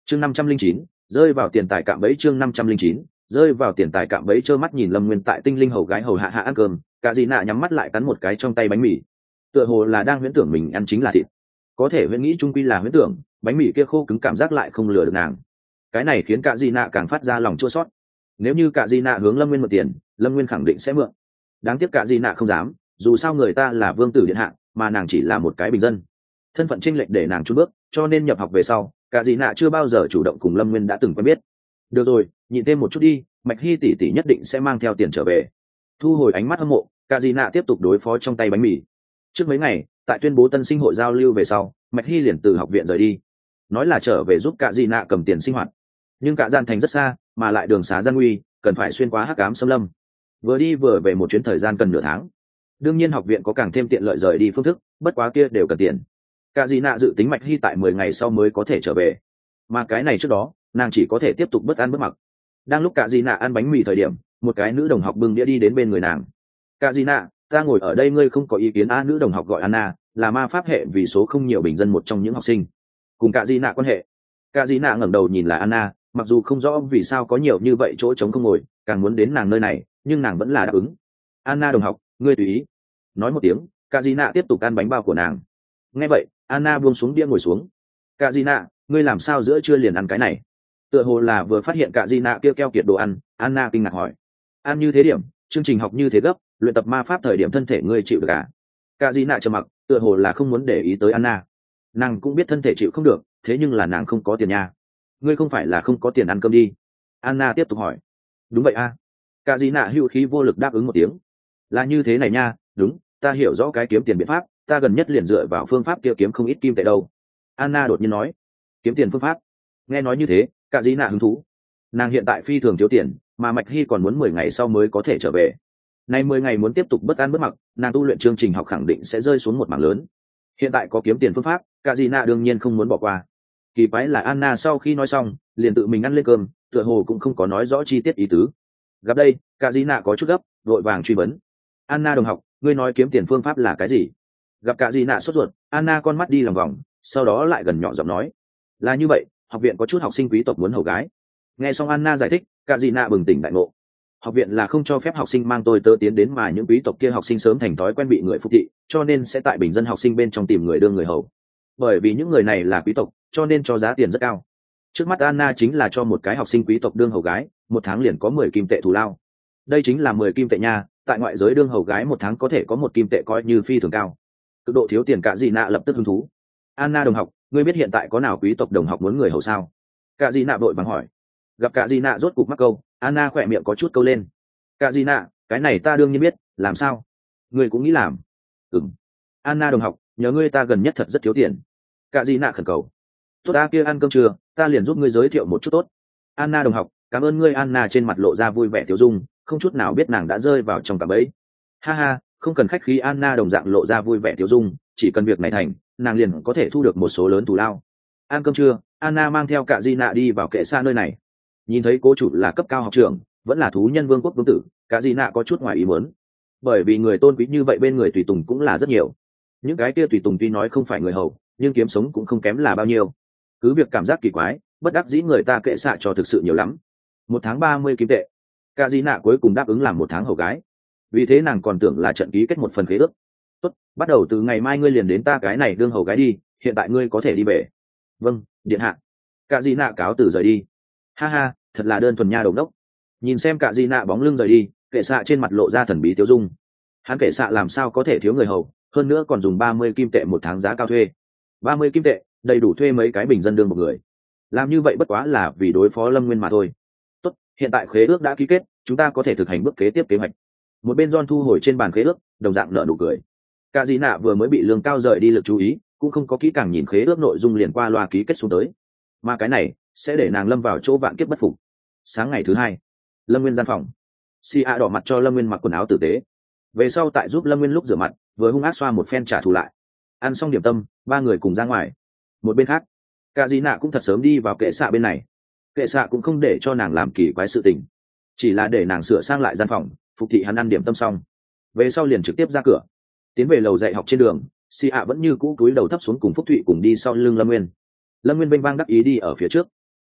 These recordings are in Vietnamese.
chương 509, rơi vào tiền tài cạm bẫy. chương 509, rơi vào tiền tài cạm bẫy. Trơ mắt nhìn Lâm Nguyên tại tinh linh hầu gái hầu hạ hạ ăn cơm, cả dị nạ nhắm mắt lại cắn một cái trong tay bánh mì, tựa hồ là đang huyễn tưởng mình ăn chính là thịt. Có thể huyễn nghĩ trung quy là huyễn tưởng, bánh mì kia khô cứng cảm giác lại không lừa được nàng. Cái này khiến cả dị nạ càng phát ra lòng chua xót. Nếu như cả dị nạ hướng Lâm Nguyên mượn tiền, Lâm Nguyên khẳng định sẽ mượn. Đáng tiếc cả dị nạ không dám, dù sao người ta là vương tử điện hạ, mà nàng chỉ là một cái bình dân, thân phận chênh lệch để nàng chùn bước, cho nên nhập học về sau cả dị nạ chưa bao giờ chủ động cùng Lâm Nguyên đã từng quen biết. Được rồi, nhịn thêm một chút đi, Mạch Hy tỷ tỷ nhất định sẽ mang theo tiền trở về. Thu hồi ánh mắt hâm mộ, cả dị nạ tiếp tục đối phó trong tay bánh mì. Trước mấy ngày tại tuyên bố tân sinh hội giao lưu về sau, Mạch Hy liền từ học viện rời đi, nói là trở về giúp cả dị nạ cầm tiền sinh hoạt. Nhưng cả gian thành rất xa, mà lại đường xá gian nguy, cần phải xuyên qua hắc ám xâm lâm, vừa đi vừa về một chuyến thời gian cần nửa tháng. Đương nhiên học viện có càng thêm tiện lợi rời đi phương thức, bất quá kia đều cần tiền. Cả dị nạ dự tính Mạch Hy tại 10 ngày sau mới có thể trở về, mà cái này trước đó nàng chỉ có thể tiếp tục bất ăn bất mặc. Đang lúc cả dị nạ ăn bánh mì thời điểm, một cái nữ đồng học bưng đĩa đi đến bên người nàng. Cả dị nạ, ta ngồi ở đây ngươi không có ý kiến? Nữ đồng học gọi Anna, là ma pháp hệ vì số không nhiều bình dân một trong những học sinh cùng cả dị nạ quan hệ. Cả dị nạ ngẩng đầu nhìn là Anna, mặc dù không rõ vì sao có nhiều như vậy chỗ trống không ngồi, càng muốn đến nàng nơi này, nhưng nàng vẫn là đáp ứng. Anna đồng học, ngươi tùy ý. Nói một tiếng, cả dị nạ tiếp tục ăn bánh bao của nàng. Nghe vậy, Anna buông xuống đĩa ngồi xuống. Cả dị nạ, ngươi làm sao giữa trưa liền ăn cái này? Tựa hồ là vừa phát hiện cả dị nạ kia keo kiệt đồ ăn, Anna kinh ngạc hỏi. Ăn như thế điểm, chương trình học như thế gấp, luyện tập ma pháp thời điểm thân thể ngươi chịu được à? Cả dị nạ trầm mặc, tựa hồ là không muốn để ý tới Anna. Nàng cũng biết thân thể chịu không được, thế nhưng là nàng không có tiền nha. Ngươi không phải là không có tiền ăn cơm đi? Anna tiếp tục hỏi. Đúng vậy a. Cả dị nạ hữu khí vô lực đáp ứng một tiếng. Là như thế này nha, đúng, ta hiểu rõ cái kiếm tiền biện pháp, ta gần nhất liền dựa vào phương pháp kia kiếm không ít kim tệ đâu. Anna đột nhiên nói. Kiếm tiền phương pháp? Nghe nói như thế, cả dị nạ hứng thú. Nàng hiện tại phi thường thiếu tiền, mà Mạch Hy còn muốn 10 ngày sau mới có thể trở về. Nay 10 ngày muốn tiếp tục bất ăn bất mặc, nàng tu luyện chương trình học khẳng định sẽ rơi xuống một mảng lớn. Hiện tại có kiếm tiền phương pháp, cả dị nạ đương nhiên không muốn bỏ qua. Kỳ quái là Anna sau khi nói xong, liền tự mình ăn lên cơm, tựa hồ cũng không có nói rõ chi tiết ý tứ. Gặp đây, cả dị nạ có chút gấp, vội vàng truy vấn. Anna đồng học, ngươi nói kiếm tiền phương pháp là cái gì? Gặp cả dị nạ sốt ruột, Anna con mắt đi lòng vòng, sau đó lại gần nhỏ giọng nói. Là như vậy, học viện có chút học sinh quý tộc muốn hầu gái. Nghe xong Anna giải thích, cả dị nạ bừng tỉnh đại ngộ. Học viện là không cho phép học sinh mang tôi tớ tiến đến, mà những quý tộc kia học sinh sớm thành thói quen bị người phục thị, cho nên sẽ tại bình dân học sinh bên trong tìm người đương người hầu. Bởi vì những người này là quý tộc, cho nên cho giá tiền rất cao. Trước mắt Anna chính là cho một cái học sinh quý tộc đương hầu gái, một tháng liền có 10 kim tệ thù lao. Đây chính là 10 kim tệ nha, tại ngoại giới đương hầu gái một tháng có thể có 1 kim tệ coi như phi thường cao. Cực độ thiếu tiền, cả dị nạ lập tức hứng thú. Anna đồng học, ngươi biết hiện tại có nào quý tộc đồng học muốn người hầu sao? Cả dị nạ vội vàng hỏi. Gặp cả dị nạ rốt cục mắc câu, Anna khỏe miệng có chút câu lên. Cả dị nạ, cái này ta đương nhiên biết, làm sao? Ngươi cũng nghĩ làm? Ừm. Anna đồng học, nhớ ngươi, ta gần nhất thật rất thiếu tiền. Cả dị nạ khẩn cầu. Tốt, ta kia ăn cơm trưa, ta liền giúp ngươi giới thiệu một chút tốt. Anna đồng học, cảm ơn ngươi. Anna trên mặt lộ ra vui vẻ tiêu dung, không chút nào biết nàng đã rơi vào trong cạm bẫy. Ha ha, không cần khách khí. Anna đồng dạng lộ ra vui vẻ tiêu dung, chỉ cần việc này thành, nàng liền có thể thu được một số lớn thù lao. Ăn cơm trưa, Anna mang theo cả di nạ đi vào kệ xa nơi này. Nhìn thấy cố chủ là cấp cao học trưởng, vẫn là thú nhân vương quốc vương tử, cả di nạ có chút ngoài ý muốn. Bởi vì người tôn quý như vậy bên người tùy tùng cũng là rất nhiều. Những cái kia tùy tùng tuy nói không phải người hầu, nhưng kiếm sống cũng không kém là bao nhiêu. Cứ việc cảm giác kỳ quái, bất đắc dĩ người ta kệ xạ cho thực sự nhiều lắm. 1 tháng 30 kim tệ. Cả di nạ cuối cùng đáp ứng làm 1 tháng hầu gái. Vì thế nàng còn tưởng là trận ký kết một phần khế ước. Tốt, bắt đầu từ ngày mai ngươi liền đến ta cái này đương hầu gái đi, hiện tại ngươi có thể đi về. Vâng, điện hạ. Cả di nạ cáo từ rời đi. Ha ha, thật là đơn thuần nha đầu đốc. Nhìn xem cả di nạ bóng lưng rời đi, kệ xạ trên mặt lộ ra thần bí tiêu dung. Hắn kệ xạ làm sao có thể thiếu người hầu, hơn nữa còn dùng 30 kim tệ 1 tháng giá cao thuê. 30 kim tệ, đầy đủ thuê mấy cái bình dân đương một người. Làm như vậy bất quá là vì đối phó Lâm Nguyên mà thôi. Tốt, hiện tại khế ước đã ký kết, chúng ta có thể thực hành bước kế tiếp kế hoạch. Một bên John thu hồi trên bàn khế ước, đồng dạng nở nụ cười. Cả dĩ nạ vừa mới bị lương cao rời đi lực chú ý, cũng không có kỹ càng nhìn khế ước nội dung liền qua loa ký kết xuống tới. Mà cái này sẽ để nàng lâm vào chỗ vạn kiếp bất phục. Sáng ngày thứ 2, Lâm Nguyên gian phòng. Sia đỏ mặt cho Lâm Nguyên mặc quần áo tử tế. Về sau tại giúp Lâm Nguyên lúc rửa mặt, vừa hung ác xoa một phen trả thù lại. Ăn xong điểm tâm, 3 người cùng ra ngoài. Một bên khác, cả dĩ nạ cũng thật sớm đi vào kệ xạ bên này. Kệ xạ cũng không để cho nàng làm kỳ quái sự tình, chỉ là để nàng sửa sang lại gian phòng, phục thị hắn ăn điểm tâm xong, về sau liền trực tiếp ra cửa, tiến về lầu dạy học. Trên đường, Sia vẫn như cũ cúi đầu thấp xuống cùng Phúc Thụy cùng đi sau lưng Lâm Nguyên. Lâm Nguyên vênh vang đắc ý đi ở phía trước.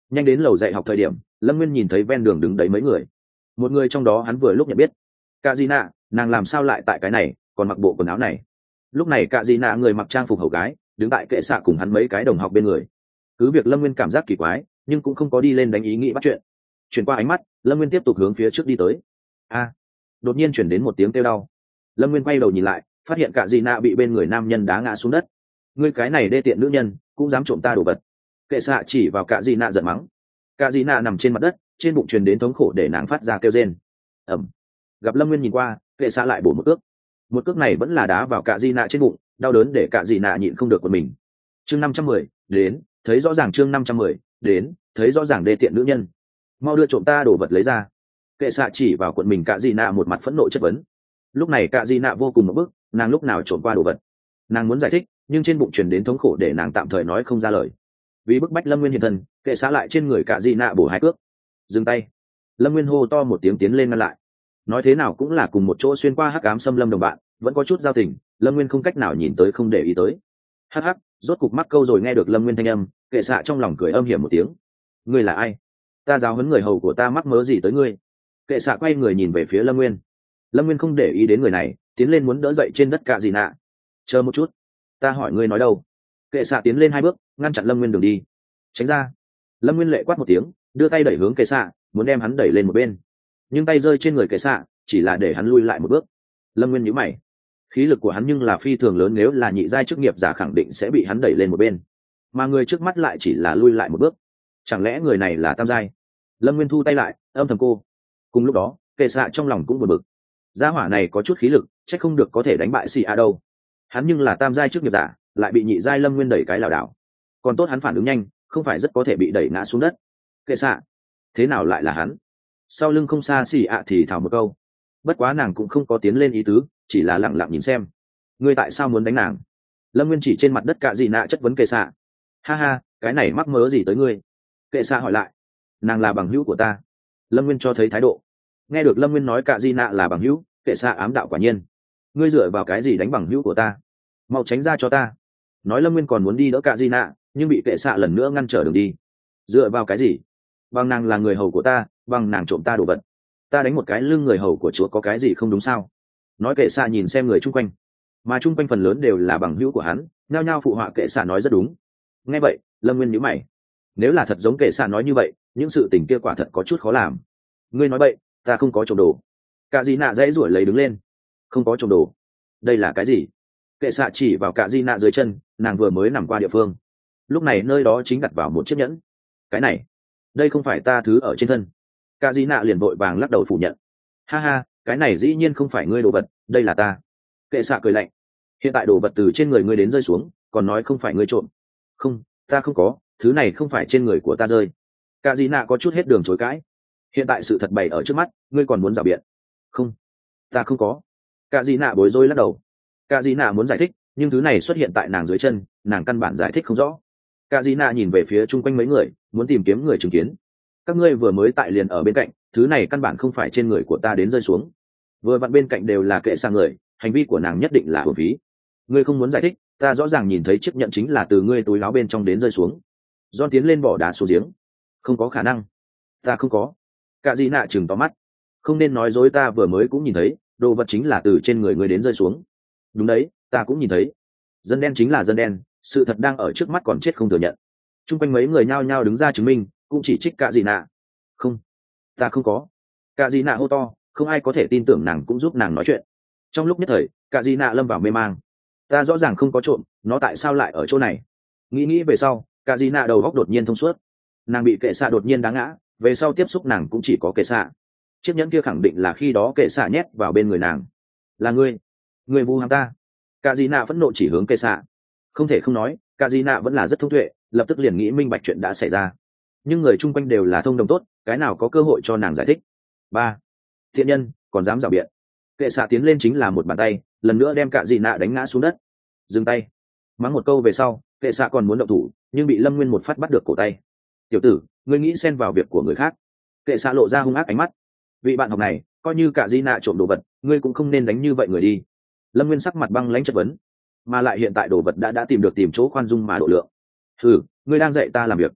Nhanh đến lầu dạy học thời điểm, lâm nguyên nhìn thấy ven đường đứng đấy mấy người. Một người trong đó hắn vừa lúc nhận biết. Cạ Dị Nạ, nàng làm sao lại tại cái này, còn mặc bộ quần áo này? Lúc này Cạ Dị Nạ người mặc trang phục hầu gái, đứng tại kệ xạ cùng hắn mấy cái đồng học bên người. Cứ việc lâm nguyên cảm giác kỳ quái, nhưng cũng không có đi lên đánh ý nghĩ bắt chuyện. Chuyển qua ánh mắt, lâm nguyên tiếp tục hướng phía trước đi tới. Đột nhiên chuyển đến một tiếng kêu đau. Lâm nguyên quay đầu nhìn lại, phát hiện Cạ Dị Nạ bị bên người nam nhân đá ngã xuống đất. Ngươi cái này đê tiện nữ nhân, cũng dám trộm ta đồ vật. Kệ xạ chỉ vào Cạ Dị Nạ giận mắng. Cạ Dị Nạ nằm trên mặt đất, trên bụng truyền đến thống khổ để nàng phát ra kêu rên. Gặp lâm nguyên nhìn qua, kệ xạ lại bổ một cước này vẫn là đá vào Cạ Dị Nạ trên bụng, đau đớn để Cạ Dị Nạ nhịn không được của mình. Chương 510, đến, thấy rõ ràng. Chương 510, đến, thấy rõ ràng đê tiện nữ nhân. Mau đưa trộm ta đồ vật lấy ra. Kệ xạ chỉ vào quần mình Cạ Dị Nạ một mặt phẫn nộ chất vấn. Lúc này Cạ Dị Nạ vô cùng một bức, nàng lúc nào trộm qua đồ vật. Nàng muốn giải thích, nhưng trên bụng truyền đến thống khổ để nàng tạm thời nói không ra lời. Vì bức bách lâm nguyên hiện thân, kệ xạ lại trên người Cạ Dị Nạ bổ 2 cước. Dừng tay. Lâm nguyên hô to một tiếng tiến lên ngăn lại. Nói thế nào cũng là cùng một chỗ xuyên qua hắc ám xâm lâm đồng bạn, vẫn có chút giao tình, lâm nguyên không cách nào nhìn tới không để ý tới. Hắc hắc, rốt cục mắc câu rồi. Nghe được lâm nguyên thanh âm, kệ xạ trong lòng cười âm hiểm một tiếng. Ngươi là ai? Ta giáo huấn người hầu của ta mắc mớ gì tới ngươi? Kệ xạ quay người nhìn về phía lâm nguyên. Lâm nguyên không để ý đến người này, tiến lên muốn đỡ dậy trên đất Cạ Dị Nạ. Chờ một chút, ta hỏi ngươi nói đâu? Kệ xạ tiến lên 2 bước, ngăn chặn lâm nguyên đường đi. Tránh ra. Lâm nguyên lệ quát một tiếng, đưa tay đẩy hướng kệ xạ, muốn đem hắn đẩy lên một bên, nhưng tay rơi trên người kệ xạ, chỉ là để hắn lui lại một bước. Lâm nguyên nhíu mày, khí lực của hắn nhưng là phi thường lớn, nếu là nhị giai chức nghiệp giả khẳng định sẽ bị hắn đẩy lên một bên, mà người trước mắt lại chỉ là lui lại một bước. Chẳng lẽ người này là tam giai? Lâm nguyên thu tay lại, âm thầm cô. Cùng lúc đó, kệ xạ trong lòng cũng buồn bực. Gia hỏa này có chút khí lực, chắc không được có thể đánh bại si a đâu. Hắn nhưng là tam giai chức nghiệp giả, lại bị nhị giai lâm nguyên đẩy cái lảo đảo. Còn tốt hắn phản ứng nhanh, không phải rất có thể bị đẩy ngã xuống đất. Kệ xạ, thế nào lại là hắn? Sau lưng không xa xì ạ thì thào một câu. Bất quá nàng cũng không có tiến lên ý tứ, chỉ là lặng lặng nhìn xem. Ngươi tại sao muốn đánh nàng? Lâm nguyên chỉ trên mặt đất Cạ Dị Nạ chất vấn kệ xạ. Ha ha, cái này mắc mớ gì tới ngươi? Kệ xạ hỏi lại. Nàng là bằng hữu của ta. Lâm nguyên cho thấy thái độ. Nghe được lâm nguyên nói Cạ Dị Nạ là bằng hữu, kệ xạ ám đạo quả nhiên. Ngươi dựa vào cái gì đánh bằng hữu của ta? Mau tránh ra cho ta. Nói lâm nguyên còn muốn đi đỡ Cạ Dị Nạ, nhưng bị kệ xạ lần nữa ngăn trở đường đi. Dựa vào cái gì? Bằng nàng là người hầu của ta, bằng nàng trộm ta đồ vật, ta đánh một cái lưng người hầu của chúa có cái gì không đúng sao? Nói kệ xạ nhìn xem người chung quanh, mà chung quanh phần lớn đều là bằng hữu của hắn, nhao nhao phụ họa kệ xạ nói rất đúng. Nghe vậy, lâm nguyên nhíu mày. Nếu là thật giống kệ xạ nói như vậy, những sự tình kia quả thật có chút khó làm. Ngươi nói bậy, ta không có trộm đồ. Cạ Dị Nạ dãy rủi lấy đứng lên. Không có trộm đồ? Đây là cái gì? Kệ xạ chỉ vào Cạ Dị Nạ dưới chân, nàng vừa mới nằm qua địa phương. Lúc này nơi đó chính đặt vào một chiếc nhẫn. Cái này, đây không phải ta thứ ở trên thân. Cạ Dị Nạ liền vội vàng lắc đầu phủ nhận. Ha ha, cái này dĩ nhiên không phải ngươi đồ vật, đây là ta. Kệ xạ cười lạnh. Hiện tại đồ vật từ trên người ngươi đến rơi xuống, còn nói không phải ngươi trộm. Không, ta không có, thứ này không phải trên người của ta rơi. Cạ Dị Nạ có chút hết đường chối cãi. Hiện tại sự thật bày ở trước mắt, ngươi còn muốn rảo biện? Không, ta không có. Cạ Dị Nạ bối rối lắc đầu. Cạ Dị Nạ muốn giải thích, nhưng thứ này xuất hiện tại nàng dưới chân, nàng căn bản giải thích không rõ. Cạ Dị Nạ nhìn về phía chung quanh mấy người, muốn tìm kiếm người chứng kiến. Các ngươi vừa mới tại liền ở bên cạnh, thứ này căn bản không phải trên người của ta đến rơi xuống. Vừa vặn bên cạnh đều là kệ xạ người, hành vi của nàng nhất định là hưởng phí. Ngươi không muốn giải thích, ta rõ ràng nhìn thấy chiếc nhẫn chính là từ ngươi túi áo bên trong đến rơi xuống. John tiến lên bỏ đá xuống giếng. Không có khả năng. Ta không có. Cạ Dị Nạ chừng to mắt. Không nên nói dối, ta vừa mới cũng nhìn thấy, đồ vật chính là từ trên người ngươi đến rơi xuống. Đúng đấy, ta cũng nhìn thấy. Dân đen chính là dân đen, sự thật đang ở trước mắt còn chết không thừa nhận. Chung quanh mấy người nhao nhao đứng ra chứng minh, cũng chỉ trích Cạ Dị Nạ. Không, ta không có. Cạ Dị Nạ hô to, không ai có thể tin tưởng nàng cũng giúp nàng nói chuyện. Trong lúc nhất thời, Cạ Dị Nạ lâm vào mê mang. Ta rõ ràng không có trộm, nó tại sao lại ở chỗ này? Nghĩ về sau, Cạ Dị Nạ đầu óc đột nhiên thông suốt. Nàng bị kệ xạ đột nhiên đá ngã, về sau tiếp xúc nàng cũng chỉ có kệ xạ. Chiếc nhẫn kia khẳng định là khi đó kệ xạ nhét vào bên người nàng. Là ngươi vu hãm ta. Cạ Dị Nạ phẫn nộ chỉ hướng kệ xạ. Không thể không nói, Cạ Dị Nạ vẫn là rất thông tuệ, lập tức liền nghĩ minh bạch chuyện đã xảy ra. Nhưng người chung quanh đều là thông đồng tốt, cái nào có cơ hội cho nàng giải thích. Ba, thiện nhân còn dám rảo biện. Kệ xạ tiến lên chính là một bàn tay, lần nữa đem Cạ Dị Nạ đánh ngã xuống đất. Dừng tay. Mắng một câu về sau, kệ xạ còn muốn động thủ, nhưng bị lâm nguyên một phát bắt được cổ tay. Tiểu tử, ngươi nghĩ xen vào việc của người khác? Kệ xạ lộ ra hung ác ánh mắt. Vị bạn học này, coi như Cạ Dị Nạ trộm đồ vật, ngươi cũng không nên đánh như vậy người đi. Lâm nguyên sắc mặt băng lãnh chất vấn. Mà lại hiện tại đồ vật đã tìm được tìm chỗ khoan dung mà độ lượng. Ừ, ngươi đang dạy ta làm việc.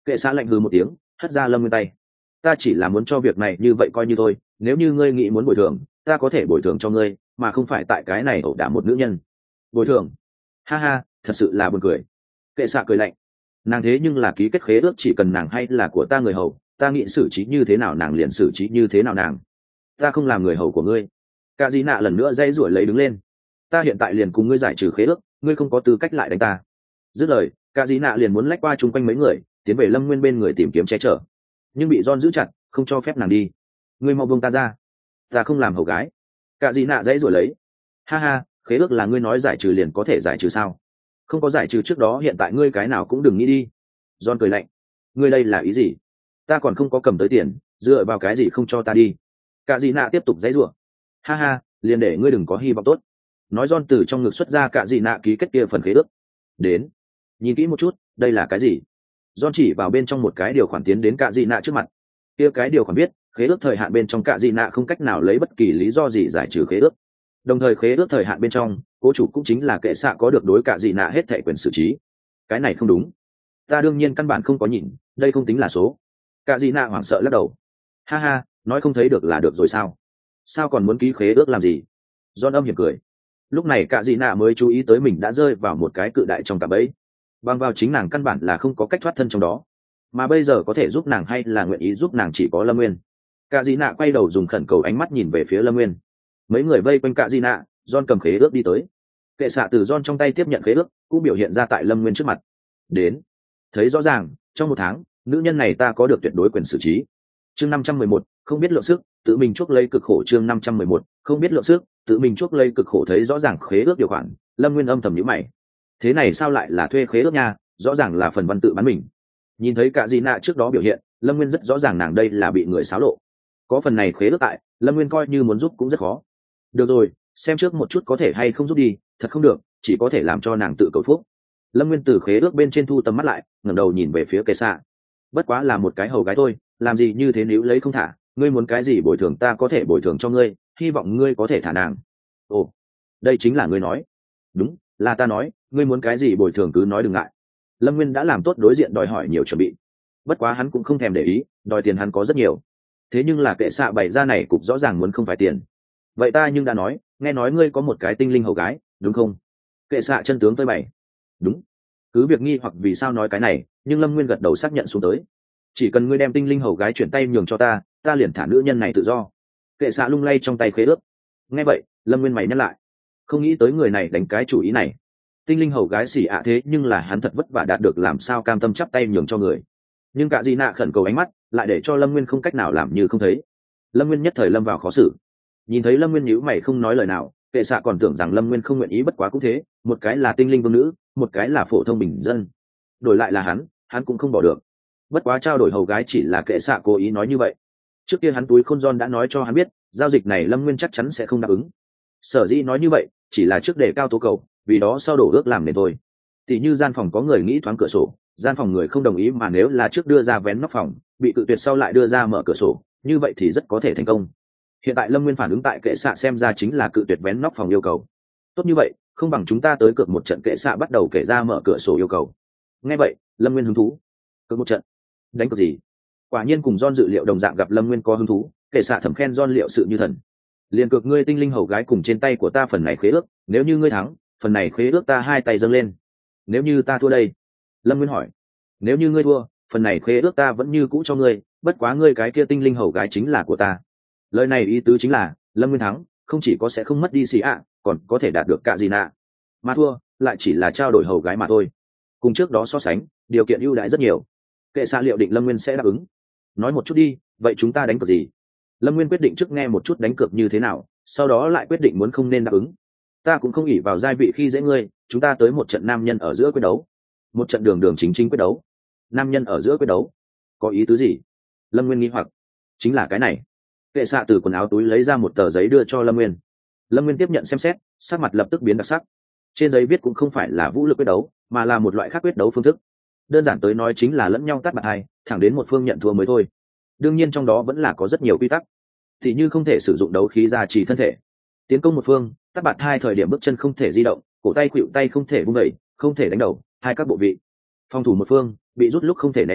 Kệ xạ lạnh hừ một tiếng, hất ra lâm nguyên tay. Ta chỉ là muốn cho việc này như vậy coi như thôi, nếu như ngươi nghĩ muốn bồi thường ta có thể bồi thường cho ngươi, mà không phải tại cái này ẩu đả một nữ nhân. Bồi thường? Ha ha, thật sự là buồn cười. Kệ xạ cười lạnh. Nàng thế nhưng là ký kết khế ước, chỉ cần nàng hay là của ta người hầu, ta nghĩ xử trí như thế nào nàng liền xử trí như thế nào nàng. Ta không làm người hầu của ngươi. Cả Di Nạ lần nữa dây rủi lấy đứng lên. Ta hiện tại liền cùng ngươi giải trừ khế ước, ngươi không có tư cách lại đánh ta. Dứt lời, Cả Di Nạ liền muốn lách qua chung quanh mấy người, tiến về lâm nguyên bên người tìm kiếm che chở, nhưng bị John giữ chặt, không cho phép nàng đi. Ngươi mau buông ta ra, ta không làm hầu gái. Cả Di Nạ dãy rủi lấy. Ha ha, khế ước là ngươi nói giải trừ liền có thể giải trừ sao? Không có giải trừ trước đó, hiện tại ngươi cái nào cũng đừng nghĩ đi. John cười lạnh. Ngươi đây là ý gì? Ta còn không có cầm tới tiền, dựa vào cái gì không cho ta đi? Cả Di Nạ tiếp tục dãy rủa. Ha ha, liền để ngươi đừng có hy vọng tốt. Nói John từ trong ngực xuất ra Cả Di Nạ ký kết kia phần khế ước. Đến, nhìn kỹ một chút, đây là cái gì? John chỉ vào bên trong một cái điều khoản tiến đến Cả Di Nạ trước mặt. Kia cái điều khoản biết, khế ước thời hạn bên trong Cả Di Nạ không cách nào lấy bất kỳ lý do gì giải trừ khế ước. Đồng thời khế ước thời hạn bên trong, cố chủ cũng chính là kệ xạ có được đối Cả Di Nạ hết thảy quyền xử trí. Cái này không đúng. Ta đương nhiên căn bản không có nhìn, đây không tính là số. Cả Di Nạ hoảng sợ lắc đầu. Ha ha, nói không thấy được là được rồi sao? Sao còn muốn ký khế ước làm gì? John âm hiểm cười. Lúc này Cả Di Nạ mới chú ý tới mình đã rơi vào một cái cự đại trong cạm bẫy. Bằng vào chính nàng căn bản là không có cách thoát thân trong đó, mà bây giờ có thể giúp nàng hay là nguyện ý giúp nàng chỉ có Lâm Nguyên. Cả Di Nạ quay đầu dùng khẩn cầu ánh mắt nhìn về phía Lâm Nguyên. Mấy người vây quanh Cả Di Nạ, John cầm khế ước đi tới. Kệ xạ từ John trong tay tiếp nhận khế ước, cũng biểu hiện ra tại Lâm Nguyên trước mặt. Đến, thấy rõ ràng, trong 1 tháng, nữ nhân này ta có được tuyệt đối quyền xử trí. Chương 511, không biết lượng sức, tự mình chuốc lấy cực khổ. Chương 511, không biết lượng sức, tự mình chuốc lấy cực khổ. Thấy rõ ràng khế ước điều khoản, Lâm Nguyên âm thầm nhíu mày. Thế này sao lại là thuê khế ước nha, rõ ràng là phần văn tự bán mình. Nhìn thấy Cả Di Nạ trước đó biểu hiện, Lâm Nguyên rất rõ ràng nàng đây là bị người xáo lộ. Có phần này khế ước tại, Lâm Nguyên coi như muốn giúp cũng rất khó. Được rồi, xem trước một chút có thể hay không giúp đi, thật không được chỉ có thể làm cho nàng tự cầu phúc. Lâm Nguyên từ khế ước bên trên thu tầm mắt lại, ngẩng đầu nhìn về phía Kệ xạ. Bất quá là một cái hầu gái thôi, làm gì như thế nếu lấy không thả, ngươi muốn cái gì bồi thường ta có thể bồi thường cho ngươi, hy vọng ngươi có thể thả nàng. Ồ, đây chính là ngươi nói. Đúng, là ta nói, ngươi muốn cái gì bồi thường cứ nói đừng ngại. Lâm Nguyên đã làm tốt đối diện đòi hỏi nhiều chuẩn bị. Bất quá hắn cũng không thèm để ý, đòi tiền hắn có rất nhiều. Thế nhưng là Kệ xạ bày ra này cục rõ ràng muốn không phải tiền. Vậy ta nhưng đã nói, nghe nói ngươi có một cái tinh linh hầu gái, đúng không? Kệ xạ chân tướng với bày. Đúng. Cứ việc nghi hoặc vì sao nói cái này, nhưng Lâm Nguyên gật đầu xác nhận xuống tới. Chỉ cần ngươi đem tinh linh hầu gái chuyển tay nhường cho ta, ta liền thả nữ nhân này tự do. Kệ xạ lung lay trong tay khế ước. Nghe vậy, Lâm Nguyên mày nhắc lại. Không nghĩ tới người này đánh cái chủ ý này. Tinh linh hầu gái xỉ ạ thế nhưng là hắn thật vất vả đạt được, làm sao cam tâm chắp tay nhường cho người. Nhưng Cả Di Nạ khẩn cầu ánh mắt lại để cho Lâm Nguyên không cách nào làm như không thấy. Lâm Nguyên nhất thời lâm vào khó xử. Nhìn thấy Lâm Nguyên nhíu mày không nói lời nào, Kệ xạ còn tưởng rằng Lâm Nguyên không nguyện ý, bất quá cũng thế, một cái là tinh linh vương nữ, một cái là phổ thông bình dân, đổi lại là hắn cũng không bỏ được. Bất quá trao đổi hầu gái chỉ là Kệ xạ cố ý nói như vậy. Trước kia hắn túi khôn John đã nói cho hắn biết, giao dịch này Lâm Nguyên chắc chắn sẽ không đáp ứng. Sở dĩ nói như vậy, chỉ là trước đề cao tố cầu, vì đó sau đổ ước làm nên thôi. Tỷ như gian phòng có người nghĩ thoáng cửa sổ, gian phòng người không đồng ý, mà nếu là trước đưa ra vén nóc phòng, bị cự tuyệt sau lại đưa ra mở cửa sổ, như vậy thì rất có thể thành công. Hiện tại Lâm Nguyên phản ứng tại Kệ xạ xem ra chính là cự tuyệt vén nóc phòng yêu cầu. Tốt như vậy, không bằng chúng ta tới cược một trận. Kệ xạ bắt đầu kể ra mở cửa sổ yêu cầu. Nghe vậy, Lâm Nguyên hứng thú. Cược một trận? Đánh cược gì? Quả nhiên cùng John dự liệu đồng dạng, gặp Lâm Nguyên có hứng thú, Kệ xạ thầm khen John liệu sự như thần. Liền cược ngươi tinh linh hầu gái cùng trên tay của ta phần này khế ước, nếu như ngươi thắng, phần này khế ước ta hai tay dâng lên. Nếu như ta thua đây? Lâm Nguyên hỏi. Nếu như ngươi thua, phần này khế ước ta vẫn như cũ cho ngươi, bất quá ngươi cái kia tinh linh hầu gái chính là của ta. Lời này ý tứ chính là Lâm Nguyên thắng không chỉ có sẽ không mất đi xì ạ, còn có thể đạt được Cả Di Nạ, mà thua lại chỉ là trao đổi hầu gái mà thôi. Cùng trước đó so sánh, điều kiện ưu đãi rất nhiều. Kệ xạ liệu định Lâm Nguyên sẽ đáp ứng. Nói một chút đi, vậy chúng ta đánh cược gì? Lâm Nguyên quyết định trước nghe một chút đánh cược như thế nào, sau đó lại quyết định muốn không nên đáp ứng. Ta cũng không ỷ vào giai vị khi dễ ngươi, chúng ta tới một trận nam nhân ở giữa quyết đấu. Một trận đường đường chính chính quyết đấu. Nam nhân ở giữa quyết đấu, có ý tứ gì? Lâm Nguyên nghi hoặc. Chính là cái này. Kệ xạ từ quần áo túi lấy ra một tờ giấy đưa cho Lâm Nguyên. Lâm Nguyên tiếp nhận xem xét, sắc mặt lập tức biến đặc sắc. Trên giấy viết cũng không phải là vũ lực quyết đấu, mà là một loại khác quyết đấu phương thức. Đơn giản tới nói chính là lẫn nhau tát bạt hai, thẳng đến một phương nhận thua mới thôi. Đương nhiên trong đó vẫn là có rất nhiều quy tắc, thì như không thể sử dụng đấu khí gia trì thân thể, tiến công một phương tát bạt hai thời điểm bước chân không thể di động, cổ tay khuỵu tay không thể vung đẩy, không thể đánh đầu hai các bộ vị. Phòng thủ một phương bị rút lúc không thể né tránh,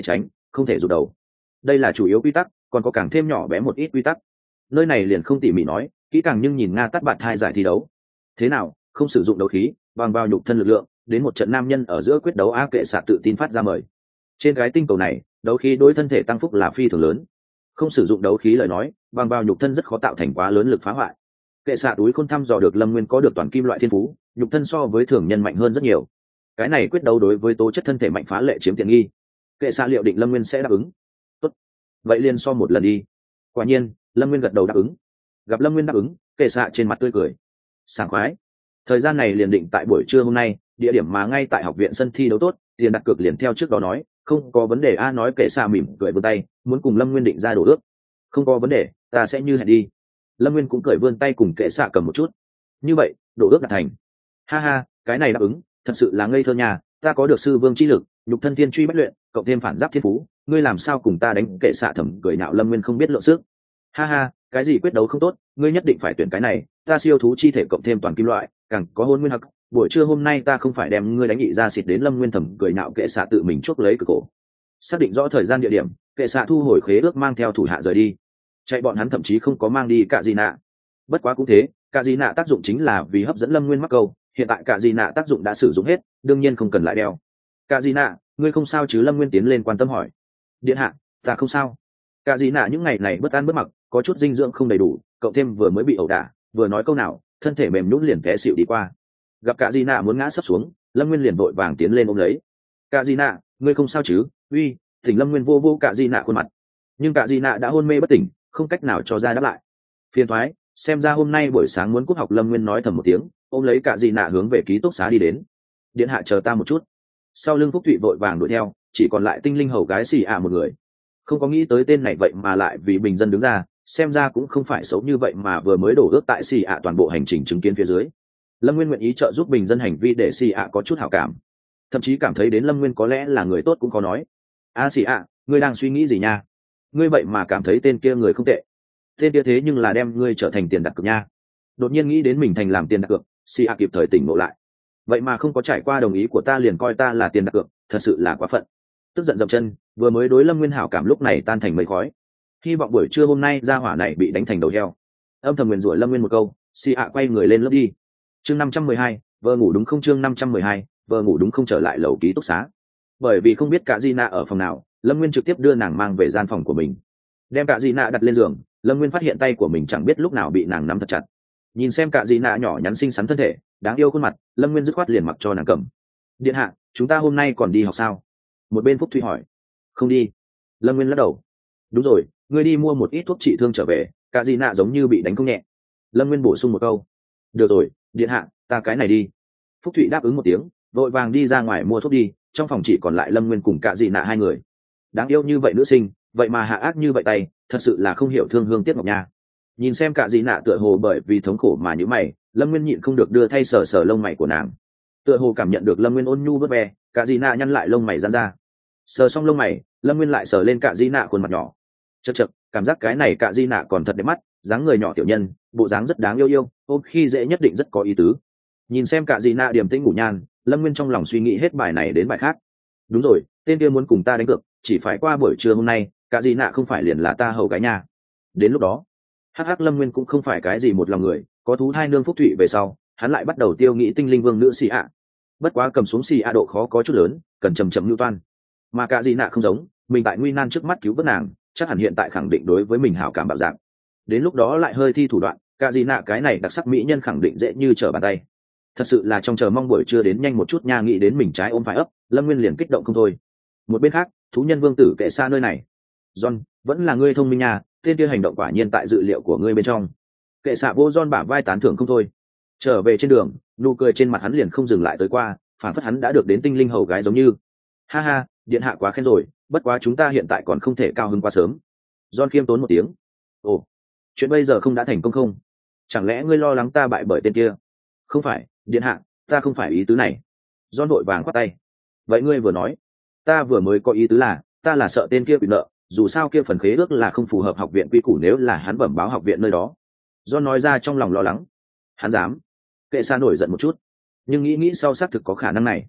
không thể rụt đầu. Đây là chủ yếu quy tắc, còn có càng thêm nhỏ bé một ít quy tắc. Nơi này liền không tỉ mỉ nói kỹ càng, nhưng nhìn Nga Tát Bạt hai giải thi đấu thế nào, không sử dụng đấu khí, bằng vào nhục thân lực lượng đến một trận nam nhân ở giữa quyết đấu. A Kệ Xạ tự tin phát ra mời. Trên cái tinh cầu này đấu khí đối thân thể tăng phúc là phi thường lớn, không sử dụng đấu khí lời nói bằng vào nhục thân rất khó tạo thành quá lớn lực phá hoại. Kệ Xạ túi khôn thăm dò được Lâm Nguyên có được toàn kim loại thiên phú, nhục thân so với thường nhân mạnh hơn rất nhiều. Cái này quyết đấu đối với tố chất thân thể mạnh phá lệ chiếm tiện nghi. Kệ Xạ liệu định Lâm Nguyên sẽ đáp ứng. Tốt, vậy liền so một lần đi. Quả nhiên Lâm Nguyên gật đầu đáp ứng. Gặp Lâm Nguyên đáp ứng, Kệ Xạ trên mặt tươi cười sảng khoái. Thời gian này liền định tại buổi trưa hôm nay, địa điểm mà ngay tại học viện sân thi đấu tốt, tiền đặt cược liền theo trước đó nói, không có vấn đề. A nói. Kệ Xạ mỉm cười vươn tay muốn cùng Lâm Nguyên định ra đồ ước. Không có vấn đề, ta sẽ như hẹn đi. Lâm Nguyên cũng cười vươn tay cùng Kệ Xạ cầm một chút. Như vậy đồ ước đạt thành. Ha ha, cái này đáp ứng thật sự là ngây thơ nhà. Ta có được sư vương chi lực, nhục thân thiên truy bất luyện, cộng thêm phản giáp thiên phú, ngươi làm sao cùng ta đánh? Kệ Xạ thầm cười nhạo Lâm Nguyên không biết lượng sức. Ha ha, cái gì quyết đấu không tốt, ngươi nhất định phải tuyển cái này. Ta siêu thú chi thể cộng thêm toàn kim loại, càng có hôn nguyên hắc. Buổi trưa hôm nay ta không phải đem ngươi đánh nhị ra xịt đến. Lâm Nguyên thầm cười nhạo. Kệ Xạ tự mình chuốc lấy cực cổ. Xác định rõ thời gian địa điểm, Kệ Xạ thu hồi khế ước mang theo thủ hạ rời đi. Chạy bọn hắn thậm chí không có mang đi Cạ Dị Nạ. Bất quá cũng thế, Cạ Dị Nạ tác dụng chính là vì hấp dẫn Lâm Nguyên mắc câu, hiện tại Cạ Dị Nạ tác dụng đã sử dụng hết, đương nhiên không cần lại đeo. Cạ Dị Nạ, ngươi không sao chứ? Lâm Nguyên tiến lên quan tâm hỏi. Điện hạ, ta không sao. Cạ Dị Nạ những ngày này bất an bất mặc, có chút dinh dưỡng không đầy đủ, cộng thêm vừa mới bị ẩu đả, vừa nói câu nào thân thể mềm nhũn liền té xịu đi qua. Gặp Cạ Dị Nạ muốn ngã sấp xuống, Lâm Nguyên liền vội vàng tiến lên ôm lấy. Cạ Dị Nạ, ngươi không sao chứ? Uy, tỉnh. Lâm Nguyên vô vô Cạ Dị Nạ khuôn mặt, nhưng Cạ Dị Nạ đã hôn mê bất tỉnh, không cách nào cho ra đáp lại. Phiền thoái, xem ra hôm nay buổi sáng muốn cúp học. Lâm Nguyên nói thầm một tiếng, ôm lấy Cạ Dị Nạ hướng về ký túc xá đi đến. Điện hạ chờ ta một chút. Sau lưng Phúc Thụy vội vàng đuổi theo, chỉ còn lại tinh linh hầu gái xì ạ một người. Không có nghĩ tới tên này vậy mà lại vì bình dân đứng ra, xem ra cũng không phải xấu như vậy mà vừa mới đổ ước tại xì ạ toàn bộ hành trình chứng kiến phía dưới. Lâm Nguyên nguyện ý trợ giúp bình dân hành vi để xì ạ có chút hảo cảm, thậm chí cảm thấy đến Lâm Nguyên có lẽ là người tốt cũng có nói. A xì ạ, ngươi đang suy nghĩ gì nha? Ngươi vậy mà cảm thấy tên kia người không tệ? Tên kia thế nhưng là đem ngươi trở thành tiền đặt cược nha. Đột nhiên nghĩ đến mình thành làm tiền đặt cược, xì ạ kịp thời tỉnh ngộ lại. Vậy mà không có trải qua đồng ý của ta liền coi ta là tiền đặt cược, thật sự là quá phận. Tức giận dậm chân, vừa mới đối Lâm Nguyên hảo cảm lúc này tan thành mây khói. Hy vọng buổi trưa hôm nay gia hỏa này bị đánh thành đầu heo. Âm thầm nguyền rủa Lâm Nguyên một câu, xì ạ quay người lên lớp đi. Chương 512, vợ ngủ đúng không? Chương 512, vợ ngủ đúng không? Trở lại lầu ký túc xá. Bởi vì không biết Cạ Dị Nạ ở phòng nào, Lâm Nguyên trực tiếp đưa nàng mang về gian phòng của mình. Đem Cạ Dị Nạ đặt lên giường, Lâm Nguyên phát hiện tay của mình chẳng biết lúc nào bị nàng nắm thật chặt. Nhìn xem Cạ Dị Nạ nhỏ nhắn xinh xắn thân thể, đáng yêu khuôn mặt, Lâm Nguyên dứt khoát liền mặc cho nàng cầm. Điện hạ, chúng ta hôm nay còn đi học sao? Một bên Phúc Thụy hỏi. Không đi. Lâm Nguyên lắc đầu. Đúng rồi, ngươi đi mua một ít thuốc trị thương trở về, Cạ Dị Nạ giống như bị đánh không nhẹ. Lâm Nguyên bổ sung một câu. Được rồi, điện hạ, ta cái này đi. Phúc Thụy đáp ứng một tiếng, vội vàng đi ra ngoài mua thuốc đi. Trong phòng chỉ còn lại Lâm Nguyên cùng Cạ Dị Nạ hai người. Đáng yêu như vậy nữ sinh, vậy mà hạ ác như vậy tay, thật sự là không hiểu thương hương tiếc ngọc nha. Nhìn xem Cạ Dị Nạ tựa hồ bởi vì thống khổ mà nhíu mày, Lâm Nguyên nhịn không được đưa thay sờ sờ lông mày của nàng. Tựa hồ cảm nhận được Lâm Nguyên ôn nhu vớt ve, Cạ Dị Nạ nhăn lại lông mày giãn ra. Sờ xong lông mày, Lâm Nguyên lại sờ lên Cạ Dị Nạ khuôn mặt nhỏ. Chậc chậc, cảm giác cái này Cạ Dị Nạ còn thật đẹp mắt, dáng người nhỏ tiểu nhân, bộ dáng rất đáng yêu yêu, ôm khi dễ nhất định rất có ý tứ. Nhìn xem Cạ Dị Nạ điềm tĩnh ngủ nhan, Lâm Nguyên trong lòng suy nghĩ hết bài này đến bài khác. Đúng rồi, tên kia muốn cùng ta đánh cược, chỉ phải qua buổi trưa hôm nay, Cạ Dị Nạ không phải liền là ta hầu gái nha. Đến lúc đó, hắc Lâm Nguyên cũng không phải cái gì một lòng người, có thú thai nương Phúc Thụy về sau, hắn lại bắt đầu tiêu nghĩ tinh linh vương nữ xì ạ. Bất quá cầm xuống xì ạ độ khó có chút lớn, cần chầm chậm lưu toan. Mà Cạ Dị Nạ không giống, mình tại nguy nan trước mắt cứu vớt nàng, chắc hẳn hiện tại khẳng định đối với mình hảo cảm bạo dạng. Đến lúc đó lại hơi thi thủ đoạn, Cạ Dị Nạ cái này đặc sắc mỹ nhân khẳng định dễ như trở bàn tay. Thật sự là trong chờ mong buổi trưa đến nhanh một chút nha. Nghĩ đến mình trái ôm phải ấp, Lâm Nguyên liền kích động không thôi. Một bên khác, thú nhân vương tử Kệ Xa nơi này. John, vẫn là ngươi thông minh nha, tên kia hành động quả nhiên tại dự liệu của ngươi bên trong. Kệ Xạ vô John bả vai tán thưởng không thôi. Trở về trên đường, nụ cười trên mặt hắn liền không dừng lại tới qua, phản phất hắn đã được đến tinh linh hầu gái giống như. Ha ha, điện hạ quá khen rồi, bất quá chúng ta hiện tại còn không thể cao hứng quá sớm. John khiêm tốn một tiếng. Ồ, chuyện bây giờ không đã thành công không? Chẳng lẽ ngươi lo lắng ta bại bởi tên kia? Không phải, điện hạ, ta không phải ý tứ này. John vội vàng khoát tay. Vậy ngươi vừa nói, ta vừa mới có ý tứ là, ta là sợ tên kia bị nợ, dù sao kia phần khế ước là không phù hợp học viện quy củ, nếu là hắn bẩm báo học viện nơi đó. John nói ra trong lòng lo lắng. Hắn dám? Kệ Xa nổi giận một chút, nhưng nghĩ sau xác thực có khả năng này.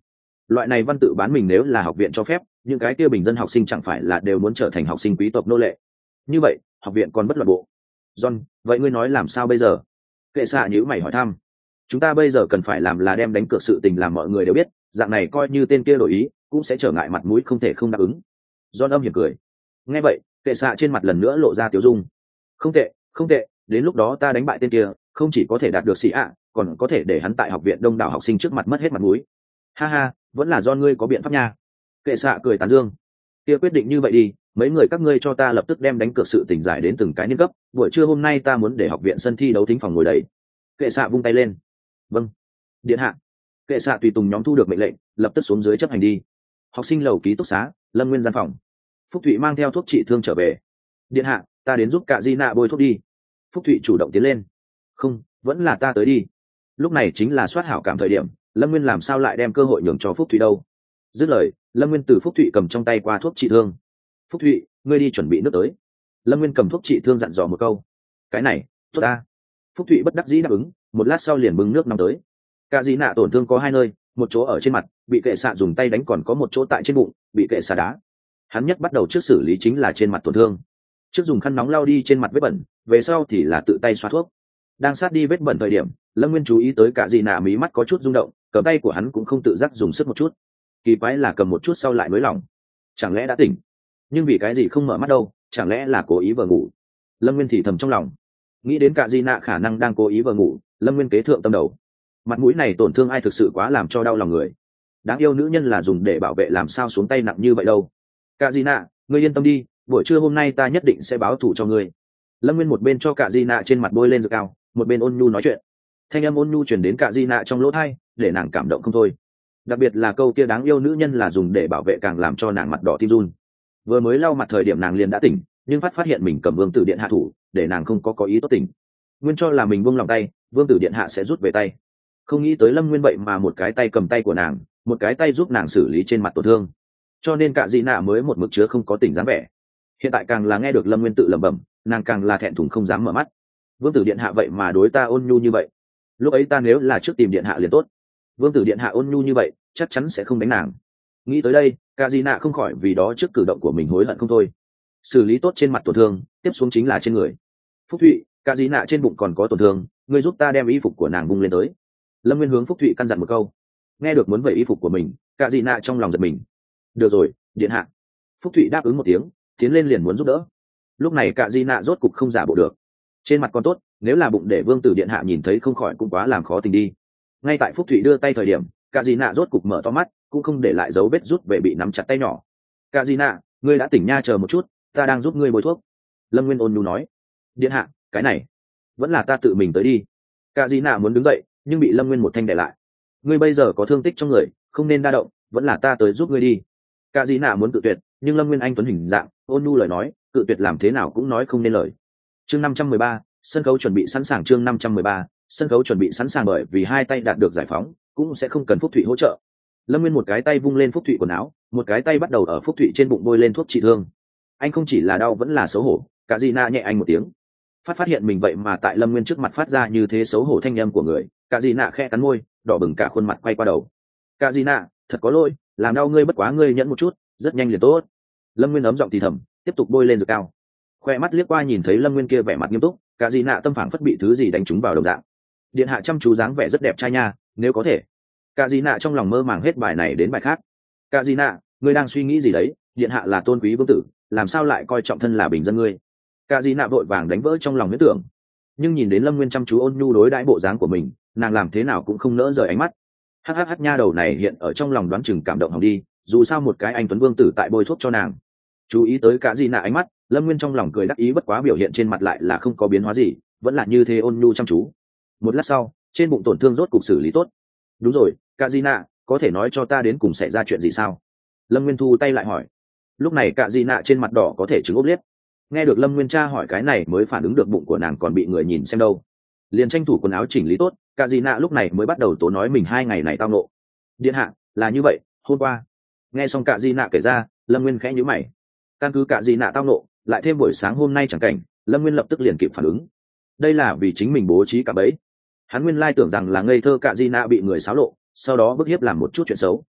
loại này văn tự bán mình nếu là học viện cho phép, những cái kia bình dân học sinh chẳng phải là đều muốn trở thành học sinh quý tộc nô lệ. Như vậy học viện còn bất loạn bộ. John, vậy ngươi nói làm sao bây giờ? Kệ xạ nhíu mày hỏi thăm. Chúng ta bây giờ cần phải làm là đem đánh cược sự tình làm mọi người đều biết, dạng này coi như tên kia đổi ý cũng sẽ trở ngại mặt mũi không thể không đáp ứng. John âm hiểm cười. Nghe vậy kệ xạ trên mặt lần nữa lộ ra tiêu dung. Không tệ, không tệ, đến lúc đó ta đánh bại tên kia không chỉ có thể đạt được sĩ ạ, còn có thể để hắn tại học viện đông đảo học sinh trước mặt mất hết mặt mũi. Ha ha, vẫn là do ngươi có biện pháp nha. Kệ xạ cười tán dương. Kia quyết định như vậy đi, mấy người các ngươi cho ta lập tức đem đánh cược sự tỉnh giải đến từng cái niên cấp, buổi trưa hôm nay ta muốn để học viện sân thi đấu thính phòng ngồi đầy. Kệ xạ vung tay lên. Vâng, điện hạ. Kệ xạ tùy tùng nhóm thu được mệnh lệnh, lập tức xuống dưới chấp hành đi. Học sinh lầu ký túc xá, Lâm Nguyên gian phòng. Phúc Thụy mang theo thuốc trị thương trở về. Điện hạ, ta đến giúp cả Di Nạ bôi thuốc đi. Phúc Thụy chủ động tiến lên. Không, vẫn là ta tới đi. Lúc này chính là soát hảo cảm thời điểm, Lâm Nguyên làm sao lại đem cơ hội nhường cho Phúc Thụy đâu? Dứt lời, Lâm Nguyên từ Phúc Thụy cầm trong tay qua thuốc trị thương. Phúc Thụy, ngươi đi chuẩn bị nước tới. Lâm Nguyên cầm thuốc trị thương dặn dò một câu. Cái này, tốt ta. Phúc Thụy bất đắc dĩ đáp ứng, một lát sau liền bưng nước nóng tới. Cả Di Nạ tổn thương có hai nơi, một chỗ ở trên mặt, bị kệ xạ dùng tay đánh, còn có một chỗ tại trên bụng, bị kệ xạ đá. Hắn nhất bắt đầu trước xử lý chính là trên mặt tổn thương. Trước dùng khăn nóng lau đi trên mặt vết bẩn, về sau thì là tự tay xoa thuốc. Đang sát đi vết bẩn thời điểm, Lâm Nguyên chú ý tới cả Di Nạ mí mắt có chút rung động, cầm tay của hắn cũng không tự giác dùng sức một chút. Kỳ quái là cầm một chút sau lại nới lỏng, chẳng lẽ đã tỉnh? Nhưng vì cái gì không mở mắt đâu, chẳng lẽ là cố ý vờ ngủ? Lâm Nguyên thì thầm trong lòng. Nghĩ đến cả Di Nạ khả năng đang cố ý vờ ngủ, Lâm Nguyên kế thượng tâm đầu. Mặt mũi này tổn thương ai thực sự quá làm cho đau lòng người. Đáng yêu nữ nhân là dùng để bảo vệ, làm sao xuống tay nặng như vậy đâu. Cả Di Nạ, ngươi yên tâm đi, buổi trưa hôm nay ta nhất định sẽ báo thù cho ngươi. Lâm Nguyên một bên cho cả Di Nạ trên mặt bôi lên dược cao, một bên ôn nhu nói chuyện. Thanh âm ôn nhu truyền đến cả Di Nạ trong lỗ tai, để nàng cảm động không thôi. Đặc biệt là câu kia đáng yêu nữ nhân là dùng để bảo vệ càng làm cho nàng mặt đỏ tim run. Vừa mới lau mặt thời điểm nàng liền đã tỉnh, nhưng phát hiện mình cầm Vương Tử Điện hạ thủ, để nàng không có ý tốt tỉnh. Nguyên cho là mình buông lòng tay, Vương Tử Điện hạ sẽ rút về tay. Không nghĩ tới Lâm Nguyên vậy mà một cái tay cầm tay của nàng, một cái tay giúp nàng xử lý trên mặt tổn thương. Cho nên cả Di Nạ mới một mực chứa không có tỉnh dáng vẻ. Hiện tại càng là nghe được Lâm Nguyên tự lẩm bẩm, nàng càng là thẹn thùng không dám mở mắt. Vương Tử Điện hạ vậy mà đối ta ôn nhu như vậy, lúc ấy ta nếu là trước tìm Điện hạ liền tốt. Vương Tử Điện hạ ôn nhu như vậy, chắc chắn sẽ không đánh nàng. Nghĩ tới đây, cả Di Nạ không khỏi vì đó trước cử động của mình hối hận không thôi. Xử lý tốt trên mặt tổn thương, tiếp xuống chính là trên người. Phúc Thụy, cả Di Nạ trên bụng còn có tổn thương, ngươi giúp ta đem y phục của nàng bung lên tới. Lâm Nguyên hướng Phúc Thụy căn dặn một câu. Nghe được muốn vẩy y phục của mình, cả Di Nạ trong lòng giật mình. Được rồi, Điện hạ. Phúc Thụy đáp ứng một tiếng, tiến lên liền muốn giúp đỡ. Lúc này cả Di Nạ rốt cục không giả bộ được. Trên mặt còn tốt, nếu là bụng để Vương Tử Điện hạ nhìn thấy không khỏi cũng quá làm khó tình đi. Ngay tại Phúc Thụy đưa tay thời điểm, cả Di Nạ rốt cục mở to mắt, cũng không để lại dấu vết rút về bị nắm chặt tay nhỏ. Cả Di Nạ, ngươi đã tỉnh nha, chờ một chút, ta đang giúp ngươi bôi thuốc. Lâm Nguyên ôn nhu nói. Điện hạ, cái này vẫn là ta tự mình tới đi. Cả Di Nạ muốn đứng dậy, nhưng bị Lâm Nguyên một thanh đè lại. Ngươi bây giờ có thương tích trong người, không nên đa động, vẫn là ta tới giúp ngươi đi. Cả Di Nạ muốn cự tuyệt, nhưng Lâm Nguyên anh tuấn hình dạng, ôn nhu lời nói, cự tuyệt làm thế nào cũng nói không nên lời. Chương 513, sân khấu chuẩn bị sẵn sàng. Chương 513, sân khấu chuẩn bị sẵn sàng. Bởi vì hai tay đạt được giải phóng, cũng sẽ không cần Phúc Thụy hỗ trợ. Lâm Nguyên một cái tay vung lên Phúc Thụy quần áo, một cái tay bắt đầu ở Phúc Thụy trên bụng bôi lên thuốc trị thương. Anh không chỉ là đau vẫn là xấu hổ. Cả Di Nạ nhẹ anh một tiếng. Phát hiện mình vậy mà tại Lâm Nguyên trước mặt phát ra như thế xấu hổ thanh âm của người. Cả Di Nạ khẽ cắn môi, đỏ bừng cả khuôn mặt, quay qua đầu. Cả Di Nạ, thật có lỗi, làm đau ngươi, bất quá ngươi nhẫn một chút, rất nhanh liền tốt. Lâm Nguyên ấm giọng thì thầm, tiếp tục bôi lên dược cao. Khoe mắt liếc qua nhìn thấy Lâm Nguyên kia vẻ mặt nghiêm túc, Cả Di Nạ tâm phảng phất bị thứ gì đánh trúng vào đồng dạng. Điện hạ chăm chú dáng vẻ rất đẹp trai nha, nếu có thể. Cả Di Nạ trong lòng mơ màng hết bài này đến bài khác. Cả Di Nạ, ngươi đang suy nghĩ gì đấy? Điện hạ là tôn quý vương tử, làm sao lại coi trọng thân là bình dân ngươi? Cả Di Nạ vội vàng đánh vỡ trong lòng huyễn tưởng, nhưng nhìn đến Lâm Nguyên chăm chú ôn nhu đối đãi bộ dáng của mình, nàng làm thế nào cũng không nỡ rời ánh mắt. Hắc nha đầu này hiện ở trong lòng đoán chừng cảm động hỏng đi, dù sao một cái anh tuấn vương tử tại bôi thuốc cho nàng. Chú ý tới Cả Di Nạ ánh mắt, Lâm Nguyên trong lòng cười đắc ý, bất quá biểu hiện trên mặt lại là không có biến hóa gì, vẫn là như thế ôn nhu chăm chú. Một lát sau, trên bụng tổn thương rốt cục xử lý tốt. Đúng rồi, Cả Di Nạ, có thể nói cho ta đến cùng xảy ra chuyện gì sao? Lâm Nguyên thu tay lại hỏi. Lúc này Cả Di Nạ trên mặt đỏ có thể trứng ốp liếp. Nghe được Lâm Nguyên tra hỏi cái này mới phản ứng được bụng của nàng còn bị người nhìn xem đâu. Liền tranh thủ quần áo chỉnh lý tốt, Cả Di Nạ lúc này mới bắt đầu tố nói mình 2 ngày này tao nộ. Điện hạ, là như vậy, hôm qua. Nghe xong Cả Di Nạ kể ra, Lâm Nguyên khẽ nhíu mày. Căn cứ Cả Di Nạ tao nộ, lại thêm buổi sáng hôm nay chẳng cảnh, Lâm Nguyên lập tức liền kịp phản ứng. Đây là vì chính mình bố trí cả bẫy. Hắn nguyên lai tưởng rằng là ngây thơ Cả Di Nạ bị người xáo lộ, sau đó bức hiếp làm một chút chuyện xấu.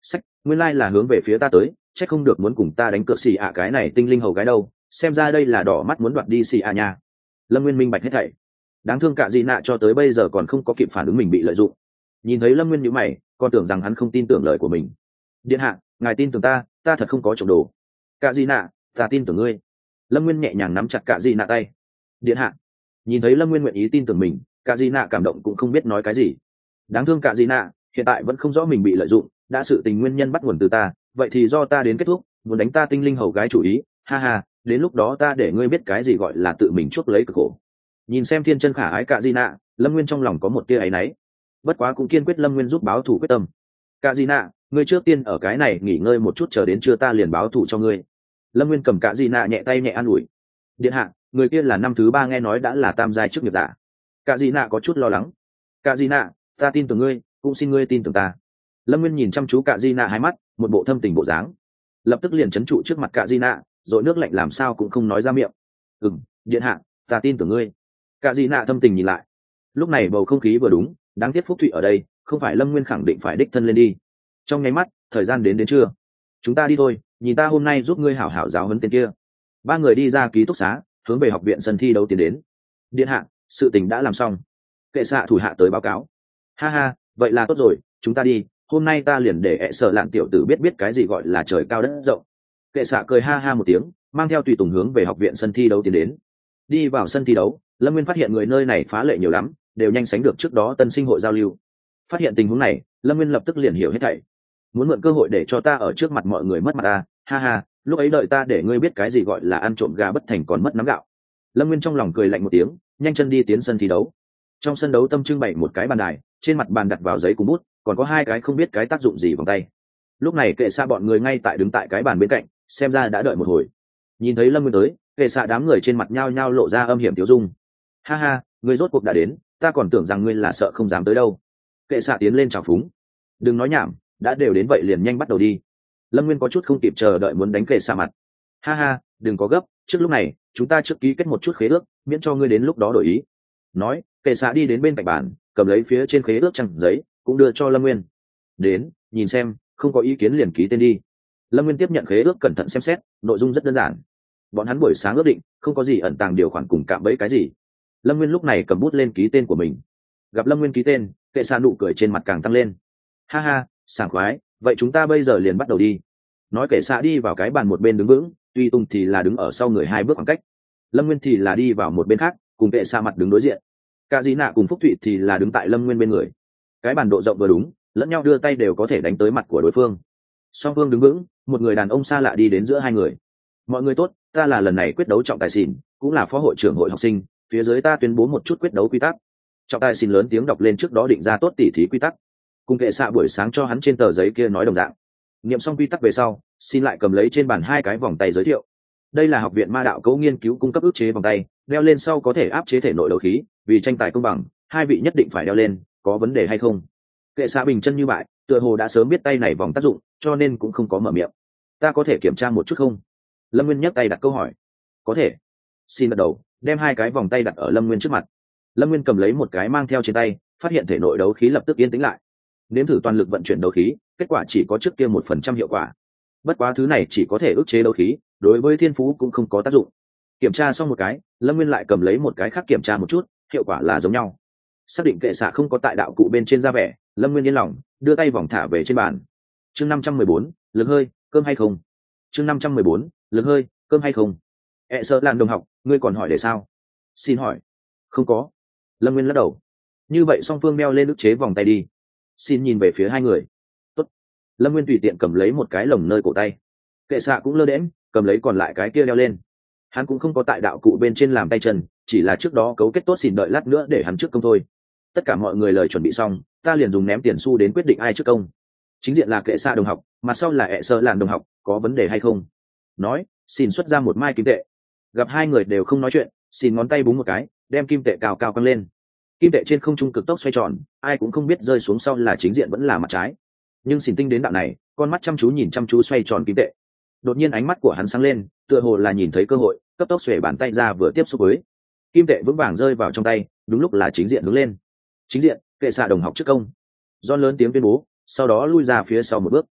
sách, nguyên lai là hướng về phía ta tới, chắc không được muốn cùng ta đánh cược xì ạ cái này tinh linh hầu gái đâu, xem ra đây là đỏ mắt muốn đoạt đi xì ạ nha. Lâm Nguyên minh bạch hết thảy. Đáng thương cả gì nạ cho tới bây giờ còn không có kịp phản ứng mình bị lợi dụng. Nhìn thấy Lâm Nguyên nhíu mày, còn tưởng rằng hắn không tin tưởng lời của mình. Điện hạ, ngài tin tưởng ta thật không có trộm đồ. Cả gì nạ, ta tin tưởng ngươi. Lâm Nguyên nhẹ nhàng nắm chặt cả gì nạ tay. Điện hạ. Nhìn thấy Lâm Nguyên nguyện ý tin tưởng mình, cả gì nạ cảm động cũng không biết nói cái gì. Đáng thương cả gì nạ, hiện tại vẫn không rõ mình bị lợi dụng, đã sự tình nguyên nhân bắt nguồn từ ta, vậy thì do ta đến kết thúc, muốn đánh ta tinh linh hầu gái chủ ý, ha ha, đến lúc đó ta để ngươi biết cái gì gọi là tự mình chuốc lấy cực khổ. Nhìn xem thiên chân khả ái cả gì nạ, Lâm Nguyên trong lòng có một tia áy náy, bất quá cũng kiên quyết Lâm Nguyên giúp báo thù quyết tâm. Cả gì nạ, ngươi trước tiên ở cái này nghỉ ngơi một chút, chờ đến trưa ta liền báo thù cho ngươi. Lâm Nguyên cầm cả gì nạ nhẹ tay nhẹ an ủi. Điện hạ, người kia là năm thứ 3 nghe nói đã là tam giai chức nghiệp giả. Cả gì nạ có chút lo lắng. Cả gì nạ, ta tin tưởng ngươi, cũng xin ngươi tin tưởng ta. Lâm Nguyên nhìn chăm chú cả gì nạ hai mắt, một bộ thâm tình bộ dáng, lập tức liền chấn trụ trước mặt cả gì nạ, rồi nước lạnh làm sao cũng không nói ra miệng. Điện hạ, ta tin tưởng ngươi. Cả gì nạ thâm tình nhìn lại. Lúc này bầu không khí vừa đúng, đáng tiếc Phúc Thụy ở đây, không phải Lâm Nguyên khẳng định phải đích thân lên đi. Trong nháy mắt, thời gian đến trưa. Chúng ta đi thôi, nhìn ta hôm nay giúp ngươi hảo hảo giáo huấn tên kia. Ba người đi ra ký túc xá, hướng về học viện sân thi đấu tiến đến. Điện hạ, sự tình đã làm xong. Kệ xạ thủ hạ tới báo cáo. Ha ha, vậy là tốt rồi, chúng ta đi. Hôm nay ta liền để sợ lạn tiểu tử biết cái gì gọi là trời cao đất rộng. Kệ xạ cười ha ha một tiếng, mang theo tùy tùng hướng về học viện sân thi đấu tiến đến. Đi vào sân thi đấu, Lâm Nguyên phát hiện người nơi này phá lệ nhiều lắm, đều nhanh sánh được trước đó tân sinh hội giao lưu. Phát hiện tình huống này, Lâm Nguyên lập tức liền hiểu hết thảy. Muốn mượn cơ hội để cho ta ở trước mặt mọi người mất mặt ta, ha ha, lúc ấy đợi ta để ngươi biết cái gì gọi là ăn trộm gà bất thành còn mất nắm gạo. Lâm Nguyên trong lòng cười lạnh một tiếng, nhanh chân đi tiến sân thi đấu. Trong sân đấu tâm trưng bày một cái bàn đài, trên mặt bàn đặt vào giấy cùng bút, còn có hai cái không biết cái tác dụng gì vòng tay. Lúc này kệ xạ bọn người ngay tại đứng tại cái bàn bên cạnh, xem ra đã đợi một hồi. Nhìn thấy Lâm Nguyên tới, kệ xạ đám người trên mặt nhao nhao lộ ra âm hiểm tiêu dung. Ha ha, ngươi rốt cuộc đã đến, ta còn tưởng rằng ngươi là sợ không dám tới đâu. Kệ xạ tiến lên chào phúng. Đừng nói nhảm, đã đều đến vậy liền nhanh bắt đầu đi. Lâm Nguyên có chút không kịp chờ đợi muốn đánh kệ xạ mặt. Ha ha, đừng có gấp, trước lúc này chúng ta trước ký kết một chút khế ước, miễn cho ngươi đến lúc đó đổi ý. Nói, kệ xạ đi đến bên cạnh bàn, cầm lấy phía trên khế ước trang giấy, cũng đưa cho Lâm Nguyên. Đến, nhìn xem, không có ý kiến liền ký tên đi. Lâm Nguyên tiếp nhận khế ước cẩn thận xem xét, nội dung rất đơn giản. Bọn hắn buổi sáng ước định, không có gì ẩn tàng điều khoản cùng cạm bẫy cái gì. Lâm Nguyên lúc này cầm bút lên ký tên của mình. Gặp Lâm Nguyên ký tên, kệ xạ nụ cười trên mặt càng tăng lên. Ha ha, sảng khoái, vậy chúng ta bây giờ liền bắt đầu đi. Nói kệ xạ đi vào cái bàn một bên đứng vững, Tuy Tung thì là đứng ở sau người 2 bước khoảng cách. Lâm Nguyên thì là đi vào một bên khác, cùng kệ xạ mặt đứng đối diện. Cả Dĩ Nạ cùng Phúc Thụy thì là đứng tại Lâm Nguyên bên người. Cái bàn độ rộng vừa đúng, lẫn nhau đưa tay đều có thể đánh tới mặt của đối phương. Song phương đứng vững, một người đàn ông xa lạ đi đến giữa hai người. Mọi người tốt, ta là lần này quyết đấu trọng tài xỉn, cũng là phó hội trưởng hội học sinh, phía dưới ta tuyên bố một chút quyết đấu quy tắc. Trọng tài xỉn lớn tiếng đọc lên trước đó định ra tốt tỉ thí quy tắc. Cùng kệ xạ buổi sáng cho hắn trên tờ giấy kia nói đồng dạng. Nghiệm xong quy tắc về sau, xin lại cầm lấy trên bàn 2 cái vòng tay giới thiệu. Đây là học viện ma đạo cấu nghiên cứu cung cấp ức chế vòng tay, đeo lên sau có thể áp chế thể nội đấu khí, vì tranh tài công bằng, 2 vị nhất định phải đeo lên, có vấn đề hay không? Kệ xạ bình chân như bại, tựa hồ đã sớm biết tay này vòng tác dụng, cho nên cũng không có mở miệng. Ta có thể kiểm tra một chút không? Lâm Nguyên nhấc tay đặt câu hỏi. Có thể. Xin gật đầu, đem 2 cái vòng tay đặt ở Lâm Nguyên trước mặt. Lâm Nguyên cầm lấy một cái mang theo trên tay, phát hiện thể nội đấu khí lập tức yên tĩnh lại. Nếm thử toàn lực vận chuyển đấu khí, kết quả chỉ có trước kia 1% hiệu quả. Bất quá thứ này chỉ có thể ức chế đấu khí, đối với thiên phú cũng không có tác dụng. Kiểm tra xong một cái, Lâm Nguyên lại cầm lấy một cái khác kiểm tra một chút, hiệu quả là giống nhau. Xác định kệ xạ không có tại đạo cụ bên trên ra vẻ, Lâm Nguyên yên lòng, đưa tay vòng thả về trên bàn. Chương 514, lực hơi, cơm hay không? Chương 514, lực hơi, cơm hay không? Sợ làn đồng học, ngươi còn hỏi để sao? Xin hỏi. Không có. Lâm Nguyên lắc đầu. Như vậy song phương đeo lên ức chế vòng tay đi. Xin nhìn về phía 2 người. Tốt. Lâm Nguyên tùy tiện cầm lấy một cái lồng nơi cổ tay. Kệ xạ cũng lơ đễnh, cầm lấy còn lại cái kia đeo lên. Hắn cũng không có tại đạo cụ bên trên làm tay chân, chỉ là trước đó cấu kết tốt xin đợi lát nữa để hắn trước công thôi. Tất cả mọi người lời chuẩn bị xong, ta liền dùng ném tiền xu đến quyết định ai trước công. Chính diện là kệ xạ đồng học, mặt sau là sợ làn đồng học, có vấn đề hay không? Nói, xin xuất ra một mai kim tệ. Gặp 2 người đều không nói chuyện, xin ngón tay búng một cái, đem kim tệ cao cao căng lên. Kim tệ trên không trung cực tốc xoay tròn, ai cũng không biết rơi xuống sau là chính diện vẫn là mặt trái. Nhưng xin tinh đến đạo này, con mắt chăm chú nhìn chăm chú xoay tròn kim tệ. Đột nhiên ánh mắt của hắn sáng lên, tựa hồ là nhìn thấy cơ hội, cấp tốc xuề bàn tay ra vừa tiếp xúc với kim tệ vững vàng rơi vào trong tay, đúng lúc là chính diện hướng lên. Chính diện, kệ xạ đồng học trước công. John lớn tiếng tuyên bố, sau đó lui ra phía sau một bước.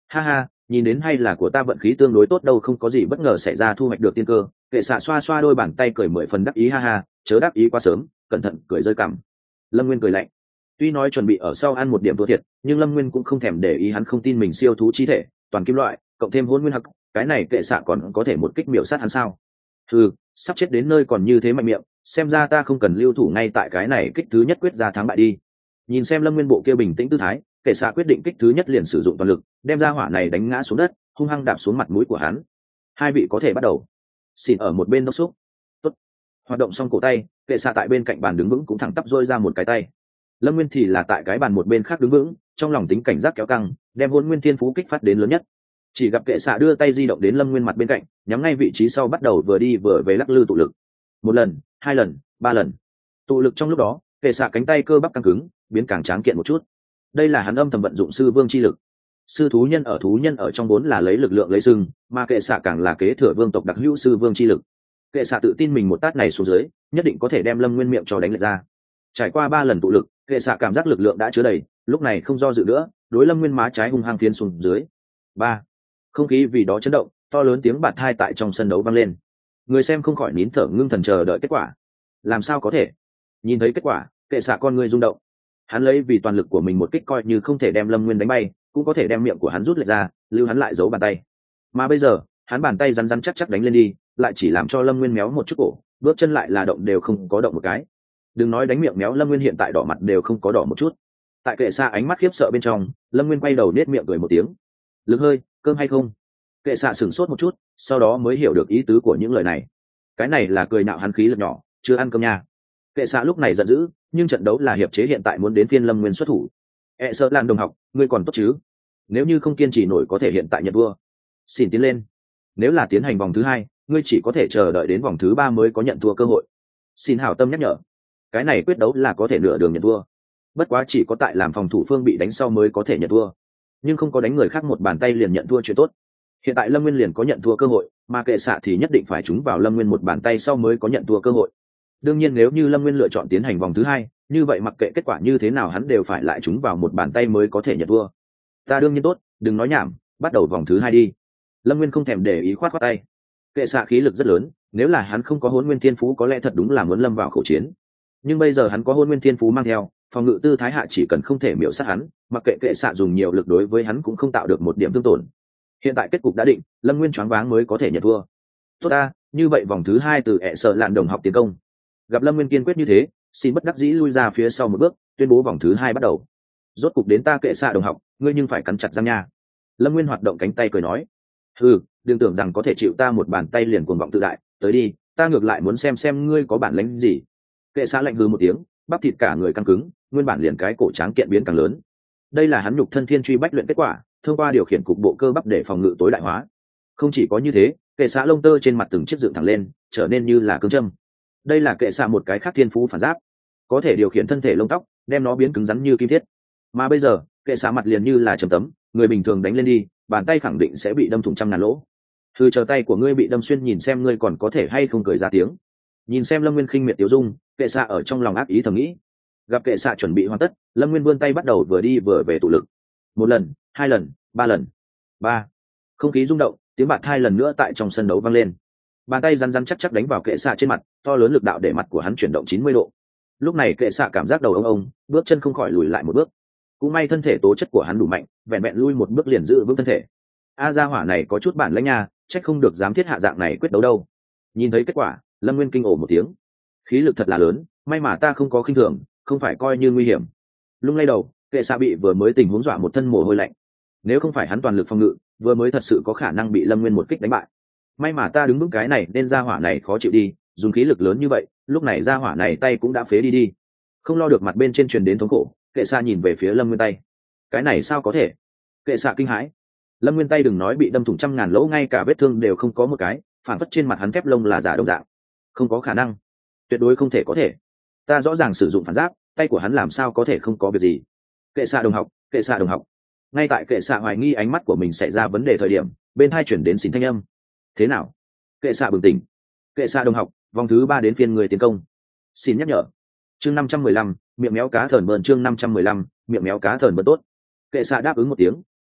Ha ha, nhìn đến hay là của ta vận khí tương đối tốt đâu, không có gì bất ngờ xảy ra thu hoạch được tiên cơ. Kệ xạ xoa xoa đôi bàn tay cười 10 phần đắc ý, ha ha, chớ đắc ý quá sớm, cẩn thận cười rơi cằm. Lâm Nguyên cười lạnh. Tuy nói chuẩn bị ở sau ăn một điểm thua thiệt, nhưng Lâm Nguyên cũng không thèm để ý, hắn không tin mình siêu thú chi thể, toàn kim loại, cộng thêm hôn nguyên hắc, cái này kệ xạ còn có thể một kích miểu sát hắn sao? Ừ, sắp chết đến nơi còn như thế mạnh miệng, xem ra ta không cần lưu thủ ngay tại cái này kích thứ nhất quyết ra thắng bại đi. Nhìn xem Lâm Nguyên bộ kia bình tĩnh tư thái, kệ xạ quyết định kích thứ nhất liền sử dụng toàn lực, đem ra hỏa này đánh ngã xuống đất, hung hăng đạp xuống mặt mũi của hắn. Hai vị có thể bắt đầu. Xin ở một bên đốc xúc. Tốt. Hoạt động xong cổ tay, kệ xạ tại bên cạnh bàn đứng vững cũng thẳng tắp rôi ra một cái tay. Lâm Nguyên thì là tại cái bàn một bên khác đứng vững, trong lòng tính cảnh giác kéo căng, đem hôn nguyên thiên phú kích phát đến lớn nhất. Chỉ gặp kệ xạ đưa tay di động đến Lâm Nguyên mặt bên cạnh, nhắm ngay vị trí sau bắt đầu vừa đi vừa về lắc lư tụ lực. Một lần, hai lần, ba lần. Tụ lực trong lúc đó, kệ xạ cánh tay cơ bắp căng cứng, biến càng tráng kiện một chút. Đây là hắn âm thầm vận dụng sư vương chi lực. Sư thú nhân ở trong vốn là lấy lực lượng lấy sừng, mà kệ xạ càng là kế thừa vương tộc đặc hữu sư vương chi lực. Kệ xạ tự tin mình một tát này xuống dưới, nhất định có thể đem Lâm Nguyên miệng cho đánh lệch ra. Trải qua 3 lần tụ lực, kệ xạ cảm giác lực lượng đã chứa đầy, lúc này không do dự nữa, đối Lâm Nguyên má trái hung hăng phiến xuống dưới. Ba. Không khí vì đó chấn động, to lớn tiếng bạt hai tại trong sân đấu vang lên. Người xem không khỏi nín thở ngưng thần chờ đợi kết quả. Làm sao có thể? Nhìn thấy kết quả, kệ xạ con người rung động. Hắn lấy vì toàn lực của mình một kích coi như không thể đem Lâm Nguyên đánh bay, cũng có thể đem miệng của hắn rút lệch ra, lưu hắn lại giấu bàn tay. Mà bây giờ, hắn bàn tay rắn rắn chắc chắc đánh lên đi, lại chỉ làm cho Lâm Nguyên méo một chút cổ, bước chân lại là động đều không có động một cái. Đừng nói đánh miệng méo, Lâm Nguyên hiện tại đỏ mặt đều không có đỏ một chút. Tại kệ xạ ánh mắt khiếp sợ bên trong, Lâm Nguyên quay đầu nết miệng cười một tiếng. Lực hơi, cơm hay không? Kệ xạ sửng sốt một chút, sau đó mới hiểu được ý tứ của những lời này. Cái này là cười nạo hắn khí lực nhỏ, chưa ăn cơm nha. Kệ xạ lúc này giận dữ, nhưng trận đấu là hiệp chế, hiện tại muốn đến phiên Lâm Nguyên xuất thủ. Sợ lan đồng học, ngươi còn tốt chứ? Nếu như không kiên trì nổi có thể hiện tại nhận vua. Xin tiến lên. Nếu là tiến hành vòng thứ 2, ngươi chỉ có thể chờ đợi đến vòng thứ 3 mới có nhận thua cơ hội. Xin hảo tâm nhắc nhở. Cái này quyết đấu là có thể nửa đường nhận thua. Bất quá chỉ có tại làm phòng thủ phương bị đánh sau mới có thể nhận thua, nhưng không có đánh người khác một bàn tay liền nhận thua chuyện tốt. Hiện tại Lâm Nguyên liền có nhận thua cơ hội, mà kệ xạ thì nhất định phải trúng vào Lâm Nguyên một bàn tay sau mới có nhận thua cơ hội. Đương nhiên nếu như Lâm Nguyên lựa chọn tiến hành vòng thứ 2, như vậy mặc kệ kết quả như thế nào hắn đều phải lại trúng vào một bàn tay mới có thể nhận thua. Ta đương nhiên tốt, đừng nói nhảm, bắt đầu vòng thứ 2 đi. Lâm Nguyên không thèm để ý, khoát khoát tay. Kệ xạ khí lực rất lớn, nếu là hắn không có hôn nguyên thiên phú có lẽ thật đúng là muốn lâm vào khẩu chiến, nhưng bây giờ hắn có hôn nguyên thiên phú mang theo, phòng ngự tư thái hạ chỉ cần không thể miểu sát hắn, mặc kệ kệ xạ dùng nhiều lực đối với hắn cũng không tạo được một điểm thương tổn. Hiện tại kết cục đã định, Lâm Nguyên choáng váng mới có thể nhận thua. Tốt ta, như vậy vòng thứ 2 từ sợ lạn đồng học tiến công. Gặp Lâm Nguyên kiên quyết như thế, xin bất đắc dĩ lui ra phía sau một bước, tuyên bố vòng thứ 2 bắt đầu. Rốt cục đến ta kệ xạ đồng học, ngươi nhưng phải cắn chặt răng nha. Lâm Nguyên hoạt động cánh tay cười nói. Đừng tưởng rằng có thể chịu ta một bàn tay liền cuồng vọng tự đại, tới đi, ta ngược lại muốn xem ngươi có bản lĩnh gì. Kệ xạ lạnh hừ một tiếng, bắp thịt cả người căng cứng, nguyên bản liền cái cổ tráng kiện biến càng lớn. Đây là hắn nhục thân thiên truy bách luyện kết quả, thông qua điều khiển cục bộ cơ bắp để phòng ngự tối đại hóa. Không chỉ có như thế, kệ xạ lông tơ trên mặt từng chiếc dựng thẳng lên, trở nên như là cương châm. Đây là kệ xạ một cái khác thiên phú phản giáp, có thể điều khiển thân thể lông tóc, đem nó biến cứng rắn như kim thiết. Mà bây giờ, kệ xạ mặt liền như là chấm tấm, người bình thường đánh lên đi, bàn tay khẳng định sẽ bị đâm thủng trăm ngàn lỗ. Chờ tay của ngươi bị đâm xuyên, nhìn xem ngươi còn có thể hay không cười ra tiếng. Nhìn xem Lâm Nguyên khinh miệt tiêu dung, kệ xạ ở trong lòng ác ý thầm nghĩ. Gặp kệ xạ chuẩn bị hoàn tất, Lâm Nguyên vươn tay bắt đầu vừa đi vừa về tụ lực. 1 lần, 2 lần, 3 lần. 3. Không khí rung động, tiếng bạt 2 lần nữa tại trong sân đấu vang lên. Bàn tay rắn rắn chắc chắc đánh vào kệ xạ trên mặt, to lớn lực đạo để mặt của hắn chuyển động 90 độ. Lúc này kệ xạ cảm giác đầu ông, bước chân không khỏi lùi lại một bước. Cũng may thân thể tố chất của hắn đủ mạnh, vẹn vẹn lui một bước liền giữ vững thân thể. Gia hỏa này có chút bản lĩnh nha, trách không được dám thiết hạ dạng này quyết đấu đâu. Nhìn thấy kết quả, Lâm Nguyên kinh ồ một tiếng. Khí lực thật là lớn, may mà ta không có khinh thường, không phải coi như nguy hiểm. Lung lay đầu, kệ xạ bị vừa mới tình huống dọa một thân mồ hôi lạnh. Nếu không phải hắn toàn lực phòng ngự, vừa mới thật sự có khả năng bị Lâm Nguyên một kích đánh bại. May mà ta đứng vững cái này nên gia hỏa này khó chịu đi, dùng khí lực lớn như vậy, lúc này gia hỏa này tay cũng đã phế đi. Không lo được mặt bên trên truyền đến thống khổ, kệ xạ nhìn về phía Lâm Nguyên tay. Cái này sao có thể? Kệ xạ kinh hãi. Lâm Nguyên tay đừng nói bị đâm thủng trăm ngàn lỗ, ngay cả vết thương đều không có một cái, phản phất trên mặt hắn thép lông là giả đồng dạng. Không có khả năng, tuyệt đối không thể có thể. Ta rõ ràng sử dụng phản giáp, tay của hắn làm sao có thể không có việc gì? Kệ xạ đồng học, kệ xạ đồng học. Ngay tại kệ xạ hoài nghi ánh mắt của mình xảy ra vấn đề thời điểm, bên hai chuyển đến xin thanh âm. Thế nào? Kệ xạ bừng tỉnh. Kệ xạ đồng học, vòng thứ 3 đến phiên người tiến công. Xin nhắc nhở. Chương 515, miệng méo cá thờn bờn. Chương 515, miệng méo cá thờn bờn. Tốt. Kệ xạ đáp ứng một tiếng,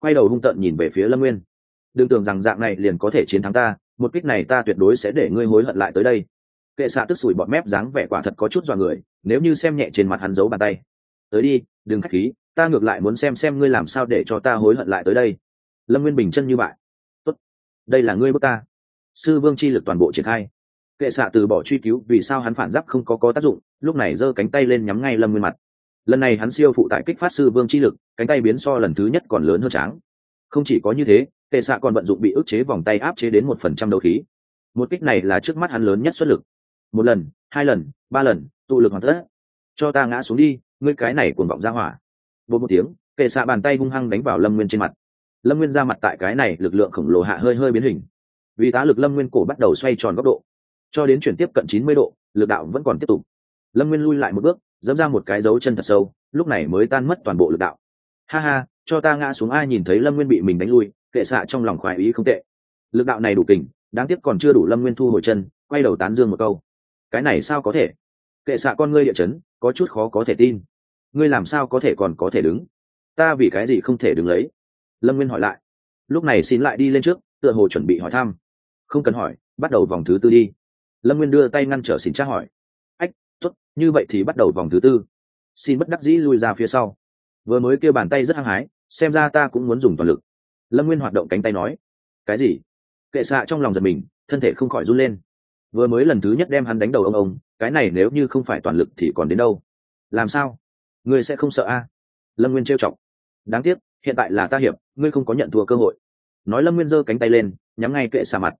quay đầu hung tợn nhìn về phía lâm nguyên. Đừng tưởng rằng dạng này liền có thể chiến thắng ta, một kích này ta tuyệt đối sẽ để ngươi hối hận lại tới đây. Kệ xạ tức sủi bọt mép, dáng vẻ quả thật có chút dọa người, nếu như xem nhẹ trên mặt hắn giấu bàn tay. Tới đi, đừng khách khí, ta ngược lại muốn xem ngươi làm sao để cho ta hối hận lại tới đây. Lâm nguyên bình chân như bại. Tốt, đây là ngươi bước ta. Sư vương chi lực toàn bộ triển khai. Kệ xạ từ bỏ truy cứu vì sao hắn phản giáp không có tác dụng, lúc này giơ cánh tay lên nhắm ngay lâm nguyên mặt. Lần này hắn siêu phụ tại kích phát sư vương chi lực, cánh tay biến so lần thứ nhất còn lớn hơn tráng. Không chỉ có như thế, kệ xạ còn vận dụng bị ức chế vòng tay áp chế đến 1% đấu khí. Một kích này là trước mắt hắn lớn nhất xuất lực. 1 lần, 2 lần, 3 lần, tụ lực hoàn tất. Cho ta ngã xuống đi, ngươi cái này cuồng vọng ra hỏa. Bột một tiếng, kệ xạ bàn tay hung hăng đánh vào lâm nguyên trên mặt. Lâm nguyên ra mặt tại cái này lực lượng khổng lồ hạ hơi biến hình. Vì tá lực lâm nguyên cổ bắt đầu xoay tròn góc độ, cho đến chuyển tiếp cận 90 độ, lực đạo vẫn còn tiếp tục. Lâm nguyên lui lại một bước, dẫm ra một cái dấu chân thật sâu, lúc này mới tan mất toàn bộ lực đạo. Ha ha, cho ta ngã xuống. Ai nhìn thấy lâm nguyên bị mình đánh lui, kệ xạ trong lòng khoái ý không tệ. Lực đạo này đủ kình, đáng tiếc còn chưa đủ. Lâm nguyên thu hồi chân, quay đầu tán dương một câu. Cái này sao có thể? Kệ xạ con ngươi địa chấn, có chút khó có thể tin. Ngươi làm sao có thể còn có thể đứng? Ta vì cái gì không thể đứng lấy? Lâm nguyên hỏi lại. Lúc này xin lại đi lên trước, tựa hồ chuẩn bị hỏi thăm. Không cần hỏi, bắt đầu vòng thứ tư đi. Lâm nguyên đưa tay ngăn trở xin tra hỏi. Ách, tốt, như vậy thì bắt đầu vòng thứ tư. Xin bất đắc dĩ lui ra phía sau. Vừa mới kêu bàn tay rất hăng hái, xem ra ta cũng muốn dùng toàn lực. Lâm nguyên hoạt động cánh tay nói. Cái gì? Kệ xạ trong lòng giật mình, thân thể không khỏi run lên. Vừa mới lần thứ nhất đem hắn đánh đầu ông, cái này nếu như không phải toàn lực thì còn đến đâu? Làm sao? Ngươi sẽ không sợ a? Lâm nguyên trêu chọc. Đáng tiếc, hiện tại là ta hiệp, ngươi không có nhận thua cơ hội. Nói Lâm nguyên giơ cánh tay lên, nhắm ngay kệ xạ mặt.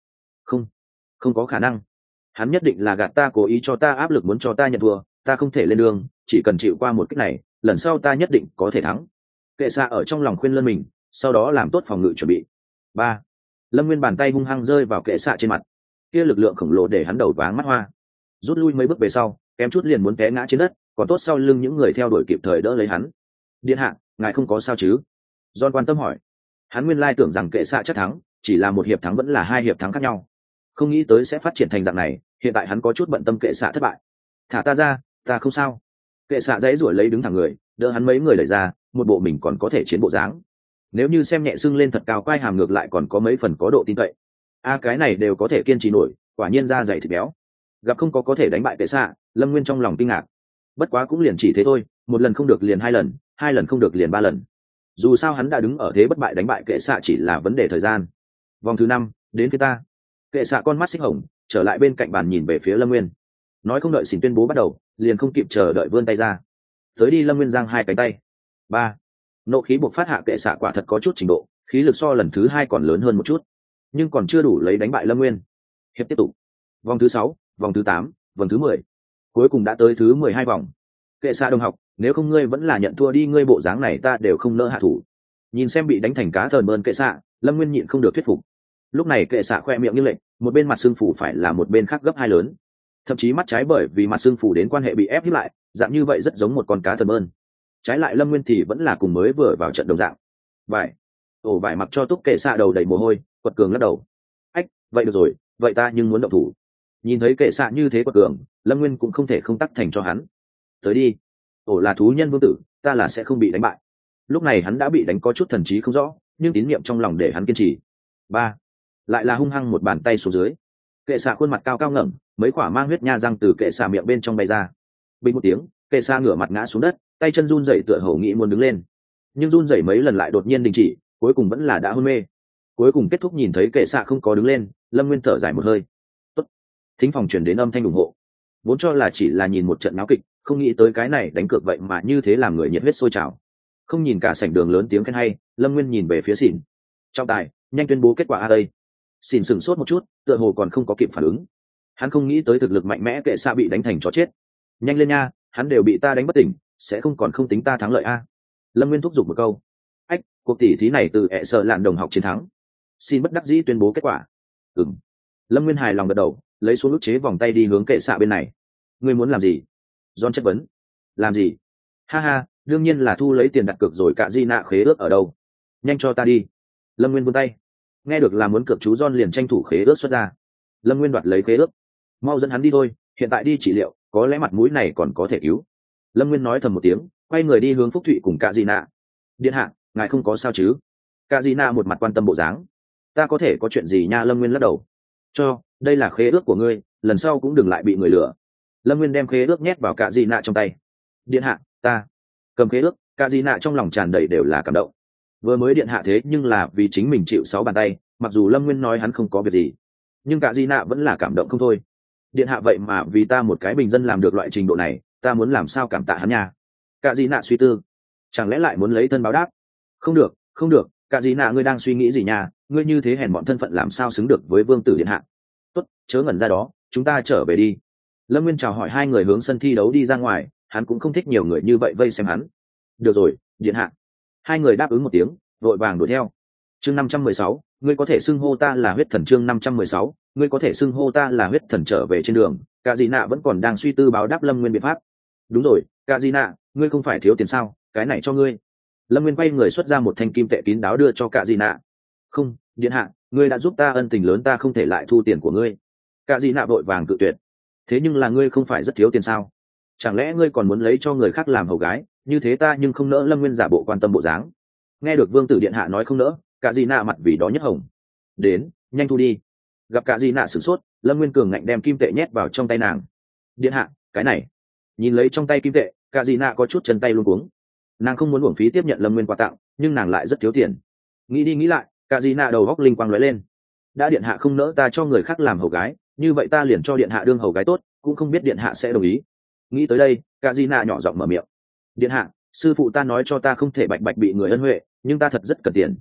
Không có khả năng. Hắn nhất định là gạt ta, cố ý cho ta áp lực, muốn cho ta nhận thua. Ta không thể lên đường, chỉ cần chịu qua một kích này, lần sau ta nhất định có thể thắng. Kệ xạ ở trong lòng khuyên lơn mình, sau đó làm tốt phòng ngự chuẩn bị. 3. Lâm nguyên bàn tay hung hăng rơi vào kệ xạ trên mặt. Kia lực lượng khổng lồ để hắn đầu váng mắt hoa, rút lui mấy bước về sau, kém chút liền muốn té ngã trên đất, còn tốt sau lưng những người theo đuổi kịp thời đỡ lấy hắn. Điện hạ, ngài không có sao chứ? John quan tâm hỏi. Hắn nguyên lai tưởng rằng kệ xạ chắc thắng, chỉ là một hiệp thắng vẫn là 2 hiệp thắng khác nhau, không nghĩ tới sẽ phát triển thành dạng này. Hiện tại hắn có chút bận tâm kệ xạ thất bại. Thả ta ra, ta không sao. Kệ xạ dãy rủi lấy đứng thẳng người, đỡ hắn mấy người đẩy ra, một bộ mình còn có thể chiến bộ dáng. Nếu như xem nhẹ sưng lên thật cao quai hàm, ngược lại còn có mấy phần có độ tin cậy. Cái này đều có thể kiên trì nổi, quả nhiên da dày thịt béo. Gặp không có thể đánh bại kệ xạ, Lâm nguyên trong lòng kinh ngạc. Bất quá cũng liền chỉ thế thôi, 1 lần không được liền 2 lần, 2 lần không được liền 3 lần. Dù sao hắn đã đứng ở thế bất bại, đánh bại kệ xạ chỉ là vấn đề thời gian. Vòng thứ 5, đến phía ta. Kệ xạ con mắt xích hồng, trở lại bên cạnh bàn nhìn về phía Lâm nguyên. Nói không đợi xin tuyên bố bắt đầu, liền không kịp chờ đợi vươn tay ra. Tới đi. Lâm nguyên giang 2 cánh tay. 3. Nộ khí buộc phát hạ, kệ xạ quả thật có chút trình độ, khí lực so lần thứ 2 còn lớn hơn một chút, nhưng còn chưa đủ lấy đánh bại Lâm nguyên. Hiệp tiếp tục. Vòng thứ 6, vòng thứ 8, vòng thứ 10, cuối cùng đã tới thứ 12 vòng. Kệ xạ đồng học, nếu không ngươi vẫn là nhận thua đi, ngươi bộ dáng này ta đều không nỡ hạ thủ. Nhìn xem bị đánh thành cá thờn bơn kệ xạ, Lâm nguyên nhịn không được thuyết phục. Lúc này kệ xạ khoe miệng như lệnh, một bên mặt xương phủ phải là một bên khác gấp 2 lớn, thậm chí mắt trái bởi vì mặt xương phủ đến quan hệ bị ép hiếp lại, dạng như vậy rất giống một con cá thờn bơn. Trái lại Lâm nguyên thì vẫn là cùng mới vừa vào trận đồng dạng. Vải mặc cho túc kệ xạ đầu đầy mồ hôi, quật cường lắc đầu. Ách, vậy được rồi, vậy ta nhưng muốn động thủ. Nhìn thấy kệ xạ như thế quật cường, Lâm nguyên cũng không thể không tắc thành cho hắn. Tới đi. Là thú nhân vương tử, ta là sẽ không bị đánh bại. Lúc này hắn đã bị đánh có chút thần trí không rõ, nhưng tín niệm trong lòng để hắn kiên trì. 3. Lại là hung hăng một bàn tay xuống dưới. Kệ xạ khuôn mặt cao cao ngẩng, mấy quả mang huyết nha răng từ kệ xạ miệng bên trong bay ra. Bình một tiếng, kệ xạ ngửa mặt ngã xuống đất, tay chân run rẩy tựa hồ nghĩ muốn đứng lên, nhưng run rẩy mấy lần lại đột nhiên đình chỉ, cuối cùng vẫn là đã hôn mê. Cuối cùng kết thúc, nhìn thấy kệ xạ không có đứng lên, Lâm nguyên thở dài một hơi. Tốt. Thính phòng truyền đến âm thanh ủng hộ. Vốn cho là chỉ là nhìn một trận náo kịch, không nghĩ tới cái này đánh cược vậy mà như thế, làm người nhiệt huyết sôi trào. Không nhìn cả sảnh đường lớn tiếng khen hay, Lâm nguyên nhìn về phía xỉn. Trọng tài, nhanh tuyên bố kết quả a đây. Xỉn sửng sốt một chút, tựa hồ còn không có kịp phản ứng. Hắn không nghĩ tới thực lực mạnh mẽ kệ xạ bị đánh thành chó chết. Nhanh lên nha, hắn đều bị ta đánh bất tỉnh, sẽ không còn không tính ta thắng lợi a. Lâm nguyên thúc giục một câu. Ách, cuộc tỷ thí này từ ẹ sợ lạn đồng học chiến thắng. Xin bất đắc dĩ tuyên bố kết quả. Lâm nguyên hài lòng gật đầu, lấy xuống ức chế vòng tay đi hướng kệ xạ bên này. Ngươi muốn làm gì? John chất vấn. Làm gì? Ha ha, đương nhiên là thu lấy tiền đặt cược rồi. Cả di nạ khế ước ở đâu? Nhanh cho ta đi. Lâm nguyên vươn tay. Nghe được là muốn cược, chú John liền tranh thủ khế ước xuất ra. Lâm nguyên đoạt lấy khế ước. Mau dẫn hắn đi thôi, hiện tại đi trị liệu, có lẽ mặt mũi này còn có thể cứu. Lâm nguyên nói thầm một tiếng, quay người đi hướng Phúc Thụy cùng Cả di nạ. Điện hạ, ngài không có sao chứ? Cả Di Na một mặt quan tâm bộ dáng. Ta có thể có chuyện gì nha? Lâm Nguyên lắc đầu. Cho, đây là khế ước của ngươi, lần sau cũng đừng lại bị người lừa. Lâm Nguyên đem khế ước nhét vào Cả Di Na trong tay. Điện hạ, ta cầm khế ước. Cả Di Na trong lòng tràn đầy đều là cảm động. Vừa mới điện hạ thế nhưng là vì chính mình chịu 6 bàn tay, mặc dù Lâm Nguyên nói hắn không có việc gì, nhưng Cả Di Na vẫn là cảm động không thôi. Điện hạ vậy mà vì ta một cái bình dân làm được loại trình độ này, ta muốn làm sao cảm tạ hắn nha? Cả Di Na suy tư, chẳng lẽ lại muốn lấy thân báo đáp? Không được, không được, Cả Di Na, ngươi đang suy nghĩ gì nha? Ngươi như thế hèn mọn thân phận làm sao xứng được với vương tử điện hạ? Tốt, chớ ngẩn ra đó, chúng ta trở về đi. Lâm Nguyên chào hỏi hai người hướng sân thi đấu đi ra ngoài, hắn cũng không thích nhiều người như vậy vây xem hắn. Được rồi, điện hạ. Hai người đáp ứng một tiếng, vội vàng đuổi theo. Chương 516, ngươi có thể xưng hô ta là huyết thần. Chương 516, ngươi có thể xưng hô ta là huyết thần. Trở về trên đường, Cả Di Nạ vẫn còn đang suy tư báo đáp Lâm Nguyên biện pháp. Đúng rồi, Cả Di Nạ, ngươi không phải thiếu tiền sao? Cái này cho ngươi. Lâm Nguyên quay người xuất ra một thanh kim tệ kín đáo đưa cho Cả Di Nạ. Không, điện hạ, ngươi đã giúp ta ân tình lớn, ta không thể lại thu tiền của ngươi. Cả Di Nạ vội vàng cự tuyệt. Thế nhưng là ngươi không phải rất thiếu tiền sao? Chẳng lẽ ngươi còn muốn lấy cho người khác làm hầu gái? Như thế ta nhưng không nỡ. Lâm Nguyên giả bộ quan tâm bộ dáng. Nghe được vương tử điện hạ nói không nỡ, Cả Di Nạ mặt vì đó nhất hồng. Đến, nhanh thu đi. Gặp Cả Di Nạ sửng sốt, Lâm Nguyên cường ngạnh đem kim tệ nhét vào trong tay nàng. Điện hạ, cái này. Nhìn lấy trong tay kim tệ, Cả Di Nạ có chút chân tay luống cuống. Nàng không muốn uổng phí tiếp nhận Lâm Nguyên quà tặng, nhưng nàng lại rất thiếu tiền. Nghĩ đi nghĩ lại, Cả Di Nạ đầu góc linh quang lóe lên. Đã điện hạ không nỡ ta cho người khác làm hầu gái, như vậy ta liền cho điện hạ đương hầu gái tốt, cũng không biết điện hạ sẽ đồng ý. Nghĩ tới đây, Cả Di Nạ nhỏ giọng mở miệng. Điện hạ, sư phụ ta nói cho ta không thể bạch bạch bị người ân huệ, nhưng ta thật rất cần tiền,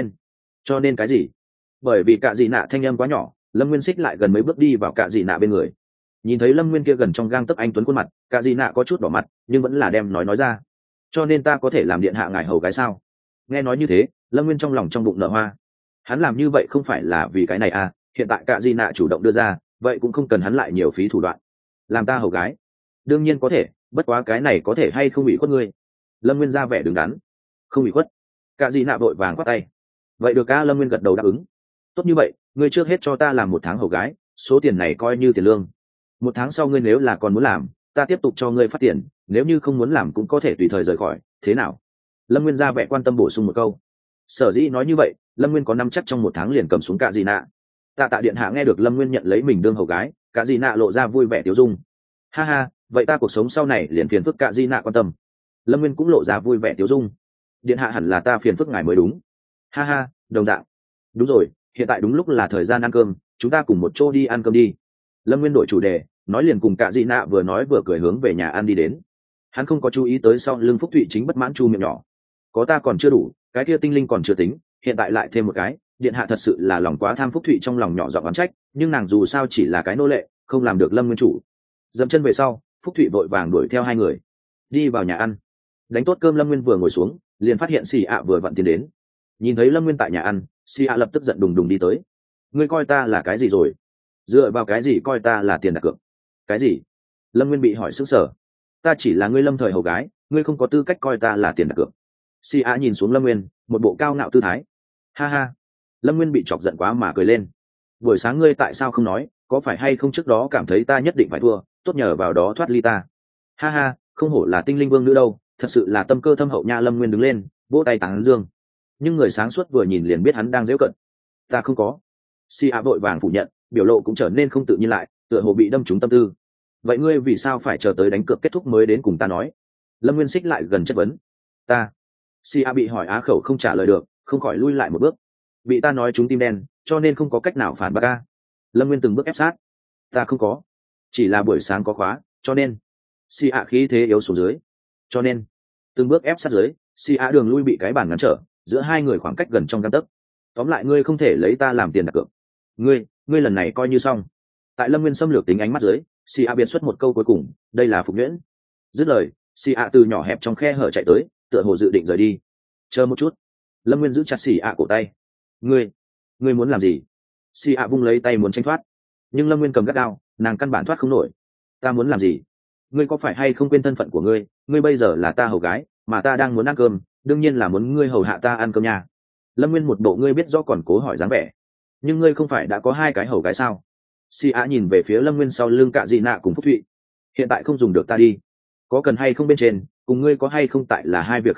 cho nên cái gì? Bởi vì Cả Di Nạ thanh âm quá nhỏ, Lâm Nguyên xích lại gần mấy bước đi vào Cả Di Nạ bên người. Nhìn thấy Lâm Nguyên kia gần trong gang tấc anh tuấn khuôn mặt, Cả Di Nạ có chút đỏ mặt, nhưng vẫn là đem nói ra. Cho nên ta có thể làm điện hạ ngài hầu gái sao? Nghe nói như thế, Lâm Nguyên trong lòng trong bụng nở hoa. Hắn làm như vậy không phải là vì cái này à? Hiện tại Cả Di Nạ chủ động đưa ra, vậy cũng không cần hắn lại nhiều phí thủ đoạn. Làm ta hầu gái? Đương nhiên có thể, bất quá cái này có thể hay không bị khuất ngươi? Lâm Nguyên ra vẻ đứng đắn. Không bị khuất. Cả Di Nạ vội vàng quát tay. Vậy được a. Lâm Nguyên gật đầu đáp ứng. Tốt như vậy, ngươi trước hết cho ta làm 1 tháng hầu gái, số tiền này coi như tiền lương. 1 tháng sau ngươi nếu là còn muốn làm, ta tiếp tục cho ngươi phát tiền, nếu như không muốn làm cũng có thể tùy thời rời khỏi, thế nào? Lâm Nguyên ra vẻ quan tâm bổ sung một câu. Sở dĩ nói như vậy, Lâm Nguyên có nắm chắc trong 1 tháng liền cầm xuống Cả Di Nạ. Tạ điện hạ. Nghe được Lâm Nguyên nhận lấy mình đương hầu gái, Cả Di Nạ lộ ra vui vẻ tiếu dung. Ha ha, vậy ta cuộc sống sau này liền phiền phức Cả Di Nạ quan tâm. Lâm Nguyên cũng lộ ra vui vẻ tiếu dung. Điện hạ hẳn là ta phiền phức ngài mới đúng. Ha ha, đồng dạng. Đúng rồi, hiện tại đúng lúc là thời gian ăn cơm, chúng ta cùng một chỗ đi ăn cơm đi. Lâm Nguyên đổi chủ đề, nói liền cùng Cả Di Nạ vừa nói vừa cười hướng về nhà ăn đi đến. Hắn không có chú ý tới sau lưng Phúc Thụy chính bất mãn chu miệng nhỏ. Có ta còn chưa đủ, cái kia tinh linh còn chưa tính, hiện tại lại thêm một cái, điện hạ thật sự là lòng quá tham. Phúc Thụy trong lòng nhỏ giọng oán trách, nhưng nàng dù sao chỉ là cái nô lệ, không làm được Lâm Nguyên chủ. Dậm chân về sau, Phúc Thụy vội vàng đuổi theo hai người đi vào nhà ăn. Đánh tốt cơm, Lâm Nguyên vừa ngồi xuống liền phát hiện Xì ạ vừa vặn tiến đến. Nhìn thấy Lâm Nguyên tại nhà ăn, Xì ạ lập tức giận đùng đùng đi tới. Ngươi coi ta là cái gì rồi? Dựa vào cái gì coi ta là tiền đặt cược? Cái gì? Lâm Nguyên bị hỏi sững sờ. Ta chỉ là ngươi lâm thời hầu gái, ngươi không có tư cách coi ta là tiền đặt cược. Xì ạ nhìn xuống Lâm Nguyên, một bộ cao ngạo tư thái. Ha ha. Lâm Nguyên bị chọc giận quá mà cười lên. Buổi sáng ngươi tại sao không nói, có phải hay không trước đó cảm thấy ta nhất định phải thua, tốt nhờ vào đó thoát ly ta? Ha ha, không hổ là tinh linh vương nữ đâu, thật sự là tâm cơ thâm hậu nha. Lâm Nguyên đứng lên, vỗ tay tán dương. Nhưng người sáng suốt vừa nhìn liền biết hắn đang giễu cận. Ta không có. Si A vội vàng phủ nhận, biểu lộ cũng trở nên không tự nhiên lại, tựa hồ bị đâm trúng tâm tư. Vậy ngươi vì sao phải chờ tới đánh cược kết thúc mới đến cùng ta nói? Lâm Nguyên xích lại gần chất vấn. Ta. Si A bị hỏi á khẩu không trả lời được, không khỏi lui lại một bước. Bị ta nói trúng tim đen, cho nên không có cách nào phản bác ca. Lâm Nguyên từng bước ép sát. Ta không có, chỉ là buổi sáng có khóa, cho nên. Si A khí thế yếu xuống dưới, cho nên từng bước ép sát dưới. Si A đường lui bị cái bàn ngăn trở, giữa hai người khoảng cách gần trong gang tấc. Tóm lại ngươi không thể lấy ta làm tiền đặt cược. Ngươi lần này coi như xong. Tại Lâm Nguyên xâm lược tính ánh mắt dưới, Si A biệt xuất một câu cuối cùng, đây là phục nhuyễn. Dứt lời, Si A từ nhỏ hẹp trong khe hở chạy tới, tựa hồ dự định rời đi. Chờ một chút. Lâm Nguyên giữ chặt Si A cổ tay. Ngươi muốn làm gì? Si A vung lấy tay muốn tranh thoát, nhưng Lâm Nguyên cầm gắt gao, nàng căn bản thoát không nổi. Ta muốn làm gì? Ngươi có phải hay không quên thân phận của ngươi? Ngươi bây giờ là ta hầu gái, mà ta đang muốn ăn cơm, đương nhiên là muốn ngươi hầu hạ ta ăn cơm nha. Lâm Nguyên một bộ ngươi biết rõ còn cố hỏi dáng vẻ. Nhưng ngươi không phải đã có 2 cái hầu gái sao? Si A nhìn về phía Lâm Nguyên sau lưng Cả Dị Nạ cùng Phúc Thụy. Hiện tại không dùng được ta đi. Có cần hay không bên trên, cùng ngươi có hay không tại là 2 việc khác nhau,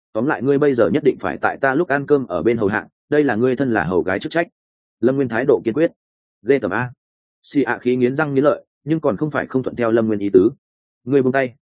tóm lại ngươi bây giờ nhất định phải tại ta lúc ăn cơm ở bên hầu hạ, đây là ngươi thân là hầu gái chức trách. Lâm Nguyên thái độ kiên quyết. Ghê tởm a. Xì ạ khí nghiến răng nghiến lợi, nhưng còn không phải không thuận theo Lâm Nguyên ý tứ. Ngươi buông tay.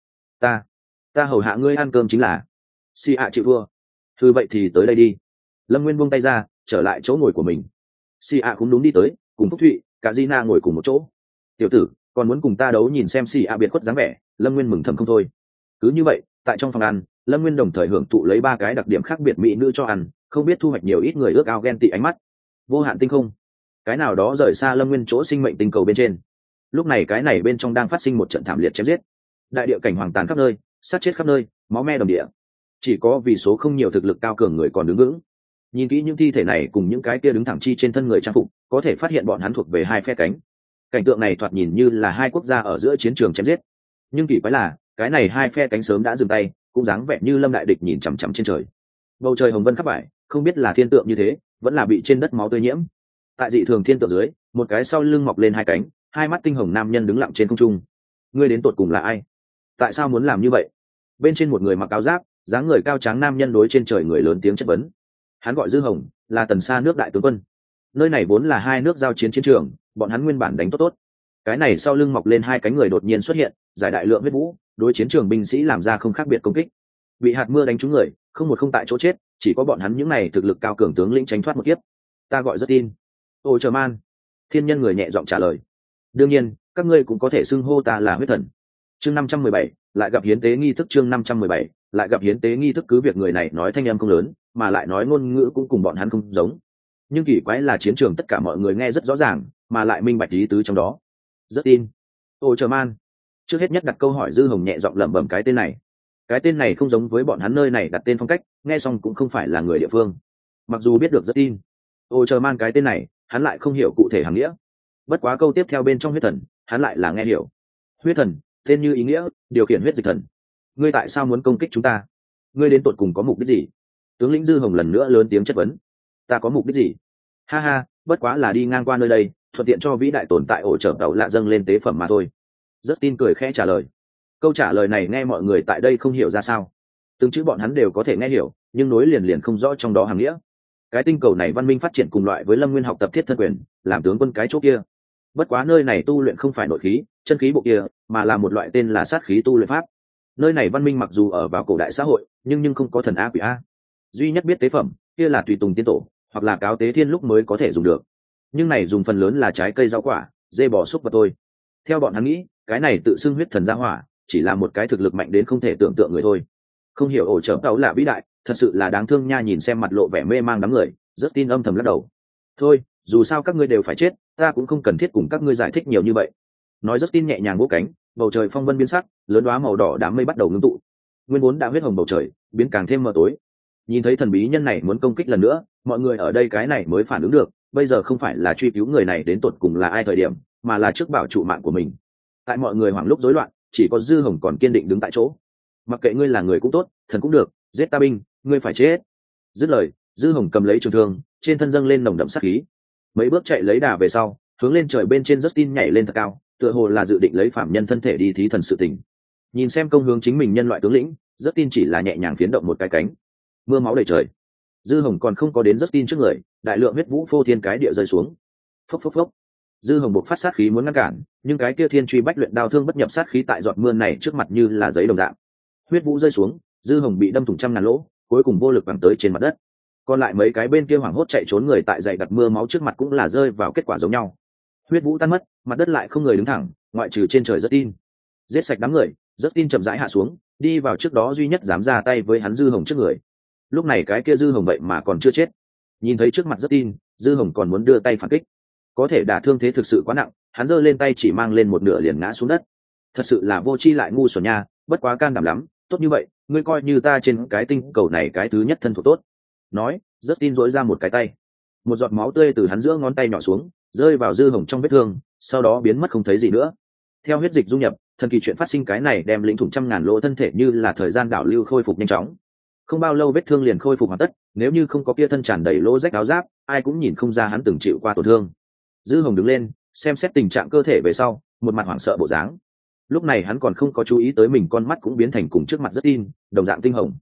Ta hầu hạ ngươi ăn cơm chính là. Xì ạ chịu thua. Thư vậy thì tới đây đi. Lâm Nguyên buông tay ra, trở lại chỗ ngồi của mình. Xì ạ cũng đúng đi tới, cùng Phúc Thụy, cả Gina ngồi cùng một chỗ. Tiểu tử, còn muốn cùng ta đấu nhìn xem xì ạ biệt khuất dáng vẻ. Lâm Nguyên mừng thầm không thôi. Cứ như vậy, tại trong phòng ăn, Lâm Nguyên đồng thời hưởng thụ lấy 3 cái đặc điểm khác biệt mỹ nữ cho ăn, không biết thu hoạch nhiều ít người ước ao ghen tị ánh mắt. Vô hạn tinh không, cái nào đó rời xa Lâm Nguyên chỗ sinh mệnh tinh cầu bên trên. Lúc này cái này bên trong đang phát sinh một trận thảm liệt chém giết. Đại địa cảnh hoàng tàn khắp nơi, sát chết khắp nơi, máu me đầm địa. Chỉ có vì số không nhiều thực lực cao cường người còn đứng vững. Nhìn kỹ những thi thể này cùng những cái kia đứng thẳng chi trên thân người trang phục, có thể phát hiện bọn hắn thuộc về hai phe cánh. Cảnh tượng này thoạt nhìn như là hai quốc gia ở giữa chiến trường chém giết. Nhưng kỳ quái là, cái này hai phe cánh sớm đã dừng tay, cũng dáng vẻ như Lâm đại địch nhìn chằm chằm trên trời. Bầu trời hồng vân khắp bãi, không biết là thiên tượng như thế, vẫn là bị trên đất máu tươi nhiễm. Tại dị thường thiên tượng dưới, một cái sau lưng mọc lên hai cánh, hai mắt tinh hồng nam nhân đứng lặng trên không trung. Ngươi đến tột cùng là ai? Tại sao muốn làm như vậy? Bên trên một người mặc áo giáp, dáng người cao tráng nam nhân đối trên trời người lớn tiếng chất vấn. Hắn gọi Dư Hồng, là Tần Sa nước đại tướng quân. Nơi này vốn là hai nước giao chiến chiến trường, bọn hắn nguyên bản đánh tốt. Cái này sau lưng mọc lên hai cánh người đột nhiên xuất hiện, giải đại lượng huyết vũ, đối chiến trường binh sĩ làm ra không khác biệt công kích. Bị hạt mưa đánh trúng người, không một không tại chỗ chết, chỉ có bọn hắn những này thực lực cao cường tướng lĩnh tránh thoát một kiếp. Ta gọi rất tin. Ô chờ man. Thiên nhân người nhẹ giọng trả lời. Đương nhiên, các ngươi cũng có thể xưng hô ta là huyết thần. Chương 517, lại gặp hiến tế nghi thức. Chương 517, lại gặp hiến tế nghi thức. Cứ việc người này nói thanh âm không lớn, mà lại nói ngôn ngữ cũng cùng bọn hắn không giống. Nhưng kỳ quái là chiến trường tất cả mọi người nghe rất rõ ràng, mà lại minh bạch ý tứ trong đó. Rất tin. Ô chờ man. Trước hết nhất đặt câu hỏi Dư Hồng nhẹ giọng lẩm bẩm cái tên này. Cái tên này không giống với bọn hắn nơi này đặt tên phong cách, nghe xong cũng không phải là người địa phương. Mặc dù biết được rất tin. Ô chờ man cái tên này, hắn lại không hiểu cụ thể hàng nghĩa. Bất quá câu tiếp theo bên trong huyết thần, hắn lại là nghe hiểu. Huyết thần, tên như ý nghĩa, điều khiển huyết dịch thần. Ngươi tại sao muốn công kích chúng ta? Ngươi đến tột cùng có mục đích gì? Tướng lĩnh Dư Hồng lần nữa lớn tiếng chất vấn. Ta có mục đích gì? Ha ha, bất quá là đi ngang qua nơi đây, thuận tiện cho vĩ đại tồn tại ổ trở tàu lạ dâng lên tế phẩm mà thôi. Rất tin cười khẽ trả lời. Câu trả lời này nghe mọi người tại đây không hiểu ra sao. Từng chữ bọn hắn đều có thể nghe hiểu, nhưng nối liền liền không rõ trong đó hàng nghĩa. Cái tinh cầu này văn minh phát triển cùng loại với Lâm Nguyên học tập thiết thân quyền, làm tướng quân cái chỗ kia. Bất quá nơi này tu luyện không phải nội khí, chân khí bộ kia, mà là một loại tên là sát khí tu luyện pháp. Nơi này văn minh mặc dù ở vào cổ đại xã hội, nhưng không có thần a quỷ a. Duy nhất biết tế phẩm, kia là tùy tùng tiên tổ, hoặc là cáo tế thiên lúc mới có thể dùng được. Nhưng này dùng phần lớn là trái cây rau quả, dê bò súc vật thôi. Theo bọn hắn nghĩ, cái này tự xưng huyết thần gia hỏa, chỉ là một cái thực lực mạnh đến không thể tưởng tượng người thôi. Không hiểu ổ trở tàu là vĩ đại, thật sự là đáng thương nha. Nhìn xem mặt lộ vẻ mê mang đám người, rất tin âm thầm lắc đầu. Thôi, dù sao các ngươi đều phải chết, ta cũng không cần thiết cùng các ngươi giải thích nhiều như vậy. Nói rất tin nhẹ nhàng vỗ cánh, bầu trời phong vân biến sắc, lớn đóa màu đỏ đám mây bắt đầu ngưng tụ. Nguyên vốn đã huyết hồng bầu trời, biến càng thêm mờ tối. Nhìn thấy thần bí nhân này muốn công kích lần nữa, mọi người ở đây cái này mới phản ứng được, bây giờ không phải là truy cứu người này đến tột cùng là ai thời điểm, mà là trước bảo trụ mạng của mình. Tại mọi người hoảng lúc rối loạn, chỉ có Dư Hồng còn kiên định đứng tại chỗ. Mặc kệ ngươi là người cũng tốt, thần cũng được, giết ta binh, ngươi phải chết. Dứt lời, Dư Hồng cầm lấy trường thương, trên thân dâng lên nồng đậm sát khí. Mấy bước chạy lấy đà về sau, hướng lên trời bên trên Justin nhảy lên thật cao, tựa hồ là dự định lấy phạm nhân thân thể đi thí thần sự tình. Nhìn xem công hướng chính mình nhân loại tướng lĩnh, Justin chỉ là nhẹ nhàng phiến động một cái cánh. Mưa máu đầy trời. Dư Hồng còn không có đến Justin trước người, đại lượng huyết vũ phô thiên cái địa rơi xuống. Phốc phốc phốc. Dư Hồng bộc phát sát khí muốn ngăn cản, nhưng cái kia thiên truy bách luyện đao thương bất nhập sát khí tại giọt mưa này trước mặt như là giấy đồng dạng. Huyết vũ rơi xuống, Dư Hồng bị đâm thủng trăm ngàn lỗ, cuối cùng vô lực vẳng tới trên mặt đất. Còn lại mấy cái bên kia hoảng hốt chạy trốn người tại dậy đặt mưa máu trước mặt cũng là rơi vào kết quả giống nhau. Huyết vũ tan mất, mặt đất lại không người đứng thẳng, ngoại trừ trên trời rất tin. Giết sạch đám người, rất tin chậm rãi hạ xuống, đi vào trước đó duy nhất dám ra tay với hắn Dư Hồng trước người. Lúc này cái kia Dư Hồng vậy mà còn chưa chết. Nhìn thấy trước mặt rất tin, Dư Hồng còn muốn đưa tay phản kích. Có thể đả thương thế thực sự quá nặng, hắn giơ lên tay chỉ mang lên một nửa liền ngã xuống đất. Thật sự là vô tri lại ngu xuẩn nha, bất quá can đảm lắm, tốt như vậy, ngươi coi như ta trên cái tinh cầu này cái thứ nhất thân thuộc tốt. Nói, rất tin dỗi ra một cái tay. Một giọt máu tươi từ hắn giữa ngón tay nhỏ xuống, rơi vào Dư Hồng trong vết thương, sau đó biến mất không thấy gì nữa. Theo huyết dịch dung nhập, thần kỳ chuyện phát sinh cái này đem lĩnh thủng trăm ngàn lỗ thân thể như là thời gian đảo lưu khôi phục nhanh chóng. Không bao lâu vết thương liền khôi phục hoàn tất, nếu như không có kia thân tràn đầy lỗ rách áo giáp, ai cũng nhìn không ra hắn từng chịu qua tổn thương. Dư Hồng đứng lên, xem xét tình trạng cơ thể về sau, một mặt hoảng sợ bộ dáng. Lúc này hắn còn không có chú ý tới mình con mắt cũng biến thành cùng trước mặt rất tin, đồng dạng tinh hồng.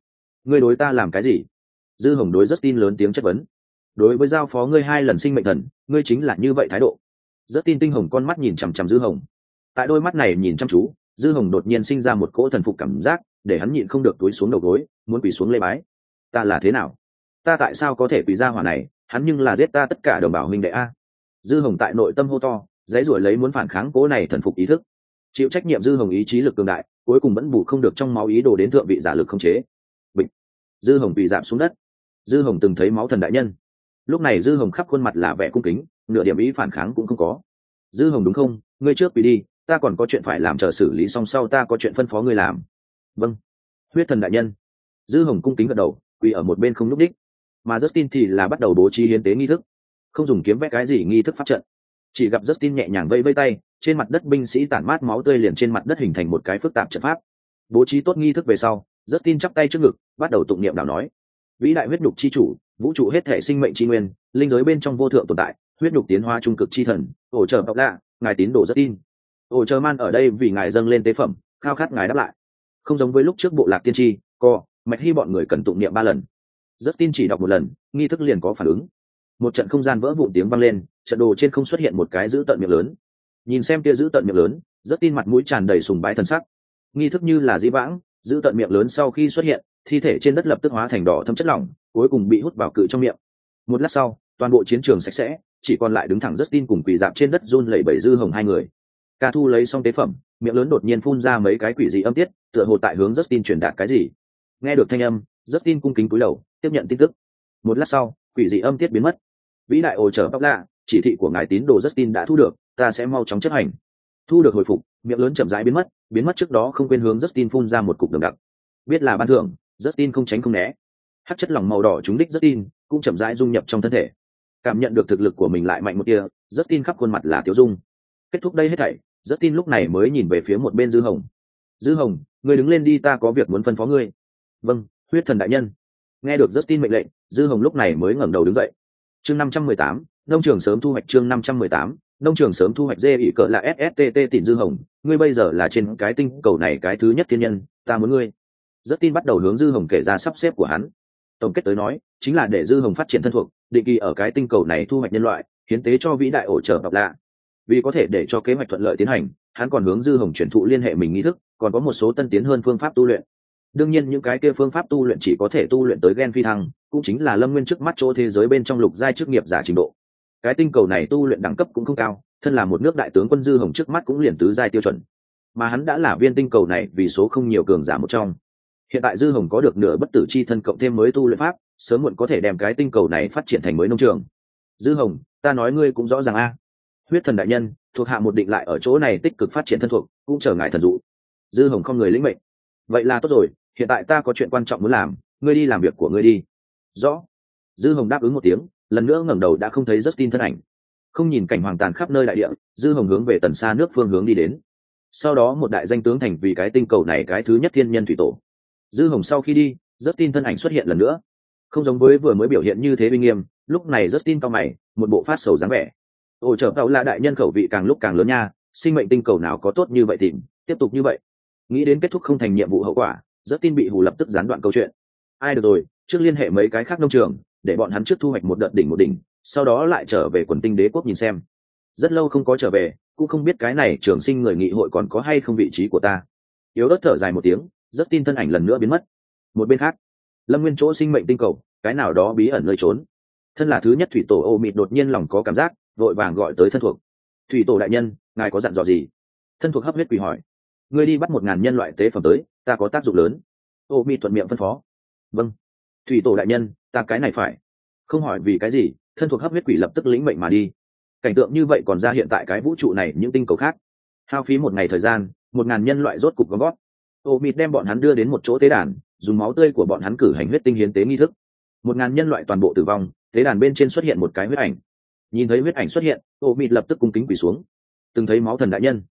ngươi đối ta làm cái gì? Dư Hồng đối Justin lớn tiếng chất vấn. Đối với giao phó ngươi 2 lần sinh mệnh thần, ngươi chính là như vậy thái độ. Justin tinh hồng con mắt nhìn chằm chằm Dư Hồng. Tại đôi mắt này nhìn chăm chú, Dư Hồng đột nhiên sinh ra một cỗ thần phục cảm giác, để hắn nhịn không được túi xuống đầu gối, muốn quỳ xuống lễ bái. Ta là thế nào? Ta tại sao có thể quỳ ra hỏa này? Hắn nhưng là giết ta tất cả đồng bào huynh đệ a. Dư Hồng tại nội tâm hô to, giấy ruổi lấy muốn phản kháng cỗ này thần phục ý thức. Chịu trách nhiệm Dư Hồng ý chí lực cường đại, cuối cùng vẫn bù không được trong máu ý đồ đến thượng vị giả lực không chế. Bịch. Dư Hồng quỳ rạp xuống đất. Dư Hồng từng thấy máu thần đại nhân. Lúc này Dư Hồng khắp khuôn mặt là vẻ cung kính, nửa điểm ý phản kháng cũng không có. Dư Hồng đúng không? Ngươi trước quỳ đi, ta còn có chuyện phải làm, chờ xử lý xong sau ta có chuyện phân phó ngươi làm. Vâng. Huyết thần đại nhân. Dư Hồng cung kính gật đầu, quỳ ở một bên không nhúc đích. Mà Justin thì là bắt đầu bố trí hiến tế nghi thức, không dùng kiếm vẽ cái gì nghi thức pháp trận, chỉ gặp Justin nhẹ nhàng vẫy vẫy tay, trên mặt đất binh sĩ tản mát máu tươi liền trên mặt đất hình thành một cái phức tạp trận pháp. Bố trí tốt nghi thức về sau, Justin chắp tay trước ngực, bắt đầu tụng niệm đạo nói: vĩ đại huyết nhục chi chủ, vũ trụ hết thể sinh mệnh chi nguyên, linh giới bên trong vô thượng tồn tại, huyết nhục tiến hóa trung cực chi thần, ổ chờ bọc lạ, ngài tín đồ Justin. Ổ chờ man ở đây vì ngài dâng lên tế phẩm, khao khát ngài đáp lại. Không giống với lúc trước bộ lạc tiên tri, mạch hy bọn người cần tụng niệm 3 lần. Justin chỉ đọc 1 lần, nghi thức liền có phản ứng. Một trận không gian vỡ vụn tiếng vang lên, trận đồ trên không xuất hiện một cái dữ tợn miệng lớn. Nhìn xem kia dữ tợn miệng lớn, Justin mặt mũi tràn đầy sùng bái thần sắc. Nghi thức như là dĩ vãng, dữ tợn miệng lớn sau khi xuất hiện, thi thể trên đất lập tức hóa thành đỏ thâm chất lỏng, cuối cùng bị hút vào cự trong miệng. Một lát sau, toàn bộ chiến trường sạch sẽ, chỉ còn lại đứng thẳng Justin cùng quỷ dạp trên đất run lẩy bẩy Dư Hồng 2 người. Ca Thu lấy xong tế phẩm, miệng lớn đột nhiên phun ra mấy cái quỷ dị âm tiết, tựa hồ tại hướng Justin truyền đạt cái gì. Nghe được thanh âm, Justin cung kính cúi đầu, tiếp nhận tin tức. Một lát sau, quỷ dị âm tiết biến mất. Vĩ đại ồ trở bóc lạ, chỉ thị của ngài tín đồ Justin đã thu được, ta sẽ mau chóng chấp hành. Thu được hồi phục, miệng lớn chậm rãi biến mất trước đó không quên hướng Justin phun ra một cục đường đặc. Biết là ban thưởng, Justin không tránh không né. Hắc chất lỏng màu đỏ trúng đích Justin, cũng chậm rãi dung nhập trong thân thể. Cảm nhận được thực lực của mình lại mạnh một tia, Justin khắp khuôn mặt là tiêu dung. Kết thúc đây hết thảy, Justin lúc này mới nhìn về phía một bên Dư Hồng. Dư Hồng, ngươi đứng lên đi, ta có việc muốn phân phó ngươi. Vâng, huyết thần đại nhân. Nghe được Justin mệnh lệnh, Dư Hồng lúc này mới ngẩng đầu đứng dậy. Chương 518, nông trường sớm thu hoạch. Chương 518, nông trường sớm thu hoạch. Dê ỉ cỡ là SSTT tỉnh Dư Hồng, ngươi bây giờ là trên cái tinh cầu này cái thứ nhất thiên nhân, ta muốn ngươi. Justin bắt đầu hướng Dư Hồng kể ra sắp xếp của hắn. Tổng kết tới nói, chính là để Dư Hồng phát triển thân thuộc, định kỳ ở cái tinh cầu này thu hoạch nhân loại, hiến tế cho vĩ đại ổ trở độc lạ. Vì có thể để cho kế hoạch thuận lợi tiến hành, hắn còn hướng Dư Hồng chuyển thụ liên hệ mình nghi thức, còn có một số tân tiến hơn phương pháp tu luyện. Đương nhiên những cái kia phương pháp tu luyện chỉ có thể tu luyện tới gen phi thăng, cũng chính là Lâm Nguyên trước mắt chỗ thế giới bên trong lục giai chức nghiệp giả trình độ. Cái tinh cầu này tu luyện đẳng cấp cũng không cao, thân là một nước đại tướng quân Dư Hồng trước mắt cũng liền tứ giai tiêu chuẩn. Mà hắn đã là viên tinh cầu này vì số không nhiều cường giả một trong. Hiện tại Dư Hồng có được nửa bất tử chi thân cộng thêm mới tu luyện pháp, sớm muộn có thể đem cái tinh cầu này phát triển thành mới nông trường. Dư Hồng, ta nói ngươi cũng rõ ràng a. Huyết thần đại nhân, thuộc hạ một định lại ở chỗ này tích cực phát triển thân thuộc, cũng chờ ngài thần dụ. Dư Hồng không người lĩnh mệnh. Vậy là tốt rồi, hiện tại ta có chuyện quan trọng muốn làm, ngươi đi làm việc của ngươi đi. Rõ. Dư Hồng đáp ứng một tiếng, lần nữa ngẩng đầu đã không thấy Justin thân ảnh. Không nhìn cảnh hoàng tàn khắp nơi đại địa, Dư Hồng hướng về tần xa nước phương hướng đi đến. Sau đó một đại danh tướng thành vì cái tinh cầu này cái thứ nhất thiên nhân thủy tổ. Dư Hồng sau khi đi, Justin thân ảnh xuất hiện lần nữa. Không giống với vừa mới biểu hiện như thế uy nghiêm, lúc này Justin cao mày, một bộ phát sầu dáng vẻ. Ôi trời, tàu là đại nhân khẩu vị càng lúc càng lớn nha, sinh mệnh tinh cầu nào có tốt như vậy tìm, tiếp tục như vậy. Nghĩ đến kết thúc không thành nhiệm vụ hậu quả, Justin bị hù lập tức gián đoạn câu chuyện. Ai được rồi, trước liên hệ mấy cái khác nông trường, để bọn hắn trước thu hoạch một đợt đỉnh một đỉnh, sau đó lại trở về quần tinh đế quốc nhìn xem. Rất lâu không có trở về, cũng không biết cái này trường sinh người nghị hội còn có hay không vị trí của ta. Yếu ớt thở dài một tiếng, Justin thân ảnh lần nữa biến mất. Một bên khác, Lâm Nguyên chỗ sinh mệnh tinh cầu, cái nào đó bí ẩn nơi trốn. Thân là thứ nhất thủy tổ Ô Mịt đột nhiên lòng có cảm giác, vội vàng gọi tới thân thuộc. Thủy tổ đại nhân, ngài có dặn dò gì? Thân thuộc hấp huyết quỷ hỏi. Ngươi đi bắt 1000 nhân loại tế phẩm tới, ta có tác dụng lớn. Ô Mịt thuận miệng phân phó. Vâng. Thủy tổ đại nhân, ta cái này phải. Không hỏi vì cái gì, thân thuộc hấp huyết quỷ lập tức lĩnh mệnh mà đi. Cảnh tượng như vậy còn ra hiện tại cái vũ trụ này những tinh cầu khác. Hao phí một ngày thời gian, 1000 nhân loại rốt cục gom gót. Ô Mịt đem bọn hắn đưa đến một chỗ tế đàn, dùng máu tươi của bọn hắn cử hành huyết tinh hiến tế nghi thức. 1000 nhân loại toàn bộ tử vong, tế đàn bên trên xuất hiện một cái huyết ảnh. Nhìn thấy huyết ảnh xuất hiện, Ô Mịt lập tức cung kính quỳ xuống. Từng thấy máu thần đại nhân.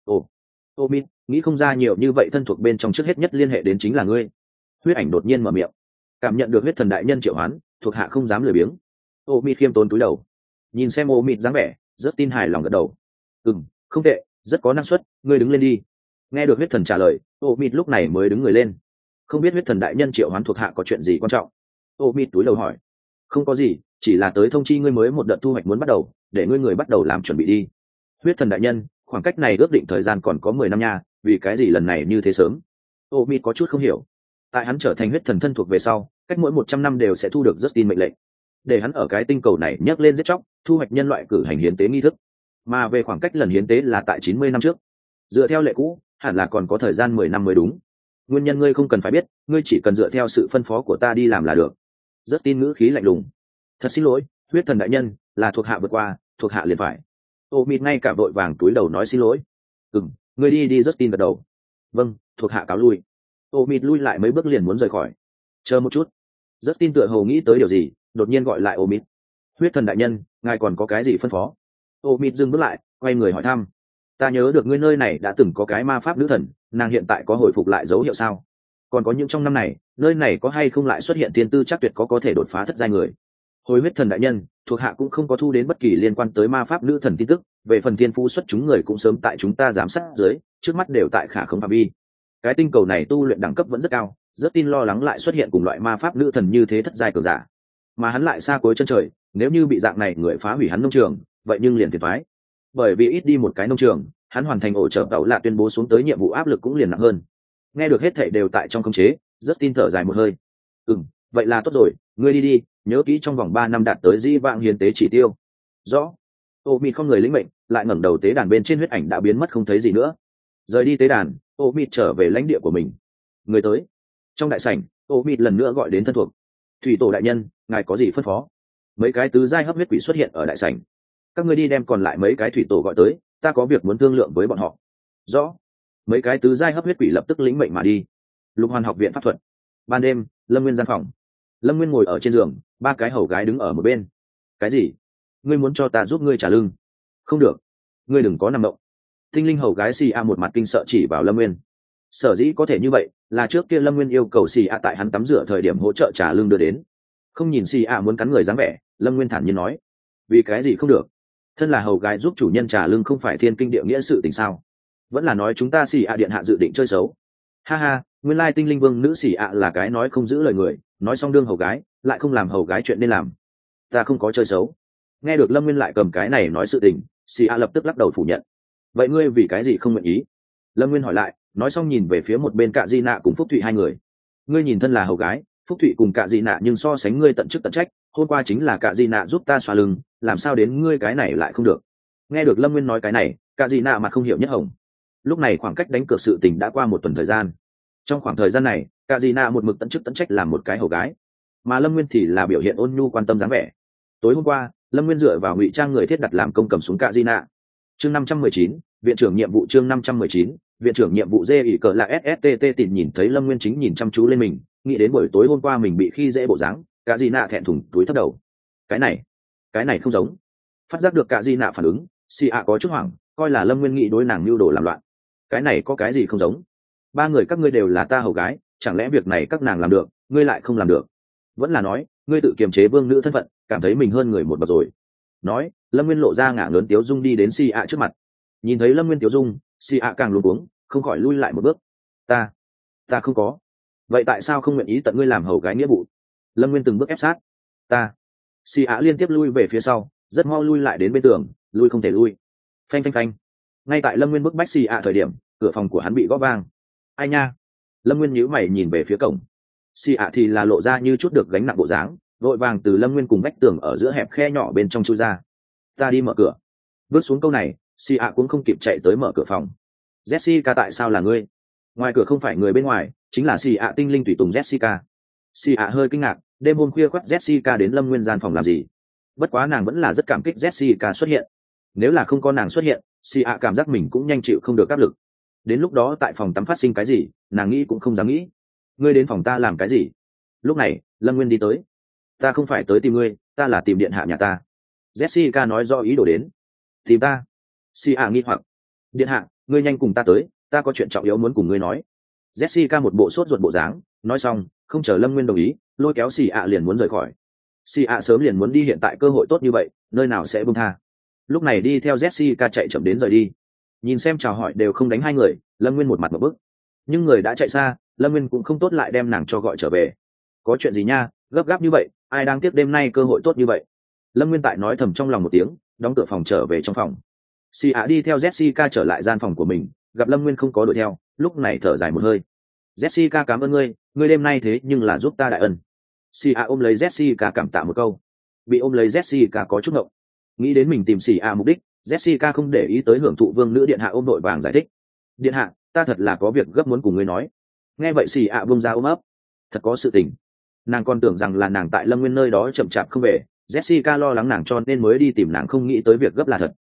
Ô Mịt, nghĩ không ra nhiều như vậy thân thuộc bên trong trước hết nhất liên hệ đến chính là ngươi. Huyết ảnh đột nhiên mở miệng. Cảm nhận được huyết thần đại nhân triệu hoán, thuộc hạ không dám lười biếng. Ô Mịt khiêm tốn cúi đầu. Nhìn xem Ô Mịt dáng vẻ, rất tin hài lòng gật đầu. Không tệ, rất có năng suất, ngươi đứng lên đi. Nghe được huyết thần trả lời, Ô Mịt lúc này mới đứng người lên. không biết huyết thần đại nhân triệu hoán thuộc hạ có chuyện gì quan trọng? Ô mịt túi đầu hỏi. Không có gì, chỉ là tới thông chi ngươi mới một đợt thu hoạch muốn bắt đầu, để ngươi người bắt đầu làm chuẩn bị đi. Huyết thần đại nhân, khoảng cách này ước định thời gian còn có 10 năm nha, vì cái gì lần này như thế sớm? Ô mịt có chút không hiểu. Tại hắn trở thành huyết thần thân thuộc về sau, cách mỗi 100 năm đều sẽ thu được Justin mệnh lệnh, để hắn ở cái tinh cầu này nhấc lên giết chóc, thu hoạch nhân loại cử hành hiến tế nghi thức. Mà về khoảng cách lần hiến tế là tại 90 năm trước. Dựa theo lệ cũ, hẳn là còn có thời gian 10 năm mới đúng. Nguyên nhân ngươi không cần phải biết, ngươi chỉ cần dựa theo sự phân phó của ta đi làm là được. Justin ngữ khí lạnh lùng. Thật xin lỗi, huyết thần đại nhân, là thuộc hạ vượt qua, thuộc hạ liền phải. Ô mịt ngay cả vội vàng túi đầu nói xin lỗi. Ngươi đi Justin gật đầu. Vâng, thuộc hạ cáo lui. Ô mịt lui lại mấy bước liền muốn rời khỏi. Chờ một chút. Justin tựa hồ nghĩ tới điều gì, đột nhiên gọi lại Ô mịt. Huyết thần đại nhân, ngài còn có cái gì phân phó? Ô mịt dừng bước lại, quay người hỏi thăm. Ta nhớ được ngươi nơi này đã từng có cái ma pháp nữ thần, nàng hiện tại có hồi phục lại dấu hiệu sao? Còn có những trong năm này, nơi này có hay không lại xuất hiện thiên tư chắc tuyệt có thể đột phá thất giai người? Hồi huyết thần đại nhân, thuộc hạ cũng không có thu đến bất kỳ liên quan tới ma pháp nữ thần tin tức, về phần thiên phú xuất chúng người cũng sớm tại chúng ta giám sát dưới, trước mắt đều tại khả không phạm vi. Cái tinh cầu này tu luyện đẳng cấp vẫn rất cao, rất tin lo lắng lại xuất hiện cùng loại ma pháp nữ thần như thế thất giai cường giả. Mà hắn lại xa cuối chân trời, nếu như bị dạng này người phá hủy hắn nông trường, vậy nhưng liền phiền toái. Bởi vì ít đi một cái nông trường, hắn hoàn thành ổ trợ tàu lạ tuyên bố xuống tới nhiệm vụ áp lực cũng liền nặng hơn. Nghe được hết thảy đều tại trong khống chế, rất tin thở dài một hơi. Vậy là tốt rồi, ngươi đi, nhớ kỹ trong vòng 3 năm đạt tới di vãng hiến tế chỉ tiêu. Rõ. Ô mịt không người lĩnh mệnh, lại ngẩng đầu tế đàn bên trên huyết ảnh đã biến mất không thấy gì nữa. Rời đi tế đàn, ô mịt trở về lãnh địa của mình. Người tới. Trong đại sảnh, ô mịt lần nữa gọi đến thân thuộc. Thủy tổ đại nhân, ngài có gì phân phó? Mấy cái tứ giai hấp huyết quỷ xuất hiện ở đại sảnh. Các ngươi đi đem còn lại mấy cái thủy tổ gọi tới, ta có việc muốn thương lượng với bọn họ. Rõ. Mấy cái tứ giai hấp huyết quỷ lập tức lĩnh mệnh mà đi. Lục Hoàn học viện pháp thuật. Ban đêm, Lâm Nguyên gian phòng. Lâm Nguyên ngồi ở trên giường, 3 cái hầu gái đứng ở một bên. Cái gì? Ngươi muốn cho ta giúp ngươi trả lưng? Không được, ngươi đừng có nằm động. Tinh linh hầu gái xì a một mặt kinh sợ chỉ vào Lâm Nguyên. Sở dĩ có thể như vậy là trước kia Lâm Nguyên yêu cầu xì a tại hắn tắm rửa thời điểm hỗ trợ trả lưng đưa đến. Không nhìn xì a muốn cắn người dáng vẻ, Lâm Nguyên thản nhiên nói. Vì cái gì không được? Thân là hầu gái giúp chủ nhân trả lưng không phải thiên kinh địa nghĩa sự tình sao? Vẫn là nói chúng ta xì a điện hạ dự định chơi xấu? Ha ha, nguyên lai tinh linh vương nữ xì a là cái nói không giữ lời người, nói xong đương hầu gái lại không làm hầu gái chuyện nên làm. Ta không có chơi xấu. Nghe được Lâm Nguyên lại cầm cái này nói sự tình, xì a lập tức lắc đầu phủ nhận. Vậy ngươi vì cái gì không nguyện ý? Lâm Nguyên hỏi lại, nói xong nhìn về phía một bên Cạ Di Nạ cùng Phúc Thụy hai người. Ngươi nhìn thân là hầu gái, Phúc Thụy cùng Cạ Di Nạ nhưng so sánh ngươi tận chức tận trách, hôm qua chính là Cạ Di Nạ giúp ta xoa lưng, làm sao đến ngươi cái này lại không được? Nghe được Lâm Nguyên nói cái này, Cạ Di Nạ mặt không hiểu nhất hồng. Lúc này khoảng cách đánh cược sự tình đã qua 1 tuần thời gian. Trong khoảng thời gian này, Cạ Di Nạ một mực tận chức tận trách làm một cái hầu gái, mà Lâm Nguyên thì là biểu hiện ôn nhu quan tâm dáng vẻ. Tối hôm qua, Lâm Nguyên dựa vào ngụy trang người thiết đặt làm công cầm súng Cạ Di Nạ. Chương 519, viện trưởng nhiệm vụ. Chương 519, viện trưởng nhiệm vụ. Dê ỉ cờ là SSTT tìm nhìn thấy Lâm Nguyên chính nhìn chăm chú lên mình, nghĩ đến buổi tối hôm qua mình bị khi dễ bộ dáng, Cạ Di Nạ thẹn thùng túi thấp đầu. Cái này không giống. Phát giác được Cạ Di Nạ phản ứng, Si A có chút hoảng, coi là Lâm Nguyên nghĩ đối nàng mưu đồ làm loạn. Cái này có cái gì không giống? 3 người các ngươi đều là ta hầu gái, chẳng lẽ việc này các nàng làm được, ngươi lại không làm được? Vẫn là nói, ngươi tự kiềm chế vương nữ thân phận, cảm thấy mình hơn người một bậc rồi? Nói, Lâm Nguyên lộ ra ngả lớn tiếu dung đi đến Si A trước mặt. Nhìn thấy Lâm Nguyên tiếu dung, Si A càng luống cuống, không khỏi lui lại một bước. Ta không có. Vậy tại sao không nguyện ý tận ngươi làm hầu gái nghĩa vụ? Lâm Nguyên từng bước ép sát. Si A liên tiếp lui về phía sau, rất mau lui lại đến bên tường, lui không thể lui. Phanh phanh phanh. Ngay tại Lâm Nguyên bức bách Si A thời điểm, cửa phòng của hắn bị gõ vang. Ai nha? Lâm Nguyên nhíu mày nhìn về phía cổng. Si A thì là lộ ra như chút được gánh nặng bộ dáng, vội vàng từ Lâm Nguyên cùng vách tường ở giữa hẹp khe nhỏ bên trong chui ra. Ta đi mở cửa. Bước xuống câu này, Si A cũng không kịp chạy tới mở cửa phòng. Jessica, tại sao là ngươi? Ngoài cửa không phải người bên ngoài, chính là Si A tinh linh tùy tùng Jessica. Si A hơi kinh ngạc, đêm hôm khuya khoắt Jessica đến Lâm Nguyên gian phòng làm gì? Bất quá nàng vẫn là rất cảm kích Jessica xuất hiện. Nếu là không có nàng xuất hiện, Si A cảm giác mình cũng nhanh chịu không được áp lực. Đến lúc đó tại phòng tắm phát sinh cái gì, nàng nghĩ cũng không dám nghĩ. Ngươi đến phòng ta làm cái gì? Lúc này, Lâm Nguyên đi tới. Ta không phải tới tìm ngươi, ta là tìm điện hạ nhà ta. Jessica nói rõ ý đồ đến. Tìm ta? Si A nghi hoặc. Điện hạ, ngươi nhanh cùng ta tới, ta có chuyện trọng yếu muốn cùng ngươi nói. Jessica một bộ sốt ruột bộ dáng, nói xong, không chờ Lâm Nguyên đồng ý, lôi kéo Si A liền muốn rời khỏi. Si A sớm liền muốn đi, hiện tại cơ hội tốt như vậy, nơi nào sẽ buông tha. Lúc này đi theo Jessica chạy chậm đến rời đi. Nhìn xem chào hỏi đều không đánh hai người, Lâm Nguyên một mặt một bức. Nhưng người đã chạy xa, Lâm Nguyên cũng không tốt lại đem nàng cho gọi trở về. Có chuyện gì nha, gấp gáp như vậy, ai đang tiếc đêm nay cơ hội tốt như vậy. Lâm Nguyên tại nói thầm trong lòng một tiếng, đóng cửa phòng trở về trong phòng. Xì ạ đi theo Jessica trở lại gian phòng của mình, gặp Lâm Nguyên không có đuổi theo, lúc này thở dài một hơi. Jessica cảm ơn ngươi đêm nay thế nhưng là giúp ta đại ân. Xì ạ ôm lấy Jessica cảm tạ một câu. Bị ôm lấy Jessica có chút ngộng, nghĩ đến mình tìm xì ạ mục đích, Jessica không để ý tới hưởng thụ vương nữ điện hạ ôm đội vàng giải thích. Điện hạ, ta thật là có việc gấp muốn cùng ngươi nói. Nghe vậy xì ạ bông ra ôm ấp. Thật có sự tình. Nàng còn tưởng rằng là nàng tại Lâm Nguyên nơi đó chậm chạp không về, Jessica lo lắng nàng cho nên mới đi tìm nàng, không nghĩ tới việc gấp là thật.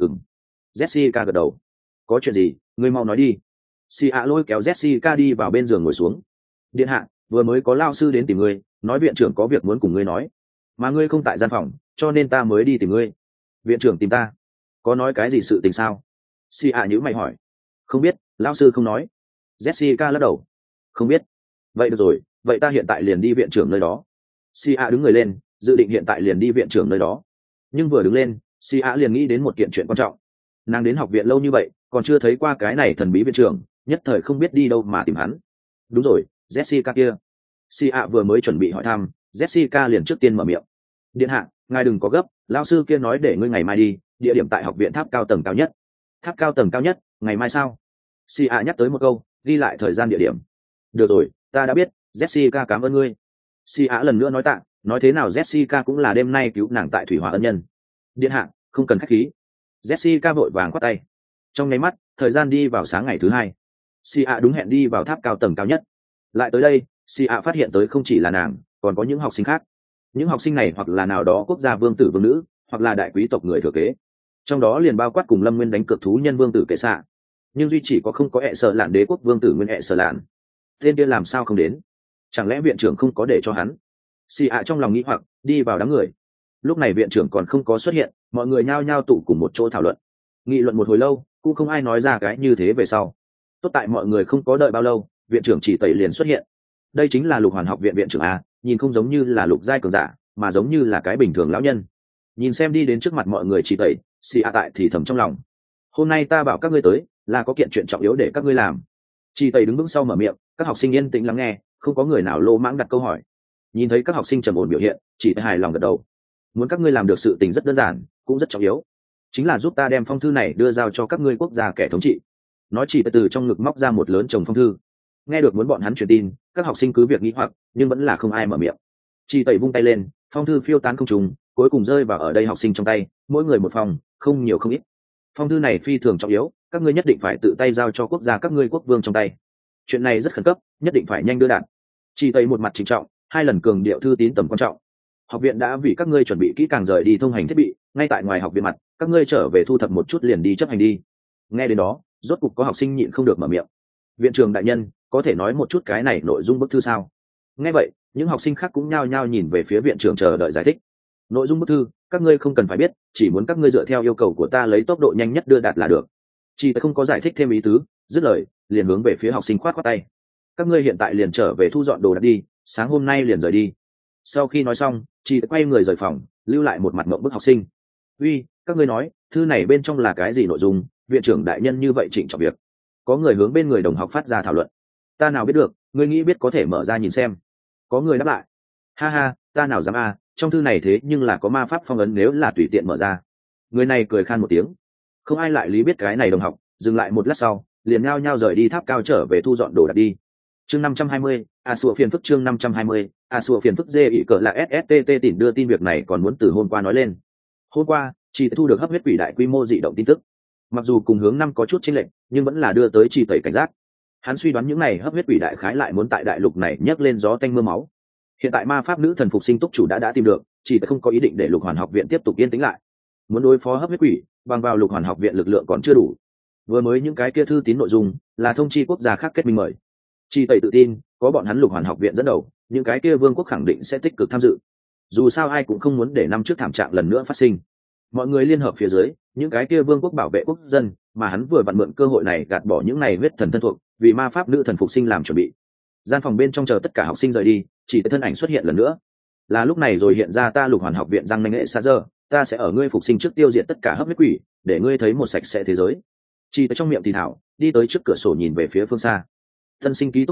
Jessica gật đầu. Có chuyện gì, ngươi mau nói đi. Xì ạ lôi kéo Jessica đi vào bên giường ngồi xuống. Điện hạ, vừa mới có lao sư đến tìm ngươi, nói viện trưởng có việc muốn cùng ngươi nói, mà ngươi không tại gian phòng, cho nên ta mới đi tìm ngươi. Viện trưởng tìm ta, có nói cái gì sự tình sao? Xì ạ nhíu mày hỏi. Không biết, lao sư không nói. Jessica lắc đầu. Không biết. Vậy được rồi, vậy ta hiện tại liền đi viện trưởng nơi đó. Xì ạ đứng người lên, dự định hiện tại liền đi viện trưởng nơi đó. Nhưng vừa đứng lên, Xì ạ liền nghĩ đến một kiện chuyện quan trọng. Nàng đến học viện lâu như vậy, còn chưa thấy qua cái này thần bí viện trưởng, nhất thời không biết đi đâu mà tìm hắn. Đúng rồi, Jessica kia. Xì ạ vừa mới chuẩn bị hỏi thăm, Jessica liền trước tiên mở miệng. Điện hạ, ngài đừng có gấp, lao sư kia nói để ngươi ngày mai đi, địa điểm tại học viện tháp cao tầng cao nhất. Tháp cao tầng cao nhất, ngày mai sao? Xì ạ nhắc tới một câu, ghi lại thời gian địa điểm. Được rồi, ta đã biết, Jessica cảm ơn ngươi. Xì ạ lần nữa nói tạ, nói thế nào Jessica cũng là đêm nay cứu nàng tại thủy hỏa ân nhân. Điện hạ, không cần khách khí. Jessica vội vàng khoát tay. Trong nháy mắt, thời gian đi vào sáng ngày thứ hai. Xì ạ đúng hẹn đi vào tháp cao tầng cao nhất. Lại tới đây, Xì ạ phát hiện tới không chỉ là nàng, còn có những học sinh khác. Những học sinh này hoặc là nào đó quốc gia vương tử vương nữ, hoặc là đại quý tộc người thừa kế. Trong đó liền bao quát cùng Lâm Nguyên đánh cược thú nhân vương tử kệ xạ. Nhưng duy chỉ có không có ẹ sợ lạn đế quốc vương tử Nguyên ẹ sợ lạn. Tên kia làm sao không đến? Chẳng lẽ viện trưởng không có để cho hắn? Xì ạ trong lòng nghĩ hoặc, đi vào đám người. Lúc này viện trưởng còn không có xuất hiện, mọi người nhao nhao tụ cùng một chỗ thảo luận. Nghị luận một hồi lâu, cũng không ai nói ra cái như thế về sau. Tốt tại mọi người không có đợi bao lâu, viện trưởng chỉ tẩy liền xuất hiện. Đây chính là Lục Hoàn học viện viện trưởng a, nhìn không giống như là lục giai cường giả, mà giống như là cái bình thường lão nhân. Nhìn xem đi đến trước mặt mọi người chỉ tẩy, xì ạ tại thì thầm trong lòng. Hôm nay ta bảo các ngươi tới, là có kiện chuyện trọng yếu để các ngươi làm. Chỉ tẩy đứng vững sau mở miệng, các học sinh yên tĩnh lắng nghe, không có người nào lô mãng đặt câu hỏi. Nhìn thấy các học sinh trầm ổn biểu hiện, chỉ hài lòng gật đầu. Muốn các ngươi làm được sự tình rất đơn giản, cũng rất trọng yếu, chính là giúp ta đem phong thư này đưa giao cho các ngươi quốc gia kẻ thống trị. Nói chỉ từ trong ngực móc ra một lớn chồng phong thư. Nghe được muốn bọn hắn truyền tin, các học sinh cứ việc nghĩ hoặc, nhưng vẫn là không ai mở miệng. Chỉ tẩy vung tay lên, phong thư phiêu tán không trùng, cuối cùng rơi vào ở đây học sinh trong tay, mỗi người một phòng, không nhiều không ít. Phong thư này phi thường trọng yếu, các ngươi nhất định phải tự tay giao cho quốc gia các ngươi quốc vương trong tay. Chuyện này rất khẩn cấp, nhất định phải nhanh đưa đạt. Chỉ tẩy một mặt trịnh trọng, hai lần cường điệu thư tín tầm quan trọng. Học viện đã vì các ngươi chuẩn bị kỹ càng rời đi thông hành thiết bị, ngay tại ngoài học viện mặt, các ngươi trở về thu thập một chút liền đi chấp hành đi. Nghe đến đó, rốt cục có học sinh nhịn không được mở miệng. Viện trưởng đại nhân, có thể nói một chút cái này nội dung bức thư sao? Nghe vậy, những học sinh khác cũng nhao nhao nhìn về phía viện trưởng chờ đợi giải thích. Nội dung bức thư, các ngươi không cần phải biết, chỉ muốn các ngươi dựa theo yêu cầu của ta lấy tốc độ nhanh nhất đưa đạt là được. Chỉ không có giải thích thêm ý tứ, dứt lời, liền hướng về phía học sinh khoát khoát tay. Các ngươi hiện tại liền trở về thu dọn đồ đạc đi, sáng hôm nay liền rời đi. Sau khi nói xong, chị quay người rời phòng, lưu lại một mặt mộng bức học sinh. Uy, các ngươi nói, thư này bên trong là cái gì nội dung? Viện trưởng đại nhân như vậy trịnh trọng việc. Có người hướng bên người đồng học phát ra thảo luận. Ta nào biết được, ngươi nghĩ biết có thể mở ra nhìn xem. Có người đáp lại. Ha ha, ta nào dám a, trong thư này thế nhưng là có ma pháp phong ấn, nếu là tùy tiện mở ra. Người này cười khan một tiếng. Không ai lại lý biết cái này đồng học, dừng lại một lát sau, liền nhao nhao rời đi tháp cao trở về thu dọn đồ đạc đi. Chương 520, sủa phiền phức chương 520, sủa phiền phức dê ỉ cỡ là SSTT tỉnh đưa tin việc này còn muốn từ hôm qua nói lên. Hôm qua, chỉ thu được hấp huyết quỷ đại quy mô dị động tin tức. Mặc dù cùng hướng năm có chút chênh lệch, nhưng vẫn là đưa tới chỉ tẩy cảnh giác. Hắn suy đoán những này hấp huyết quỷ đại khái lại muốn tại đại lục này nhấc lên gió tanh mưa máu. Hiện tại ma pháp nữ thần phục sinh túc chủ đã tìm được, chỉ không có ý định để Lục Hoàn học viện tiếp tục yên tĩnh lại. Muốn đối phó hấp huyết quỷ, bằng vào Lục Hoàn học viện lực lượng còn chưa đủ. Vừa mới những cái kia thư tín nội dung là thông chi quốc gia khác kết minh mời. Chỉ tẩy tự tin, có bọn hắn Lục Hoàn học viện dẫn đầu, những cái kia vương quốc khẳng định sẽ tích cực tham dự. Dù sao ai cũng không muốn để năm trước thảm trạng lần nữa phát sinh. Mọi người liên hợp phía dưới, những cái kia vương quốc bảo vệ quốc dân, mà hắn vừa vặn mượn cơ hội này gạt bỏ những này huyết thần thân thuộc, vì ma pháp nữ thần phục sinh làm chuẩn bị. Gian phòng bên trong chờ tất cả học sinh rời đi, chỉ thân ảnh xuất hiện lần nữa. Là lúc này rồi hiện ra ta Lục Hoàn học viện răng nanh nghệ xa giờ, ta sẽ ở ngươi phục sinh trước tiêu diệt tất cả hấp huyết quỷ, để ngươi thấy một sạch sẽ thế giới. Chỉ trong miệng thì thảo, đi tới trước cửa sổ nhìn về phía phương xa. Tân sinh ký túc xá,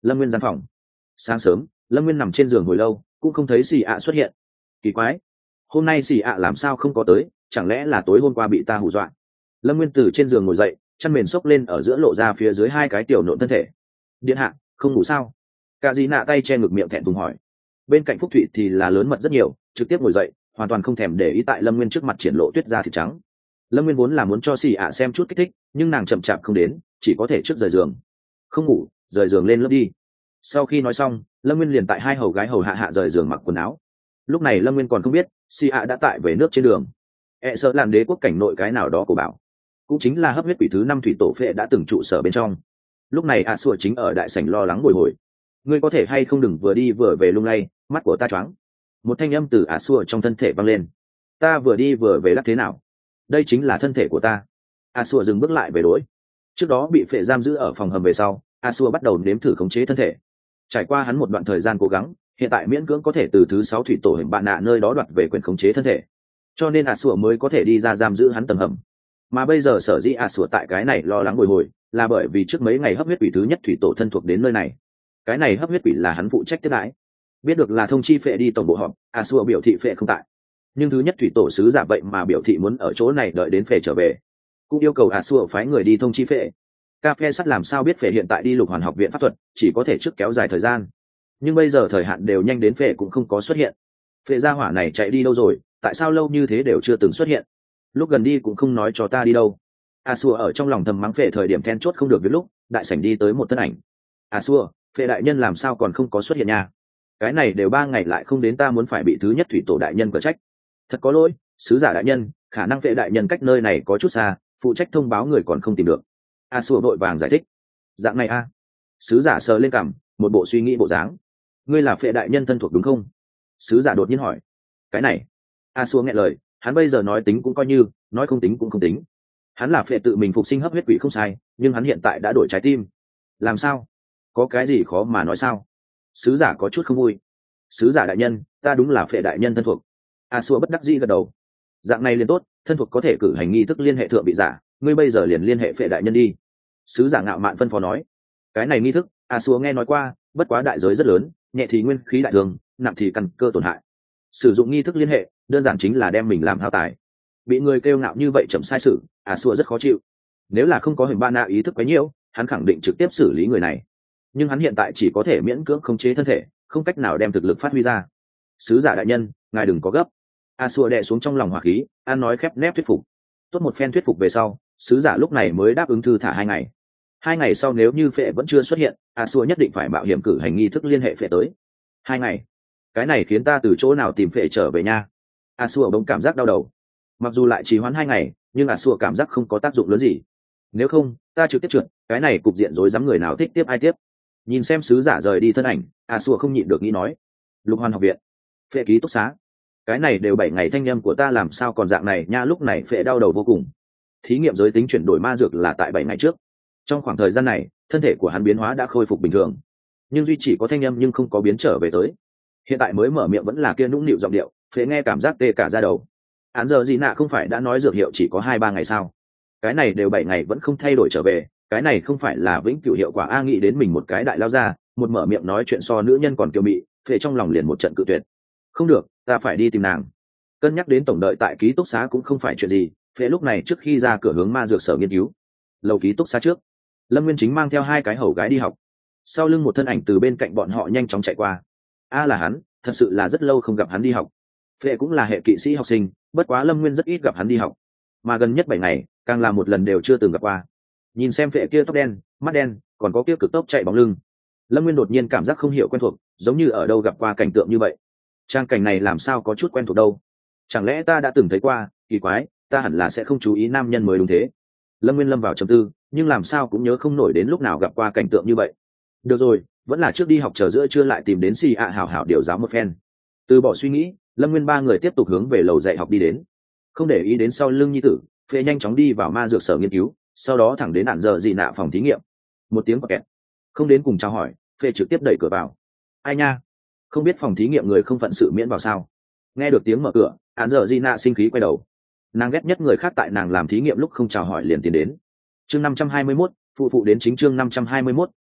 Lâm Nguyên gian phòng. Sáng sớm, Lâm Nguyên nằm trên giường hồi lâu cũng không thấy xì ạ xuất hiện. Kỳ quái, hôm nay xì ạ làm sao không có tới, chẳng lẽ là tối hôm qua bị ta hù dọa? Lâm Nguyên từ trên giường ngồi dậy, chăn mền xốc lên ở giữa lộ ra phía dưới hai cái tiểu nộn thân thể. Điện hạ, không ngủ sao? Cả dì nạ tay che ngực miệng thẹn thùng hỏi. Bên cạnh Phúc Thụy thì là lớn mật rất nhiều, trực tiếp ngồi dậy, hoàn toàn không thèm để ý tại Lâm Nguyên trước mặt triển lộ tuyết da thịt trắng. Lâm Nguyên vốn là muốn cho xì ạ xem chút kích thích, nhưng nàng chậm chạp không đến, chỉ có thể trước rời giường. Không ngủ, rời giường lên lớp đi. Sau khi nói xong, Lâm Nguyên liền tại hai hầu gái hầu hạ rời giường mặc quần áo. Lúc này Lâm Nguyên còn không biết xì ạ đã tại về nước trên đường. Sợ làm đế quốc cảnh nội cái nào đó của bảo, cũng chính là hấp huyết quỷ thứ 5 thủy tổ phệ đã từng trụ sở bên trong. Lúc này Sủa chính ở đại sảnh lo lắng bồi hồi. Ngươi có thể hay không đừng vừa đi vừa về lung lay, mắt của ta choáng. Một thanh âm từ Sủa trong thân thể vang lên. Ta vừa đi vừa về lắc thế nào? Đây chính là thân thể của ta. Sủa dừng bước lại về đối. Trước đó bị phệ giam giữ ở phòng hầm về sau, Sủa bắt đầu nếm thử khống chế thân thể. Trải qua hắn một đoạn thời gian cố gắng, hiện tại miễn cưỡng có thể từ thứ 6 thủy tổ hình bạn nạ nơi đó đoạt về quyền khống chế thân thể, cho nên Sủa mới có thể đi ra giam giữ hắn tầng hầm. Mà bây giờ sở dĩ Sủa tại cái này lo lắng bồi hồi là bởi vì trước mấy ngày hấp huyết quỷ thứ nhất thủy tổ thân thuộc đến nơi này. Cái này hấp huyết quỷ là hắn phụ trách tiếp đãi. Biết được là thông chi phệ đi tổng bộ họp, Sủa biểu thị phệ không tại, nhưng thứ nhất thủy tổ sứ giả vậy mà biểu thị muốn ở chỗ này đợi đến phệ trở về, cũng yêu cầu Sủa phái người đi thông chi phệ. Cà phê sắt làm sao biết phệ hiện tại đi Lục Hoàn học viện pháp thuật, chỉ có thể trước kéo dài thời gian, nhưng bây giờ thời hạn đều nhanh đến, phệ cũng không có xuất hiện. Phệ gia hỏa này chạy đi đâu rồi, tại sao lâu như thế đều chưa từng xuất hiện, lúc gần đi cũng không nói cho ta đi đâu. Sủa ở trong lòng thầm mắng phệ thời điểm then chốt không được, biết lúc đại sảnh đi tới một thân ảnh. Sủa, phệ đại nhân làm sao còn không có xuất hiện nha? Cái này đều 3 ngày lại không đến, ta muốn phải bị thứ nhất thủy tổ đại nhân cở trách. Thật có lỗi, sứ giả đại nhân, khả năng phệ đại nhân cách nơi này có chút xa, phụ trách thông báo người còn không tìm được. Sủa vội vàng giải thích. Dạng này a? Sứ giả sờ lên cằm, một bộ suy nghĩ bộ dáng. Ngươi là phệ đại nhân thân thuộc đúng không? Sứ giả đột nhiên hỏi. Cái này. Sủa nghẹn lời, hắn bây giờ nói tính cũng coi như, nói không tính cũng không tính. Hắn là phệ tự mình phục sinh hấp huyết quỷ không sai, nhưng hắn hiện tại đã đổi trái tim. Làm sao? Có cái gì khó mà nói sao? Sứ giả có chút không vui. Sứ giả đại nhân, ta đúng là phệ đại nhân thân thuộc. Sủa bất đắc dĩ gật đầu. Dạng này liền tốt, thân thuộc có thể cử hành nghi thức liên hệ thượng vị giả, ngươi bây giờ liền liên hệ phệ đại nhân đi. Sứ giả ngạo mạn phân phó nói. Cái này nghi thức, Sủa nghe nói qua, bất quá đại giới rất lớn, nhẹ thì nguyên khí đại thương, nặng thì căn cơ tổn hại. Sử dụng nghi thức liên hệ, đơn giản chính là đem mình làm hao tài. Bị người kêu ngạo như vậy chậm sai sự, Sủa rất khó chịu. Nếu là không có hình ba na ý thức quá nhiều, hắn khẳng định trực tiếp xử lý người này. Nhưng hắn hiện tại chỉ có thể miễn cưỡng khống chế thân thể, không cách nào đem thực lực phát huy ra. Sứ giả đại nhân, ngài đừng có gấp. Sủa đè xuống trong lòng hỏa khí, an nói khép nép thuyết phục. Tốt một phen thuyết phục về sau, sứ giả lúc này mới đáp ứng thư thả 2 ngày. 2 ngày sau nếu như phệ vẫn chưa xuất hiện, Sủa nhất định phải mạo hiểm cử hành nghi thức liên hệ phệ tới. 2 ngày, cái này khiến ta từ chỗ nào tìm phệ trở về nha? Sủa bỗng cảm giác đau đầu. Mặc dù lại trì hoãn 2 ngày, nhưng Sủa cảm giác không có tác dụng lớn gì. Nếu không, ta trực tiếp trượt, cái này cục diện rối rắm, người nào thích tiếp ai tiếp. Nhìn xem sứ giả rời đi thân ảnh, Sủa không nhịn được nghĩ nói. Lục Hoàn học viện, phệ ký túc xá. Cái này đều 7 ngày, thanh âm của ta làm sao còn dạng này nha? Lúc này phệ đau đầu vô cùng. Thí nghiệm giới tính chuyển đổi ma dược là tại 7 ngày trước. Trong khoảng thời gian này, thân thể của hắn biến hóa đã khôi phục bình thường, nhưng duy chỉ có thanh âm nhưng không có biến trở về tới. Hiện tại mới mở miệng vẫn là kia nũng nịu giọng điệu, phệ nghe cảm giác tê cả da đầu. Án giờ gì nạ không phải đã nói dược hiệu chỉ có 2-3 ngày sao? Cái này đều 7 ngày vẫn không thay đổi trở về, cái này không phải là vĩnh cửu hiệu quả? Nghĩ đến mình một cái đại lao ra, một mở miệng nói chuyện so nữ nhân còn kiêu mị, phệ trong lòng liền một trận cự tuyệt. Không được, ta phải đi tìm nàng. Cân nhắc đến tổng đợi tại ký túc xá cũng không phải chuyện gì, phệ lúc này trước khi ra cửa hướng ma dược sở nghiên cứu. Lầu ký túc xá trước, Lâm Nguyên chính mang theo 2 cái hầu gái đi học. Sau lưng một thân ảnh từ bên cạnh bọn họ nhanh chóng chạy qua. Là hắn, thật sự là rất lâu không gặp hắn đi học. Phệ cũng là hệ kỵ sĩ học sinh, bất quá Lâm Nguyên rất ít gặp hắn đi học, mà gần nhất 7 ngày càng là một lần đều chưa từng gặp qua. Nhìn xem Phệ kia tóc đen, mắt đen, còn có kia cực tốc chạy bóng lưng, Lâm Nguyên đột nhiên cảm giác không hiểu quen thuộc, giống như ở đâu gặp qua cảnh tượng như vậy. Trang cảnh này làm sao có chút quen thuộc đâu? Chẳng lẽ ta đã từng thấy qua? Kỳ quái, ta hẳn là sẽ không chú ý nam nhân mới đúng thế. Lâm Nguyên lâm vào trầm tư, nhưng làm sao cũng nhớ không nổi đến lúc nào gặp qua cảnh tượng như vậy. Được rồi, vẫn là trước đi học, chờ giữa trưa lại tìm đến xì ạ hảo hảo điều giáo một phen. Từ bỏ suy nghĩ, Lâm Nguyên 3 người tiếp tục hướng về lầu dạy học đi đến. Không để ý đến sau lưng nhi tử, Phệ nhanh chóng đi vào ma dược sở nghiên cứu, sau đó thẳng đến Ản giờ gì nạ phòng thí nghiệm. Một tiếng kẹt, không đến cùng chào hỏi, Phệ trực tiếp đẩy cửa vào. Ai nha, không biết phòng thí nghiệm người không phận sự miễn vào sao? Nghe được tiếng mở cửa, Ản giờ gì nạ sinh khí quay đầu. Nàng ghét nhất người khác tại nàng làm thí nghiệm lúc không chào hỏi liền tiến đến. Chương 521, phụ đến chính chương 521,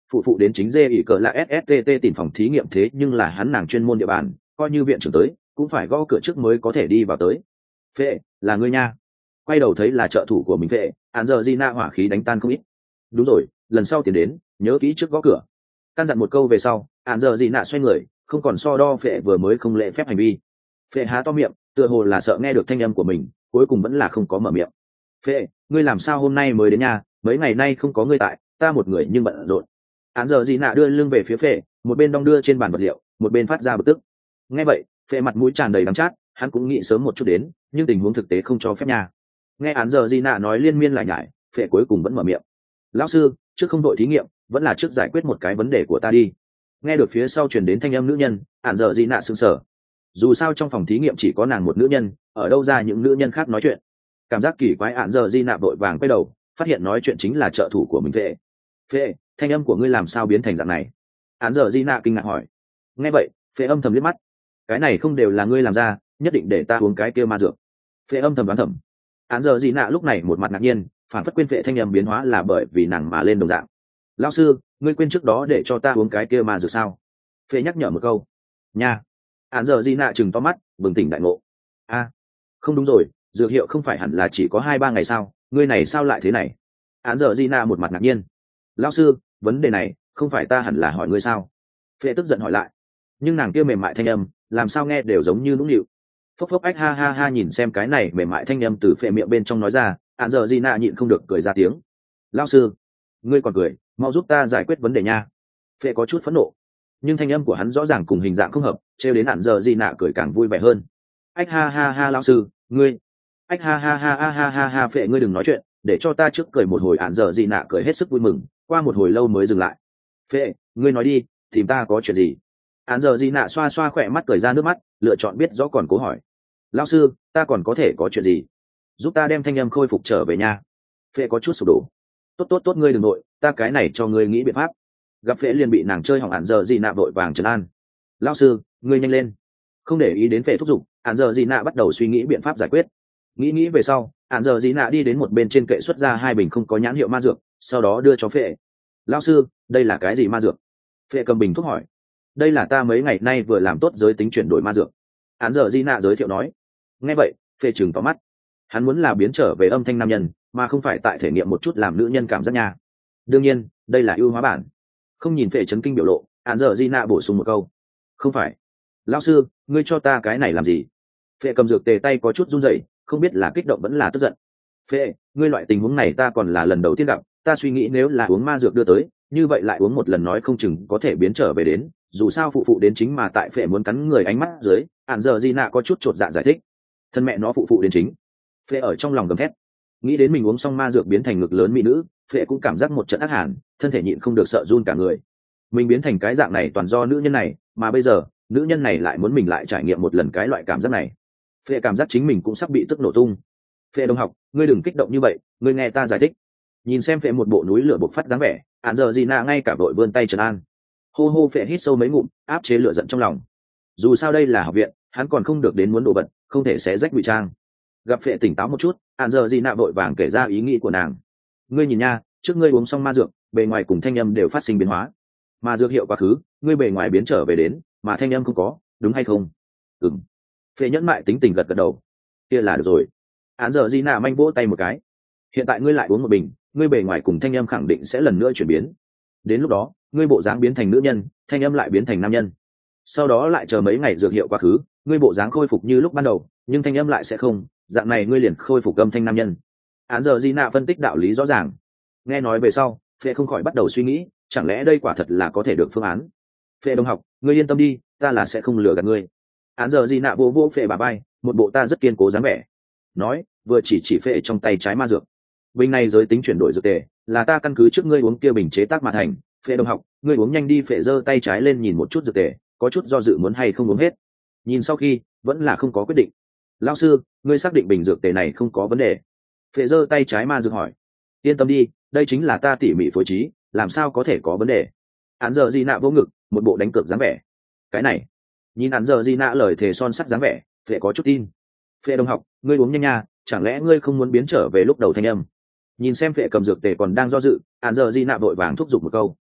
phụ phụ đến chính dê ỉ cờ là sst tìm phòng thí nghiệm, thế nhưng là hắn nàng chuyên môn địa bàn, coi như viện trưởng tới cũng phải gõ cửa trước mới có thể đi vào tới. Phệ, là ngươi nha. Quay đầu thấy là trợ thủ của mình Phệ, án giờ Gina hỏa khí đánh tan không ít. Đúng rồi, lần sau tiến đến nhớ kỹ trước gõ cửa. Căn dặn một câu về sau, án giờ Gina xoay người, không còn so đo Phệ vừa mới không lễ phép hành vi. Phệ há to miệng, tựa hồ là sợ nghe được thanh âm của mình, cuối cùng vẫn là không có mở miệng. Phệ, ngươi làm sao hôm nay mới đến nhà, mấy ngày nay không có ngươi tại, ta một người nhưng bận rộn. Án giờ Gina đưa lưng về phía Phệ, một bên đong đưa trên bàn vật liệu, một bên phát ra bực tức. Nghe vậy, Phệ mặt mũi tràn đầy đắng chát, hắn cũng nghĩ sớm một chút đến, nhưng tình huống thực tế không cho phép nha. Nghe án giờ Gina nói liên miên lại nhải, Phệ cuối cùng vẫn mở miệng. Lão sư, trước không đội thí nghiệm, vẫn là trước giải quyết một cái vấn đề của ta đi. Nghe được phía sau truyền đến thanh âm nữ nhân, án giờ Gina sững sờ. Dù sao trong phòng thí nghiệm chỉ có nàng một nữ nhân, ở đâu ra những nữ nhân khác nói chuyện. Cảm giác kỳ quái, án giờ Gina vội vàng quay đầu, phát hiện nói chuyện chính là trợ thủ của mình Phệ. Phệ, thanh âm của ngươi làm sao biến thành dạng này? Án giờ Gina kinh ngạc hỏi. Nghe vậy, Phệ âm thầm liếc mắt. Cái này không đều là ngươi làm ra, nhất định để ta uống cái kia ma dược. Phệ âm thầm đoán thầm. Án giờ Gina lúc này một mặt ngạc nhiên, phản phất quên Phệ thanh âm biến hóa là bởi vì nàng mà lên đồng dạng. Lão sư, ngươi quên trước đó để cho ta uống cái kia ma dược sao? Phệ nhắc nhở một câu. Nha. Án giờ Gina chừng to mắt, bừng tỉnh đại ngộ. A, không đúng rồi, dược hiệu không phải hẳn là chỉ có 2-3 ngày sao, ngươi này sao lại thế này? Án giờ Gina một mặt ngạc nhiên. Lão sư, vấn đề này không phải ta hẳn là hỏi ngươi sao? Phệ tức giận hỏi lại. Nhưng nàng kia mềm mại thanh âm, làm sao nghe đều giống như nũng nịu. Phốc phốc ách ha ha ha, nhìn xem cái này mềm mại thanh âm từ Phệ miệng bên trong nói ra, án giờ Gina nhịn không được cười ra tiếng. Lão sư, ngươi còn cười, mau giúp ta giải quyết vấn đề nha. Phệ có chút phẫn nộ, nhưng thanh âm của hắn rõ ràng cùng hình dạng không hợp, trêu đến án giờ Gina cười càng vui vẻ hơn. Ách ha ha ha, lão sư, ngươi. Ách ha ha ha ha ha ha ha, Phệ ngươi đừng nói chuyện, để cho ta trước cười một hồi. Án giờ Gina cười hết sức vui mừng, qua một hồi lâu mới dừng lại. Phệ, ngươi nói đi, tìm ta có chuyện gì? Án giờ Gina xoa xoa khỏe mắt cười ra nước mắt, lựa chọn biết rõ còn cố hỏi. Lão sư, ta còn có thể có chuyện gì? Giúp ta đem thanh âm khôi phục trở về nhà. Phệ có chút sụp đổ. Tốt, ngươi đừng nội, ta cái này cho ngươi nghĩ biện pháp. Gặp Phệ liền bị nàng chơi hỏng, án giờ Gina vội vàng trấn an. Lão sư, ngươi nhanh lên. Không để ý đến Phệ thúc giục, án giờ Gina bắt đầu suy nghĩ biện pháp giải quyết. Nghĩ về sau, án giờ Gina đi đến một bên trên kệ xuất ra 2 bình không có nhãn hiệu ma dược, sau đó đưa cho Phệ. Lão sư, đây là cái gì ma dược? Phệ cầm bình thuốc hỏi. Đây là ta mấy ngày nay vừa làm tốt giới tính chuyển đổi ma dược. Án giờ Gina giới thiệu nói. Nghe vậy, Phệ trừng tỏ mắt. Hắn muốn là biến trở về âm thanh nam nhân, mà không phải tại thể nghiệm một chút làm nữ nhân cảm giác nha. Đương nhiên, đây là ưu hóa bản. Không nhìn Phệ chấn kinh biểu lộ, án giờ Gina bổ sung một câu. Không phải. Lão sư, ngươi cho ta cái này làm gì? Phệ cầm dược tề tay có chút run rẩy, không biết là kích động vẫn là tức giận. Phệ, ngươi loại tình huống này ta còn là lần đầu tiên gặp, ta suy nghĩ nếu là uống ma dược đưa tới, như vậy lại uống một lần nói không chừng có thể biến trở về đến, dù sao phụ đến chính mà tại Phệ muốn cắn người ánh mắt dưới, án giờ Gina có chút chột dạ giải thích. Thân mẹ nó phụ đến chính. Phệ ở trong lòng gầm thét, nghĩ đến mình uống xong ma dược biến thành ngực lớn mỹ nữ, Phệ cũng cảm giác một trận ác hàn, thân thể nhịn không được sợ run cả người. Mình biến thành cái dạng này toàn do nữ nhân này, mà bây giờ nữ nhân này lại muốn mình lại trải nghiệm một lần cái loại cảm giác này. Phệ cảm giác chính mình cũng sắp bị tức nổ tung. Phệ đồng học, ngươi đừng kích động như vậy, ngươi nghe ta giải thích. Nhìn xem Phệ một bộ núi lửa bộc phát dáng vẻ, án giờ Gina ngay cả vội vươn tay trấn an. Hô Phệ hít sâu mấy ngụm, áp chế lửa giận trong lòng. Dù sao đây là học viện, hắn còn không được đến muốn đồ vật, không thể xé rách ngụy trang. Gặp Phệ tỉnh táo một chút, án giờ Gina vội vàng kể ra ý nghĩ của nàng. Ngươi nhìn nha, trước ngươi uống xong ma dược, bề ngoài cùng thanh âm đều phát sinh biến hóa. Ma dược hiệu quá khứ, ngươi bề ngoài biến trở về đến, mà thanh âm không có, đúng hay không? Ừm. Phệ nhẫn mại tính tình gật đầu. Kia là được rồi. Án giờ Gina manh vỗ tay một cái. Hiện tại ngươi lại uống một bình, ngươi bề ngoài cùng thanh âm khẳng định sẽ lần nữa chuyển biến. Đến lúc đó, ngươi bộ dáng biến thành nữ nhân, thanh âm lại biến thành nam nhân. Sau đó lại chờ mấy ngày dược hiệu quá khứ, ngươi bộ dáng khôi phục như lúc ban đầu, nhưng thanh âm lại sẽ không, dạng này ngươi liền khôi phục âm thanh nam nhân. Án giờ Gina phân tích đạo lý rõ ràng. Nghe nói về sau, Phệ không khỏi bắt đầu suy nghĩ, chẳng lẽ đây quả thật là có thể được phương án. Phệ đồng học, ngươi yên tâm đi, ta là sẽ không lừa gạt ngươi. Án giờ Gina vô Phệ bà bay, một bộ ta rất kiên cố dáng vẻ. Nói, vừa chỉ Phệ trong tay trái ma dược. Bình này giới tính chuyển đổi dược tề, là ta căn cứ trước ngươi uống kia bình chế tác mà thành. Phệ đồng học, ngươi uống nhanh đi. Phệ giơ tay trái lên nhìn một chút dược tề, có chút do dự muốn hay không uống hết. Nhìn sau khi, vẫn là không có quyết định. Lão sư, ngươi xác định bình dược tề này không có vấn đề? Phệ giơ tay trái ma dược hỏi. Yên tâm đi, đây chính là ta tỉ mỉ phối trí, làm sao có thể có vấn đề. Án giờ Gina vỗ ngực, một bộ đánh cược dáng vẻ. Cái này, nhìn án giờ Gina lời thề son sắt dáng vẻ, Phệ có chút tin. Phệ đồng học, ngươi uống nhanh nha, chẳng lẽ ngươi không muốn biến trở về lúc đầu thanh âm? Nhìn xem Phệ cầm dược tề còn đang do dự, án giờ Gina vội vàng thúc giục một câu.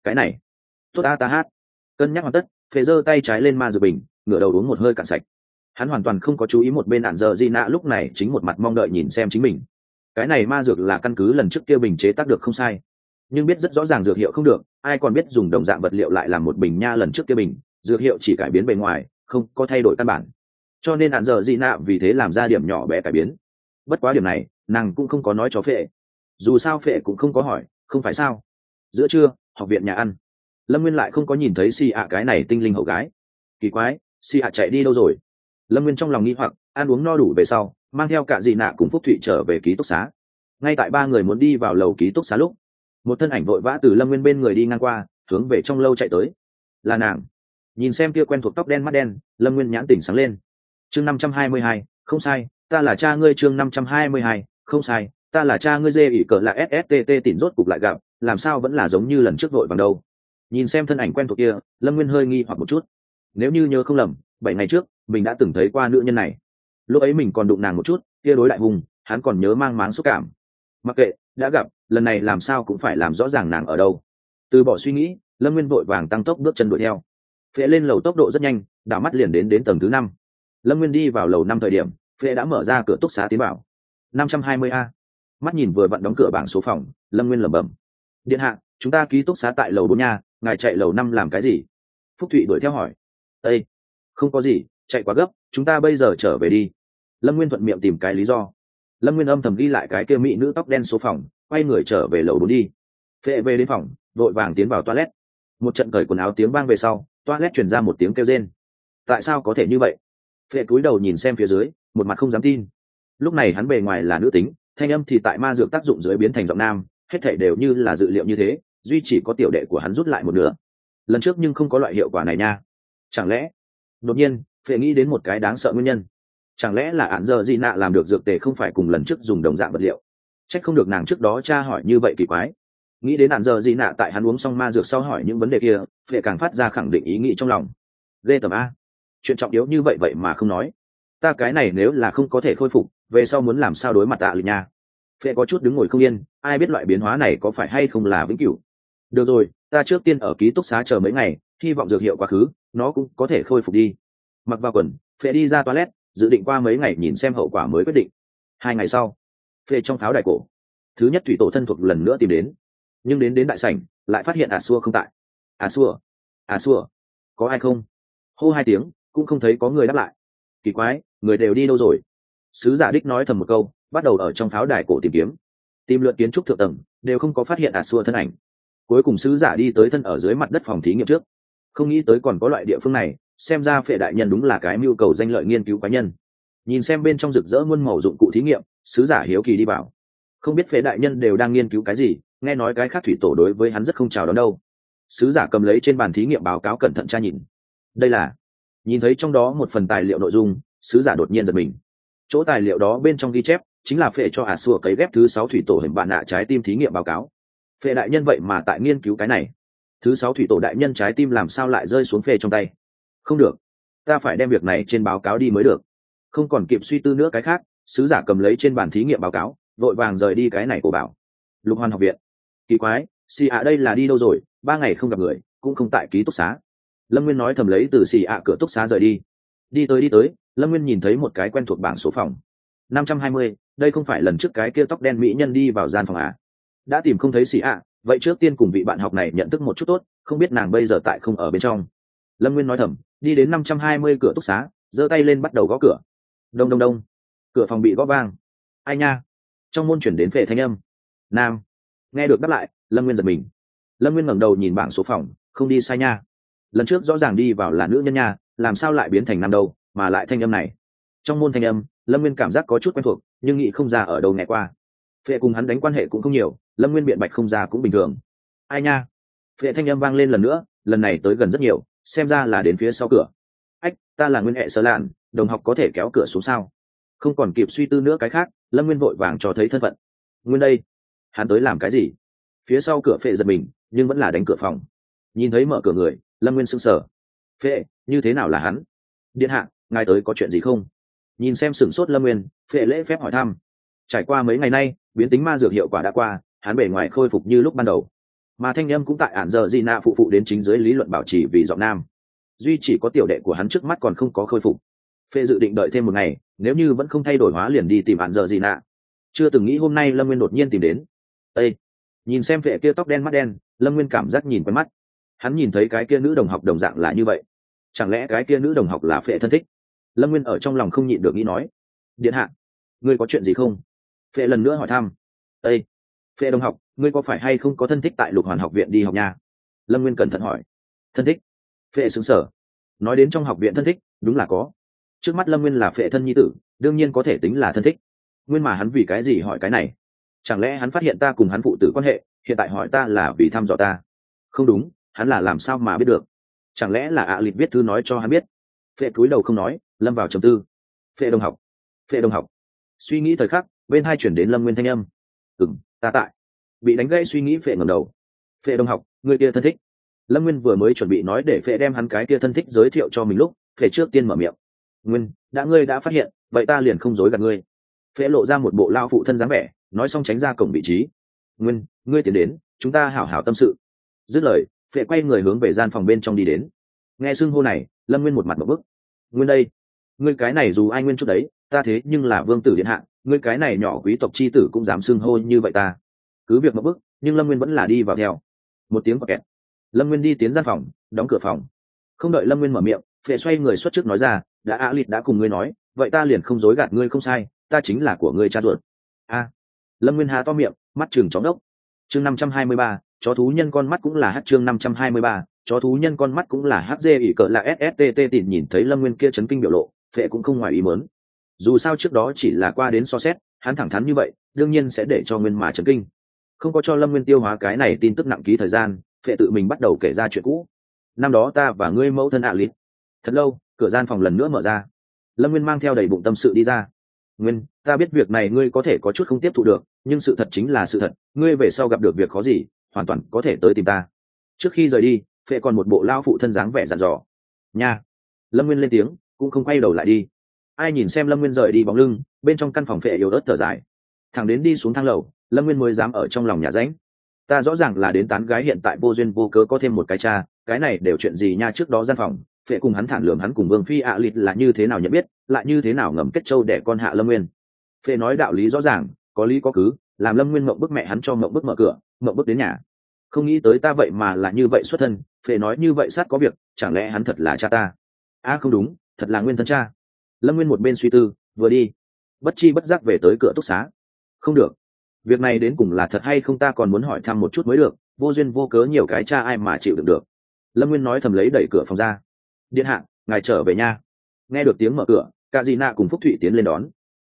cái này tốt ta hát. Cân nhắc hoàn tất, phệ giơ tay trái lên ma dược bình, ngửa đầu uống một hơi cạn sạch. Hắn hoàn toàn không có chú ý một bên ạn giờ di nạ lúc này chính một mặt mong đợi nhìn xem chính mình. Cái này ma dược là căn cứ lần trước kia bình chế tác được không sai, nhưng biết rất rõ ràng dược hiệu không được, ai còn biết dùng đồng dạng vật liệu lại làm một bình nha. Lần trước kia bình dược hiệu chỉ cải biến bề ngoài, không có thay đổi căn bản, cho nên ạn giờ di nạ vì thế làm ra điểm nhỏ bé cải biến. Bất quá điểm này nàng cũng không có nói cho phệ, dù sao phệ cũng không có hỏi, không phải sao. Giữa trưa, học viện nhà ăn, lâm nguyên lại không có nhìn thấy xì ạ cái này tinh linh hậu gái. Kỳ quái, xì ạ chạy đi đâu rồi? Lâm nguyên trong lòng nghi hoặc. Ăn uống no đủ về sau, mang theo cả dị nạ cùng phúc thụy trở về ký túc xá. Ngay tại ba người muốn đi vào lầu ký túc xá lúc, một thân ảnh vội vã từ lâm nguyên bên người đi ngang qua, hướng về trong lâu chạy tới. Là nàng. Nhìn xem kia quen thuộc tóc đen mắt đen, lâm nguyên nhãn tỉnh sáng lên. Chương 522, không sai, ta là cha ngươi. Chương 522, không sai, ta là cha ngươi. Dê ỉ cỡ là sst tỉn rốt cục lại gặp, làm sao vẫn là giống như lần trước vội bằng đâu. Nhìn xem thân ảnh quen thuộc kia, lâm nguyên hơi nghi hoặc một chút. Nếu như nhớ không lầm, 7 ngày trước mình đã từng thấy qua nữ nhân này. Lúc ấy mình còn đụng nàng một chút, kia đối đại hùng hắn còn nhớ mang máng xúc cảm. Mặc kệ, đã gặp, lần này làm sao cũng phải làm rõ ràng nàng ở đâu. Từ bỏ suy nghĩ, lâm nguyên vội vàng tăng tốc bước chân đuổi theo. Phệ lên lầu tốc độ rất nhanh, đảo mắt liền đến tầng thứ 5. Lâm nguyên đi vào lầu 5 thời điểm, Phệ đã mở ra cửa túc xá tiến vào. 520A. Mắt nhìn vừa vặn đóng cửa bảng số phòng, lâm nguyên lẩm bẩm: điện hạ, chúng ta ký túc xá tại lầu 4 nha, ngài chạy lầu 5 làm cái gì? Phúc Thụy đuổi theo hỏi. Ê, không có gì, chạy quá gấp, chúng ta bây giờ trở về đi. Lâm nguyên thuận miệng tìm cái lý do. Lâm nguyên âm thầm ghi lại cái kia mỹ nữ tóc đen số phòng, quay người trở về lầu 4 đi. Phệ về đến phòng, vội vàng tiến vào toilet. Một trận cởi quần áo tiếng vang về sau, toilet truyền ra một tiếng kêu rên. Tại sao có thể như vậy? Phệ cúi đầu nhìn xem phía dưới, một mặt không dám tin. Lúc này hắn bề ngoài là nữ tính, thanh âm thì tại ma dược tác dụng dưới biến thành giọng nam, hết thảy đều như là dự liệu như thế, duy chỉ có tiểu đệ của hắn rút lại một nửa. Lần trước nhưng không có loại hiệu quả này nha. Chẳng lẽ? Đột nhiên, Phệ nghĩ đến một cái đáng sợ nguyên nhân. Chẳng lẽ là ạn giờ gì nạ làm được dược tề không phải cùng lần trước dùng đồng dạng vật liệu? Trách không được nàng trước đó tra hỏi như vậy kỳ quái. Nghĩ đến ạn giờ gì nạ tại hắn uống xong ma dược sau hỏi những vấn đề kia, Phệ càng phát ra khẳng định ý nghĩ trong lòng. Ghê tởm a, chuyện trọng yếu như vậy mà không nói. Ta cái này nếu là không có thể khôi phục, về sau muốn làm sao đối mặt tạ lì nha. Phệ có chút đứng ngồi không yên, ai biết loại biến hóa này có phải hay không là vĩnh cửu. Được rồi, ta trước tiên ở ký túc xá chờ mấy ngày, hy vọng dược hiệu quá khứ nó cũng có thể khôi phục đi. Mặc vào quần, Phệ đi ra toilet, dự định qua mấy ngày nhìn xem hậu quả mới quyết định. 2 ngày sau, Phệ trong pháo đài cổ, thứ nhất thủy tổ thân thuộc lần nữa tìm đến, nhưng đến đại sảnh lại phát hiện xua không tại. Xua, có ai không? Hô 2 tiếng cũng không thấy có người đáp lại. Kỳ quái, người đều đi đâu rồi? Sứ giả đích nói thầm một câu, bắt đầu ở trong pháo đài cổ tìm lượt kiến trúc thượng tầng, đều không có phát hiện xua thân ảnh. Cuối cùng sứ giả đi tới thân ở dưới mặt đất phòng thí nghiệm trước, không nghĩ tới còn có loại địa phương này, xem ra Phệ đại nhân đúng là cái mưu cầu danh lợi nghiên cứu cá nhân. Nhìn xem bên trong rực rỡ muôn màu dụng cụ thí nghiệm, sứ giả hiếu kỳ đi vào. Không biết Phệ đại nhân đều đang nghiên cứu cái gì, nghe nói cái khác thủy tổ đối với hắn rất không chào đón đâu. Sứ giả cầm lấy trên bàn thí nghiệm báo cáo cẩn thận tra nhìn. Đây là, nhìn thấy trong đó một phần tài liệu nội dung, sứ giả đột nhiên giật mình. Chỗ tài liệu đó bên trong ghi chép chính là Phệ cho xua cấy ghép thứ 6 thủy tổ hình bạn nạ trái tim thí nghiệm báo cáo. Phệ đại nhân vậy mà tại nghiên cứu cái này. Thứ 6 thủy tổ đại nhân trái tim làm sao lại rơi xuống Phệ trong tay? Không được, ta phải đem việc này trên báo cáo đi mới được. Không còn kịp suy tư nữa cái khác, sứ giả cầm lấy trên bàn thí nghiệm báo cáo, vội vàng rời đi cái này của bảo Lục Hoàn học viện. Kỳ quái, xì ạ đây là đi đâu rồi? 3 ngày không gặp người, cũng không tại ký túc xá. Lâm Nguyên nói thầm lấy từ xì ạ cửa túc xá rời đi. Đi tới, Lâm Nguyên nhìn thấy một cái quen thuộc bảng số phòng. 520, đây không phải lần trước cái kia tóc đen mỹ nhân đi vào gian phòng à? Đã tìm không thấy xì ạ, vậy trước tiên cùng vị bạn học này nhận thức một chút tốt, không biết nàng bây giờ tại không ở bên trong. Lâm Nguyên nói thầm, đi đến 520 cửa túc xá, giơ tay lên bắt đầu gõ cửa. Đông đông đông, cửa phòng bị gõ vang. Ai nha? Trong môn chuyển đến Phệ thanh âm. Nam. Nghe được đáp lại, Lâm Nguyên giật mình. Lâm Nguyên ngẩng đầu nhìn bảng số phòng, không đi sai nha. Lần trước rõ ràng đi vào là nữ nhân nha, làm sao lại biến thành nam đâu, mà lại thanh âm này. Trong môn thanh âm, Lâm Nguyên cảm giác có chút quen thuộc, nhưng nghĩ không ra ở đâu nghe qua. Phệ cùng hắn đánh quan hệ cũng không nhiều, Lâm Nguyên biện bạch không ra cũng bình thường. Ai nha? Phệ thanh âm vang lên lần nữa, lần này tới gần rất nhiều, xem ra là đến phía sau cửa. Ách, ta là Nguyên hệ sơ lạn, đồng học có thể kéo cửa xuống sao? Không còn kịp suy tư nữa cái khác, Lâm Nguyên vội vàng cho thấy thân phận. Nguyên đây, hắn tới làm cái gì? Phía sau cửa Phệ giật mình, nhưng vẫn là đánh cửa phòng. Nhìn thấy mở cửa người, Lâm Nguyên sững sờ. Phệ, như thế nào là hắn? Điện hạ, ngài tới có chuyện gì không? Nhìn xem sửng sốt Lâm Nguyên, Phệ lễ phép hỏi thăm. Trải qua mấy ngày nay, biến tính ma dược hiệu quả đã qua, hắn bề ngoài khôi phục như lúc ban đầu. mà thanh âm cũng tại ản giờ gì nạ phụ đến chính dưới lý luận bảo trì vì giọng nam. Duy chỉ có tiểu đệ của hắn trước mắt còn không có khôi phục. Phệ dự định đợi thêm một ngày, nếu như vẫn không thay đổi hóa liền đi tìm ản giờ gì nạ. Chưa từng nghĩ hôm nay Lâm Nguyên đột nhiên tìm đến. Ê! Nhìn xem Phệ kia tóc đen mắt đen, Lâm Nguyên cảm giác nhìn quen mắt. Hắn nhìn thấy cái kia nữ đồng học đồng dạng là như vậy. Chẳng lẽ cái kia nữ đồng học là Phệ thân thích? Lâm Nguyên ở trong lòng không nhịn được nghĩ nói. Điện hạ, ngươi có chuyện gì không? Phệ lần nữa hỏi thăm. Ê! Phệ đồng học, ngươi có phải hay không có thân thích tại Lục Hoàn học viện đi học nha? Lâm Nguyên cẩn thận hỏi. Thân thích? Phệ sững sờ. Nói đến trong học viện thân thích, đúng là có. Trước mắt Lâm Nguyên là Phệ thân nhi tử, đương nhiên có thể tính là thân thích. Nguyên mà hắn vì cái gì hỏi cái này? Chẳng lẽ hắn phát hiện ta cùng hắn phụ tử quan hệ, hiện tại hỏi ta là vì thăm dò ta? Không đúng, hắn là làm sao mà biết được? Chẳng lẽ là ạ lịch viết thư nói cho hắn biết? Phệ cúi đầu không nói, lâm vào trầm tư. Phệ đồng học, Phệ đồng học. Suy nghĩ thời khắc, bên hai chuyển đến Lâm Nguyên thanh âm. Ta tại. Bị đánh gãy suy nghĩ, Phệ ngẩng đầu. Phệ đồng học, người kia thân thích. Lâm Nguyên vừa mới chuẩn bị nói để Phệ đem hắn cái kia thân thích giới thiệu cho mình lúc, Phệ trước tiên mở miệng. Nguyên, ngươi đã phát hiện, vậy ta liền không dối gạt ngươi. Phệ lộ ra một bộ lao phụ thân dáng vẻ, nói xong tránh ra cổng vị trí. Nguyên, ngươi tiến đến, chúng ta hảo hảo tâm sự. Dứt lời, Phệ quay người hướng về gian phòng bên trong đi đến. Nghe xưng hô này, Lâm Nguyên một mặt một bức. Nguyên đây, ngươi cái này dù ai Nguyên chút đấy, ta thế nhưng là vương tử điện hạ, ngươi cái này nhỏ quý tộc chi tử cũng dám xưng hô như vậy ta. Cứ việc một bức, nhưng Lâm Nguyên vẫn là đi vào theo. Một tiếng quạt kẹt. Lâm Nguyên đi tiến gian phòng, đóng cửa phòng. Không đợi Lâm Nguyên mở miệng, Phệ xoay người xuất trước nói ra, đã ạ lịt đã cùng ngươi nói, vậy ta liền không dối gạt ngươi không sai, ta chính là của ngươi cha ruột. A. Lâm Nguyên há to miệng, mắt trừng chóng đốc. Chương 523, chó thú nhân con mắt cũng là hát. Chương 523, chó thú nhân con mắt cũng là HG ỉ cỡ là SSTT tìm nhìn thấy Lâm Nguyên kia chấn kinh biểu lộ, Phệ cũng không ngoài ý muốn. Dù sao trước đó chỉ là qua đến so xét, hắn thẳng thắn như vậy, đương nhiên sẽ để cho Nguyên mà chấn kinh. Không có cho Lâm Nguyên tiêu hóa cái này tin tức nặng ký thời gian, Phệ tự mình bắt đầu kể ra chuyện cũ. Năm đó ta và ngươi mẫu thân ạ lịt. Thật lâu, cửa gian phòng lần nữa mở ra. Lâm Nguyên mang theo đầy bụng tâm sự đi ra. Nguyên, ta biết việc này ngươi có thể có chút không tiếp thụ được, nhưng sự thật chính là sự thật, ngươi về sau gặp được việc khó gì, hoàn toàn có thể tới tìm ta. Trước khi rời đi, Phệ còn một bộ lao phụ thân dáng vẻ dặn dò. Nha. Lâm Nguyên lên tiếng, cũng không quay đầu lại đi. Ai nhìn xem Lâm Nguyên rời đi bóng lưng, bên trong căn phòng Phệ yếu ớt thở dài. Thằng đến đi xuống thang lầu, Lâm Nguyên mới dám ở trong lòng nhà ránh. Ta rõ ràng là đến tán gái, hiện tại vô duyên vô cớ có thêm một cái cha, cái này đều chuyện gì nha? Trước đó gian phòng, Phệ cùng hắn thản lường hắn cùng Vương Phi ạ lịt là như thế nào nhận biết, lại như thế nào ngầm kết châu để con hạ Lâm Nguyên. Phệ nói đạo lý rõ ràng, có lý có cứ, làm Lâm Nguyên mộng bức mẹ hắn cho mộng bức mở cửa, mộng bức đến nhà. Không nghĩ tới ta vậy mà là như vậy xuất thân. Phệ nói như vậy sát có việc, chẳng lẽ hắn thật là cha ta? Không đúng, thật là Nguyên thân cha. Lâm Nguyên một bên suy tư, vừa đi, bất chi bất giác về tới cửa túc xá. Không được, việc này đến cùng là thật hay không ta còn muốn hỏi thăm một chút mới được, vô duyên vô cớ nhiều cái cha ai mà chịu đựng được. Lâm Nguyên nói thầm lấy đẩy cửa phòng ra. Điện hạ, ngài trở về nha. Nghe được tiếng mở cửa, cả dì nạ cùng Phúc Thụy tiến lên đón.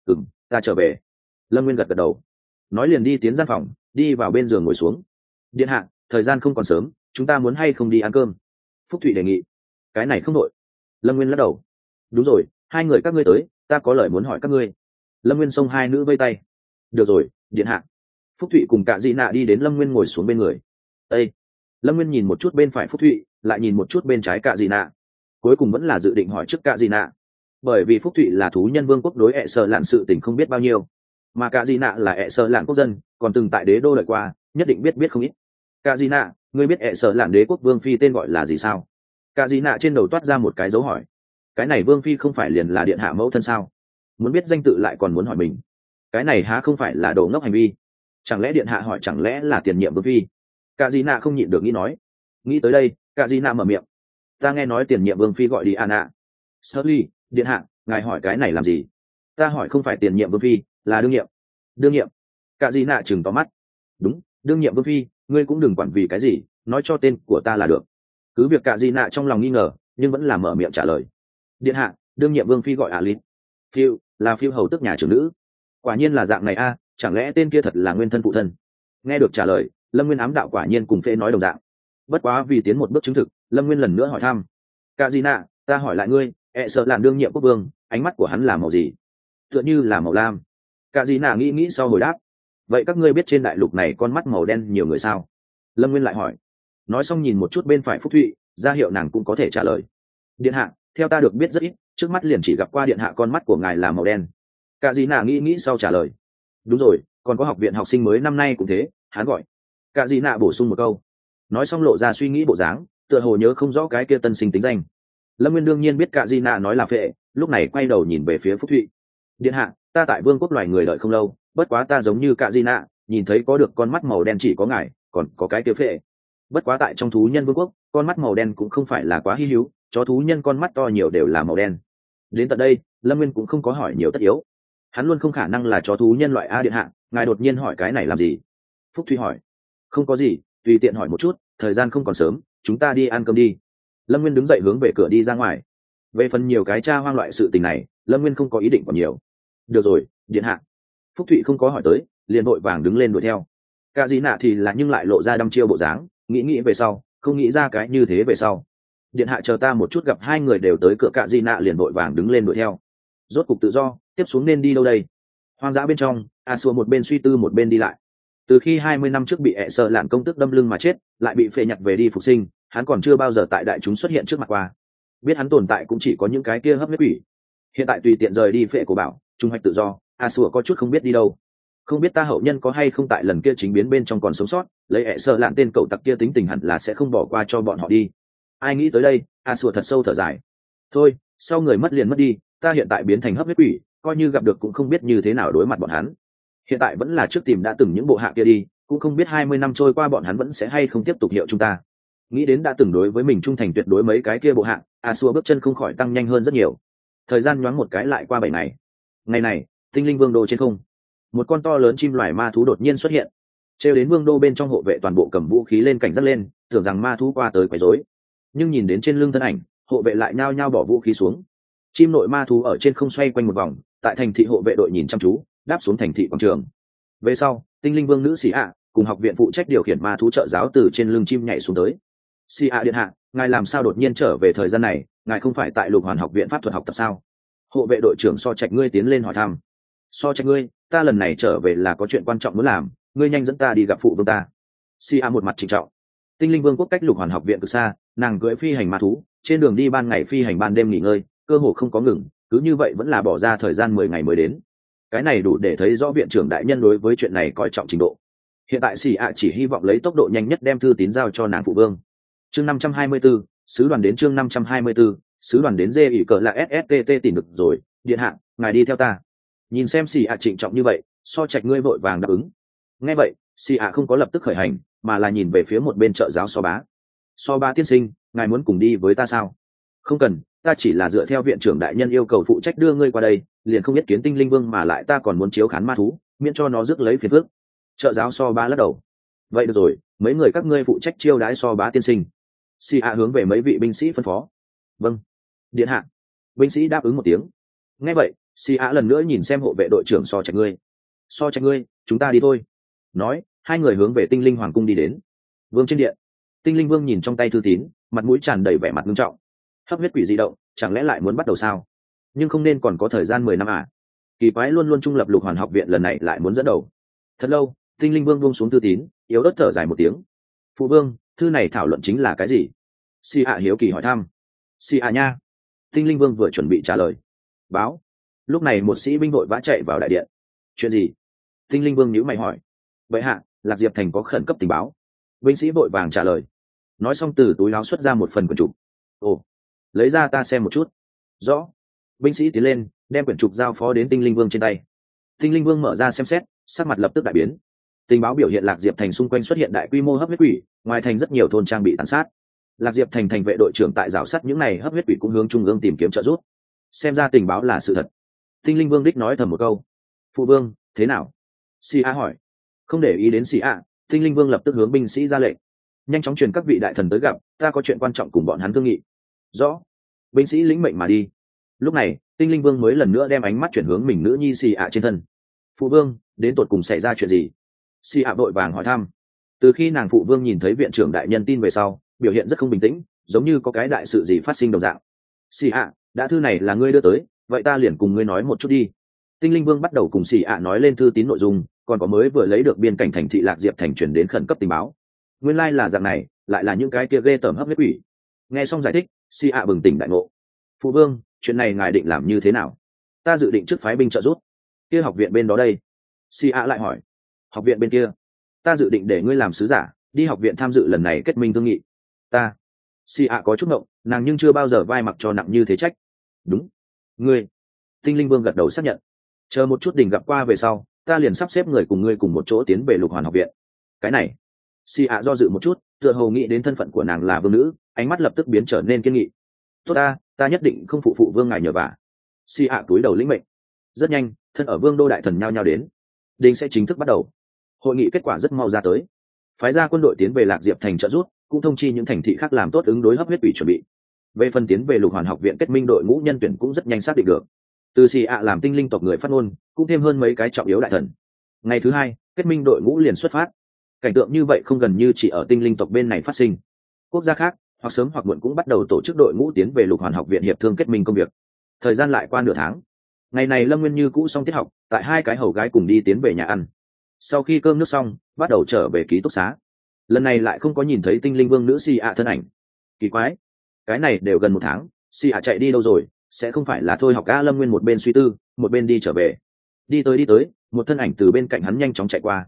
Ta trở về. Lâm Nguyên gật gật đầu, nói liền đi tiến gian phòng, đi vào bên giường ngồi xuống. Điện hạ, thời gian không còn sớm, chúng ta muốn hay không đi ăn cơm? Phúc Thụy đề nghị. Cái này không đội. Lâm Nguyên lắc đầu. Đúng rồi, hai người các ngươi tới, ta có lời muốn hỏi các ngươi. Lâm Nguyên xông hai nữ vây tay. Được rồi, điện hạ. Phúc Thụy cùng cả dì nạ đi đến Lâm Nguyên ngồi xuống bên người. Ê! Lâm Nguyên nhìn một chút bên phải Phúc Thụy, lại nhìn một chút bên trái cả dì nạ. Cuối cùng vẫn là dự định hỏi trước cả dì nạ, bởi vì Phúc Thụy là thú nhân vương quốc đối ẹ sợ lạn sự tình không biết bao nhiêu, mà cả dì nạ là ẹ sợ lạn quốc dân, còn từng tại đế đô lợi qua, nhất định biết không ít. Cả dì nạ, ngươi biết ẹ sợ lạn đế quốc vương phi tên gọi là gì sao? Cả dì nạ trên đầu toát ra một cái dấu hỏi. Cái này vương phi không phải liền là điện hạ mẫu thân sao? Muốn biết danh tự lại còn muốn hỏi mình, cái này há không phải là đồ ngốc hành vi? Chẳng lẽ điện hạ hỏi chẳng lẽ là tiền nhiệm vương phi? Cả dì nạ không nhịn được nghĩ nói. Nghĩ tới đây, cả dì nạ mở miệng. Ta nghe nói tiền nhiệm vương phi gọi đi Anna. Shirley, điện hạ, ngài hỏi cái này làm gì? Ta hỏi không phải tiền nhiệm vương phi, là đương nhiệm. Đương nhiệm? Cả dì nạ chừng to mắt. Đúng, đương nhiệm vương phi, ngươi cũng đừng quản vì cái gì, nói cho tên của ta là được. Cứ việc cả dì nạ trong lòng nghi ngờ, nhưng vẫn là mở miệng trả lời. Điện hạ, đương nhiệm vương phi gọi Alin. Phiêu, là phiêu hầu tức nhà trưởng nữ. Quả nhiên là dạng này a, chẳng lẽ tên kia thật là nguyên thân phụ thân? Nghe được trả lời, Lâm Nguyên ám đạo quả nhiên cùng Phệ nói đồng dạng. Bất quá vì tiến một bước chứng thực, Lâm Nguyên lần nữa hỏi thăm. Cả dì nạ, ta hỏi lại ngươi, ẹ sợ lạn đương nhiệm quốc vương, ánh mắt của hắn là màu gì? Tựa như là màu lam. Cả dì nạ nghĩ sau hồi đáp. Vậy các ngươi biết trên đại lục này con mắt màu đen nhiều người sao? Lâm Nguyên lại hỏi. Nói xong nhìn một chút bên phải Phúc Thụy, ra hiệu nàng cũng có thể trả lời. Điện hạ, theo ta được biết rất ít, trước mắt liền chỉ gặp qua điện hạ con mắt của ngài là màu đen. Cả dì nạ nghĩ sau trả lời. Đúng rồi, còn có học viện học sinh mới năm nay cũng thế, hắn gọi. Cả dì nạ bổ sung một câu. nói xong lộ ra suy nghĩ bộ dáng, tựa hồ nhớ không rõ cái kia tân sinh tính danh. Lâm Nguyên đương nhiên biết cả Di Nạ nói là phệ, lúc này quay đầu nhìn về phía Phúc Thụy. Điện hạ, ta tại vương quốc loài người đợi không lâu, bất quá ta giống như cả Di Nạ, nhìn thấy có được con mắt màu đen chỉ có ngài, còn có cái kia phệ. Bất quá tại trong thú nhân vương quốc, con mắt màu đen cũng không phải là quá hi hữu, chó thú nhân con mắt to nhiều đều là màu đen. Đến tận đây, Lâm Nguyên cũng không có hỏi nhiều tất yếu. Hắn luôn không khả năng là chó thú nhân loại A điện hạ, ngài đột nhiên hỏi cái này làm gì? Phúc Thụy hỏi. Không có gì, tùy tiện hỏi một chút, thời gian không còn sớm, chúng ta đi ăn cơm đi. Lâm Nguyên đứng dậy hướng về cửa đi ra ngoài. Về phần nhiều cái tra hoang loại sự tình này, Lâm Nguyên không có ý định còn nhiều. Được rồi, điện hạ. Phúc Thụy không có hỏi tới, liền vội vàng đứng lên đuổi theo. Cả gì nạ thì là nhưng lại lộ ra đăm chiêu bộ dáng, nghĩ về sau, không nghĩ ra cái như thế về sau. Điện hạ chờ ta một chút, gặp hai người đều tới cửa, Cả gì nạ liền vội vàng đứng lên đuổi theo. Rốt cục tự do, tiếp xuống nên đi đâu đây? Hoang dã bên trong, A Xua một bên suy tư một bên đi lại. Từ khi 20 năm trước bị ẹ sợ lạn công tức đâm lưng mà chết, lại bị phệ nhặt về đi phục sinh, hắn còn chưa bao giờ tại đại chúng xuất hiện trước mặt qua. Biết hắn tồn tại cũng chỉ có những cái kia hấp huyết quỷ. Hiện tại tùy tiện rời đi phệ của bảo, trung hoạch tự do, A Xua có chút không biết đi đâu. Không biết ta hậu nhân có hay không tại lần kia chính biến bên trong còn sống sót, lấy ẹ sợ lạn tên cậu tặc kia tính tình hẳn là sẽ không bỏ qua cho bọn họ đi. Ai nghĩ tới đây, A Xua thật sâu thở dài. Thôi, sau người mất liền mất đi, ta hiện tại biến thành hấp huyết quỷ, coi như gặp được cũng không biết như thế nào đối mặt bọn hắn. Hiện tại vẫn là trước tìm đã từng những bộ hạ kia đi, cũng không biết 20 năm trôi qua bọn hắn vẫn sẽ hay không tiếp tục hiệu chúng ta. Nghĩ đến đã từng đối với mình trung thành tuyệt đối mấy cái kia bộ hạ, A Xua bước chân không khỏi tăng nhanh hơn rất nhiều. Thời gian nhoáng một cái lại qua 7 ngày. Ngày này, tinh linh vương đô trên không, một con to lớn chim loài ma thú đột nhiên xuất hiện. Trêu đến vương đô bên trong hộ vệ toàn bộ cầm vũ khí lên cảnh giác lên, tưởng rằng ma thú qua tới quấy rối. Nhưng nhìn đến trên lưng thân ảnh, hộ vệ lại nhao nhao bỏ vũ khí xuống. Chim nội ma thú ở trên không xoay quanh một vòng, tại thành thị hộ vệ đội nhìn chăm chú, đáp xuống thành thị quảng trường. Về sau, tinh linh vương nữ Xì ạ cùng học viện phụ trách điều khiển ma thú trợ giáo từ trên lưng chim nhảy xuống tới. Xì ạ điện hạ, ngài làm sao đột nhiên trở về thời gian này, ngài không phải tại Lục Hoàn học viện pháp thuật học tập sao? Hộ vệ đội trưởng So Trạch ngươi tiến lên hỏi thăm. So Trạch ngươi, ta lần này trở về là có chuyện quan trọng muốn làm, ngươi nhanh dẫn ta đi gặp phụ vương ta. Xì ạ một mặt trịnh trọng. Tinh linh vương quốc cách Lục Hoàn học viện cực xa, nàng cưỡi phi hành ma thú, trên đường đi ban ngày phi hành ban đêm nghỉ ngơi, cơ hồ không có ngừng, cứ như vậy vẫn là bỏ ra thời gian 10 ngày mới đến. Cái này đủ để thấy rõ viện trưởng đại nhân đối với chuyện này coi trọng trình độ. Hiện tại Xì ạ chỉ hy vọng lấy tốc độ nhanh nhất đem thư tín giao cho nàng phụ vương. Chương 524, sứ đoàn đến. Chương 524, sứ đoàn đến. Dê ỉ cờ là SSTT tìm được rồi, điện hạ, ngài đi theo ta. Nhìn xem Xì ạ trịnh trọng như vậy, So Trạch ngươi vội vàng đáp ứng. Nghe vậy, Xì ạ không có lập tức khởi hành, mà là nhìn về phía một bên trợ giáo So Bá. So Bá tiên sinh, ngài muốn cùng đi với ta sao? Không cần, ta chỉ là dựa theo viện trưởng đại nhân yêu cầu phụ trách đưa ngươi qua đây, liền không biết kiến tinh linh vương mà lại ta còn muốn chiếu khán ma thú, miễn cho nó rước lấy phiền phức. Trợ giáo So Bá lắc đầu. Vậy được rồi, mấy người các ngươi phụ trách chiêu đãi So Bá tiên sinh. Xì ạ hướng về mấy vị binh sĩ phân phó. Vâng, điện hạ. Binh sĩ đáp ứng một tiếng. Nghe vậy, Xì ạ lần nữa nhìn xem hộ vệ đội trưởng So Trạch ngươi. So Trạch ngươi, chúng ta đi thôi. Nói, hai người hướng về tinh linh hoàng cung đi đến. Vương trên điện, tinh linh vương nhìn trong tay thư tín, mặt mũi tràn đầy vẻ mặt nghiêm trọng. Hấp huyết quỷ di động, chẳng lẽ lại muốn bắt đầu sao? Nhưng không nên còn có thời gian 10 năm à? Kỳ quái luôn luôn trung lập Lục Hoàn học viện lần này lại muốn dẫn đầu. Thật lâu, tinh linh vương buông xuống thư tín, yếu ớt thở dài một tiếng. Phụ vương, thư này thảo luận chính là cái gì? Si ạ hiếu kỳ hỏi thăm. Si ạ nha. Tinh linh vương vừa chuẩn bị trả lời. Báo. Lúc này một sĩ binh vội vã chạy vào đại điện. Chuyện gì? Tinh linh vương nhíu mày hỏi. Vậy hạ, Lạc Diệp thành có khẩn cấp tình báo. Binh sĩ vội vàng trả lời. Nói xong từ túi áo xuất ra một phần quyển trục. Ồ, lấy ra ta xem một chút. Rõ. Binh sĩ tiến lên, đem quyển trục giao phó đến tinh linh vương trên tay. Tinh linh vương mở ra xem xét, sắc mặt lập tức đại biến. Tình báo biểu hiện Lạc Diệp thành xung quanh xuất hiện đại quy mô hấp huyết quỷ, ngoài thành rất nhiều thôn trang bị tàn sát. Lạc Diệp thành thành vệ đội trưởng tại rào sát những này hấp huyết quỷ cũng hướng trung ương tìm kiếm trợ giúp. Xem ra tình báo là sự thật. Tinh linh vương đích nói thầm một câu. Phụ vương, thế nào? Si A hỏi. Không để ý đến Si A, tinh linh vương lập tức hướng binh sĩ ra lệnh. Nhanh chóng truyền các vị đại thần tới gặp, ta có chuyện quan trọng cùng bọn hắn thương nghị. Rõ. Binh sĩ lĩnh mệnh mà đi. Lúc này, tinh linh vương mới lần nữa đem ánh mắt chuyển hướng mình nữ nhi Si A trên thân. Phụ vương, đến tột cùng xảy ra chuyện gì? Si A vội vàng hỏi thăm. Từ khi nàng phụ vương nhìn thấy viện trưởng đại nhân tin về sau, biểu hiện rất không bình tĩnh, giống như có cái đại sự gì phát sinh đồng dạng. Si A, đã thư này là ngươi đưa tới, vậy ta liền cùng ngươi nói một chút đi. Tinh linh vương bắt đầu cùng Si A nói lên thư tín nội dung, còn có mới vừa lấy được biên cảnh thành thị Lạc Diệp thành chuyển đến khẩn cấp tình báo. Nguyên lai là dạng này, lại là những cái kia ghê tởm hấp huyết quỷ. Nghe xong giải thích, Si A bừng tỉnh đại ngộ. Phụ vương, chuyện này ngài định làm như thế nào? Ta dự định trước phái binh trợ giúp. Kia học viện bên đó đây? Si A lại hỏi. Học viện bên kia, ta dự định để ngươi làm sứ giả, đi học viện tham dự lần này kết minh thương nghị. Ta xì ạ có chút ngộng, nàng nhưng chưa bao giờ vai mặc cho nặng như thế trách. Đúng, ngươi. Tinh linh vương gật đầu xác nhận. Chờ một chút đình gặp qua về sau, ta liền sắp xếp người cùng ngươi cùng một chỗ tiến về lục hoàn học viện. Cái này xì ạ do dự một chút, tựa hồ nghĩ đến thân phận của nàng là vương nữ, ánh mắt lập tức biến trở nên kiên nghị. Tốt ta nhất định không phụ phụ vương ngài nhờ vả. Xì ạ túi đầu lĩnh mệnh. Rất nhanh, thân ở vương đô đại thần nhao nhao đến. Đình sẽ chính thức bắt đầu. Hội nghị kết quả rất mau ra tới. Phái ra quân đội tiến về lạc diệp thành trợ rút, cũng thông chi những thành thị khác làm tốt ứng đối hấp huyết quỷ chuẩn bị. Về phần tiến về lục hoàn học viện kết minh đội ngũ nhân tuyển cũng rất nhanh xác định được. Từ xì ạ làm tinh linh tộc người phát ngôn, cũng thêm hơn mấy cái trọng yếu đại thần. Ngày thứ hai, kết minh đội ngũ liền xuất phát. Cảnh tượng như vậy không gần như chỉ ở tinh linh tộc bên này phát sinh. Quốc gia khác hoặc sớm hoặc muộn cũng bắt đầu tổ chức đội ngũ tiến về lục hoàn học viện hiệp thương kết minh công việc. Thời gian lại qua nửa tháng. Ngày này Lâm Nguyên như cũ xong tiết học, tại hai cái hầu gái cùng đi tiến về nhà ăn. Sau khi cơm nước xong, bắt đầu trở về ký túc xá. Lần này lại không có nhìn thấy tinh linh vương nữ xì ạ thân ảnh. Kỳ quái, cái này đều gần một tháng, xì ạ chạy đi đâu rồi? Sẽ không phải là thôi học ca? Lâm Nguyên một bên suy tư, một bên đi trở về. Đi tới, một thân ảnh từ bên cạnh hắn nhanh chóng chạy qua.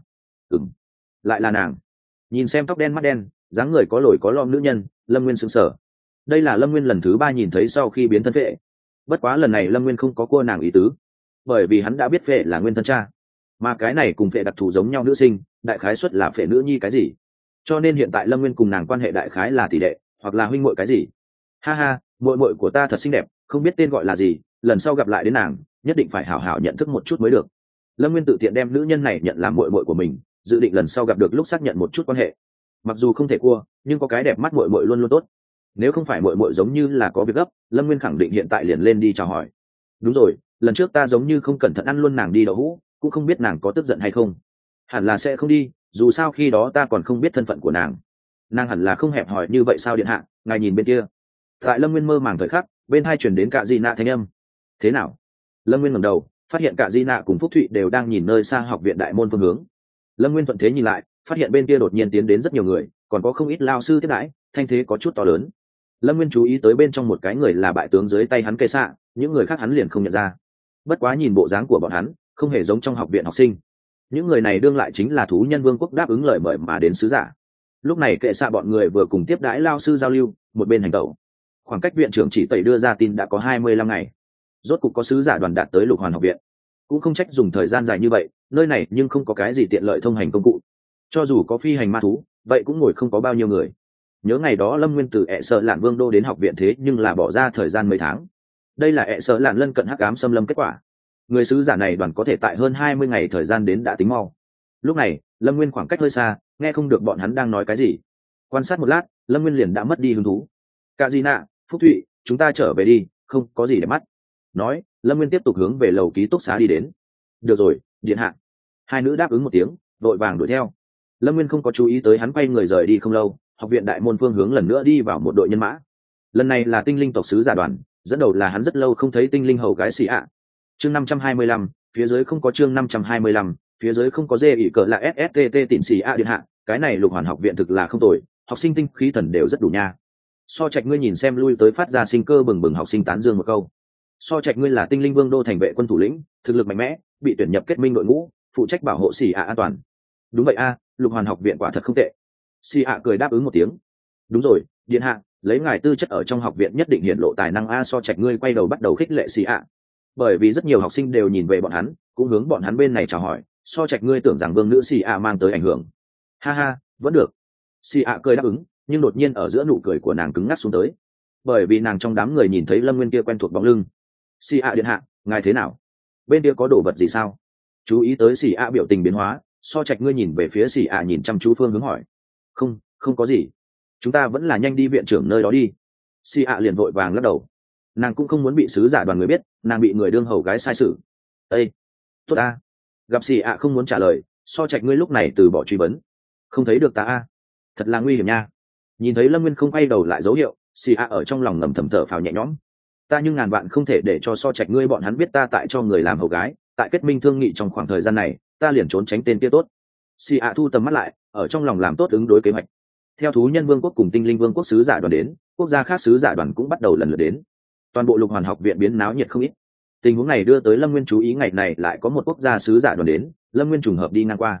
Lại là nàng. Nhìn xem tóc đen mắt đen, dáng người có lồi có lõm nữ nhân, Lâm Nguyên sững sờ. Đây là Lâm Nguyên lần thứ 3 nhìn thấy sau khi biến thân phệ. Bất quá lần này Lâm Nguyên không có cua nàng ý tứ, bởi vì hắn đã biết phệ là nguyên thân cha, mà cái này cùng phệ đặc thù giống nhau nữ sinh, đại khái suất là phệ nữ nhi cái gì, cho nên hiện tại Lâm Nguyên cùng nàng quan hệ đại khái là tỷ đệ, hoặc là huynh muội cái gì. Ha ha, muội muội của ta thật xinh đẹp, không biết tên gọi là gì, lần sau gặp lại đến nàng, nhất định phải hảo hảo nhận thức một chút mới được. Lâm Nguyên tự tiện đem nữ nhân này nhận làm muội muội của mình, dự định lần sau gặp được lúc xác nhận một chút quan hệ. Mặc dù không thể cua, nhưng có cái đẹp mắt muội muội luôn luôn tốt. Nếu không phải muội muội giống như là có việc gấp, Lâm Nguyên khẳng định hiện tại liền lên đi chào hỏi. Đúng rồi, lần trước ta giống như không cẩn thận ăn luôn nàng đi đậu hũ, cũng không biết nàng có tức giận hay không. Hẳn là sẽ không đi, dù sao khi đó ta còn không biết thân phận của nàng. Nàng hẳn là không hẹp hòi như vậy sao điện hạ? Ngài nhìn bên kia. Tại Lâm Nguyên mơ màng thời khắc, bên hai chuyển đến Cạ Di Nạ thanh âm. Thế nào? Lâm Nguyên ngẩng đầu, phát hiện Cạ Di Nạ cùng Phúc Thụy đều đang nhìn nơi xa học viện đại môn phương hướng. Lâm Nguyên thuận thế nhìn lại, phát hiện bên kia đột nhiên tiến đến rất nhiều người, còn có không ít lao sư tiếp đãi, thanh thế có chút to lớn. Lâm Nguyên chú ý tới bên trong một cái người là bại tướng dưới tay hắn cây xạ, những người khác hắn liền không nhận ra. Bất quá nhìn bộ dáng của bọn hắn, không hề giống trong học viện học sinh. Những người này đương lại chính là thú nhân vương quốc đáp ứng lời mời mà đến sứ giả. Lúc này kệ xạ bọn người vừa cùng tiếp đãi lao sư giao lưu, một bên hành tẩu. Khoảng cách viện trưởng chỉ tẩy đưa ra tin đã có 25 ngày. Rốt cục có sứ giả đoàn đạt tới lục hoàn học viện. Cũng không trách dùng thời gian dài như vậy, nơi này nhưng không có cái gì tiện lợi thông hành công cụ. Cho dù có phi hành ma thú, vậy cũng ngồi không có bao nhiêu người. Nhớ ngày đó Lâm Nguyên từ ẹ sợ lạn vương đô đến học viện thế nhưng là bỏ ra thời gian mấy tháng. Đây là ẹ sợ lạn lân cận hắc ám xâm lâm kết quả. Người sứ giả này đoàn có thể tại hơn 20 ngày thời gian đến đã tính mau. Lúc này Lâm Nguyên khoảng cách hơi xa, nghe không được bọn hắn đang nói cái gì. Quan sát một lát, Lâm Nguyên liền đã mất đi hứng thú. Cạ Di Nạ, Phúc Thụy, chúng ta trở về đi, không có gì để mắt. Nói, Lâm Nguyên tiếp tục hướng về lầu ký túc xá đi đến. Được rồi, điện hạ. Hai nữ đáp ứng một tiếng, vội vàng đuổi theo. Lâm Nguyên không có chú ý tới hắn quay người rời đi không lâu, học viện đại môn phương hướng lần nữa đi vào một đội nhân mã. Lần này là tinh linh tộc sứ giả đoàn, dẫn đầu là hắn rất lâu không thấy tinh linh hầu gái xì ạ. Chương 525, phía dưới không có chương 525, phía dưới không có dê ỉ cỡ là SSTT tịnh xì ạ điện hạ, cái này lục hoàn học viện thực là không tồi, học sinh tinh khí thần đều rất đủ nha. So Trạch ngươi nhìn xem lui tới phát ra sinh cơ bừng bừng học sinh tán dương một câu. So Trạch ngươi là tinh linh vương đô thành vệ quân thủ lĩnh, thực lực mạnh mẽ, bị tuyển nhập kết minh đội ngũ, phụ trách bảo hộ xì ạ an toàn. Đúng vậy lục hoàn học viện quả thật không tệ. Xì ạ cười đáp ứng một tiếng. Đúng rồi, điện hạ, lấy ngài tư chất ở trong học viện nhất định hiện lộ tài năng So Trạch ngươi quay đầu bắt đầu khích lệ xì ạ. Bởi vì rất nhiều học sinh đều nhìn về bọn hắn, cũng hướng bọn hắn bên này chào hỏi. So Trạch ngươi tưởng rằng vương nữ xì ạ mang tới ảnh hưởng. Ha ha, vẫn được. Xì ạ cười đáp ứng, nhưng đột nhiên ở giữa nụ cười của nàng cứng ngắc xuống tới, bởi vì nàng trong đám người nhìn thấy Lâm Nguyên kia quen thuộc bóng lưng. Xì ạ điện hạ, ngài thế nào? Bên kia có đồ vật gì sao? Chú ý tới xì ạ biểu tình biến hóa, So Trạch ngươi nhìn về phía xì ạ nhìn chăm chú phương hướng hỏi. Không có gì, chúng ta vẫn là nhanh đi viện trưởng nơi đó đi. Xì ạ liền vội vàng lắc đầu, nàng cũng không muốn bị sứ giả đoàn người biết nàng bị người đương hầu gái sai sự. Ê, tốt gặp xì ạ không muốn trả lời, So Trạch ngươi lúc này từ bỏ truy vấn. Không thấy được ta thật là nguy hiểm nha. Nhìn thấy Lâm Nguyên không quay đầu lại dấu hiệu, xì ạ ở trong lòng ngầm thầm thở phào nhẹ nhõm. Ta nhưng ngàn vạn không thể để cho So Trạch ngươi bọn hắn biết ta tại cho người làm hầu gái, tại kết minh thương nghị trong khoảng thời gian này ta liền trốn tránh tên kia tốt. Xì ạ thu tầm mắt lại, ở trong lòng làm tốt ứng đối kế hoạch. Theo thú nhân vương quốc cùng tinh linh vương quốc sứ giả đoàn đến, quốc gia khác sứ giả đoàn cũng bắt đầu lần lượt đến. Toàn bộ lục hoàn học viện biến náo nhiệt không ít. Tình huống này đưa tới Lâm Nguyên chú ý ngày này lại có một quốc gia sứ giả đoàn đến, Lâm Nguyên trùng hợp đi ngang qua.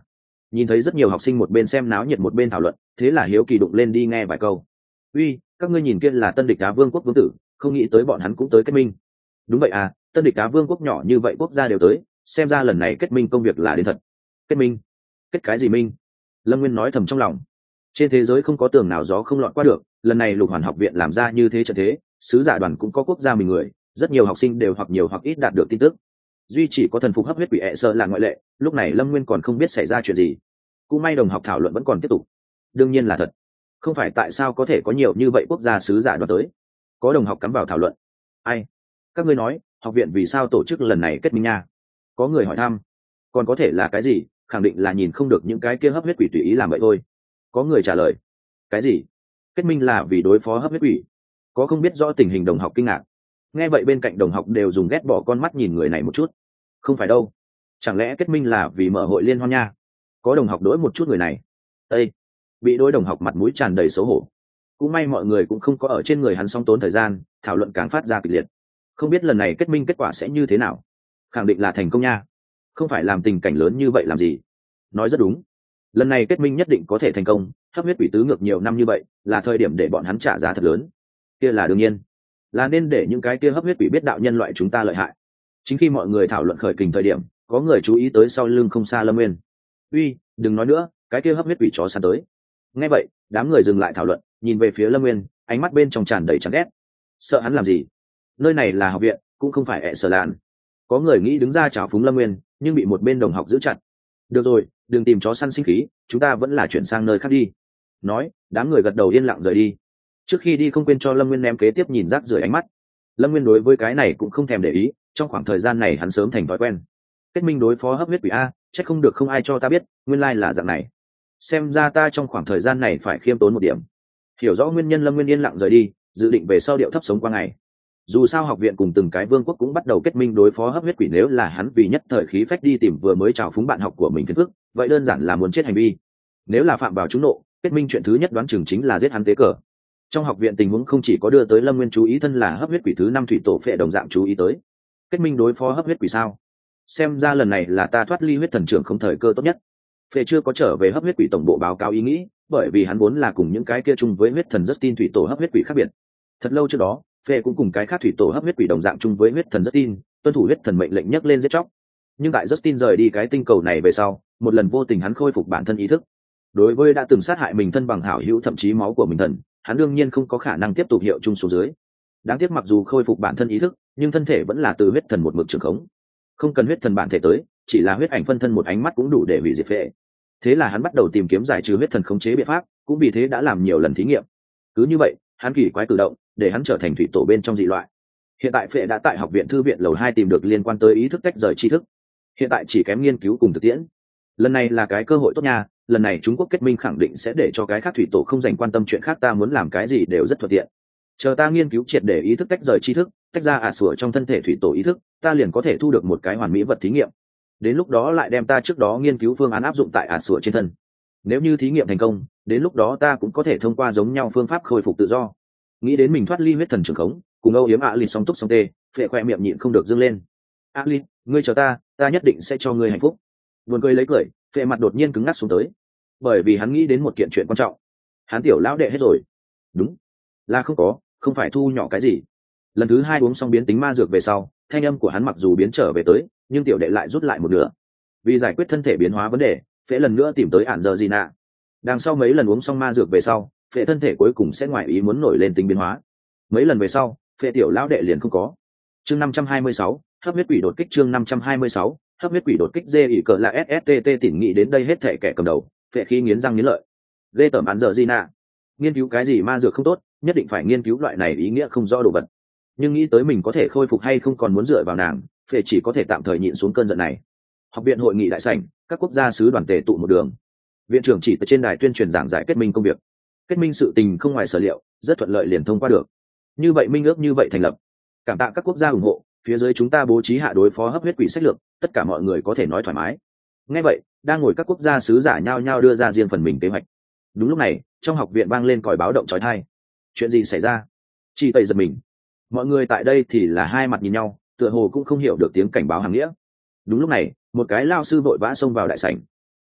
Nhìn thấy rất nhiều học sinh một bên xem náo nhiệt một bên thảo luận, thế là hiếu kỳ đụng lên đi nghe vài câu. Uy, các ngươi nhìn kia là Tân Địch Á Vương quốc vương tử, không nghĩ tới bọn hắn cũng tới kết minh. Đúng vậy à, Tân Địch Á Vương quốc nhỏ như vậy quốc gia đều tới, xem ra lần này kết minh công việc là đến thật. Kết minh? Kết cái gì minh? Lâm Nguyên nói thầm trong lòng. Trên thế giới không có tường nào gió không lọt qua được, lần này Lục Hoàn học viện làm ra như thế trận thế, sứ giả đoàn cũng có quốc gia mình người, rất nhiều học sinh đều hoặc nhiều hoặc ít đạt được tin tức. Duy chỉ có thần phục hấp huyết quỷ ẹ sợ là ngoại lệ, lúc này Lâm Nguyên còn không biết xảy ra chuyện gì. Cũng may đồng học thảo luận vẫn còn tiếp tục. Đương nhiên là thật. Không phải tại sao có thể có nhiều như vậy quốc gia sứ giả đoàn tới. Có đồng học cắm vào thảo luận. Ai? Các ngươi nói, học viện vì sao tổ chức lần này kết minh nha? Có người hỏi thăm. Còn có thể là cái gì? Khẳng định là nhìn không được những cái kia hấp huyết quỷ tùy ý làm vậy thôi. Có người trả lời. Cái gì? Kết minh là vì đối phó hấp huyết quỷ? Có không biết rõ tình hình đồng học kinh ngạc. Nghe vậy bên cạnh đồng học đều dùng ghét bỏ con mắt nhìn người này một chút. Không phải đâu. Chẳng lẽ kết minh là vì mở hội liên hoan nha? Có đồng học đối một chút người này. Ê! Bị đối đồng học mặt mũi tràn đầy xấu hổ. Cũng may mọi người cũng không có ở trên người hắn song tốn thời gian, thảo luận càng phát ra kịch liệt. Không biết lần này kết minh kết quả sẽ như thế nào? Khẳng định là thành công nha. Không phải làm tình cảnh lớn như vậy làm gì? Nói rất đúng. Lần này kết minh nhất định có thể thành công, hấp huyết quỷ tứ ngược nhiều năm như vậy, là thời điểm để bọn hắn trả giá thật lớn. Kia là đương nhiên. Là nên để những cái kia hấp huyết quỷ biết đạo nhân loại chúng ta lợi hại. Chính khi mọi người thảo luận khởi kình thời điểm, có người chú ý tới sau lưng không xa Lâm Nguyên. Uy, đừng nói nữa, cái kia hấp huyết quỷ chó săn tới. Nghe vậy, đám người dừng lại thảo luận, nhìn về phía Lâm Nguyên, ánh mắt bên trong tràn đầy chán ghét. Sợ hắn làm gì? Nơi này là học viện, cũng không phải ẹ sở lạn. Có người nghĩ đứng ra chào phúng Lâm Nguyên, nhưng bị một bên đồng học giữ chặt. Được rồi, đừng tìm chó săn sinh khí, chúng ta vẫn là chuyển sang nơi khác đi. Nói, đám người gật đầu yên lặng rời đi. Trước khi đi không quên cho Lâm Nguyên ném kế tiếp nhìn rác rưởi ánh mắt. Lâm Nguyên đối với cái này cũng không thèm để ý, trong khoảng thời gian này hắn sớm thành thói quen. Kết minh đối phó hấp huyết quỷ a, chắc không được không ai cho ta biết, nguyên lai là dạng này. Xem ra ta trong khoảng thời gian này phải khiêm tốn một điểm. Hiểu rõ nguyên nhân, Lâm Nguyên yên lặng rời đi, dự định về sau điệu thấp sống qua ngày. Dù sao học viện cùng từng cái vương quốc cũng bắt đầu kết minh đối phó hấp huyết quỷ, nếu là hắn vì nhất thời khí phách đi tìm vừa mới chào phúng bạn học của mình phiền phức, vậy đơn giản là muốn chết hành vi. Nếu là phạm vào trúng nộ, kết minh chuyện thứ nhất đoán chừng chính là giết hắn tế cờ. Trong học viện tình huống không chỉ có đưa tới Lâm Nguyên chú ý, thân là hấp huyết quỷ thứ 5 thủy tổ Phệ đồng dạng chú ý tới. Kết minh đối phó hấp huyết quỷ sao? Xem ra lần này là ta thoát ly huyết thần trưởng không thời cơ tốt nhất. Phệ chưa có trở về hấp huyết quỷ tổng bộ báo cáo ý nghĩ, bởi vì hắn vốn là cùng những cái kia chung với huyết thần Justin thủy tổ hấp huyết quỷ khác biệt. Thật lâu trước đó, Phệ cũng cùng cái khác thủy tổ hấp huyết quỷ đồng dạng chung với huyết thần Justin, tuân thủ huyết thần mệnh lệnh nhấc lên giết chóc. Nhưng tại Justin rời đi cái tinh cầu này về sau, một lần vô tình hắn khôi phục bản thân ý thức. Đối với đã từng sát hại mình thân bằng hảo hữu thậm chí máu của mình thần, hắn đương nhiên không có khả năng tiếp tục hiệu chung số dưới. Đáng tiếc mặc dù khôi phục bản thân ý thức, nhưng thân thể vẫn là từ huyết thần một mực trường khống. Không cần huyết thần bản thể tới, chỉ là huyết ảnh phân thân một ánh mắt cũng đủ để hủy diệt Phệ. Thế là hắn bắt đầu tìm kiếm giải trừ huyết thần khống chế biện pháp, cũng vì thế đã làm nhiều lần thí nghiệm. Cứ như vậy, hắn kỳ quái cử động, để hắn trở thành thủy tổ bên trong dị loại. Hiện tại Phệ đã tại học viện thư viện lầu 2 tìm được liên quan tới ý thức tách rời tri thức. Hiện tại chỉ kém nghiên cứu cùng thực tiễn. Lần này là cái cơ hội tốt nha, lần này Trung Quốc kết minh khẳng định sẽ để cho cái khác thủy tổ không dành quan tâm chuyện khác, ta muốn làm cái gì đều rất thuận tiện. Chờ ta nghiên cứu triệt để ý thức tách rời tri thức, tách ra sủa trong thân thể thủy tổ ý thức, ta liền có thể thu được một cái hoàn mỹ vật thí nghiệm. Đến lúc đó lại đem ta trước đó nghiên cứu phương án áp dụng tại sủa trên thân. Nếu như thí nghiệm thành công, đến lúc đó ta cũng có thể thông qua giống nhau phương pháp khôi phục tự do. Nghĩ đến mình thoát ly huyết thần trường khống, cùng âu yếm Lin song túc song tê, Phệ khoe miệng nhịn không được dâng lên. Lin, ngươi chờ ta nhất định sẽ cho ngươi hạnh phúc. Buồn cười lấy cười, Phệ mặt đột nhiên cứng ngắc xuống tới, bởi vì hắn nghĩ đến một kiện chuyện quan trọng. Hắn tiểu lão đệ hết rồi. Đúng, là không phải thu nhỏ cái gì. Lần thứ 2 uống xong biến tính ma dược về sau, thanh âm của hắn mặc dù biến trở về tới, nhưng tiểu đệ lại rút lại một nửa. Vì giải quyết thân thể biến hóa vấn đề, Phệ lần nữa tìm tới ản giờ gì nạ. Đằng sau mấy lần uống xong ma dược về sau, Phệ thân thể cuối cùng sẽ ngoài ý muốn nổi lên tính biến hóa. Mấy lần về sau, Phệ tiểu lão đệ liền không có. Chương 526, hấp huyết quỷ đột kích. Chương 526, hấp huyết quỷ đột kích. Dê ỉ cờ là SSTT tỉnh nghĩ đến đây hết thể kẻ cầm đầu, Phệ khí nghiến răng nghiến lợi. Lê tởm ản giờ gì nạ, nghiên cứu cái gì ma dược không tốt, nhất định phải nghiên cứu loại này ý nghĩa không rõ đồ vật. Nhưng nghĩ tới mình có thể khôi phục hay không còn muốn dựa vào nàng, Phệ chỉ có thể tạm thời nhịn xuống cơn giận này. Học viện hội nghị đại sảnh, các quốc gia sứ đoàn tề tụ một đường. Viện trưởng chỉ từ trên đài tuyên truyền giảng giải kết minh công việc. Kết minh sự tình không ngoài sở liệu, rất thuận lợi liền thông qua được. Như vậy minh ước như vậy thành lập. Cảm tạ các quốc gia ủng hộ, phía dưới chúng ta bố trí hạ đối phó hấp huyết quỷ sách lược, tất cả mọi người có thể nói thoải mái. Nghe vậy, đang ngồi các quốc gia sứ giả nhao nhao đưa ra riêng phần mình kế hoạch. Đúng lúc này, trong học viện vang lên còi báo động chói tai. Chuyện gì xảy ra? Chỉ tẩy giật mình. Mọi người tại đây thì là hai mặt nhìn nhau, tựa hồ cũng không hiểu được tiếng cảnh báo hàng nghĩa. Đúng lúc này, một cái lao sư vội vã xông vào đại sảnh.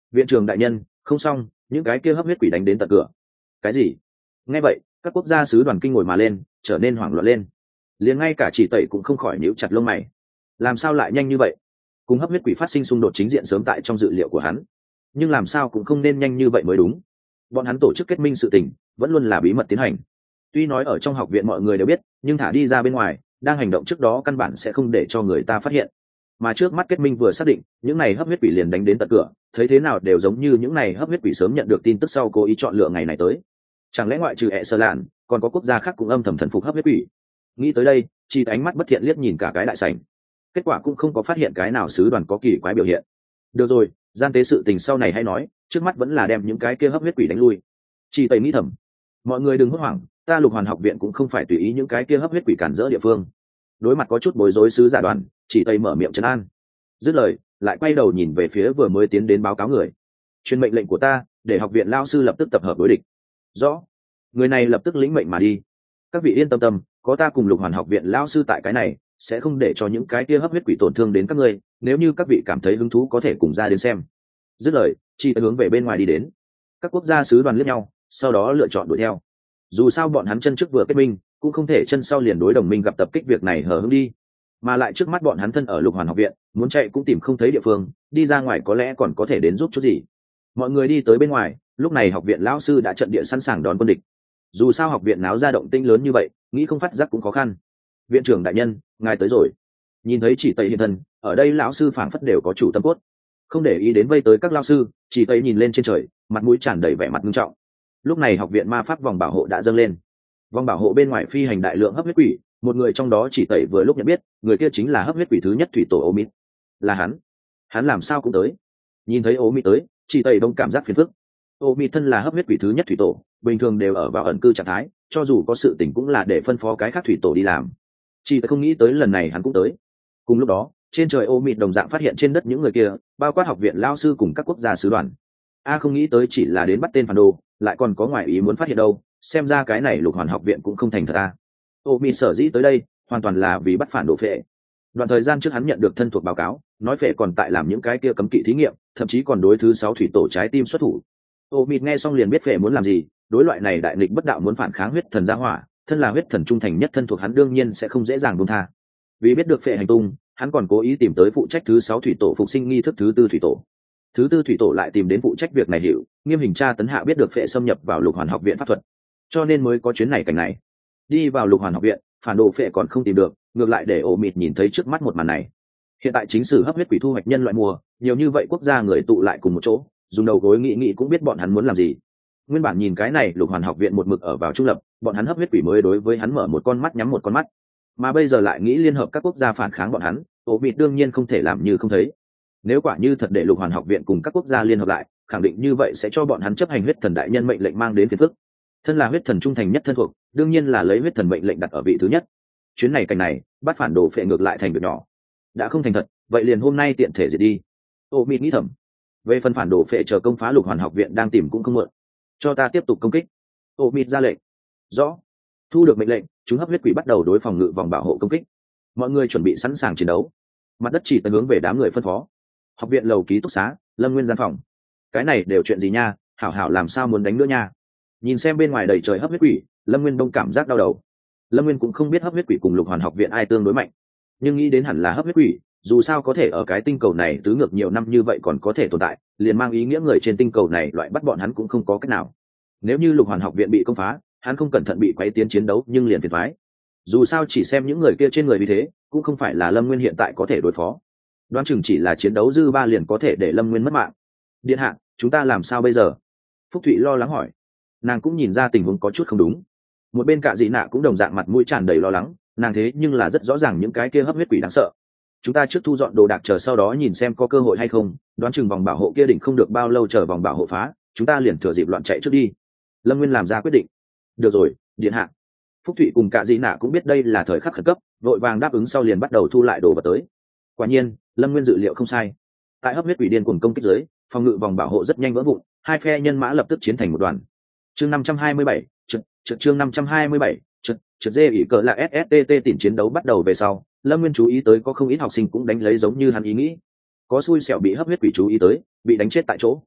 Viện trưởng đại nhân, không xong, những cái kia hấp huyết quỷ đánh đến tận cửa. Cái gì? Nghe vậy, các quốc gia sứ đoàn kinh ngồi mà lên, trở nên hoảng loạn lên. Liền ngay cả Chỉ Tẩy cũng không khỏi nhíu chặt lông mày. Làm sao lại nhanh như vậy? Cùng hấp huyết quỷ phát sinh xung đột chính diện sớm tại trong dự liệu của hắn, nhưng làm sao cũng không nên nhanh như vậy mới đúng. Bọn hắn tổ chức kết minh sự tình vẫn luôn là bí mật tiến hành. Tuy nói ở trong học viện mọi người đều biết, nhưng thả đi ra bên ngoài, đang hành động trước đó căn bản sẽ không để cho người ta phát hiện. Mà trước mắt kết minh vừa xác định, những này hấp huyết quỷ liền đánh đến tận cửa, thấy thế nào đều giống như những này hấp huyết quỷ sớm nhận được tin tức sau cố ý chọn lựa ngày này tới. Chẳng lẽ ngoại trừ Sơ Lạn, còn có quốc gia khác cũng âm thầm thần phục hấp huyết quỷ? Nghĩ tới đây, chỉ ánh mắt bất thiện liếc nhìn cả cái đại sảnh. Kết quả cũng không có phát hiện cái nào sứ đoàn có kỳ quái biểu hiện. Được rồi, gian tế sự tình sau này hay nói, trước mắt vẫn là đem những cái kia hấp huyết quỷ đánh lui. Chỉ tẩy nghĩ thầm, mọi người đừng hốt hoảng, ta Lục Hoàn học viện cũng không phải tùy ý những cái kia hấp huyết quỷ cản rỡ địa phương. Đối mặt có chút bối rối sứ giả đoàn, chỉ tẩy mở miệng trấn an. Dứt lời, lại quay đầu nhìn về phía vừa mới tiến đến báo cáo người. Truyền mệnh lệnh của ta, để học viện lao sư lập tức tập hợp đối địch. Rõ. Người này lập tức lĩnh mệnh mà đi. Các vị yên tâm tâm, có ta cùng Lục Hoàn học viện lao sư tại cái này, sẽ không để cho những cái kia hấp huyết quỷ tổn thương đến các ngươi, nếu như các vị cảm thấy hứng thú có thể cùng ra đến xem. Dứt lời, chỉ hướng về bên ngoài đi đến. Các quốc gia sứ đoàn liếc nhau, sau đó lựa chọn đuổi theo. Dù sao bọn hắn chân trước vừa kết minh, cũng không thể chân sau liền đối đồng minh gặp tập kích việc này hở hững đi. Mà lại trước mắt bọn hắn thân ở Lục Hoàn học viện, muốn chạy cũng tìm không thấy địa phương, đi ra ngoài có lẽ còn có thể đến giúp chút gì. Mọi người đi tới bên ngoài, lúc này học viện lão sư đã trận địa sẵn sàng đón quân địch. Dù sao học viện náo ra động tĩnh lớn như vậy, nghĩ không phát giác cũng khó khăn. Viện trưởng đại nhân, ngài tới rồi. Nhìn thấy Chỉ Tây hiện thân, ở đây lão sư phảng phất đều có chủ tâm cốt, không để ý đến vây tới các lão sư. Chỉ Tây nhìn lên trên trời, mặt mũi tràn đầy vẻ mặt nghiêm trọng. Lúc này học viện ma pháp vòng bảo hộ đã dâng lên, vòng bảo hộ bên ngoài phi hành đại lượng hấp huyết quỷ, một người trong đó Chỉ Tây vừa lúc nhận biết, người kia chính là hấp huyết quỷ thứ nhất thủy tổ Omid. Là hắn làm sao cũng tới? Nhìn thấy Omid tới, Chỉ Tây đông cảm giác phiền phức. Omid thân là hấp huyết quỷ thứ nhất thủy tổ, bình thường đều ở vào ẩn cư trạng thái, cho dù có sự tình cũng là để phân phó cái khác thủy tổ đi làm. Chỉ không nghĩ tới lần này hắn cũng tới. Cùng lúc đó, trên trời Omid đồng dạng phát hiện trên đất những người kia, bao quát học viện lao sư cùng các quốc gia sứ đoàn. Không nghĩ tới chỉ là đến bắt tên phản đồ, lại còn có ngoại ý muốn phát hiện đâu, xem ra cái này Lục Hoàn học viện cũng không thành thật a. Omid sở dĩ tới đây, hoàn toàn là vì bắt phản đồ Phệ. Đoạn thời gian trước hắn nhận được thân thuộc báo cáo, nói Phệ còn tại làm những cái kia cấm kỵ thí nghiệm, thậm chí còn đối thứ 6 thủy tổ trái tim xuất thủ. Omid nghe xong liền biết Phệ muốn làm gì, đối loại này đại nghịch bất đạo muốn phản kháng huyết thần gia hỏa, thân là huyết thần trung thành nhất thân thuộc hắn đương nhiên sẽ không dễ dàng buông tha. Vì biết được Phệ hành tung, hắn còn cố ý tìm tới phụ trách thứ 6 thủy tổ phục sinh nghi thức thứ 4 thủy tổ. Thứ 4 thủy tổ lại tìm đến phụ trách việc này hiệu, nghiêm hình tra tấn hạ biết được Phệ xâm nhập vào Lục Hoàn học viện pháp thuật, cho nên mới có chuyến này cảnh này. Đi vào Lục Hoàn học viện, phản đồ Phệ còn không tìm được, ngược lại để Omid nhìn thấy trước mắt một màn này. Hiện tại chính sử hấp huyết quỷ thu hoạch nhân loại mùa, nhiều như vậy quốc gia người tụ lại cùng một chỗ, dùng đầu gối nghĩ cũng biết bọn hắn muốn làm gì. Nguyên bản nhìn cái này Lục Hoàn học viện một mực ở vào trung lập, bọn hắn hấp huyết quỷ mới đối với hắn mở một con mắt nhắm một con mắt, mà bây giờ lại nghĩ liên hợp các quốc gia phản kháng bọn hắn, Omid đương nhiên không thể làm như không thấy. Nếu quả như thật để Lục Hoàn học viện cùng các quốc gia liên hợp lại, khẳng định như vậy sẽ cho bọn hắn chấp hành huyết thần đại nhân mệnh lệnh mang đến phiền phức. Thân là huyết thần trung thành nhất thân thuộc, đương nhiên là lấy huyết thần mệnh lệnh đặt ở vị thứ nhất. Chuyến này cảnh này, bắt phản đồ Phệ ngược lại thành việc nhỏ. Đã không thành thật, vậy liền hôm nay tiện thể diệt đi. Omid nghĩ thầm. Về phần phản đồ Phệ chờ công phá Lục Hoàn học viện đang tìm cũng không muộn. Cho ta tiếp tục công kích. Omid ra lệnh. Rõ. Thu được mệnh lệnh, chúng hấp huyết quỷ bắt đầu đối phòng ngự vòng bảo hộ công kích. Mọi người chuẩn bị sẵn sàng chiến đấu. Mặt đất chỉ tới hướng về đám người phân phó. Học viện lầu ký túc xá, Lâm Nguyên gian phòng. Cái này đều chuyện gì nha, hảo hảo làm sao muốn đánh nữa nha. Nhìn xem bên ngoài đầy trời hấp huyết quỷ, Lâm Nguyên đông cảm giác đau đầu. Lâm Nguyên cũng không biết hấp huyết quỷ cùng Lục Hoàn học viện ai tương đối mạnh, nhưng nghĩ đến hẳn là hấp huyết quỷ, dù sao có thể ở cái tinh cầu này tứ ngược nhiều năm như vậy còn có thể tồn tại, liền mang ý nghĩa người trên tinh cầu này loại bắt bọn hắn cũng không có cách nào. Nếu như Lục Hoàn học viện bị công phá, hắn không cẩn thận bị quấy tiến chiến đấu nhưng liền phiền toái. Dù sao chỉ xem những người kia trên người vì thế, cũng không phải là Lâm Nguyên hiện tại có thể đối phó. Đoán chừng chỉ là chiến đấu dư ba liền có thể để Lâm Nguyên mất mạng. Điện hạ, chúng ta làm sao bây giờ? Phúc Thụy lo lắng hỏi. Nàng cũng nhìn ra tình huống có chút không đúng. Một bên Cạ Dị Nạ cũng đồng dạng mặt mũi tràn đầy lo lắng, nàng thế nhưng là rất rõ ràng những cái kia hấp huyết quỷ đáng sợ. Chúng ta trước thu dọn đồ đạc chờ sau đó nhìn xem có cơ hội hay không, đoán chừng vòng bảo hộ kia đỉnh không được bao lâu chờ vòng bảo hộ phá, chúng ta liền thừa dịp loạn chạy trước đi. Lâm Nguyên làm ra quyết định. Được rồi, điện hạ. Phúc Thụy cùng Cạ Dị Nạ cũng biết đây là thời khắc khẩn cấp, vội vàng đáp ứng sau liền bắt đầu thu lại đồ vật tới. Quả nhiên, Lâm Nguyên dự liệu không sai. Tại hấp huyết quỷ điên cuồng công kích dưới, phòng ngự vòng bảo hộ rất nhanh vỡ vụn, hai phe nhân mã lập tức chiến thành một đoàn. Chương 527, chương 527, dê ỉ cờ là SSTT tìm chiến đấu bắt đầu về sau, Lâm Nguyên chú ý tới có không ít học sinh cũng đánh lấy giống như hắn ý nghĩ. Có xui xẻo bị hấp huyết quỷ chú ý tới, bị đánh chết tại chỗ.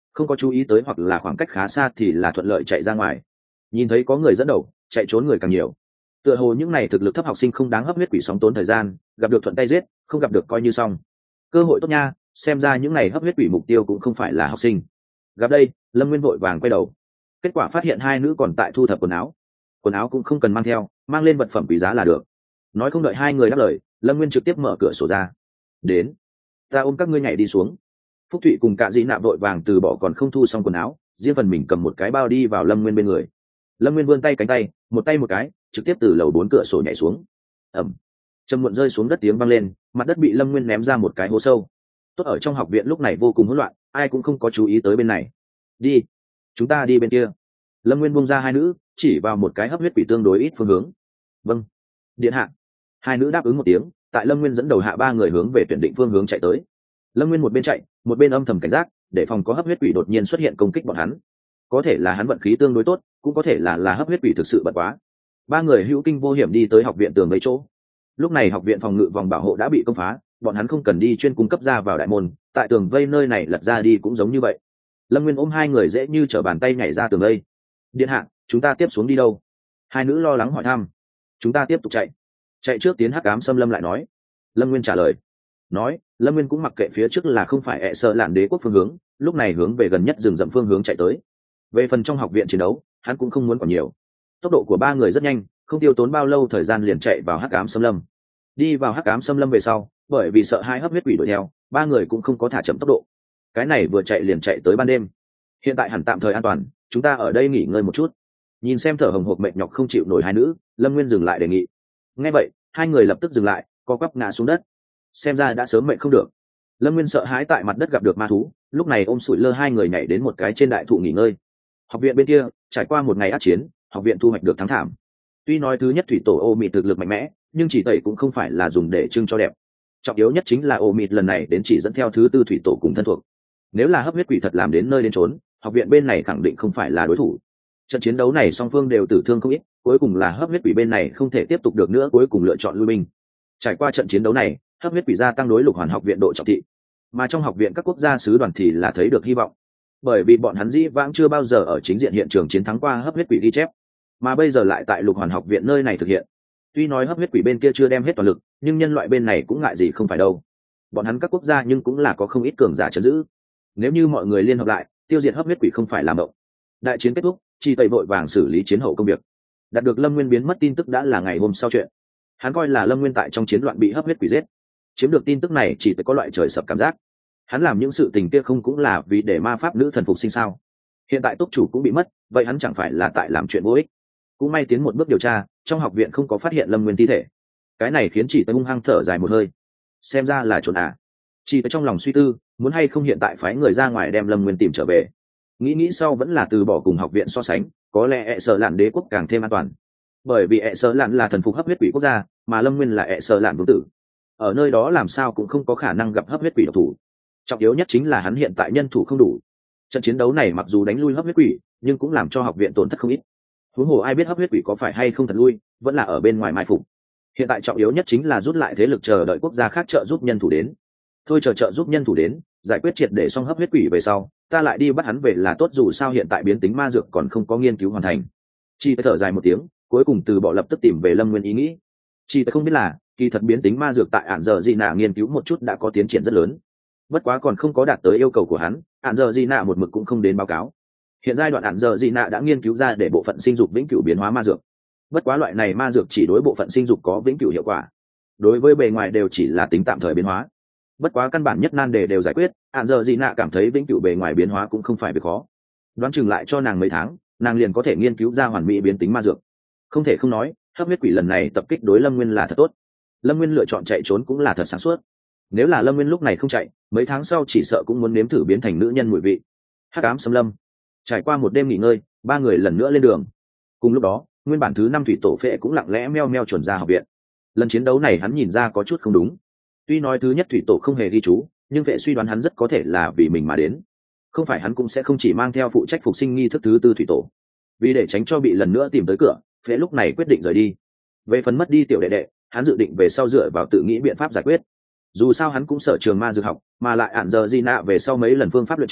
không có chú ý tới hoặc là khoảng cách khá xa thì là thuận lợi chạy ra ngoài. Nhìn thấy có người dẫn đầu, chạy trốn người càng nhiều. Tựa hồ những này thực lực thấp học sinh không đáng hấp huyết quỷ sóng tốn thời gian, gặp được thuận tay giết, không gặp được coi như xong. Cơ hội tốt nha, xem ra những này hấp huyết quỷ mục tiêu cũng không phải là học sinh. Gặp đây, Lâm Nguyên vội vàng quay đầu. Kết quả phát hiện hai nữ còn tại thu thập quần áo cũng không cần mang theo, mang lên vật phẩm quý giá là được. Nói không đợi hai người đáp lời, Lâm Nguyên trực tiếp mở cửa sổ ra. Đến, ta ôm các ngươi nhảy đi xuống. Phúc Thụy cùng Cạ Dĩ Nạ vội vàng từ bỏ còn không thu xong quần áo, riêng phần mình cầm một cái bao đi vào Lâm Nguyên bên người. Lâm Nguyên vươn tay cánh tay, một tay một cái, trực tiếp từ lầu 4 cửa sổ nhảy xuống. Ẩm, trầm muộn rơi xuống đất tiếng vang lên, mặt đất bị Lâm Nguyên ném ra một cái hố sâu. Tốt ở trong học viện lúc này vô cùng hỗn loạn, ai cũng không có chú ý tới bên này. Đi, chúng ta đi bên kia. Lâm Nguyên buông ra hai nữ, chỉ vào một cái hấp huyết quỷ tương đối ít phương hướng. Vâng, điện hạ. Hai nữ đáp ứng một tiếng, tại Lâm Nguyên dẫn đầu hạ ba người hướng về tuyển định phương hướng chạy tới. Lâm Nguyên một bên chạy, một bên âm thầm cảnh giác, để phòng có hấp huyết quỷ đột nhiên xuất hiện công kích bọn hắn. Có thể là hắn vận khí tương đối tốt, cũng có thể là hấp huyết quỷ thực sự bật quá. Ba người hữu kinh vô hiểm đi tới học viện tường mấy chỗ. Lúc này học viện phòng ngự vòng bảo hộ đã bị công phá, bọn hắn không cần đi chuyên cung cấp ra vào đại môn, tại tường vây nơi này lật ra đi cũng giống như vậy. Lâm Nguyên ôm hai người dễ như trở bàn tay nhảy ra tường vây. Điện hạ, chúng ta tiếp xuống đi đâu? Hai nữ lo lắng hỏi thăm. Chúng ta tiếp tục chạy trước tiến hắc ám xâm lâm lại nói. Lâm Nguyên trả lời. Nói, Lâm Nguyên cũng mặc kệ phía trước là không phải ẹ sợ lạn đế quốc phương hướng, lúc này hướng về gần nhất rừng rậm phương hướng chạy tới. Về phần trong học viện chiến đấu, hắn cũng không muốn còn nhiều. Tốc độ của ba người rất nhanh, không tiêu tốn bao lâu thời gian liền chạy vào hắc ám xâm lâm. Đi vào hắc ám xâm lâm về sau, bởi vì sợ hai hấp huyết quỷ đuổi theo, ba người cũng không có thả chậm tốc độ. Cái này vừa chạy liền chạy tới ban đêm. Hiện tại hẳn tạm thời an toàn, chúng ta ở đây nghỉ ngơi một chút. Nhìn xem thở hồng hộc mệt nhọc không chịu nổi hai nữ, Lâm Nguyên dừng lại đề nghị. Nghe vậy, hai người lập tức dừng lại, co quắp ngã xuống đất. Xem ra đã sớm mệt không được. Lâm Nguyên sợ hãi tại mặt đất gặp được ma thú, lúc này ôm sủi lơ hai người nhảy đến một cái trên đại thụ nghỉ ngơi. Học viện bên kia, trải qua một ngày ác chiến, học viện thu hoạch được thắng thảm. Tuy nói thứ nhất thủy tổ ô mịt thực lực mạnh mẽ, nhưng chỉ tẩy cũng không phải là dùng để trưng cho đẹp. Trọng yếu nhất chính là ô mịt lần này đến chỉ dẫn theo thứ tư thủy tổ cùng thân thuộc. Nếu là hấp huyết quỷ thật làm đến nơi đến trốn, học viện bên này khẳng định không phải là đối thủ. Trận chiến đấu này song phương đều tử thương không ít, cuối cùng là hấp huyết quỷ bên này không thể tiếp tục được nữa, cuối cùng lựa chọn lui binh. Trải qua trận chiến đấu này, hấp huyết quỷ gia tăng đối Lục Hoàn học viện độ trọng thị, mà trong học viện các quốc gia sứ đoàn thì là thấy được hy vọng, bởi vì bọn hắn dĩ vãng chưa bao giờ ở chính diện hiện trường chiến thắng qua hấp huyết quỷ ghi chép, mà bây giờ lại tại Lục Hoàn học viện nơi này thực hiện. Tuy nói hấp huyết quỷ bên kia chưa đem hết toàn lực, nhưng nhân loại bên này cũng ngại gì không phải đâu. Bọn hắn các quốc gia nhưng cũng là có không ít cường giả trấn giữ. Nếu như mọi người liên hợp lại, tiêu diệt hấp huyết quỷ không phải làm mộng. Đại chiến kết thúc, Chi Tây vội vàng xử lý chiến hậu công việc. Đạt được Lâm Nguyên biến mất tin tức đã là ngày hôm sau chuyện. Hắn coi là Lâm Nguyên tại trong chiến loạn bị hấp huyết quỷ giết. Chiếm được tin tức này chỉ có loại trời sập cảm giác. Hắn làm những sự tình kia không cũng là vì để ma pháp nữ thần phục sinh sao? Hiện tại túc chủ cũng bị mất, vậy hắn chẳng phải là tại làm chuyện vô ích? Cũng may tiến một bước điều tra, trong học viện không có phát hiện Lâm Nguyên thi thể. Cái này khiến Chỉ Tây hung hăng thở dài một hơi. Xem ra là trốn à? Chỉ Tây trong lòng suy tư, muốn hay không hiện tại phái người ra ngoài đem Lâm Nguyên tìm trở về. Nghĩ sau vẫn là từ bỏ cùng học viện so sánh, có lẽ ẹ sợ lạn đế quốc càng thêm an toàn, bởi vì ẹ sợ lạn là thần phục hấp huyết quỷ quốc gia, mà Lâm Nguyên là ẹ sợ lạn vương tử, ở nơi đó làm sao cũng không có khả năng gặp hấp huyết quỷ độc thủ. Trọng yếu nhất chính là hắn hiện tại nhân thủ không đủ. Trận chiến đấu này mặc dù đánh lui hấp huyết quỷ, nhưng cũng làm cho học viện tổn thất không ít. Huống hồ ai biết hấp huyết quỷ có phải hay không thật lui, vẫn là ở bên ngoài mai phục. Hiện tại trọng yếu nhất chính là rút lại thế lực, chờ đợi quốc gia khác trợ giúp nhân thủ đến. Thôi trợ giúp nhân thủ đến, giải quyết triệt để xong hấp huyết quỷ về sau, ta lại đi bắt hắn về là tốt, dù sao hiện tại biến tính ma dược còn không có nghiên cứu hoàn thành. Chi thở dài một tiếng, cuối cùng từ bỏ lập tức tìm về Lâm Nguyên ý nghĩ. Chi không biết là kỳ thật biến tính ma dược tại ản giờ di nạ nghiên cứu một chút đã có tiến triển rất lớn, bất quá còn không có đạt tới yêu cầu của hắn. Ản giờ di nạ một mực cũng không đến báo cáo. Hiện giai đoạn ản giờ di nạ đã nghiên cứu ra để bộ phận sinh dục vĩnh cửu biến hóa ma dược, bất quá loại này ma dược chỉ đối bộ phận sinh dục có vĩnh cửu hiệu quả, đối với bề ngoài đều chỉ là tính tạm thời biến hóa. Bất quá căn bản nhất nan đề đều giải quyết, ạn giờ gì nạ cảm thấy vĩnh cửu bề ngoài biến hóa cũng không phải việc khó. Đoán chừng lại cho nàng mấy tháng, nàng liền có thể nghiên cứu ra hoàn mỹ biến tính ma dược. Không thể không nói, hấp huyết quỷ lần này tập kích đối Lâm Nguyên là thật tốt. Lâm Nguyên lựa chọn chạy trốn cũng là thật sáng suốt. Nếu là Lâm Nguyên lúc này không chạy, mấy tháng sau chỉ sợ cũng muốn nếm thử biến thành nữ nhân mùi vị. Hắc ám xâm lâm. Trải qua một đêm nghỉ ngơi, ba người lần nữa lên đường. Cùng lúc đó, nguyên bản thứ 5 thủy tổ phệ cũng lặng lẽ meo meo chuẩn ra học viện. Lần chiến đấu này hắn nhìn ra có chút không đúng. Tuy nói thứ nhất thủy tổ không hề ghi chú, nhưng vệ suy đoán hắn rất có thể là vì mình mà đến. Không phải hắn cũng sẽ không chỉ mang theo phụ trách phục sinh nghi thức thứ tư thủy tổ. Vì để tránh cho bị lần nữa tìm tới cửa, phệ lúc này quyết định rời đi. Về phần mất đi tiểu đệ đệ, hắn dự định về sau dựa vào tự nghĩ biện pháp giải quyết. Dù sao hắn cũng sở trường ma dược học, mà lại ạn giờ di nạ về sau mấy lần phương pháp luyện chế,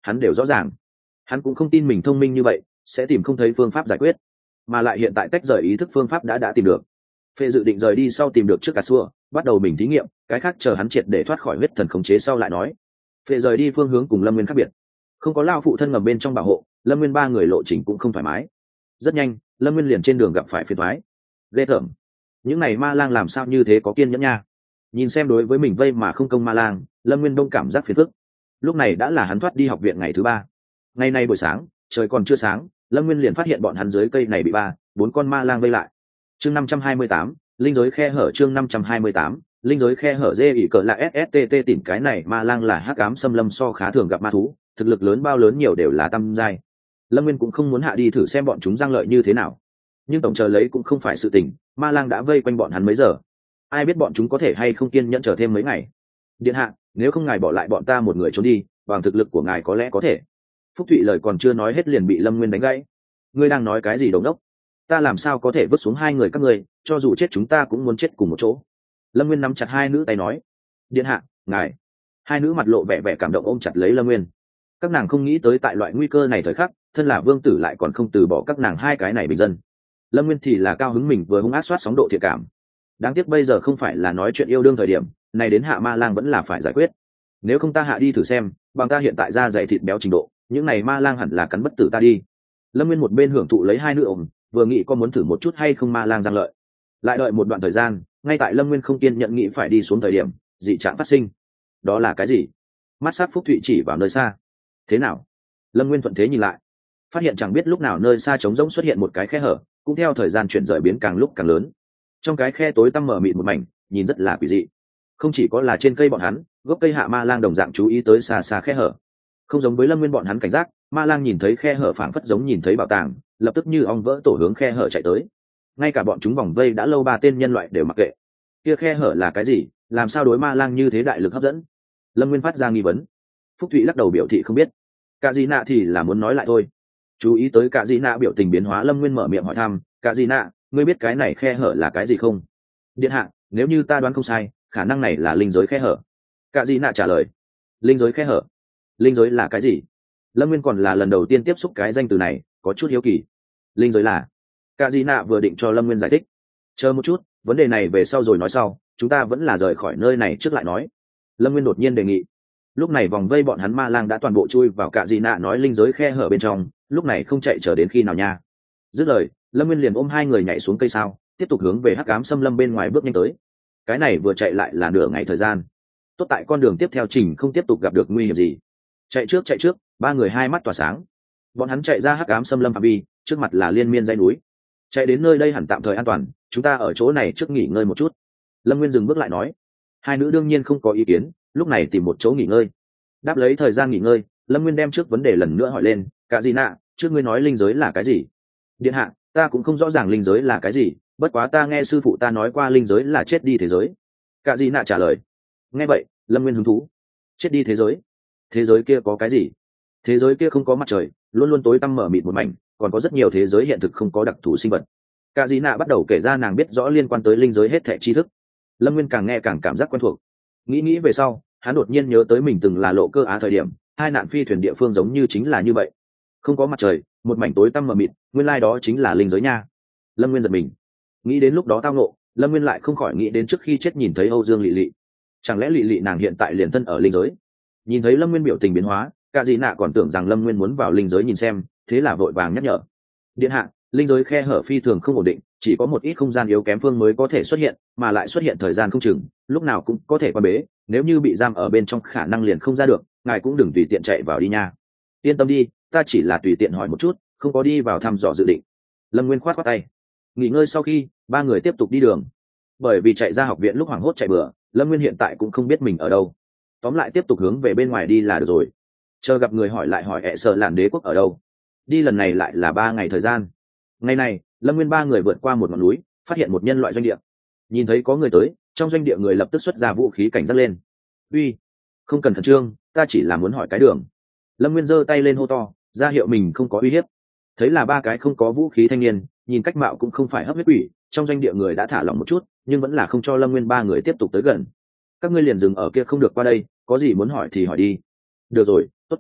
hắn đều rõ ràng. Hắn cũng không tin mình thông minh như vậy sẽ tìm không thấy phương pháp giải quyết, mà lại hiện tại tách rời ý thức phương pháp đã tìm được. Phê dự định rời đi sau tìm được trước cả xua, bắt đầu mình thí nghiệm, cái khác chờ hắn triệt để thoát khỏi huyết thần khống chế sau lại nói. Phê rời đi phương hướng cùng Lâm Nguyên khác biệt, không có lao phụ thân ngầm bên trong bảo hộ, Lâm Nguyên ba người lộ trình cũng không thoải mái. Rất nhanh Lâm Nguyên liền trên đường gặp phải phiền thoái. Ghê tởm, những này ma lang làm sao như thế có kiên nhẫn nha. Nhìn xem đối với mình vây mà không công ma lang, Lâm Nguyên đông cảm giác phiền phức. Lúc này đã là hắn thoát đi học viện ngày thứ 3. Ngày nay buổi sáng trời còn chưa sáng, Lâm Nguyên liền phát hiện bọn hắn dưới cây này bị 4 con ma lang vây lại. Chương 528, linh giới khe hở. Chương 528, linh giới khe hở. Dê ỉ cỡ là SSTT tìm cái này ma lang là hắc ám xâm lâm so khá thường gặp ma thú, thực lực lớn bao lớn nhiều đều là tam giai. Lâm Nguyên cũng không muốn hạ đi thử xem bọn chúng giang lợi như thế nào, nhưng tổng chờ lấy cũng không phải sự tình, ma lang đã vây quanh bọn hắn mấy giờ, ai biết bọn chúng có thể hay không kiên nhẫn chờ thêm mấy ngày. Điện hạ, nếu không ngài bỏ lại bọn ta một người trốn đi, bằng thực lực của ngài có lẽ có thể. Phúc Thụy lời còn chưa nói hết liền bị Lâm Nguyên đánh gãy. Ngươi đang nói cái gì đống đốc? Ta làm sao có thể vứt xuống hai người các ngươi, cho dù chết chúng ta cũng muốn chết cùng một chỗ. Lâm Nguyên nắm chặt hai nữ tay nói. Điện hạ, ngài. Hai nữ mặt lộ vẻ vẻ cảm động ôm chặt lấy Lâm Nguyên. Các nàng không nghĩ tới tại loại nguy cơ này thời khắc, thân là vương tử lại còn không từ bỏ các nàng hai cái này bình dân. Lâm Nguyên thì là cao hứng mình vừa hung ác soát sóng độ thiện cảm. Đáng tiếc bây giờ không phải là nói chuyện yêu đương thời điểm, này đến hạ ma lang vẫn là phải giải quyết. Nếu không ta hạ đi thử xem, bằng ta hiện tại da dày thịt béo trình độ, những này ma lang hẳn là cắn bất tử ta đi. Lâm Nguyên một bên hưởng thụ lấy hai nữ ôm, vừa nghĩ có muốn thử một chút hay không ma lang giang lợi. Lại đợi một đoạn thời gian, ngay tại Lâm Nguyên không kiên nhận nghĩ phải đi xuống thời điểm, dị trạng phát sinh. Đó là cái gì? Mắt sát Phúc Thụy chỉ vào nơi xa. Thế nào? Lâm Nguyên thuận thế nhìn lại, phát hiện chẳng biết lúc nào nơi xa trống rỗng xuất hiện một cái khe hở, cũng theo thời gian chuyển rời biến càng lúc càng lớn. Trong cái khe tối tăm mở mịt một mảnh, nhìn rất là quỷ dị. Không chỉ có là trên cây bọn hắn, gốc cây hạ ma lang đồng dạng chú ý tới xa xa khe hở. Không giống với Lâm Nguyên bọn hắn cảnh giác, ma lang nhìn thấy khe hở phảng phất giống nhìn thấy bảo tàng, lập tức như ong vỡ tổ hướng khe hở chạy tới. Ngay cả bọn chúng vòng vây đã lâu 3 tên nhân loại đều mặc kệ. Kia khe hở là cái gì, làm sao đối ma lang như thế đại lực hấp dẫn? Lâm Nguyên phát ra nghi vấn. Phúc Thụy lắc đầu biểu thị không biết. Cả gì nạ thì là muốn nói lại thôi. Chú ý tới cả gì nạ biểu tình biến hóa, Lâm Nguyên mở miệng hỏi thăm, cả gì nạ, ngươi biết cái này khe hở là cái gì không? Điện hạ, nếu như ta đoán không sai, khả năng này là linh giới khe hở. Cả gì nạ trả lời. Linh giới khe hở? Linh giới là cái gì? Lâm Nguyên còn là lần đầu tiên tiếp xúc cái danh từ này, có chút hiếu kỳ. Linh giới là... Cả gì nạ vừa định cho Lâm Nguyên giải thích. Chờ một chút, vấn đề này về sau rồi nói sau, chúng ta vẫn là rời khỏi nơi này trước lại nói. Lâm Nguyên đột nhiên đề nghị. Lúc này vòng vây bọn hắn ma lang đã toàn bộ chui vào cả gì nạ nói linh giới khe hở bên trong, lúc này không chạy chờ đến khi nào nha. Dứt lời, Lâm Nguyên liền ôm hai người nhảy xuống cây sao, tiếp tục hướng về hắc ám xâm lâm bên ngoài bước nhanh tới. Cái này vừa chạy lại là nửa ngày thời gian. Tốt tại con đường tiếp theo trình không tiếp tục gặp được nguy hiểm gì. Chạy trước, ba người hai mắt tỏa sáng. Bọn hắn chạy ra hắc ám xâm lâm phạm vi, trước mặt là liên miên dãy núi. Chạy đến nơi đây hẳn tạm thời an toàn, chúng ta ở chỗ này trước nghỉ ngơi một chút. Lâm Nguyên dừng bước lại nói. Hai nữ đương nhiên không có ý kiến, lúc này tìm một chỗ nghỉ ngơi. Đáp lấy thời gian nghỉ ngơi, Lâm Nguyên đem trước vấn đề lần nữa hỏi lên, cả gì nạ, trước ngươi nói linh giới là cái gì? Điện hạ, ta cũng không rõ ràng linh giới là cái gì, bất quá ta nghe sư phụ ta nói qua linh giới là chết đi thế giới. Cả gì nạ trả lời. Nghe vậy, Lâm Nguyên hứng thú. Chết đi thế giới? Thế giới kia có cái gì? Thế giới kia không có mặt trời, luôn luôn tối tăm mở mịt một mảnh, còn có rất nhiều thế giới hiện thực không có đặc thù sinh vật. Cả gì nạ bắt đầu kể ra nàng biết rõ liên quan tới linh giới hết thảy tri thức. Lâm Nguyên càng nghe càng cảm giác quen thuộc. Nghĩ về sau, hắn đột nhiên nhớ tới mình từng là lộ cơ á thời điểm, hai nạn phi thuyền địa phương giống như chính là như vậy. Không có mặt trời, một mảnh tối tăm mờ mịt, nguyên lai đó chính là linh giới nha. Lâm Nguyên giật mình. Nghĩ đến lúc đó tao ngộ, Lâm Nguyên lại không khỏi nghĩ đến trước khi chết nhìn thấy Âu Dương Lệ Lệ. Chẳng lẽ Lệ Lệ nàng hiện tại liền thân ở linh giới? Nhìn thấy Lâm Nguyên biểu tình biến hóa, cả gì nạ còn tưởng rằng Lâm Nguyên muốn vào linh giới nhìn xem, thế là vội vàng nhắc nhở. Điện hạ, linh giới khe hở phi thường không ổn định, chỉ có một ít không gian yếu kém phương mới có thể xuất hiện, mà lại xuất hiện thời gian không chừng, lúc nào cũng có thể qua bế, nếu như bị giam ở bên trong khả năng liền không ra được, ngài cũng đừng tùy tiện chạy vào đi nha. Yên tâm đi, ta chỉ là tùy tiện hỏi một chút, không có đi vào thăm dò dự định. Lâm Nguyên khoát khoát tay. Nghỉ ngơi sau khi, ba người tiếp tục đi đường. Bởi vì chạy ra học viện lúc hoảng hốt chạy bừa, Lâm Nguyên hiện tại cũng không biết mình ở đâu. Tóm lại tiếp tục hướng về bên ngoài đi là được rồi. Chờ gặp người hỏi lại hỏi ẹ sợ làn đế quốc ở đâu. Đi lần này lại là 3 ngày thời gian. Ngày này, Lâm Nguyên ba người vượt qua một ngọn núi, phát hiện một nhân loại doanh địa. Nhìn thấy có người tới, trong doanh địa người lập tức xuất ra vũ khí cảnh giác lên. Uy, không cần khẩn trương, ta chỉ là muốn hỏi cái đường. Lâm Nguyên giơ tay lên hô to, ra hiệu mình không có uy hiếp. Thấy là 3 cái không có vũ khí thanh niên, nhìn cách mạo cũng không phải hấp huyết quỷ, trong doanh địa người đã thả lỏng một chút, nhưng vẫn là không cho Lâm Nguyên ba người tiếp tục tới gần. Các ngươi liền dừng ở kia không được qua đây, có gì muốn hỏi thì hỏi đi. Được rồi, tốt.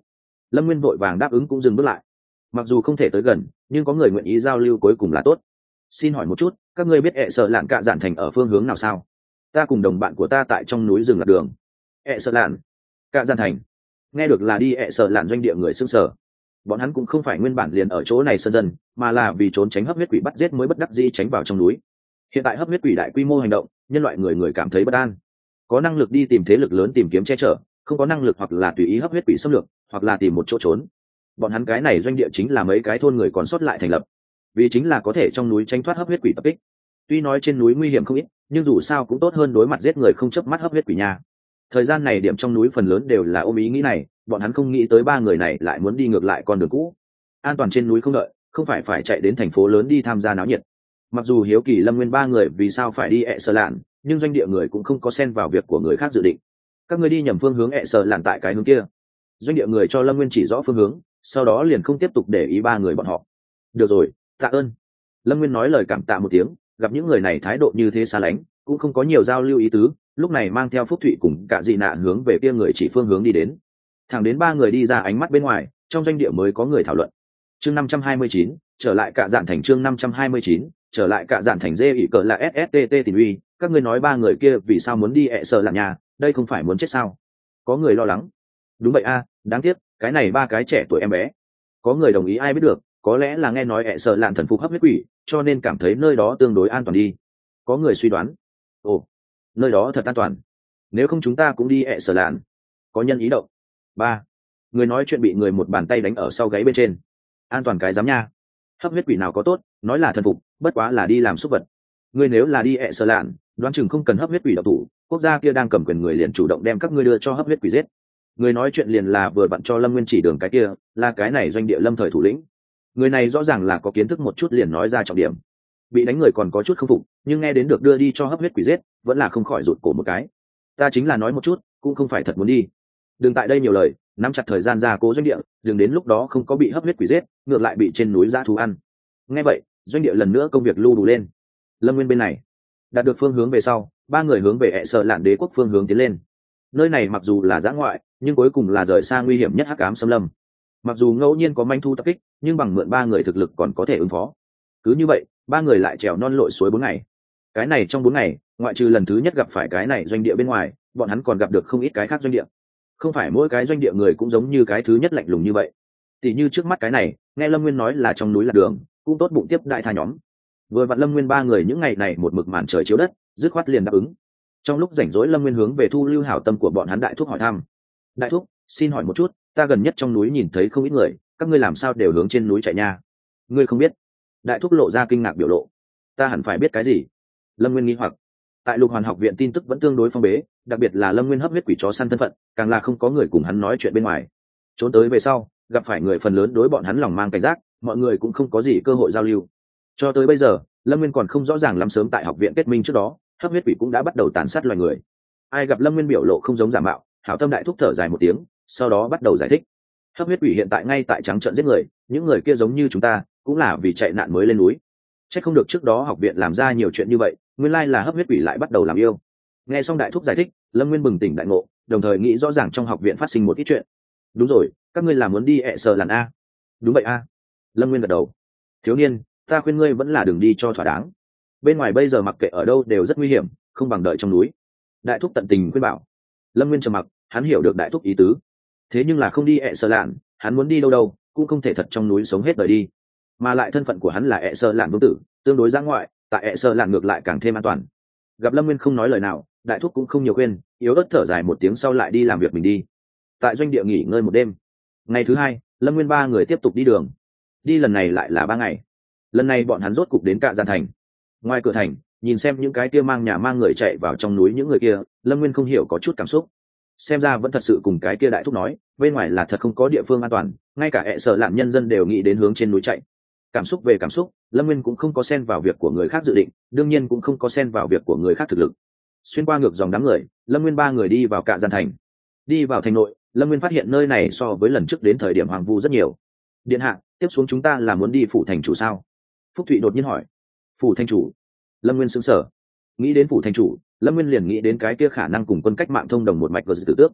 Lâm Nguyên vội vàng đáp ứng cũng dừng bước lại. Mặc dù không thể tới gần, nhưng có người nguyện ý giao lưu cuối cùng là tốt. Xin hỏi một chút, các ngươi biết ẹ sợ lạn cạ dạn thành ở phương hướng nào sao? Ta cùng đồng bạn của ta tại trong núi rừng lạc đường. ẹ sợ lạn cạ dạn thành, nghe được là đi ẹ sợ lạn doanh địa người xương sở. Bọn hắn cũng không phải nguyên bản liền ở chỗ này sân dân, mà là vì trốn tránh hấp huyết quỷ bắt giết mới bất đắc dĩ tránh vào trong núi. Hiện tại hấp huyết quỷ đại quy mô hành động, nhân loại người cảm thấy bất an. Có năng lực đi tìm thế lực lớn tìm kiếm che chở, không có năng lực hoặc là tùy ý hấp huyết quỷ xâm lược, hoặc là tìm một chỗ trốn. Bọn hắn cái này doanh địa chính là mấy cái thôn người còn sót lại thành lập, vì chính là có thể trong núi tránh thoát hấp huyết quỷ tập kích. Tuy nói trên núi nguy hiểm không ít, nhưng dù sao cũng tốt hơn đối mặt giết người không chớp mắt hấp huyết quỷ nha. Thời gian này điểm trong núi phần lớn đều là ôm ý nghĩ này, bọn hắn không nghĩ tới ba người này lại muốn đi ngược lại con đường cũ. An toàn trên núi không đợi, không phải chạy đến thành phố lớn đi tham gia náo nhiệt. Mặc dù hiếu kỳ Lâm Nguyên ba người vì sao phải đi ẹ sợ lạn, nhưng doanh địa người cũng không có xen vào việc của người khác dự định. Các ngươi đi nhầm phương hướng ẹ sợ lạn tại cái hướng kia. Doanh địa người cho Lâm Nguyên chỉ rõ phương hướng, sau đó liền không tiếp tục để ý ba người bọn họ. Được rồi, tạ ơn. Lâm Nguyên nói lời cảm tạ một tiếng, gặp những người này thái độ như thế xa lánh, cũng không có nhiều giao lưu ý tứ, lúc này mang theo Phúc Thụy cùng cả dị nạ hướng về kia người chỉ phương hướng đi đến. Thẳng đến ba người đi ra ánh mắt bên ngoài, trong doanh địa mới có người thảo luận. Chương 529, trở lại Cạ Dạn thành. Chương 529, trở lại Cạ Dạn thành. Dê ỉ cờ là SSTT tình uy, các ngươi nói ba người kia vì sao muốn đi ẹ sợ lạn nhà, đây không phải muốn chết sao? Có người lo lắng. Đúng vậy a, đáng tiếc, cái này ba cái trẻ tuổi em bé. Có người đồng ý, ai biết được, có lẽ là nghe nói ẹ sợ lạn thần phục hấp huyết quỷ, cho nên cảm thấy nơi đó tương đối an toàn đi. Có người suy đoán. Ồ, nơi đó thật an toàn. Nếu không chúng ta cũng đi ẹ sợ lạn. Có nhân ý động. Ba người nói chuyện bị người một bàn tay đánh ở sau gáy bên trên. An toàn cái dám nha, hấp huyết quỷ nào có tốt, nói là thần phục bất quá là đi làm súc vật. Ngươi nếu là đi ẹ sợ lạn, đoán chừng không cần hấp huyết quỷ độc thủ, quốc gia kia đang cầm quyền người liền chủ động đem các ngươi đưa cho hấp huyết quỷ giết. Người nói chuyện liền là vừa vặn cho Lâm Nguyên chỉ đường cái kia, là cái này doanh địa lâm thời thủ lĩnh. Người này rõ ràng là có kiến thức một chút, liền nói ra trọng điểm. Bị đánh người còn có chút không phục, nhưng nghe đến được đưa đi cho hấp huyết quỷ giết, vẫn là không khỏi rụt cổ một cái. Ta chính là nói một chút, cũng không phải thật muốn đi. Đừng tại đây nhiều lời, nắm chặt thời gian ra cố doanh địa, đừng đến lúc đó không có bị hấp huyết quỷ giết, ngược lại bị trên núi dã thú ăn. Nghe vậy, doanh địa lần nữa công việc lưu đủ lên. Lâm Nguyên bên này đạt được phương hướng về sau, ba người hướng về ẹ sợ lạn đế quốc phương hướng tiến lên. Nơi này mặc dù là dã ngoại, nhưng cuối cùng là rời xa nguy hiểm nhất hắc ám xâm lâm. Mặc dù ngẫu nhiên có manh thu tập kích, nhưng bằng mượn ba người thực lực còn có thể ứng phó. Cứ như vậy, ba người lại trèo non lội suối 4 ngày. Cái này trong 4 ngày, ngoại trừ lần thứ nhất gặp phải cái này doanh địa bên ngoài, bọn hắn còn gặp được không ít cái khác doanh địa. Không phải mỗi cái doanh địa người cũng giống như cái thứ nhất lạnh lùng như vậy. Tỷ như trước mắt cái này, nghe Lâm Nguyên nói là trong núi lạc đường, cũng tốt bụng tiếp đại tha nhóm. Vừa vặn Lâm Nguyên ba người những ngày này một mực màn trời chiếu đất, dứt khoát liền đáp ứng. Trong lúc rảnh rỗi Lâm Nguyên hướng về thu lưu hảo tâm của bọn hắn đại thúc hỏi thăm. Đại thúc, xin hỏi một chút, ta gần nhất trong núi nhìn thấy không ít người, các ngươi làm sao đều hướng trên núi chạy nha? Ngươi không biết? Đại thúc lộ ra kinh ngạc biểu lộ. Ta hẳn phải biết cái gì? Lâm Nguyên nghi hoặc. Tại Lục Hoàn học viện tin tức vẫn tương đối phong bế, đặc biệt là Lâm Nguyên hấp huyết quỷ chó săn thân phận, càng là không có người cùng hắn nói chuyện bên ngoài. Trốn tới về sau, gặp phải người phần lớn đối bọn hắn lòng mang cảnh giác, mọi người cũng không có gì cơ hội giao lưu. Cho tới bây giờ, Lâm Nguyên còn không rõ ràng lắm, sớm tại học viện kết minh trước đó, hấp huyết quỷ cũng đã bắt đầu tàn sát loài người. Ai gặp Lâm Nguyên biểu lộ không giống giả mạo, hảo tâm đại thúc thở dài một tiếng, sau đó bắt đầu giải thích. Hấp huyết quỷ hiện tại ngay tại trắng trợn giết người, những người kia giống như chúng ta, cũng là vì chạy nạn mới lên núi. Chắc không được trước đó học viện làm ra nhiều chuyện như vậy, nguyên lai là hấp huyết quỷ lại bắt đầu làm yêu. Nghe xong đại thúc giải thích, Lâm Nguyên bừng tỉnh đại ngộ, đồng thời nghĩ rõ ràng trong học viện phát sinh một ít chuyện. Đúng rồi, các ngươi là muốn đi ẹ sợ lạn a? Đúng vậy a. Lâm Nguyên gật đầu. Thiếu niên, ta khuyên ngươi vẫn là đừng đi cho thỏa đáng. Bên ngoài bây giờ mặc kệ ở đâu đều rất nguy hiểm, không bằng đợi trong núi. Đại thúc tận tình khuyên bảo. Lâm Nguyên trầm mặc, hắn hiểu được đại thúc ý tứ. Thế nhưng là không đi ẹ sợ lạn, hắn muốn đi đâu đâu, cũng không thể thật trong núi sống hết đời đi. Mà lại thân phận của hắn là ẹ sợ lạn vương tử, tương đối ra ngoại, tại ẹ sợ lạn ngược lại càng thêm an toàn. Gặp Lâm Nguyên không nói lời nào, đại thúc cũng không nhiều khuyên, yếu ớt thở dài một tiếng sau lại đi làm việc mình đi. Tại doanh địa nghỉ ngơi một đêm. Ngày thứ hai, Lâm Nguyên ba người tiếp tục đi đường. Đi lần này lại là 3 ngày. Lần này bọn hắn rốt cục đến Cạ Dạn thành. Ngoài cửa thành, nhìn xem những cái kia mang nhà mang người chạy vào trong núi những người kia, Lâm Nguyên không hiểu có chút cảm xúc. Xem ra vẫn thật sự cùng cái kia đại thúc nói, bên ngoài là thật không có địa phương an toàn, ngay cả ẹ sợ lạn nhân dân đều nghĩ đến hướng trên núi chạy. Cảm xúc về cảm xúc, Lâm Nguyên cũng không có xen vào việc của người khác dự định, đương nhiên cũng không có xen vào việc của người khác thực lực. Xuyên qua ngược dòng đám người, Lâm Nguyên ba người đi vào Cạ Dạn thành. Đi vào thành nội, Lâm Nguyên phát hiện nơi này so với lần trước đến thời điểm hoang vu rất nhiều. Điện hạ, tiếp xuống chúng ta là muốn đi phủ thành chủ sao? Phúc Thụy đột nhiên hỏi. Phủ thành chủ? Lâm Nguyên sững sờ. Nghĩ đến phủ thành chủ, Lâm Nguyên liền nghĩ đến cái kia khả năng cùng quân cách mạng thông đồng một mạch của Tử Tước.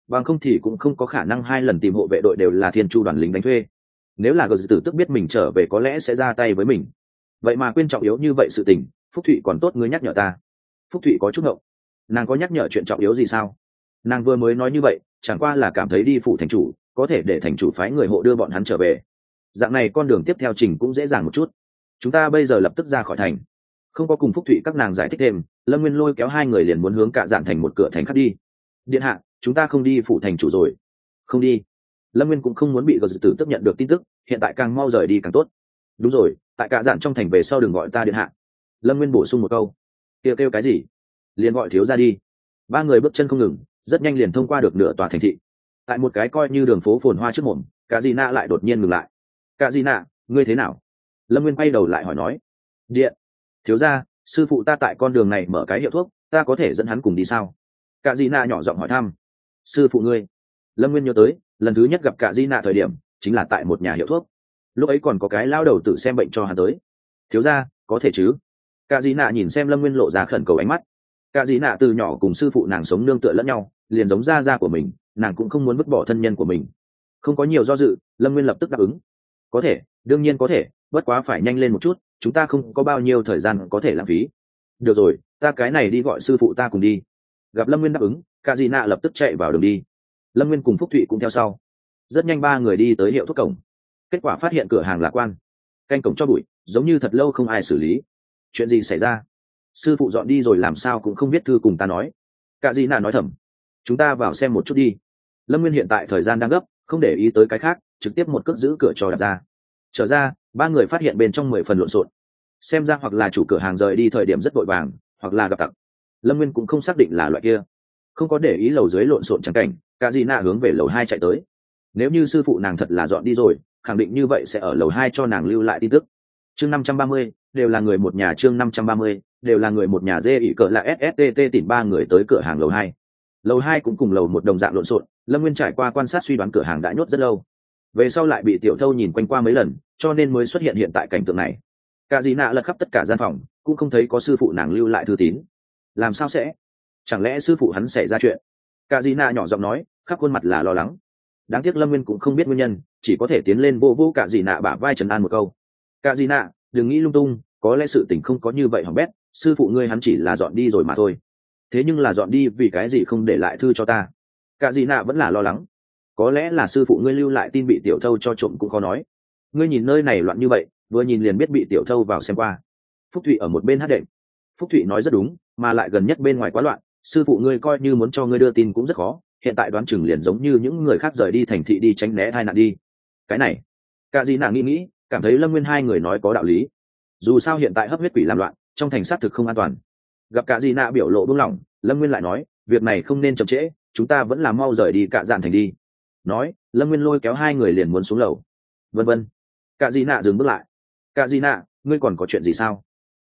bằng không thì cũng không có khả năng 2 lần tìm hộ vệ đội đều là thiên chu đoàn lính đánh thuê. Nếu là gờ tử tức biết mình trở về có lẽ sẽ ra tay với mình. Vậy mà quên trọng yếu như vậy sự tình, Phúc Thụy còn tốt ngươi nhắc nhở ta. Phúc Thụy có chút ngộng. Nàng có nhắc nhở chuyện trọng yếu gì sao? Nàng vừa mới nói như vậy chẳng qua là cảm thấy đi phủ thành chủ có thể để thành chủ phái người hộ đưa bọn hắn trở về, dạng này con đường tiếp theo trình cũng dễ dàng một chút. Chúng ta bây giờ lập tức ra khỏi thành. Không có cùng Phúc Thụy các nàng giải thích thêm, Lâm Nguyên lôi kéo 2 người liền muốn hướng Cạ Dạn thành một cửa thành khác đi. Điện hạ, chúng ta không đi phủ thành chủ rồi. Không đi. Lâm Nguyên cũng không muốn bị gờ tử tức nhận được tin tức, hiện tại càng mau rời đi càng tốt. Đúng rồi, tại Cạ Dạn trong thành về sau đừng gọi ta điện hạ. Lâm Nguyên bổ sung một câu. Kêu cái gì? Liền gọi thiếu ra đi. 3 người bước chân không ngừng, rất nhanh liền thông qua được nửa tòa thành thị. Tại một cái coi như đường phố phồn hoa trước mồm, Cạ Dị Nạ lại đột nhiên ngừng lại. Cạ Dị Nạ, ngươi thế nào? Lâm Nguyên quay đầu lại hỏi nói. Điện, thiếu ra, sư phụ ta tại con đường này mở cái hiệu thuốc, ta có thể dẫn hắn cùng đi sao? Cạ Dị Nạ nhỏ giọng hỏi thăm. Sư phụ ngươi? Lâm Nguyên nhớ tới lần thứ nhất gặp Cạ Dị Nạ thời điểm chính là tại một nhà hiệu thuốc, lúc ấy còn có cái lao đầu tự xem bệnh cho hắn tới. Thiếu ra, có thể chứ? Cạ Dị Nạ nhìn xem Lâm Nguyên lộ ra khẩn cầu ánh mắt. Cạ Dị Nạ từ nhỏ cùng sư phụ nàng sống nương tựa lẫn nhau, liền giống da của mình, nàng cũng không muốn vứt bỏ thân nhân của mình. Không có nhiều do dự, Lâm Nguyên lập tức đáp ứng. Có thể, đương nhiên có thể, bất quá phải nhanh lên một chút, chúng ta không có bao nhiêu thời gian có thể lãng phí. Được rồi, ta cái này đi gọi sư phụ ta cùng đi. Gặp Lâm Nguyên đáp ứng, Cạ Dị Nạ lập tức chạy vào đường đi. Lâm Nguyên cùng Phúc Thụy cũng theo sau. Rất nhanh 3 người đi tới hiệu thuốc cổng. Kết quả phát hiện cửa hàng lạc quan, canh cổng cho bụi, giống như thật lâu không ai xử lý. Chuyện gì xảy ra? Sư phụ dọn đi rồi làm sao cũng không biết thư cùng ta nói. Cạ Dị Nạ nói thầm. Chúng ta vào xem một chút đi. Lâm Nguyên hiện tại thời gian đang gấp, không để ý tới cái khác, trực tiếp một cước giữ cửa cho đạp ra. Trở ra, 3 người phát hiện bên trong 10 phần lộn xộn. Xem ra hoặc là chủ cửa hàng rời đi thời điểm rất vội vàng, hoặc là gặp tặc. Lâm Nguyên cũng không xác định là loại kia. Không có để ý lầu dưới lộn xộn chẳng cảnh, Cạ Dị Nạ hướng về lầu 2 chạy tới. Nếu như sư phụ nàng thật là dọn đi rồi, khẳng định như vậy sẽ ở lầu 2 cho nàng lưu lại tin tức. Chương 530, đều là người một nhà. Chương 530, đều là người một nhà. Dê ỉ cỡ là SSTT tìm 3 người tới cửa hàng lầu 2. Lầu 2 cũng cùng lầu 1 đồng dạng lộn xộn, Lâm Nguyên trải qua quan sát suy đoán cửa hàng đã nhốt rất lâu. Về sau lại bị tiểu thâu nhìn quanh qua mấy lần, cho nên mới xuất hiện tại cảnh tượng này. Cạ Dị Nạ lật khắp tất cả gian phòng, cũng không thấy có sư phụ nàng lưu lại thư tín. Làm sao sẽ? Chẳng lẽ sư phụ hắn xảy ra chuyện? Cạ Dị Nạ nhỏ giọng nói, khắp khuôn mặt là lo lắng. Đáng tiếc Lâm Nguyên cũng không biết nguyên nhân, chỉ có thể tiến lên vô Cạ Dị Nạ bả vai trấn an một câu. Cạ Dị Nạ, đừng nghĩ lung tung, có lẽ sự tình không có như vậy hỏng bét, sư phụ ngươi hắn chỉ là dọn đi rồi mà thôi. Thế nhưng là dọn đi vì cái gì không để lại thư cho ta? Cạ Dị Nạ vẫn là lo lắng. Có lẽ là sư phụ ngươi lưu lại tin bị tiểu thâu cho trộm cũng khó nói. Ngươi nhìn nơi này loạn như vậy, vừa nhìn liền biết bị tiểu thâu vào xem qua. Phúc Thụy ở một bên hát đệm. Phúc Thụy nói rất đúng, mà lại gần nhất bên ngoài quá loạn, sư phụ ngươi coi như muốn cho ngươi đưa tin cũng rất khó, hiện tại đoán chừng liền giống như những người khác rời đi thành thị đi tránh né tai nạn đi. Cái này, Cạ Dị Nạ nghĩ, cảm thấy Lâm Nguyên 2 người nói có đạo lý. Dù sao hiện tại hấp huyết quỷ làm loạn, trong thành xác thực không an toàn. Gặp Cạ Dị Nạ biểu lộ buông lỏng, Lâm Nguyên lại nói, việc này không nên chậm trễ, chúng ta vẫn là mau rời đi Cạ Dạn thành đi. Nói, Lâm Nguyên lôi kéo 2 người liền muốn xuống lầu. Vân vân. Cạ Dị Nạ dừng bước lại. Cạ Dị Nạ, ngươi còn có chuyện gì sao?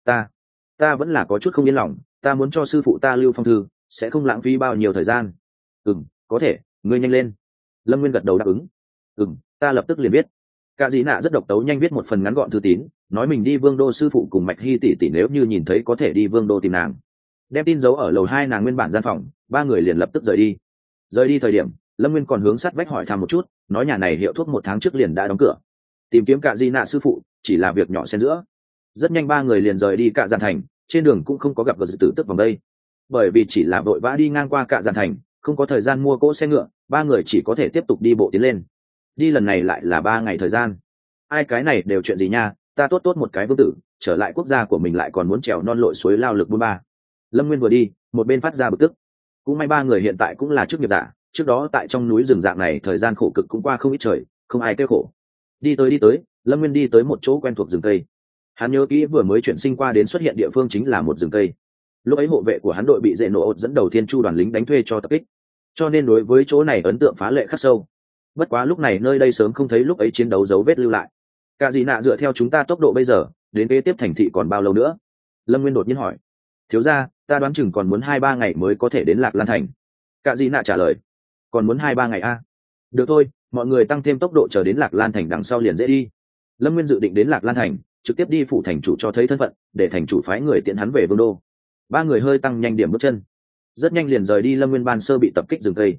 Ta vẫn là có chút không yên lòng, ta muốn cho sư phụ ta lưu phong thư, sẽ không lãng phí bao nhiêu thời gian. Có thể, ngươi nhanh lên. Lâm Nguyên gật đầu đáp ứng. Ta lập tức liền viết. Cạ Dị Nạ rất độc tấu nhanh viết một phần ngắn gọn thư tín, nói mình đi Vương đô sư phụ cùng Mạch Hy tỷ nếu như nhìn thấy có thể đi Vương đô tìm nàng. Đem tin giấu ở lầu 2 nàng nguyên bản gian phòng, 3 người liền lập tức rời đi. Rời đi thời điểm, Lâm Nguyên còn hướng sát vách hỏi thăm một chút, nói nhà này hiệu thuốc 1 tháng trước liền đã đóng cửa. Tìm kiếm Cạ Dị Nạ sư phụ chỉ là việc nhỏ xen giữa. Rất nhanh 3 người liền rời đi Cạ Dạn thành, trên đường cũng không có gặp gỡ tử tức vòng đây. Bởi vì chỉ là vội vã đi ngang qua Cạ Dạn thành, không có thời gian mua cỗ xe ngựa, 3 người chỉ có thể tiếp tục đi bộ tiến lên. Đi lần này lại là 3 ngày thời gian. Ai cái này đều chuyện gì nha, ta tốt một cái vương tử, trở lại quốc gia của mình lại còn muốn trèo non lội suối lao lực buôn ba. Lâm Nguyên vừa đi, một bên phát ra bực tức. Cũng may 3 người hiện tại cũng là chức nghiệp giả, trước đó tại trong núi rừng dạng này thời gian khổ cực cũng qua không ít trời, không ai kêu khổ. Đi tới, Lâm Nguyên đi tới một chỗ quen thuộc rừng cây. Hắn nhớ kỹ vừa mới chuyển sinh qua đến xuất hiện địa phương chính là một rừng cây. Lúc ấy hộ vệ của hắn đội bị dễ nổ ột dẫn đầu thiên chu đoàn lính đánh thuê cho tập kích, cho nên đối với chỗ này ấn tượng phá lệ khắc sâu. Bất quá lúc này nơi đây sớm không thấy lúc ấy chiến đấu dấu vết lưu lại. Cạ Dị Nạ dựa theo chúng ta tốc độ bây giờ, đến kế tiếp thành thị còn bao lâu nữa? Lâm Nguyên đột nhiên hỏi. Thiếu gia, ta đoán chừng còn muốn 2-3 ngày mới có thể đến Lạc Lan thành. Cạ Dị Nạ trả lời. Còn muốn 2-3 ngày a? Được thôi, mọi người tăng thêm tốc độ chờ đến Lạc Lan thành đằng sau liền dễ đi. Lâm Nguyên dự định đến Lạc Lan thành, trực tiếp đi phủ thành chủ cho thấy thân phận, để thành chủ phái người tiễn hắn về Vương đô. 3 người hơi tăng nhanh điểm bước chân, rất nhanh liền rời đi Lâm Nguyên ban sơ bị tập kích rừng cây.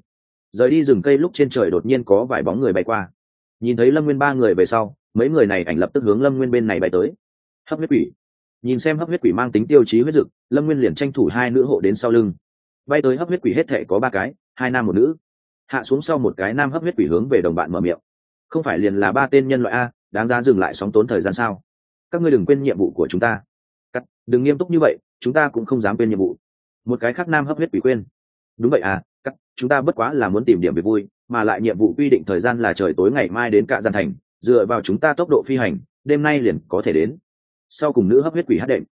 Rời đi rừng cây lúc trên trời đột nhiên có vài bóng người bay qua, nhìn thấy lâm nguyên ba người về sau, mấy người này ảnh lập tức hướng lâm nguyên bên này bay tới. Hấp huyết quỷ, nhìn xem hấp huyết quỷ mang tính tiêu chí huyết dực, lâm nguyên liền tranh thủ hai nữ hộ đến sau lưng. Bay tới hấp huyết quỷ hết thể có 3 cái, 2 nam 1 nữ. Hạ xuống sau một cái nam hấp huyết quỷ hướng về đồng bạn mở miệng. Không phải liền là 3 tên nhân loại a, đáng giá dừng lại sóng tốn thời gian sao? Các ngươi đừng quên nhiệm vụ của chúng ta. Cắt, đừng nghiêm túc như vậy, chúng ta cũng không dám quên nhiệm vụ. Một cái khác nam hấp huyết quỷ quên. Đúng vậy à, cắt, chúng ta bất quá là muốn tìm điểm về vui, mà lại nhiệm vụ quy định thời gian là trời tối ngày mai đến Cạ Giản Thành, dựa vào chúng ta tốc độ phi hành, đêm nay liền có thể đến. Sau cùng nữ hấp huyết quỷ hát đệm.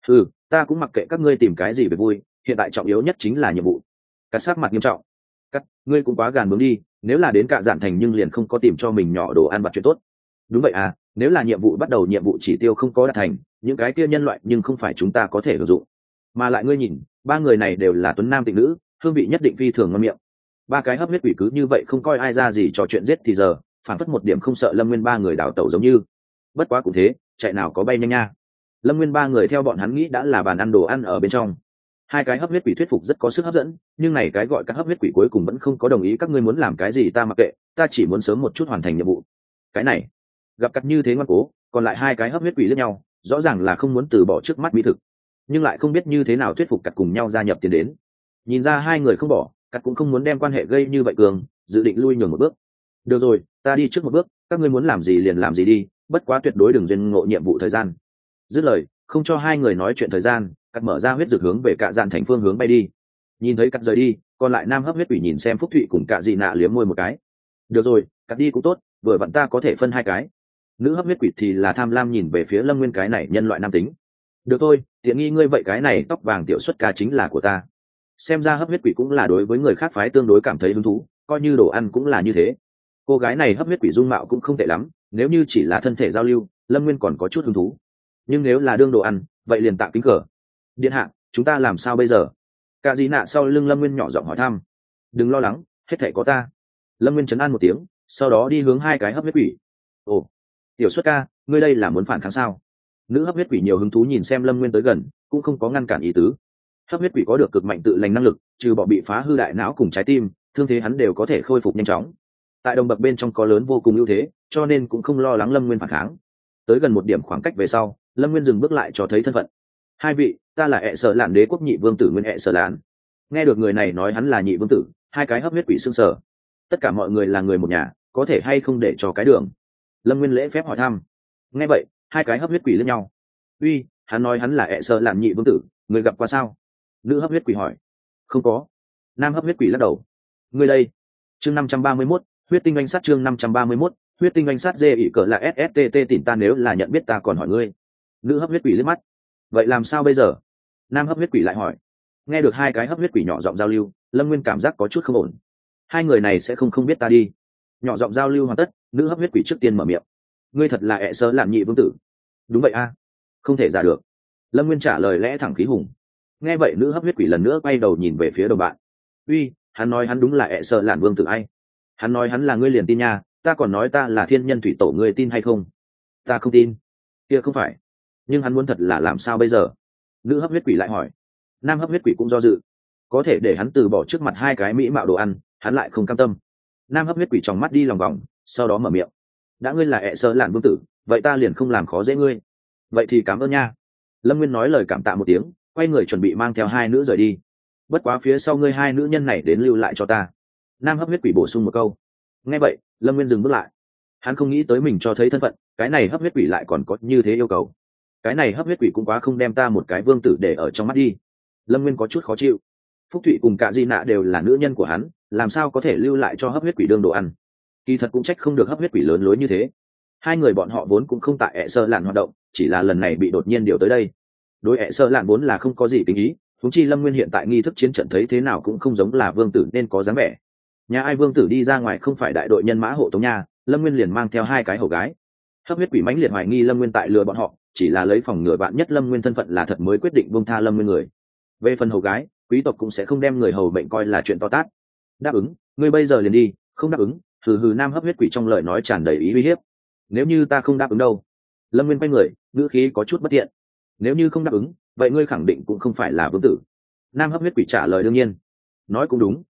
Ta cũng mặc kệ các ngươi tìm cái gì về vui, hiện tại trọng yếu nhất chính là nhiệm vụ. Cắt sắc mặt nghiêm trọng. Cắt, ngươi cũng quá gàn bướng đi, nếu là đến Cạ Giản Thành nhưng liền không có tìm cho mình nhỏ đồ ăn vặt chuyện tốt. Đúng vậy à, nếu là nhiệm vụ bắt đầu nhiệm vụ chỉ tiêu không có đạt thành, những cái kia nhân loại nhưng không phải chúng ta có thể sử dụng. Mà lại ngươi nhìn, 3 người này đều là tuấn nam tịnh nữ, hương vị nhất định phi thường ngon miệng. 3 cái hấp huyết quỷ cứ như vậy không coi ai ra gì trò chuyện giết thì giờ, phản phất một điểm không sợ lâm nguyên 3 người đảo tẩu giống như. Bất quá cũng thế, chạy nào có bay nhanh nha. Lâm nguyên 3 người theo bọn hắn nghĩ đã là bàn ăn đồ ăn ở bên trong. 2 cái hấp huyết quỷ thuyết phục rất có sức hấp dẫn, nhưng này cái gọi các hấp huyết quỷ cuối cùng vẫn không có đồng ý. Các ngươi muốn làm cái gì ta mặc kệ, ta chỉ muốn sớm một chút hoàn thành nhiệm vụ. Cái này gặp cắt như thế ngoan cố, còn lại 2 cái hấp huyết quỷ lẫn nhau, rõ ràng là không muốn từ bỏ trước mắt mỹ thực, nhưng lại không biết như thế nào thuyết phục cắt cùng nhau gia nhập tiền đến. Nhìn ra 2 người không bỏ, cắt cũng không muốn đem quan hệ gây như vậy cường, dự định lui nhường một bước. Được rồi, ta đi trước một bước, các ngươi muốn làm gì liền làm gì đi, bất quá tuyệt đối đừng duyên ngộ nhiệm vụ thời gian. Dứt lời, không cho 2 người nói chuyện thời gian, cắt mở ra huyết dược hướng về Cạ Giản Thành phương hướng bay đi. Nhìn thấy cắt rời đi, còn lại nam hấp huyết quỷ nhìn xem Phúc Thụy cùng Cạ Dị Nạ liếm môi một cái. Được rồi, cắt đi cũng tốt, vừa vặn ta có thể phân 2 cái. Nữ hấp huyết quỷ thì là tham lam nhìn về phía lâm nguyên cái này nhân loại nam tính. Được thôi, tiện nghi ngươi vậy, cái này tóc vàng tiểu xuất ca chính là của ta. Xem ra hấp huyết quỷ cũng là đối với người khác phái tương đối cảm thấy hứng thú, coi như đồ ăn cũng là như thế. Cô gái này hấp huyết quỷ dung mạo cũng không tệ lắm, nếu như chỉ là thân thể giao lưu, lâm nguyên còn có chút hứng thú, nhưng nếu là đương đồ ăn vậy liền tạm kính cờ. Điện hạ, chúng ta làm sao bây giờ? Cạ Dị Nạ sau lưng lâm nguyên nhỏ giọng hỏi thăm. Đừng lo lắng, hết thể có ta. Lâm nguyên trấn an một tiếng, sau đó đi hướng 2 cái hấp huyết quỷ. Ồ, tiểu xuất ca, ngươi đây là muốn phản kháng sao? Nữ hấp huyết quỷ nhiều hứng thú nhìn xem lâm nguyên tới gần, cũng không có ngăn cản ý tứ. Hấp huyết quỷ có được cực mạnh tự lành năng lực, trừ bỏ bị phá hư đại não cùng trái tim, thương thế hắn đều có thể khôi phục nhanh chóng. Tại đồng bậc bên trong có lớn vô cùng ưu thế, cho nên cũng không lo lắng lâm nguyên phản kháng. Tới gần một điểm khoảng cách về sau, lâm nguyên dừng bước lại cho thấy thân phận. 2 vị, ta là ẹ sở lạn đế quốc nhị vương tử Nguyên ẹ sở lạn. Nghe được người này nói hắn là nhị vương tử, 2 cái hấp huyết quỷ sưng sờ. Tất cả mọi người là người một nhà, có thể hay không để cho cái đường? Lâm nguyên lễ phép hỏi thăm. Nghe vậy, 2 cái hấp huyết quỷ lẫn nhau. Uy, hắn nói hắn là ẹ sở lạn nhị vương tử, người gặp qua sao? Nữ hấp huyết quỷ hỏi. Không có. Nam hấp huyết quỷ lắc đầu. Người đây. Chương 531, huyết tinh anh sát. Chương 531, huyết tinh anh sát. Dê ỉ cỡ là SSTT tỉnh ta, nếu là nhận biết ta còn hỏi ngươi. Nữ hấp huyết quỷ liếc mắt. Vậy làm sao bây giờ? Nam hấp huyết quỷ lại hỏi. Nghe được 2 cái hấp huyết quỷ nhỏ giọng giao lưu, lâm nguyên cảm giác có chút không ổn. 2 người này sẽ không biết ta đi. Nhỏ giọng giao lưu hoàn tất, nữ hấp huyết quỷ trước tiên mở miệng. Ngươi thật là ẹ sơ làm nhị vương tử? Đúng vậy a, không thể giả được. Lâm nguyên trả lời lẽ thẳng khí hùng. Nghe vậy nữ hấp huyết quỷ lần nữa quay đầu nhìn về phía đồng bạn. Uy, hắn nói hắn đúng là ẹ sơ lạn vương tử ai? Hắn nói hắn là ngươi liền tin nha, ta còn nói ta là thiên nhân thủy tổ, ngươi tin hay không? Ta không tin. Kia không phải. Nhưng hắn muốn thật là làm sao bây giờ? Nữ hấp huyết quỷ lại hỏi. Nam hấp huyết quỷ cũng do dự. Có thể để hắn từ bỏ trước mặt 2 cái mỹ mạo đồ ăn, hắn lại không cam tâm. Nam hấp huyết quỷ trong mắt đi lòng vòng, sau đó mở miệng. Đã ngươi là ẹ sơ lạn vương tử, vậy ta liền không làm khó dễ ngươi. Vậy thì cảm ơn nha. Lâm nguyên nói lời cảm tạ một tiếng, quay người chuẩn bị mang theo 2 nữ rời đi. Bất quá phía sau ngươi 2 nữ nhân này đến lưu lại cho ta. Nam hấp huyết quỷ bổ sung một câu. Nghe vậy, Lâm nguyên dừng bước lại. Hắn không nghĩ tới mình cho thấy thân phận, cái này hấp huyết quỷ lại còn có như thế yêu cầu. Cái này hấp huyết quỷ cũng quá không đem ta một cái vương tử để ở trong mắt đi. Lâm nguyên có chút khó chịu. Phúc Thụy cùng Cạ Dị Nạ đều là nữ nhân của hắn, làm sao có thể lưu lại cho hấp huyết quỷ đương đồ ăn? Kỳ thật cũng trách không được hấp huyết quỷ lớn lối như thế. 2 người bọn họ vốn cũng không tại ẹ sơ lạn hoạt động, chỉ là lần này bị đột nhiên điều tới đây. Đối ẹ sơ lạn vốn là không có gì kính ý, huống chi Lâm nguyên hiện tại nghi thức chiến trận thấy thế nào cũng không giống là vương tử nên có dáng vẻ. Nhà ai vương tử đi ra ngoài không phải đại đội nhân mã hộ tống nha? Lâm nguyên liền mang theo 2 cái hầu gái. Hấp huyết quỷ mãnh liệt hoài nghi Lâm nguyên tại lừa bọn họ, chỉ là lấy phòng ngừa vạn nhất Lâm nguyên thân phận là thật mới quyết định buông tha Lâm nguyên người. Về phần hầu gái, quý tộc cũng sẽ không đem người hầu bệnh coi là chuyện to tát. Đáp ứng, ngươi bây giờ liền đi. Không đáp ứng, hừ hừ. Nam hấp huyết quỷ trong lời nói tràn đầy ý uy hiếp. Nếu như ta không đáp ứng đâu? Lâm nguyên quay người, ngữ khí có chút bất tiện. Nếu như không đáp ứng, vậy ngươi khẳng định cũng không phải là vương tử. Nam hấp huyết quỷ trả lời đương nhiên. Nói cũng đúng,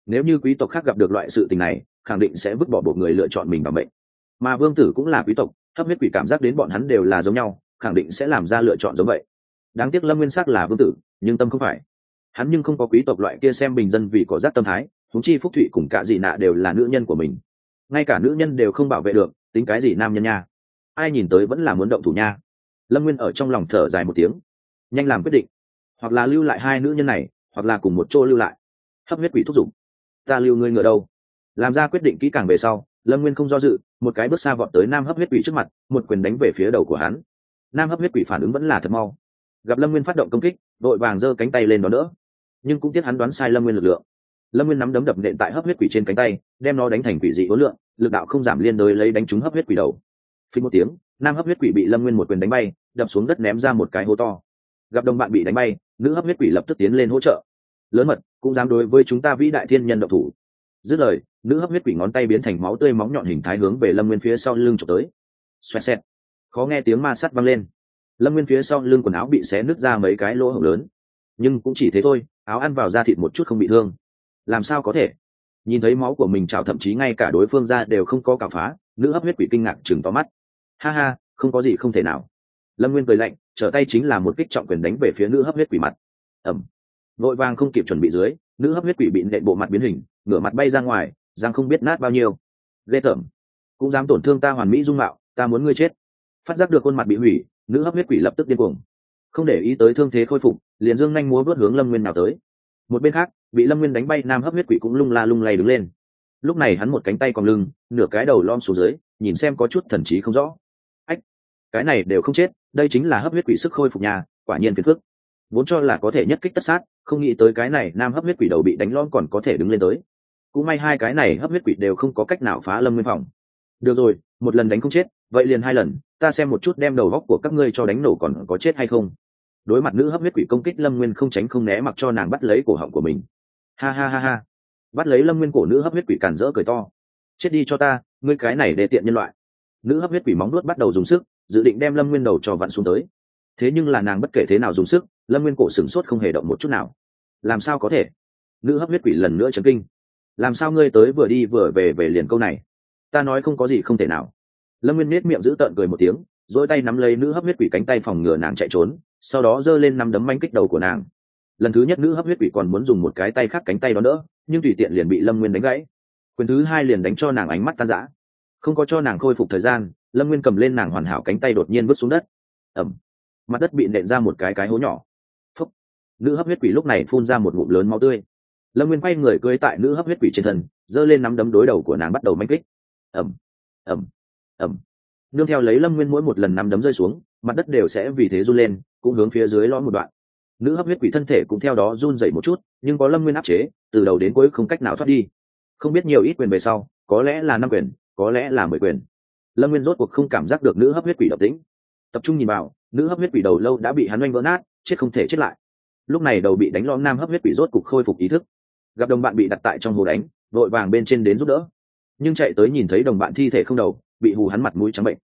Nếu như quý tộc khác gặp được loại sự tình này khẳng định sẽ vứt bỏ một người lựa chọn mình bằng mệnh, mà vương tử cũng là quý tộc, hấp huyết quỷ cảm giác đến bọn hắn đều là giống nhau, khẳng định sẽ làm ra lựa chọn giống vậy. Đáng tiếc lâm nguyên sắc là vương tử nhưng tâm không phải, hắn nhưng không có quý tộc loại kia xem bình dân vì có giác tâm thái, huống chi phúc thụy cùng cả dị nạ đều là nữ nhân của mình, ngay cả nữ nhân đều không bảo vệ được, tính cái gì nam nhân nha, ai nhìn tới vẫn là muốn động thủ nha. Lâm nguyên ở trong lòng thở dài một tiếng, nhanh làm quyết định, hoặc là lưu lại hai nữ nhân này hoặc là cùng một chỗ lưu lại. Hấp huyết quỷ thúc giục, ta lưu ngươi ngựa đâu. Làm ra quyết định kỹ càng về sau, lâm nguyên không do dự, một cái bước xa vọt tới nam hấp huyết quỷ trước mặt, một quyền đánh về phía đầu của hắn. Nam hấp huyết quỷ phản ứng vẫn là thật mau, gặp lâm nguyên phát động công kích đội vàng giơ cánh tay lên đón đỡ, nhưng cũng tiếc hắn đoán sai lâm nguyên lực lượng. Lâm nguyên nắm đấm đập nện tại hấp huyết quỷ trên cánh tay, đem nó đánh thành quỷ dị hối lượng, lực đạo không giảm liên đối lấy đánh trúng hấp huyết quỷ đầu. Phí một tiếng, nam hấp huyết quỷ bị lâm nguyên một quyền đánh bay, đập xuống đất ném ra một cái hố to. Gặp đồng bạn bị đánh bay, nữ hấp huyết quỷ lập tức tiến lên hỗ trợ. Lớn mật cũng dám đối với chúng ta vĩ đại thiên nhân độc thủ. Dứt lời, nữ hấp huyết quỷ ngón tay biến thành máu tươi móng nhọn hình thái hướng về lâm nguyên phía sau lưng chụp tới. Xoẹt xẹt, khó nghe tiếng ma sắt vang lên. Lâm nguyên phía sau lưng quần áo bị xé nứt ra mấy cái lỗ hổng lớn, nhưng cũng chỉ thế thôi, áo ăn vào da thịt một chút không bị thương. Làm sao có thể? Nhìn thấy máu của mình trào, thậm chí ngay cả đối phương ra đều không có cào phá, nữ hấp huyết quỷ kinh ngạc chừng to mắt. Ha ha, không có gì không thể nào. Lâm nguyên cười lạnh, trở tay chính là một kích trọng quyền đánh về phía nữ hấp huyết quỷ mặt. Ẩm. Vội vàng không kịp chuẩn bị dưới, nữ hấp huyết quỷ bị nện bộ mặt biến hình, ngửa mặt bay ra ngoài, răng không biết nát bao nhiêu. Ghê tởm, cũng dám tổn thương ta hoàn mỹ dung mạo, ta muốn ngươi chết. Phát giác được khuôn mặt bị hủy, nữ hấp huyết quỷ lập tức điên cuồng, không để ý tới thương thế khôi phục, liền dương nhanh múa vớt hướng lâm nguyên nào tới. Một bên khác, bị lâm nguyên đánh bay nam hấp huyết quỷ cũng lung la lung lay đứng lên. Lúc này hắn một cánh tay còn lưng, nửa cái đầu lom xuống dưới, nhìn xem có chút thần trí không rõ. Ách, cái này đều không chết, đây chính là hấp huyết quỷ sức khôi phục nhà, quả nhiên phiền phức. Vốn cho là có thể nhất kích tất sát, không nghĩ tới cái này nam hấp huyết quỷ đầu bị đánh lom còn có thể đứng lên tới. Cũng may hai cái này hấp huyết quỷ đều không có cách nào phá lâm nguyên phòng. Được rồi, một lần đánh không chết, vậy liền hai lần, ta xem một chút đem đầu góc của các ngươi cho đánh nổ còn có chết hay không. Đối mặt nữ hấp huyết quỷ công kích, lâm nguyên không tránh không né, mặc cho nàng bắt lấy cổ họng của mình. Ha ha ha ha, bắt lấy lâm nguyên cổ, nữ hấp huyết quỷ càn rỡ cười to. Chết đi cho ta, ngươi cái này đê tiện nhân loại. Nữ hấp huyết quỷ móng nuốt bắt đầu dùng sức, dự định đem lâm nguyên đầu cho vặn xuống tới. Thế nhưng là nàng bất kể thế nào dùng sức, lâm nguyên cổ sửng sốt không hề động một chút nào. Làm sao có thể? Nữ hấp huyết quỷ lần nữa chấn kinh. Làm sao ngươi tới vừa đi vừa về liền câu này? Ta nói không có gì không thể nào. Lâm nguyên nết miệng giữ tợn cười một tiếng, dỗi tay nắm lấy nữ hấp huyết quỷ cánh tay phòng ngừa nàng chạy trốn, sau đó giơ lên nắm đấm manh kích đầu của nàng. Lần thứ nhất nữ hấp huyết quỷ còn muốn dùng một cái tay khác cánh tay đó đỡ, nhưng tùy tiện liền bị lâm nguyên đánh gãy. Quyền thứ hai liền đánh cho nàng ánh mắt tan rã, không có cho nàng khôi phục thời gian, lâm nguyên cầm lên nàng hoàn hảo cánh tay đột nhiên vứt xuống đất. Ẩm, mặt đất bị nện ra một cái hố nhỏ. Phúc. Nữ hấp huyết quỷ lúc này phun ra một ngụm lớn máu tươi. Lâm nguyên quay người cưỡi tại nữ hấp huyết quỷ trên thân, giơ lên nắm đấm đối đầu của nàng bắt đầu manh kích. Ẩm, Ẩm, Ẩm. Nương theo lấy lâm nguyên mỗi một lần nắm đấm rơi xuống, mặt đất đều sẽ vì thế run lên, cũng hướng phía dưới lõm một đoạn. Nữ hấp huyết quỷ thân thể cũng theo đó run dậy một chút, nhưng có lâm nguyên áp chế, từ đầu đến cuối không cách nào thoát đi. Không biết nhiều ít quyền về sau, có lẽ là 5 quyền, có lẽ là 10 quyền, lâm nguyên rốt cuộc không cảm giác được nữ hấp huyết quỷ độc tính. Tập trung nhìn vào, nữ hấp huyết quỷ đầu lâu đã bị hắn oanh vỡ nát, chết không thể chết lại. Lúc này đầu bị đánh lõm nam hấp huyết quỷ rốt cuộc khôi phục ý thức, gặp đồng bạn bị đặt tại trong hồ đánh, vội vàng bên trên đến giúp đỡ, nhưng chạy tới nhìn thấy đồng bạn thi thể không đầu, bị hù hắn mặt mũi trắng bệnh.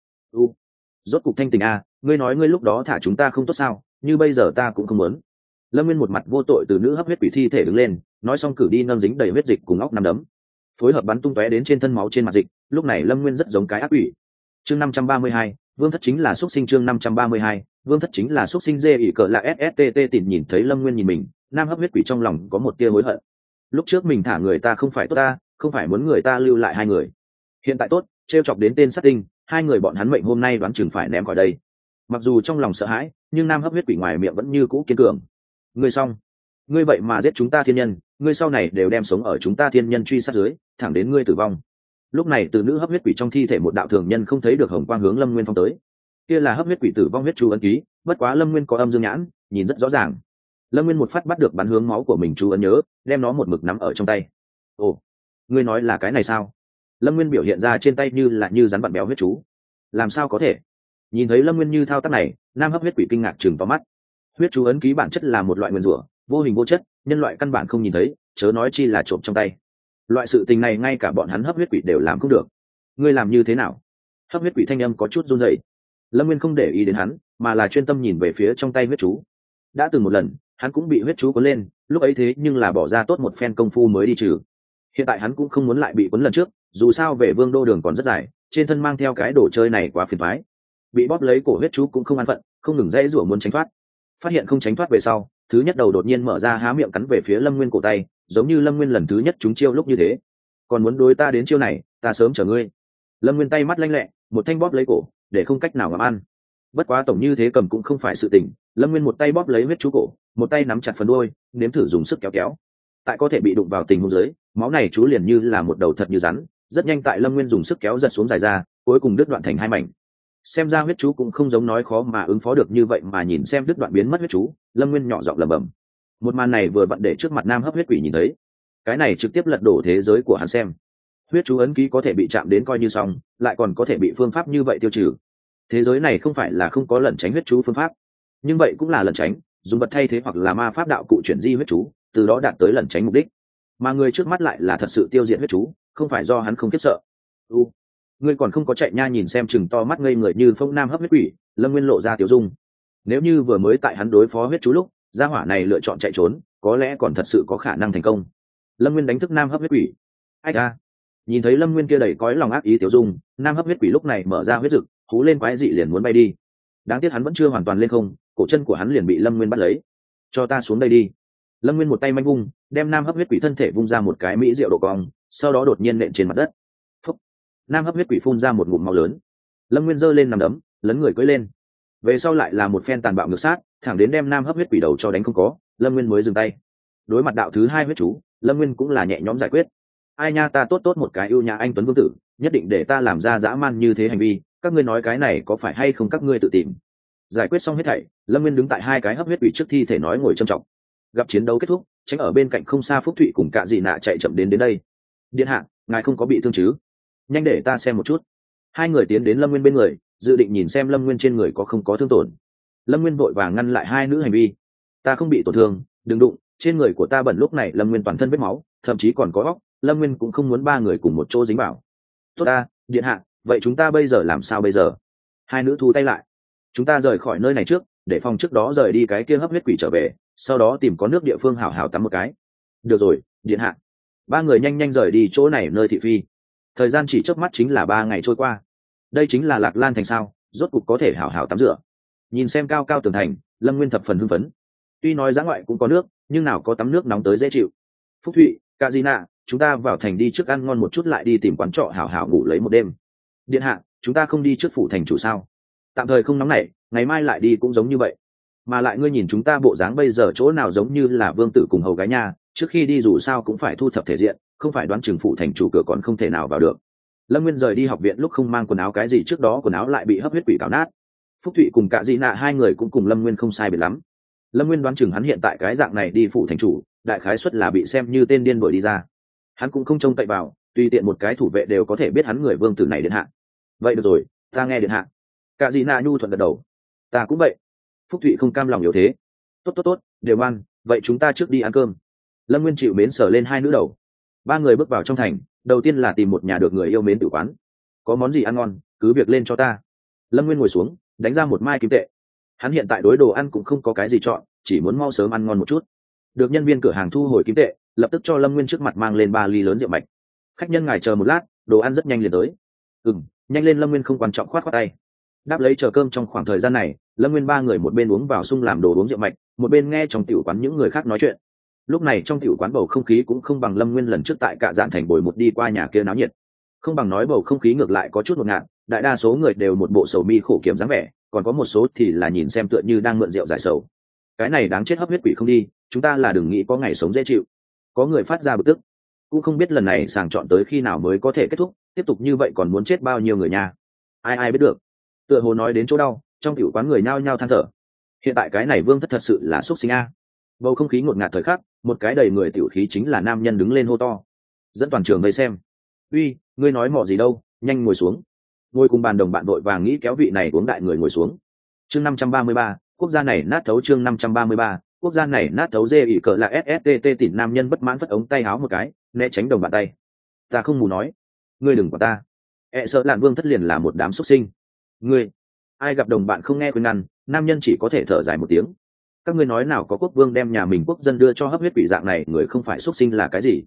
Rốt cục thanh tình a, ngươi nói ngươi lúc đó thả chúng ta không tốt sao, như bây giờ ta cũng không muốn. Lâm nguyên một mặt vô tội từ nữ hấp huyết quỷ thi thể đứng lên, nói xong cử đi nâng dính đầy huyết dịch cùng óc nằm đấm, phối hợp bắn tung tóe đến trên thân máu trên mặt dịch. Lúc này lâm nguyên rất giống cái ác quỷ. Chương 532, vương thất chính là xuất sinh. Chương 532, vương thất chính là xuất sinh. Dê ỉ cờ là sst tìm nhìn thấy lâm nguyên nhìn mình, nam hấp huyết quỷ trong lòng có một tia hối hận. Lúc trước mình thả người ta không phải tốt ta, không phải muốn người ta lưu lại hai người, hiện tại tốt, trêu chọc đến tên sát tinh, hai người bọn hắn mệnh hôm nay đoán chừng phải ném khỏi đây. Mặc dù trong lòng sợ hãi, nhưng nam hấp huyết quỷ ngoài miệng vẫn như cũ kiên cường. Ngươi xong, ngươi vậy mà giết chúng ta thiên nhân, ngươi sau này đều đem sống ở chúng ta thiên nhân truy sát dưới, thẳng đến ngươi tử vong. Lúc này từ nữ hấp huyết quỷ trong thi thể một đạo thường nhân không thấy được hồng quang hướng lâm nguyên phong tới. Kia là hấp huyết quỷ tử vong huyết chú ấn ký, bất quá lâm nguyên có âm dương nhãn, nhìn rất rõ ràng. Lâm nguyên một phát bắt được bắn hướng máu của mình chú ấn nhớ, đem nó một mực nắm ở trong tay. Ồ, ngươi nói là cái này sao? Lâm nguyên biểu hiện ra trên tay như rắn vặn béo huyết chú. Làm sao có thể? Nhìn thấy lâm nguyên như thao tác này, nam hấp huyết quỷ kinh ngạc chừng to mắt. Huyết chú ấn ký bản chất là một loại nguyên rủa, vô hình vô chất, nhân loại căn bản không nhìn thấy, chớ nói chi là trộm trong tay. Loại sự tình này ngay cả bọn hắn hấp huyết quỷ đều làm không được. Ngươi làm như thế nào? Hấp huyết quỷ thanh âm có chút run rẩy. Lâm nguyên không để ý đến hắn, mà là chuyên tâm nhìn về phía trong tay huyết chú. Đã từng một lần hắn cũng bị huyết chú cuốn lên, lúc ấy thế nhưng là bỏ ra tốt một phen công phu mới đi trừ. Hiện tại hắn cũng không muốn lại bị quấn lần trước, dù sao về vương đô đường còn rất dài, trên thân mang theo cái đồ chơi này quá phiền toái. Bị bóp lấy cổ huyết chú cũng không an phận, không ngừng dãy rủa muốn tránh thoát. Phát hiện không tránh thoát về sau, thứ nhất đầu đột nhiên mở ra há miệng cắn về phía Lâm Nguyên cổ tay, giống như Lâm Nguyên lần thứ nhất trúng chiêu lúc như thế. Còn muốn đối ta đến chiêu này, ta sớm chở ngươi. Lâm Nguyên tay mắt lanh lẹ, một thanh bóp lấy cổ, để không cách nào ngậm ăn. Bất quá tổng như thế cầm cũng không phải sự tình, Lâm Nguyên một tay bóp lấy huyết chú cổ, một tay nắm chặt phần đuôi, nếm thử dùng sức kéo kéo. Tại có thể bị đụng vào tình huống dưới, máu này chú liền như là một đầu thật như rắn, rất nhanh tại Lâm Nguyên dùng sức kéo giật xuống dài ra, cuối cùng đứt đoạn thành hai mảnh. Xem ra huyết chú cũng không giống nói khó mà ứng phó được như vậy, mà nhìn xem đứt đoạn biến mất huyết chú, Lâm Nguyên nhỏ giọng lẩm bẩm. Một màn này vừa vặn để trước mặt nam hấp huyết quỷ nhìn thấy, cái này trực tiếp lật đổ thế giới của hắn xem. Huyết chú ấn ký có thể bị chạm đến coi như xong, lại còn có thể bị phương pháp như vậy tiêu trừ. Thế giới này không phải là không có lẩn tránh huyết chú phương pháp, nhưng vậy cũng là lẩn tránh, dùng vật thay thế hoặc là ma pháp đạo cụ chuyển di huyết chú, từ đó đạt tới lẩn tránh mục đích. Mà người trước mắt lại là thật sự tiêu diệt huyết chú, không phải do hắn không khiếp sợ. Ngươi còn không có chạy nha, nhìn xem chừng to mắt ngây người như phong nam hấp huyết quỷ, Lâm Nguyên lộ ra tiểu dung. Nếu như vừa mới tại hắn đối phó huyết chú lúc, gia hỏa này lựa chọn chạy trốn, có lẽ còn thật sự có khả năng thành công. Lâm Nguyên đánh thức nam hấp huyết quỷ. Ai ca? Nhìn thấy Lâm Nguyên kia đầy cõi lòng ác ý tiểu dung, nam hấp huyết quỷ lúc này mở ra huyết rực, hú lên quái dị liền muốn bay đi. Đáng tiếc hắn vẫn chưa hoàn toàn lên không, cổ chân của hắn liền bị Lâm Nguyên bắt lấy. Cho ta xuống đây đi. Lâm Nguyên một tay manh vung, đem nam hấp huyết quỷ thân thể vung ra một cái mỹ diệu độ cong, sau đó đột nhiên nện trên mặt đất. Phúc. Nam hấp huyết quỷ phun ra một ngụm máu lớn. Lâm Nguyên giơ lên nằm đấm, lấn người cưỡi lên. Về sau lại là một phen tàn bạo ngược sát, thẳng đến đem nam hấp huyết quỷ đầu cho đánh không có, Lâm Nguyên mới dừng tay. Đối mặt đạo thứ hai huyết chú, Lâm Nguyên cũng là nhẹ nhõm giải quyết. Ai nha, ta tốt một cái ưu nhã anh tuấn vương tử, nhất định để ta làm ra dã man như thế hành vi, các ngươi nói cái này có phải hay không, các ngươi tự tìm. Giải quyết xong hết thảy, Lâm Nguyên đứng tại hai cái hấp huyết quỷ trước thi thể nói ngồi trầm trọng. Gặp chiến đấu kết thúc, tránh ở bên cạnh không xa Phúc Thụy cùng Cạ Dị Nạ chạy chậm đến đây. Điện hạ, ngài không có bị thương chứ? Nhanh để ta xem một chút. Hai người tiến đến Lâm Nguyên bên người, dự định nhìn xem Lâm Nguyên trên người có không có thương tổn. Lâm Nguyên vội vàng ngăn lại hai nữ hành vi. Ta không bị tổn thương, đừng đụng, trên người của ta bẩn. Lúc này Lâm Nguyên toàn thân vết máu, thậm chí còn có óc, Lâm Nguyên cũng không muốn ba người cùng một chỗ dính vào. Tốt ta, điện hạ, vậy chúng ta bây giờ làm sao bây giờ? Hai nữ thu tay lại. Chúng ta rời khỏi nơi này trước, để phòng trước đó rời đi cái kia hấp huyết quỷ trở về, sau đó tìm có nước địa phương hảo hảo tắm một cái. Được rồi, điện hạ. Ba người nhanh nhanh rời đi chỗ này nơi thị phi. Thời gian chỉ chớp mắt chính là 3 ngày trôi qua. Đây chính là Lạc Lan thành sao, rốt cục có thể hảo hảo tắm rửa. Nhìn xem cao cao tường thành, Lâm Nguyên thập phần hưng phấn. Tuy nói dã ngoại cũng có nước, nhưng nào có tắm nước nóng tới dễ chịu. Phúc Thụy, Cạ Dị Nạ, chúng ta vào thành đi trước ăn ngon một chút, lại đi tìm quán trọ hảo hảo ngủ lấy một đêm. Điện hạ, chúng ta không đi trước phủ thành chủ sao? Tạm thời không nóng nảy, ngày mai lại đi cũng giống như vậy. Mà lại ngươi nhìn chúng ta bộ dáng bây giờ chỗ nào giống như là vương tử cùng hầu gái nha, trước khi đi dù sao cũng phải thu thập thể diện, không phải đoán chừng phủ thành chủ cửa còn không thể nào vào được. Lâm Nguyên rời đi học viện lúc không mang quần áo cái gì, trước đó quần áo lại bị hấp huyết quỷ cào nát. Phúc Thụy cùng Cạ Dị Nạ hai người cũng cùng Lâm Nguyên không sai biệt lắm. Lâm Nguyên đoán chừng hắn hiện tại cái dạng này đi phủ thành chủ, đại khái suất là bị xem như tên điên đuổi đi ra. Hắn cũng không trông cậy vào, tùy tiện một cái thủ vệ đều có thể biết hắn người vương tử này điện hạ. Vậy được rồi, ta nghe điện hạ. Cạ Dị Nạ nhu thuận gật đầu. Ta cũng vậy. Phúc Thụy không cam lòng yếu thế. Tốt, đều ngoan, vậy chúng ta trước đi ăn cơm. Lâm Nguyên chịu mến sờ lên hai nữ đầu. Ba người bước vào trong thành, đầu tiên là tìm một nhà được người yêu mến tử quán. Có món gì ăn ngon, cứ việc lên cho ta. Lâm Nguyên ngồi xuống, đánh ra một mai kim tệ. Hắn hiện tại đối đồ ăn cũng không có cái gì chọn, chỉ muốn mau sớm ăn ngon một chút. Được nhân viên cửa hàng thu hồi kim tệ, lập tức cho Lâm Nguyên trước mặt mang lên 3 ly lớn rượu mạch. Khách nhân ngài chờ một lát, đồ ăn rất nhanh liền tới. Nhanh lên. Lâm Nguyên không quan trọng khoát tay. Đáp lấy chờ cơm. Trong khoảng thời gian này, Lâm Nguyên ba người một bên uống vào sung làm đồ uống rượu mạch, một bên nghe trong tiểu quán những người khác nói chuyện. Lúc này trong tiểu quán bầu không khí cũng không bằng Lâm Nguyên lần trước tại Cạ Dạn thành bồi một đi qua nhà kia náo nhiệt. Không bằng nói bầu không khí ngược lại có chút ngột ngạt, đại đa số người đều một bộ sầu mi khổ kiểm dáng vẻ, còn có một số thì là nhìn xem tựa như đang mượn rượu giải sầu. Cái này đáng chết, hấp huyết quỷ không đi, chúng ta là đừng nghĩ có ngày sống dễ chịu. Có người phát ra bực tức, cũng không biết lần này sàng chọn tới khi nào mới có thể kết thúc, tiếp tục như vậy còn muốn chết bao nhiêu người nha. Ai biết được. Tựa hồ nói đến chỗ đau, trong tiểu quán người nhao nhao than thở. Hiện tại cái này vương thất thật sự là xúc sinh a. Bầu không khí ngột ngạt thời khắc, một cái đầy người tiểu khí chính là nam nhân đứng lên hô to, dẫn toàn trường vây xem. Uy, ngươi nói mọ gì đâu, nhanh ngồi xuống. Ngồi cùng bàn đồng bạn đội vàng nghĩ kéo vị này uống đại người ngồi xuống. Chương 533, quốc gia này nát thấu. Chương 533, quốc gia này nát thấu. Dê ỉ cỡ là SSTT. Tỉnh nam nhân bất mãn phất ống tay áo một cái, né tránh đồng bạn tay. Ta không mù nói, ngươi đừng quản ta. Sợ lạn vương thất liền là một đám xúc sinh. Ngươi, ai gặp đồng bạn không nghe khuyên ngăn, nam nhân chỉ có thể thở dài một tiếng. Các ngươi nói nào có quốc vương đem nhà mình quốc dân đưa cho hấp huyết quỷ dạng này, người không phải xúc sinh là cái gì?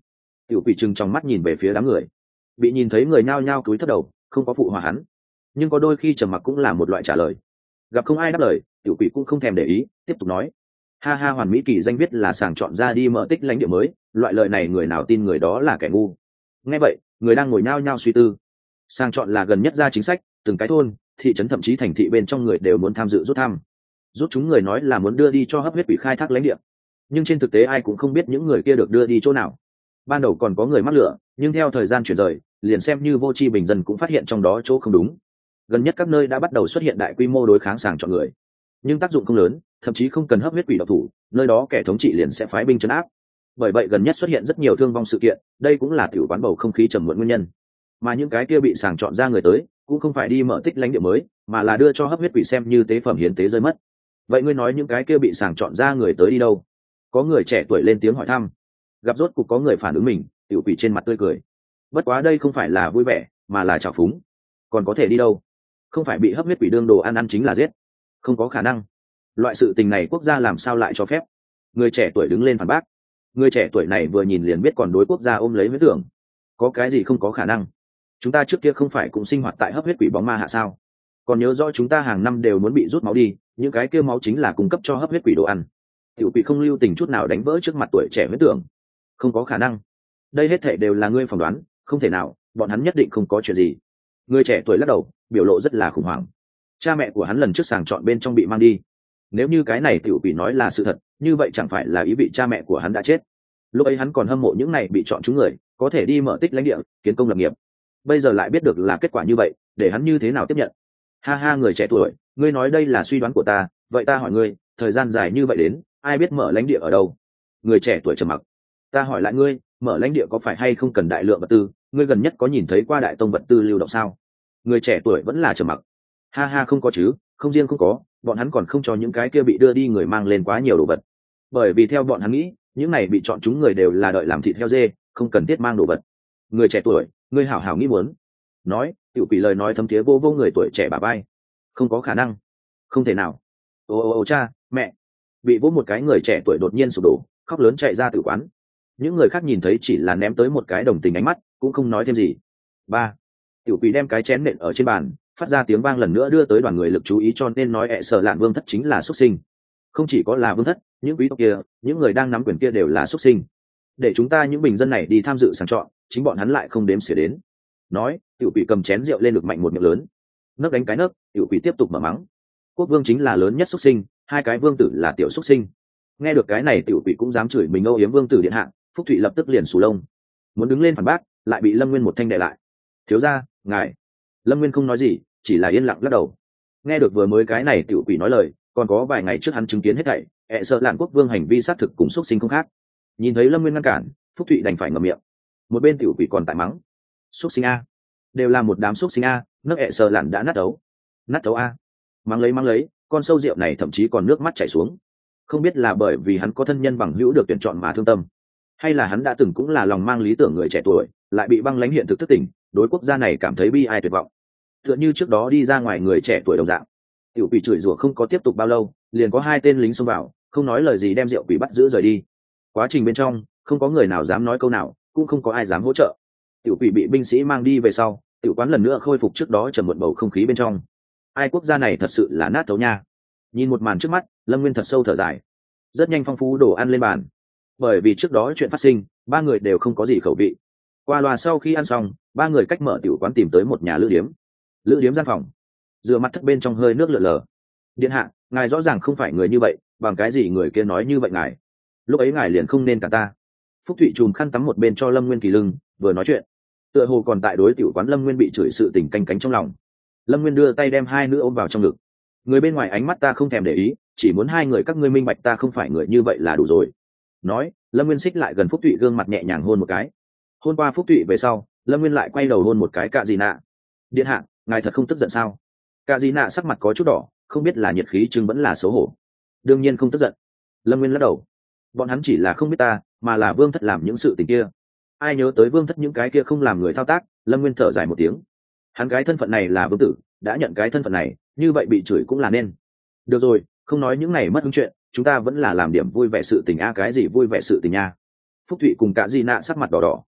Tiểu quỷ trừng trong mắt nhìn về phía đám người, bị nhìn thấy người nhao nhao cúi thấp đầu, không có phụ hòa hắn, nhưng có đôi khi trầm mặc cũng là một loại trả lời. Gặp không ai đáp lời, tiểu quỷ cũng không thèm để ý, tiếp tục nói: ha ha, hoàn mỹ kỳ danh viết là sàng chọn ra đi mở tích lãnh địa mới, loại lời này người nào tin người đó là kẻ ngu. Nghe vậy, người đang ngồi nhao nhao suy tư. Sàng chọn là gần nhất ra chính sách, từng cái thôn, thị trấn thậm chí thành thị bên trong người đều muốn tham dự rút thăm. Rút chúng người nói là muốn đưa đi cho hấp huyết quỷ khai thác lãnh địa, nhưng trên thực tế ai cũng không biết những người kia được đưa đi chỗ nào. Ban đầu còn có người mắc lửa, nhưng theo thời gian chuyển rời, liền xem như vô tri bình dân cũng phát hiện trong đó chỗ không đúng. Gần nhất các nơi đã bắt đầu xuất hiện đại quy mô đối kháng sàng chọn người, nhưng tác dụng không lớn, thậm chí không cần hấp huyết quỷ độc thủ, nơi đó kẻ thống trị liền sẽ phái binh trấn áp. Bởi vậy gần nhất xuất hiện rất nhiều thương vong sự kiện, đây cũng là tiểu quán bầu không khí trầm muộn nguyên nhân. Mà những cái kia bị sàng chọn ra người tới, cũng không phải đi mở tích lãnh địa mới, mà là đưa cho hấp huyết quỷ xem như tế phẩm hiến tế rơi mất. Vậy ngươi nói những cái kia bị sàng chọn ra người tới đi đâu? Có người trẻ tuổi lên tiếng hỏi thăm. Gặp rốt cục có người phản ứng mình, tiểu quỷ trên mặt tươi cười. Bất quá đây không phải là vui vẻ, mà là trào phúng. Còn có thể đi đâu? Không phải bị hấp huyết quỷ đương đồ ăn chính là giết. Không có khả năng. Loại sự tình này quốc gia làm sao lại cho phép? Người trẻ tuổi đứng lên phản bác. Người trẻ tuổi này vừa nhìn liền biết còn đối quốc gia ôm lấy huyết tưởng. Có cái gì không có khả năng? Chúng ta trước kia không phải cũng sinh hoạt tại hấp huyết quỷ bóng ma hạ sao? Còn nhớ rõ chúng ta hàng năm đều muốn bị rút máu đi, những cái kia máu chính là cung cấp cho hấp huyết quỷ đồ ăn. Tiểu quỷ không lưu tình chút nào đánh vỡ trước mặt tuổi trẻ huyết tưởng. Không có khả năng. Đây hết thảy đều là ngươi phỏng đoán, không thể nào, bọn hắn nhất định không có chuyện gì. Người trẻ tuổi lắc đầu, biểu lộ rất là khủng hoảng. Cha mẹ của hắn lần trước sàng chọn bên trong bị mang đi. Nếu như cái này tiểu quỷ nói là sự thật, như vậy chẳng phải là ý vị cha mẹ của hắn đã chết. Lúc ấy hắn còn hâm mộ những này bị chọn chúng người, có thể đi mở tích lãnh địa, kiến công lập nghiệp. Bây giờ lại biết được là kết quả như vậy, để hắn như thế nào tiếp nhận? Ha ha, người trẻ tuổi, ngươi nói đây là suy đoán của ta, vậy ta hỏi ngươi, thời gian dài như vậy đến, ai biết mở lãnh địa ở đâu? Người trẻ tuổi trầm mặc. Ta hỏi lại ngươi, mở lãnh địa có phải hay không cần đại lượng vật tư? Ngươi gần nhất có nhìn thấy qua đại tông vật tư lưu động sao? Người trẻ tuổi vẫn là trầm mặc. Ha ha, không có chứ, không riêng không có, bọn hắn còn không cho những cái kia bị đưa đi người mang lên quá nhiều đồ vật. Bởi vì theo bọn hắn nghĩ, những này bị chọn chúng người đều là đợi làm thịt heo dê, không cần thiết mang đồ vật. Người trẻ tuổi, ngươi hảo hảo nghĩ muốn. Nói, tiểu quỷ lời nói thấm thía vô người tuổi trẻ bà bay. Không có khả năng. Không thể nào. Ô cha, mẹ. Bị vỗ một cái người trẻ tuổi đột nhiên sụp đổ, khóc lớn chạy ra tử quán. Những người khác nhìn thấy chỉ là ném tới một cái đồng tình ánh mắt, cũng không nói thêm gì. Ba. Tiểu quỷ đem cái chén nện ở trên bàn, phát ra tiếng vang lần nữa đưa tới đoàn người lực chú ý, cho nên nói Sở Lạn Vương thất chính là xuất sinh. Không chỉ có là vương thất, những quý tộc kia, những người đang nắm quyền kia đều là xuất sinh. Để chúng ta những bình dân này đi tham dự sàng chọn, chính bọn hắn lại không đếm xỉa đến. Nói, tiểu quỷ cầm chén rượu lên được mạnh một miệng lớn, nấc đánh cái nấc, tiểu quỷ tiếp tục mở mắng. Quốc vương chính là lớn nhất xuất sinh, hai cái vương tử là tiểu xuất sinh. Nghe được cái này tiểu quỷ cũng dám chửi mình âu yếm vương tử điện hạ, Phúc Thụy lập tức liền sù lông, muốn đứng lên phản bác, lại bị Lâm Nguyên một thanh đè lại. Thiếu gia, ngài. Lâm Nguyên không nói gì, chỉ là yên lặng lắc đầu. Nghe được vừa mới cái này tiểu quỷ nói lời, còn có vài ngày trước hắn chứng kiến hết thảy, Sợ Lạn quốc vương hành vi xác thực cùng xuất sinh không khác. Nhìn thấy Lâm Nguyên ngăn cản, Phúc Thụy đành phải ngậm miệng. Một bên tiểu quỷ còn tại mắng, xuất sinh a, đều là một đám xuất sinh a, nước Sợ Lạn đã nát đấu a. Mắng lấy, con sâu rượu này thậm chí còn nước mắt chảy xuống. Không biết là bởi vì hắn có thân nhân bằng hữu được tuyển chọn mà thương tâm, hay là hắn đã từng cũng là lòng mang lý tưởng người trẻ tuổi, lại bị băng lãnh hiện thực thức tỉnh, đối quốc gia này cảm thấy bi ai tuyệt vọng. Tựa như trước đó đi ra ngoài người trẻ tuổi đồng dạng. Tiểu quỷ chửi rủa không có tiếp tục bao lâu, liền có hai tên lính xông vào, không nói lời gì đem rượu quỷ bắt giữ rời đi. Quá trình bên trong, không có người nào dám nói câu nào, cũng không có ai dám hỗ trợ. Tiểu quỷ bị binh sĩ mang đi về sau, tiểu quán lần nữa khôi phục trước đó trầm một bầu không khí bên trong. Ai quốc gia này thật sự là nát thấu nha. Nhìn một màn trước mắt, Lâm Nguyên thật sâu thở dài. Rất nhanh phong phú đồ ăn lên bàn. Bởi vì trước đó chuyện phát sinh, ba người đều không có gì khẩu vị. Qua loa sau khi ăn xong, ba người cách mở tiểu quán tìm tới một nhà lữ điếm gian phòng, rửa mặt thất bên trong hơi nước lượn lờ. Điện hạ, ngài rõ ràng không phải người như vậy, bằng cái gì người kia nói như vậy ngài? Lúc ấy ngài liền không nên cả ta. Phúc Thụy chùm khăn tắm một bên cho Lâm Nguyên kỳ lưng, vừa nói chuyện, tựa hồ còn tại đối tiểu quán Lâm Nguyên bị chửi sự tình canh cánh trong lòng. Lâm Nguyên đưa tay đem hai nữ ôm vào trong ngực. Người bên ngoài ánh mắt ta không thèm để ý, chỉ muốn hai người các ngươi minh bạch ta không phải người như vậy là đủ rồi. Nói, Lâm Nguyên xích lại gần Phúc Thụy gương mặt nhẹ nhàng hôn một cái. Hôn qua Phúc Thụy về sau, Lâm Nguyên lại quay đầu hôn một cái Cạ Dị Nạ. Điện hạ, ngài thật không tức giận sao? Cạ Dị Nạ sắc mặt có chút đỏ, không biết là nhiệt khí chừng vẫn là xấu hổ. Đương nhiên không tức giận. Lâm Nguyên lắc đầu. Bọn hắn chỉ là không biết ta, mà là Vương thất làm những sự tình kia. Ai nhớ tới Vương thất những cái kia không làm người thao tác? Lâm Nguyên thở dài một tiếng. Hắn cái thân phận này là vương tử, đã nhận cái thân phận này, như vậy bị chửi cũng là nên. Được rồi, không nói những này mất hứng chuyện, chúng ta vẫn là làm điểm vui vẻ sự tình a. Cái gì vui vẻ sự tình nha? Phúc Thụy cùng Cạ Dị Nạ sắc mặt đỏ đỏ,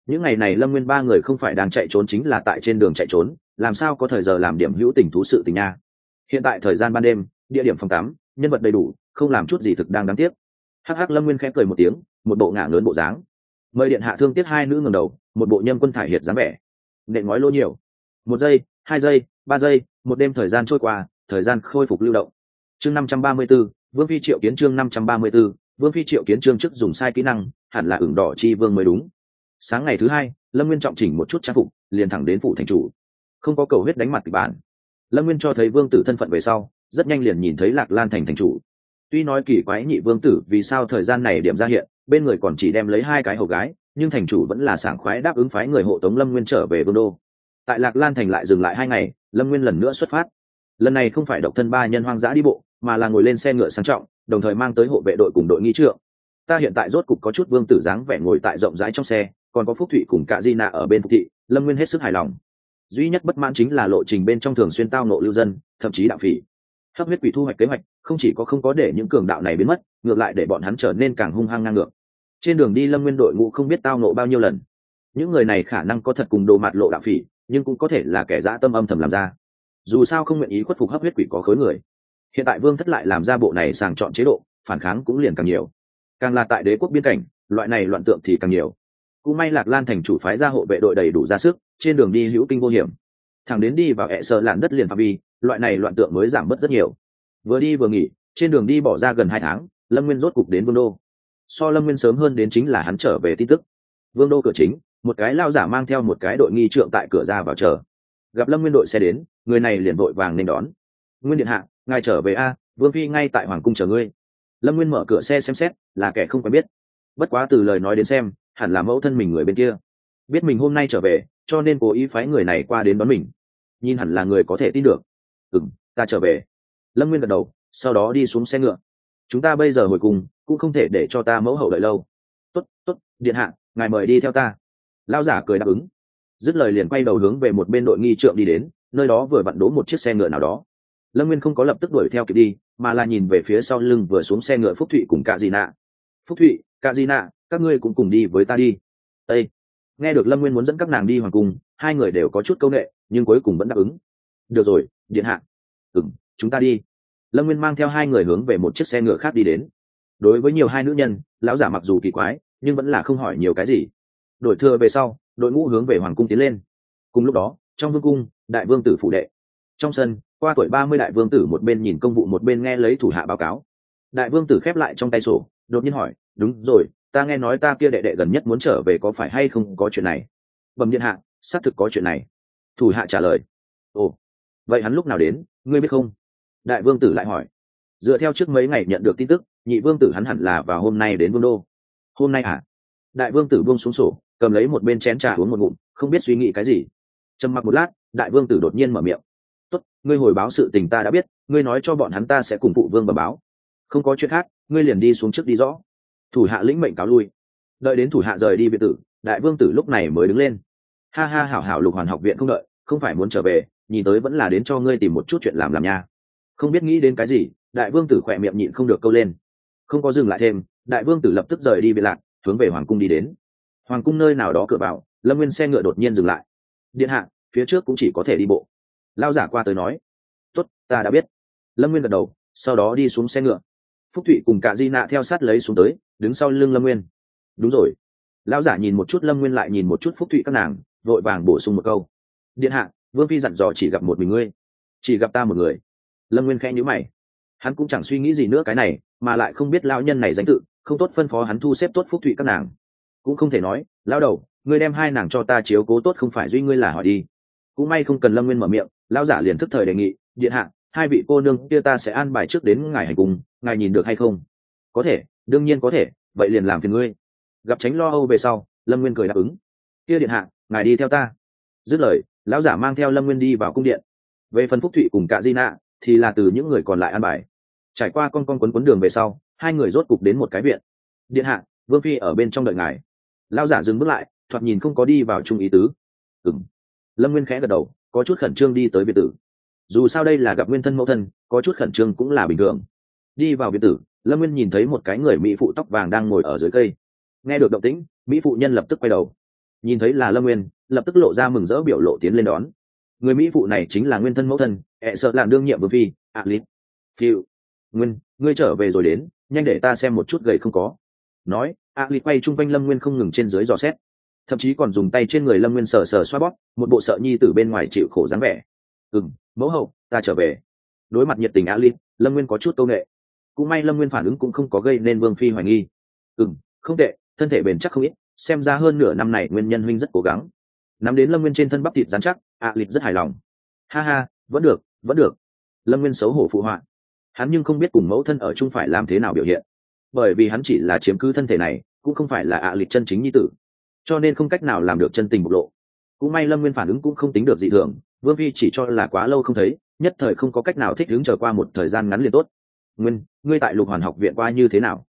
những ngày này lâm nguyên ba người không phải đang chạy trốn chính là tại trên đường chạy trốn, làm sao có thời giờ làm điểm hữu tình thú sự tình nha. Hiện tại thời gian ban đêm, địa điểm phòng tắm, nhân vật đầy đủ, không làm chút gì thực đang đáng tiếc. Hắc lâm nguyên khẽ cười một tiếng, một bộ ngả lớn bộ dáng. Mời điện hạ thương tiếc hai nữ ngẩng đầu, một bộ nhâm quân thải hiệt dáng vẻ. Nện ngói lô nhiều. 1 giây, 2 giây, 3 giây, một đêm thời gian trôi qua, thời gian khôi phục lưu động. Chương 534, Vương phi triệu kiến chương 534, Vương phi triệu kiến chương trước dùng sai kỹ năng, hẳn là ửng đỏ chi vương mới đúng. Sáng ngày thứ hai, Lâm Nguyên trọng chỉnh một chút trang phục, liền thẳng đến phủ thành chủ. Không có cầu huyết đánh mặt kịch bản. Lâm Nguyên cho thấy vương tử thân phận về sau, rất nhanh liền nhìn thấy Lạc Lan thành thành chủ. Tuy nói kỳ quái nhị vương tử vì sao thời gian này điểm ra hiện, bên người còn chỉ đem lấy 2 cái hầu gái, nhưng thành chủ vẫn là sảng khoái đáp ứng phái người hộ tống Lâm Nguyên trở về vương đô. Tại Lạc Lan thành lại dừng lại 2 ngày, Lâm Nguyên lần nữa xuất phát. Lần này không phải độc thân 3 nhân hoang dã đi bộ, mà là ngồi lên xe ngựa sang trọng, đồng thời mang tới hộ vệ đội cùng đội nghi trượng. Ta hiện tại rốt cục có chút vương tử dáng vẻ ngồi tại rộng rãi trong xe, còn có Phúc Thụy cùng cả Gina ở bên Phúc thị, Lâm Nguyên hết sức hài lòng. Duy nhất bất mãn chính là lộ trình bên trong thường xuyên tao nộ lưu dân, thậm chí đạo phỉ. Hấp huyết quỷ thu hoạch kế hoạch, không chỉ có không có để những cường đạo này biến mất, ngược lại để bọn hắn trở nên càng hung hăng ngang ngược. Trên đường đi Lâm Nguyên đội ngũ không biết tao nộ bao nhiêu lần. Những người này khả năng có thật cùng đồ mặt lộ đạo phỉ, nhưng cũng có thể là kẻ dã tâm âm thầm làm ra. Dù sao không nguyện ý khuất phục hấp huyết quỷ có khối người. Hiện tại Vương thất lại làm ra bộ này sàng chọn chế độ, phản kháng cũng liền càng nhiều. Càng là tại đế quốc biên cảnh, loại này loạn tượng thì càng nhiều. Cũng may Lạc Lan thành chủ phái ra hộ vệ đội đầy đủ ra sức, trên đường đi hữu kinh vô hiểm. Thẳng đến đi vào ẹ sợ làn đất liền phạm vi, loại này loạn tượng mới giảm bớt rất nhiều. Vừa đi vừa nghỉ, trên đường đi bỏ ra gần 2 tháng, Lâm Nguyên rốt cục đến vương đô. So Lâm Nguyên sớm hơn đến chính là hắn trở về tin tức. Vương đô cửa chính, một cái lao giả mang theo một cái đội nghi trượng tại cửa ra vào chờ. Gặp Lâm Nguyên đội xe đến, người này liền vội vàng nên đón. Nguyên điện hạ, ngài trở về a, Vương phi ngay tại hoàng cung chờ ngươi. Lâm Nguyên mở cửa xe xem xét, là kẻ không quen biết. Bất quá từ lời nói đến xem, hẳn là mẫu thân mình người bên kia. Biết mình hôm nay trở về, cho nên cố ý phái người này qua đến đón mình. Nhìn hẳn là người có thể tin được. Ta trở về. Lâm Nguyên gật đầu, sau đó đi xuống xe ngựa. Chúng ta bây giờ hồi cùng, cũng không thể để cho ta mẫu hậu đợi lâu. Tốt, điện hạ, ngài mời đi theo ta. Lão giả cười đáp ứng. Dứt lời liền quay đầu hướng về một bên đội nghi trượng đi đến, nơi đó vừa vặn đỗ một chiếc xe ngựa nào đó. Lâm Nguyên không có lập tức đuổi theo kịp đi, mà là nhìn về phía sau lưng vừa xuống xe ngựa Phúc Thụy cùng cả Gina. Phúc Thụy, cả Gina, các ngươi cũng cùng đi với ta đi. Ê! Nghe được Lâm Nguyên muốn dẫn các nàng đi hoàng cung, hai người đều có chút câu nệ, nhưng cuối cùng vẫn đáp ứng. Được rồi, điện hạ. Chúng ta đi. Lâm Nguyên mang theo hai người hướng về một chiếc xe ngựa khác đi đến. Đối với nhiều hai nữ nhân, lão giả mặc dù kỳ quái, nhưng vẫn là không hỏi nhiều cái gì. Đổi thừa về sau, đội ngũ hướng về hoàng cung tiến lên. Cùng lúc đó, trong vương cung, đại vương tử phủ đệ. Trong sân, qua tuổi 30 đại vương tử một bên nhìn công vụ một bên nghe lấy thủ hạ báo cáo. Đại vương tử khép lại trong tay sổ, đột nhiên hỏi, đúng rồi, ta nghe nói ta kia đệ đệ gần nhất muốn trở về, có phải hay không có chuyện này? Bẩm điện hạ, xác thực có chuyện này. Thủ hạ trả lời. Ồ, vậy hắn lúc nào đến, ngươi biết không? Đại vương tử lại hỏi. Dựa theo trước mấy ngày nhận được tin tức, nhị vương tử hắn hẳn là vào hôm nay đến vương đô. Hôm nay à? Đại vương tử buông xuống sổ, cầm lấy một bên chén trà uống một ngụm, không biết suy nghĩ cái gì. Trầm mặc một lát, đại vương tử đột nhiên mở miệng. Tốt, ngươi hồi báo sự tình ta đã biết, ngươi nói cho bọn hắn ta sẽ cùng phụ vương bẩm báo. Không có chuyện khác, ngươi liền đi xuống trước đi rõ. Thủ hạ lĩnh mệnh cáo lui. Đợi đến thủ hạ rời đi viện tử, đại vương tử lúc này mới đứng lên. Ha ha, hảo hảo, Lục Hoàn học viện không đợi, không phải muốn trở về, nhìn tới vẫn là đến cho ngươi tìm một chút chuyện làm nha. Không biết nghĩ đến cái gì, đại vương tử khỏe miệng nhịn không được câu lên. Không có dừng lại thêm, đại vương tử lập tức rời đi biệt lạc, hướng về hoàng cung đi đến. Hoàng cung nơi nào đó cửa vào, Lâm Nguyên xe ngựa đột nhiên dừng lại. Điện hạ, phía trước cũng chỉ có thể đi bộ. Lao giả qua tới nói. Tốt, ta đã biết. Lâm Nguyên gật đầu, sau đó đi xuống xe ngựa. Phúc Thụy cùng cả Di Nạ theo sát lấy xuống tới, đứng sau lưng Lâm Nguyên. Đúng rồi. Lão giả nhìn một chút Lâm Nguyên lại nhìn một chút Phúc Thụy các nàng, vội vàng bổ sung một câu. Điện hạ, vương phi dặn dò chỉ gặp một mình ngươi, chỉ gặp ta một người. Lâm Nguyên khẽ nhíu mày. Hắn cũng chẳng suy nghĩ gì nữa cái này, mà lại không biết lão nhân này danh tự, không tốt phân phó hắn thu xếp tốt Phúc Thụy các nàng. Cũng không thể nói, lão đầu, ngươi đem hai nàng cho ta chiếu cố tốt không phải duy ngươi là hỏi đi. Cũng may không cần Lâm Nguyên mở miệng, lão giả liền thức thời đề nghị, điện hạ, hai vị cô nương kia ta sẽ an bài trước đến ngài hành cùng, ngài nhìn được hay không? Có thể, đương nhiên có thể, vậy liền làm phiền ngươi. Gặp tránh lo âu về sau, Lâm Nguyên cười đáp ứng. Kia điện hạ, ngài đi theo ta. Dứt lời, lão giả mang theo Lâm Nguyên đi vào cung điện. Về phần Phúc Thụy cùng cả Di Nạ thì là từ những người còn lại an bài. Trải qua con quấn đường về sau, hai người rốt cục đến một cái viện. Điện hạ, vương phi ở bên trong đợi ngài. Lão giả dừng bước lại, thoạt nhìn không có đi vào chung ý tứ. Lâm Nguyên khẽ gật đầu, có chút khẩn trương đi tới biệt tử. Dù sao đây là gặp nguyên thân mẫu thân, có chút khẩn trương cũng là bình thường. Đi vào biệt tử, Lâm Nguyên nhìn thấy một cái người mỹ phụ tóc vàng đang ngồi ở dưới cây. Nghe được động tĩnh, mỹ phụ nhân lập tức quay đầu. Nhìn thấy là lâm nguyên, lập tức lộ ra mừng rỡ biểu lộ tiến lên đón. Người mỹ phụ này chính là nguyên thân mẫu thân, sợ làm đương nhiệm vương phi Alip. Phiu, nguyên, ngươi trở về rồi đến, nhanh để ta xem một chút gầy không có. Nói, Alip quay chung quanh lâm nguyên không ngừng trên dưới dò xét, thậm chí còn dùng tay trên người lâm nguyên sờ sờ xoa bóp, một bộ sợ nhi từ bên ngoài chịu khổ dáng vẻ. Mẫu hậu, ta trở về. Đối mặt nhiệt tình Alip, lâm nguyên có chút câu nệ. Cũng may lâm nguyên phản ứng cũng không có gây nên vương phi hoài nghi. Không tệ, thân thể bền chắc không ít, xem ra hơn nửa năm này nguyên nhân huynh rất cố gắng. Nắm đến lâm nguyên trên thân bắp thịt rắn chắc, Alip rất hài lòng. Ha ha, vẫn được, vẫn được. Lâm nguyên xấu hổ phụ họa. Hắn nhưng không biết cùng mẫu thân ở chung phải làm thế nào biểu hiện, bởi vì hắn chỉ là chiếm cứ thân thể này, cũng không phải là Alip chân chính nhi tử, cho nên không cách nào làm được chân tình bộc lộ. Cũng may lâm nguyên phản ứng cũng không tính được dị thường, vương phi chỉ cho là quá lâu không thấy, nhất thời không có cách nào thích ứng, trở qua một thời gian ngắn liền tốt. Nguyên, ngươi tại Lục Hoàn học viện qua như thế nào?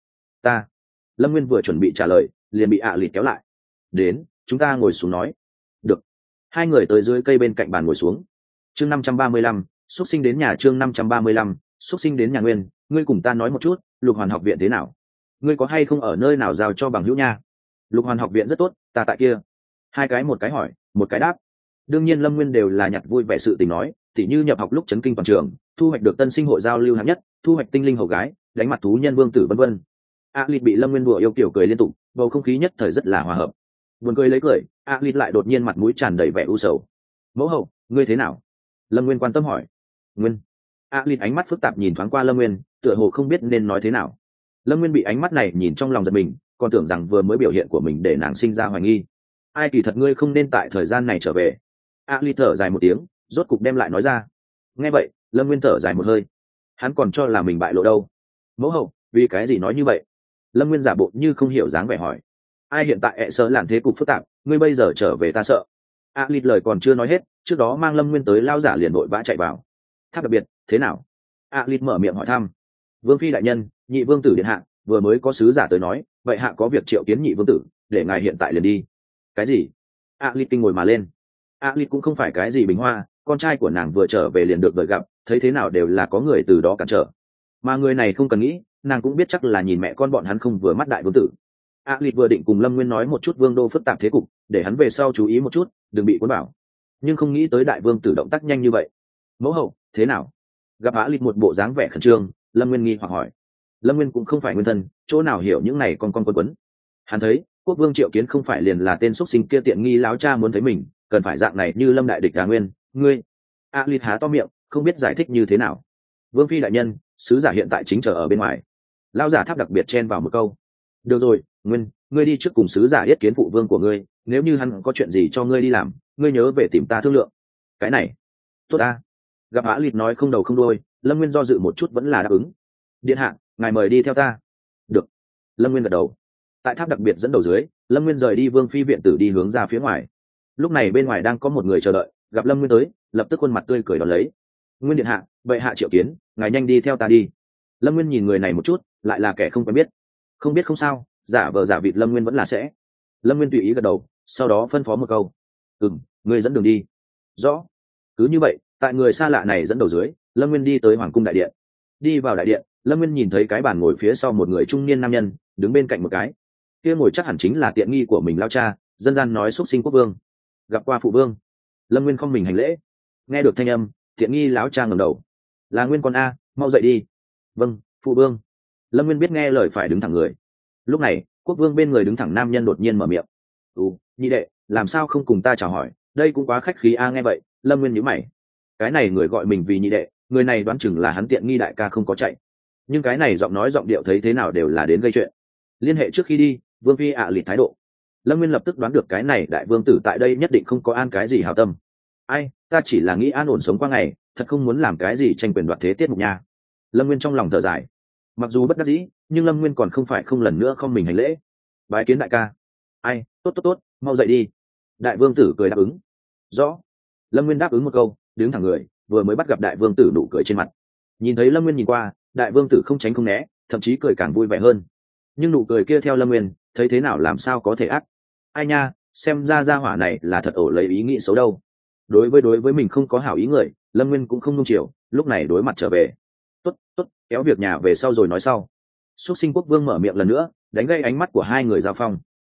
Lâm nguyên vừa chuẩn bị trả lời, liền bị Alip kéo lại. Đến, chúng ta ngồi xuống nói. Được. Hai người tới dưới cây bên cạnh bàn ngồi xuống. Chương 535, xuất sinh đến nhà. Chương 535, xuất sinh đến nhà. Nguyên, ngươi cùng ta nói một chút, Lục Hoàn học viện thế nào? Ngươi có hay không ở nơi nào giao cho bằng hữu nha? Lục Hoàn học viện rất tốt, ta tại kia. Hai cái, một cái hỏi, một cái đáp. Đương nhiên lâm nguyên đều là nhặt vui vẻ sự tình nói, tỉ như nhập học lúc chấn kinh toàn trường, thu hoạch được tân sinh hội giao lưu hạng nhất, thu hoạch tinh linh hầu gái, đánh mặt thú nhân vương tử, vân vân. Alip bị lâm nguyên đùa yêu kiểu cười liên tục, bầu không khí nhất thời rất là hòa hợp. Buồn cười lấy cười, Alip lại đột nhiên mặt mũi tràn đầy vẻ u sầu. Mẫu hậu, ngươi thế nào? Lâm nguyên quan tâm hỏi. Nguyên. Alip ánh mắt phức tạp nhìn thoáng qua lâm nguyên, tựa hồ không biết nên nói thế nào. Lâm nguyên bị ánh mắt này nhìn trong lòng giật mình, còn tưởng rằng vừa mới biểu hiện của mình để nàng sinh ra hoài nghi. Ai kỳ thật ngươi không nên tại thời gian này trở về. Alip thở dài một tiếng, rốt cục đem lại nói ra. Nghe vậy, lâm nguyên thở dài một hơi. Hắn còn cho là mình bại lộ đâu. Mẫu hậu, vì cái gì nói như vậy? Lâm nguyên giả bộ như không hiểu dáng vẻ hỏi. Ai hiện tại sợ làm thế cục phức tạp, ngươi bây giờ trở về ta sợ. Alip lời còn chưa nói hết, trước đó mang lâm nguyên tới lao giả liền vội vã chạy vào. Tháp đặc biệt, thế nào? Alip mở miệng hỏi thăm. Vương phi đại nhân, nhị vương tử điện hạ, vừa mới có sứ giả tới nói, vậy hạ có việc triệu kiến nhị vương tử, để ngài hiện tại liền đi. Cái gì? Alip kinh ngồi mà lên. Alip cũng không phải cái gì bình hoa, con trai của nàng vừa trở về liền được đợi gặp, thấy thế nào đều là có người từ đó cản trở. Mà người này không cần nghĩ, nàng cũng biết chắc là nhìn mẹ con bọn hắn không vừa mắt đại vương tử. Alip vừa định cùng lâm nguyên nói một chút vương đô phức tạp thế cục, để hắn về sau chú ý một chút, đừng bị cuốn bảo, nhưng không nghĩ tới đại vương tử động tác nhanh như vậy. Mẫu hậu, thế nào? Gặp Alip một bộ dáng vẻ khẩn trương, lâm nguyên nghi hoặc hỏi. Lâm nguyên cũng không phải nguyên thân, chỗ nào hiểu những này con quấn. Hắn thấy quốc vương triệu kiến không phải liền là tên xuất sinh kia tiện nghi láo cha muốn thấy mình, cần phải dạng này như lâm đại địch à? Nguyên, ngươi. Alip há to miệng, không biết giải thích như thế nào. Vương phi đại nhân, sứ giả hiện tại chính chờ ở bên ngoài. Lão giả tháp đặc biệt chen vào một câu. Được rồi, Nguyên, ngươi đi trước cùng sứ giả yết kiến phụ vương của ngươi, nếu như hắn có chuyện gì cho ngươi đi làm, ngươi nhớ về tìm ta thương lượng. Cái này tốt ta. Gặp Alip nói không đầu không đuôi, lâm nguyên do dự một chút vẫn là đáp ứng. Điện hạ, ngài mời đi theo ta. Được. Lâm nguyên gật đầu. Tại tháp đặc biệt dẫn đầu dưới, lâm nguyên rời đi vương phi viện tử đi hướng ra phía ngoài. Lúc này bên ngoài đang có một người chờ đợi, gặp lâm nguyên tới, lập tức khuôn mặt tươi cười đón lấy. Nguyên điện hạ, vậy hạ triệu kiến, ngài nhanh đi theo ta đi. Lâm nguyên nhìn người này một chút, lại là kẻ không quen biết. Không biết không sao, giả vờ giả vịt lâm nguyên vẫn là sẽ. Lâm nguyên tùy ý gật đầu, sau đó phân phó một câu. Người dẫn đường đi. Rõ. Cứ như vậy, tại người xa lạ này dẫn đầu dưới, lâm nguyên đi tới hoàng cung đại điện. Đi vào đại điện, lâm nguyên nhìn thấy cái bàn ngồi phía sau một người trung niên nam nhân, đứng bên cạnh một cái. Kia ngồi chắc hẳn chính là tiện nghi của mình lao cha, dân gian nói xuất sinh quốc vương. Gặp qua phụ vương. Lâm nguyên không mình hành lễ. Nghe được thanh âm, tiện nghi lão cha ngẩng đầu. Là Nguyên con a, mau dậy đi. Vâng, phụ vương. Lâm nguyên biết nghe lời phải đứng thẳng người. Lúc này quốc vương bên người đứng thẳng nam nhân đột nhiên mở miệng. Nhị đệ, làm sao không cùng ta chào hỏi, đây cũng quá khách khí a. Nghe vậy lâm nguyên nhíu mày. Cái này người gọi mình vì nhị đệ, người này đoán chừng là hắn tiện nghi đại ca không có chạy, nhưng cái này giọng nói giọng điệu thấy thế nào đều là đến gây chuyện. Liên hệ trước khi đi, vương phi lịt thái độ. Lâm nguyên lập tức đoán được cái này đại vương tử tại đây nhất định không có an cái gì hảo tâm. Ai, ta chỉ là nghĩ an ổn sống qua ngày, thật không muốn làm cái gì tranh quyền đoạt thế tiết mục nha. Lâm nguyên trong lòng thở dài. Mặc dù bất đắc dĩ, nhưng lâm nguyên còn không phải không lần nữa không mình hành lễ. Bái kiến đại ca. Ai, tốt, mau dậy đi. Đại vương tử cười đáp ứng. Rõ. Lâm nguyên đáp ứng một câu, đứng thẳng người, vừa mới bắt gặp đại vương tử nụ cười trên mặt. Nhìn thấy lâm nguyên nhìn qua, đại vương tử không tránh không né, thậm chí cười càng vui vẻ hơn. Nhưng nụ cười kia theo lâm nguyên, thấy thế nào làm sao có thể ác. Ai nha, xem ra gia hỏa này là thật ổ lấy ý nghĩ xấu đâu. Đối với mình không có hảo ý người, lâm nguyên cũng không nung chiều, lúc này đối mặt trở về. Tốt, kéo việc nhà về sau rồi nói sau. Xuất sinh quốc vương mở miệng lần nữa, đánh gây ánh mắt của hai người giao phong.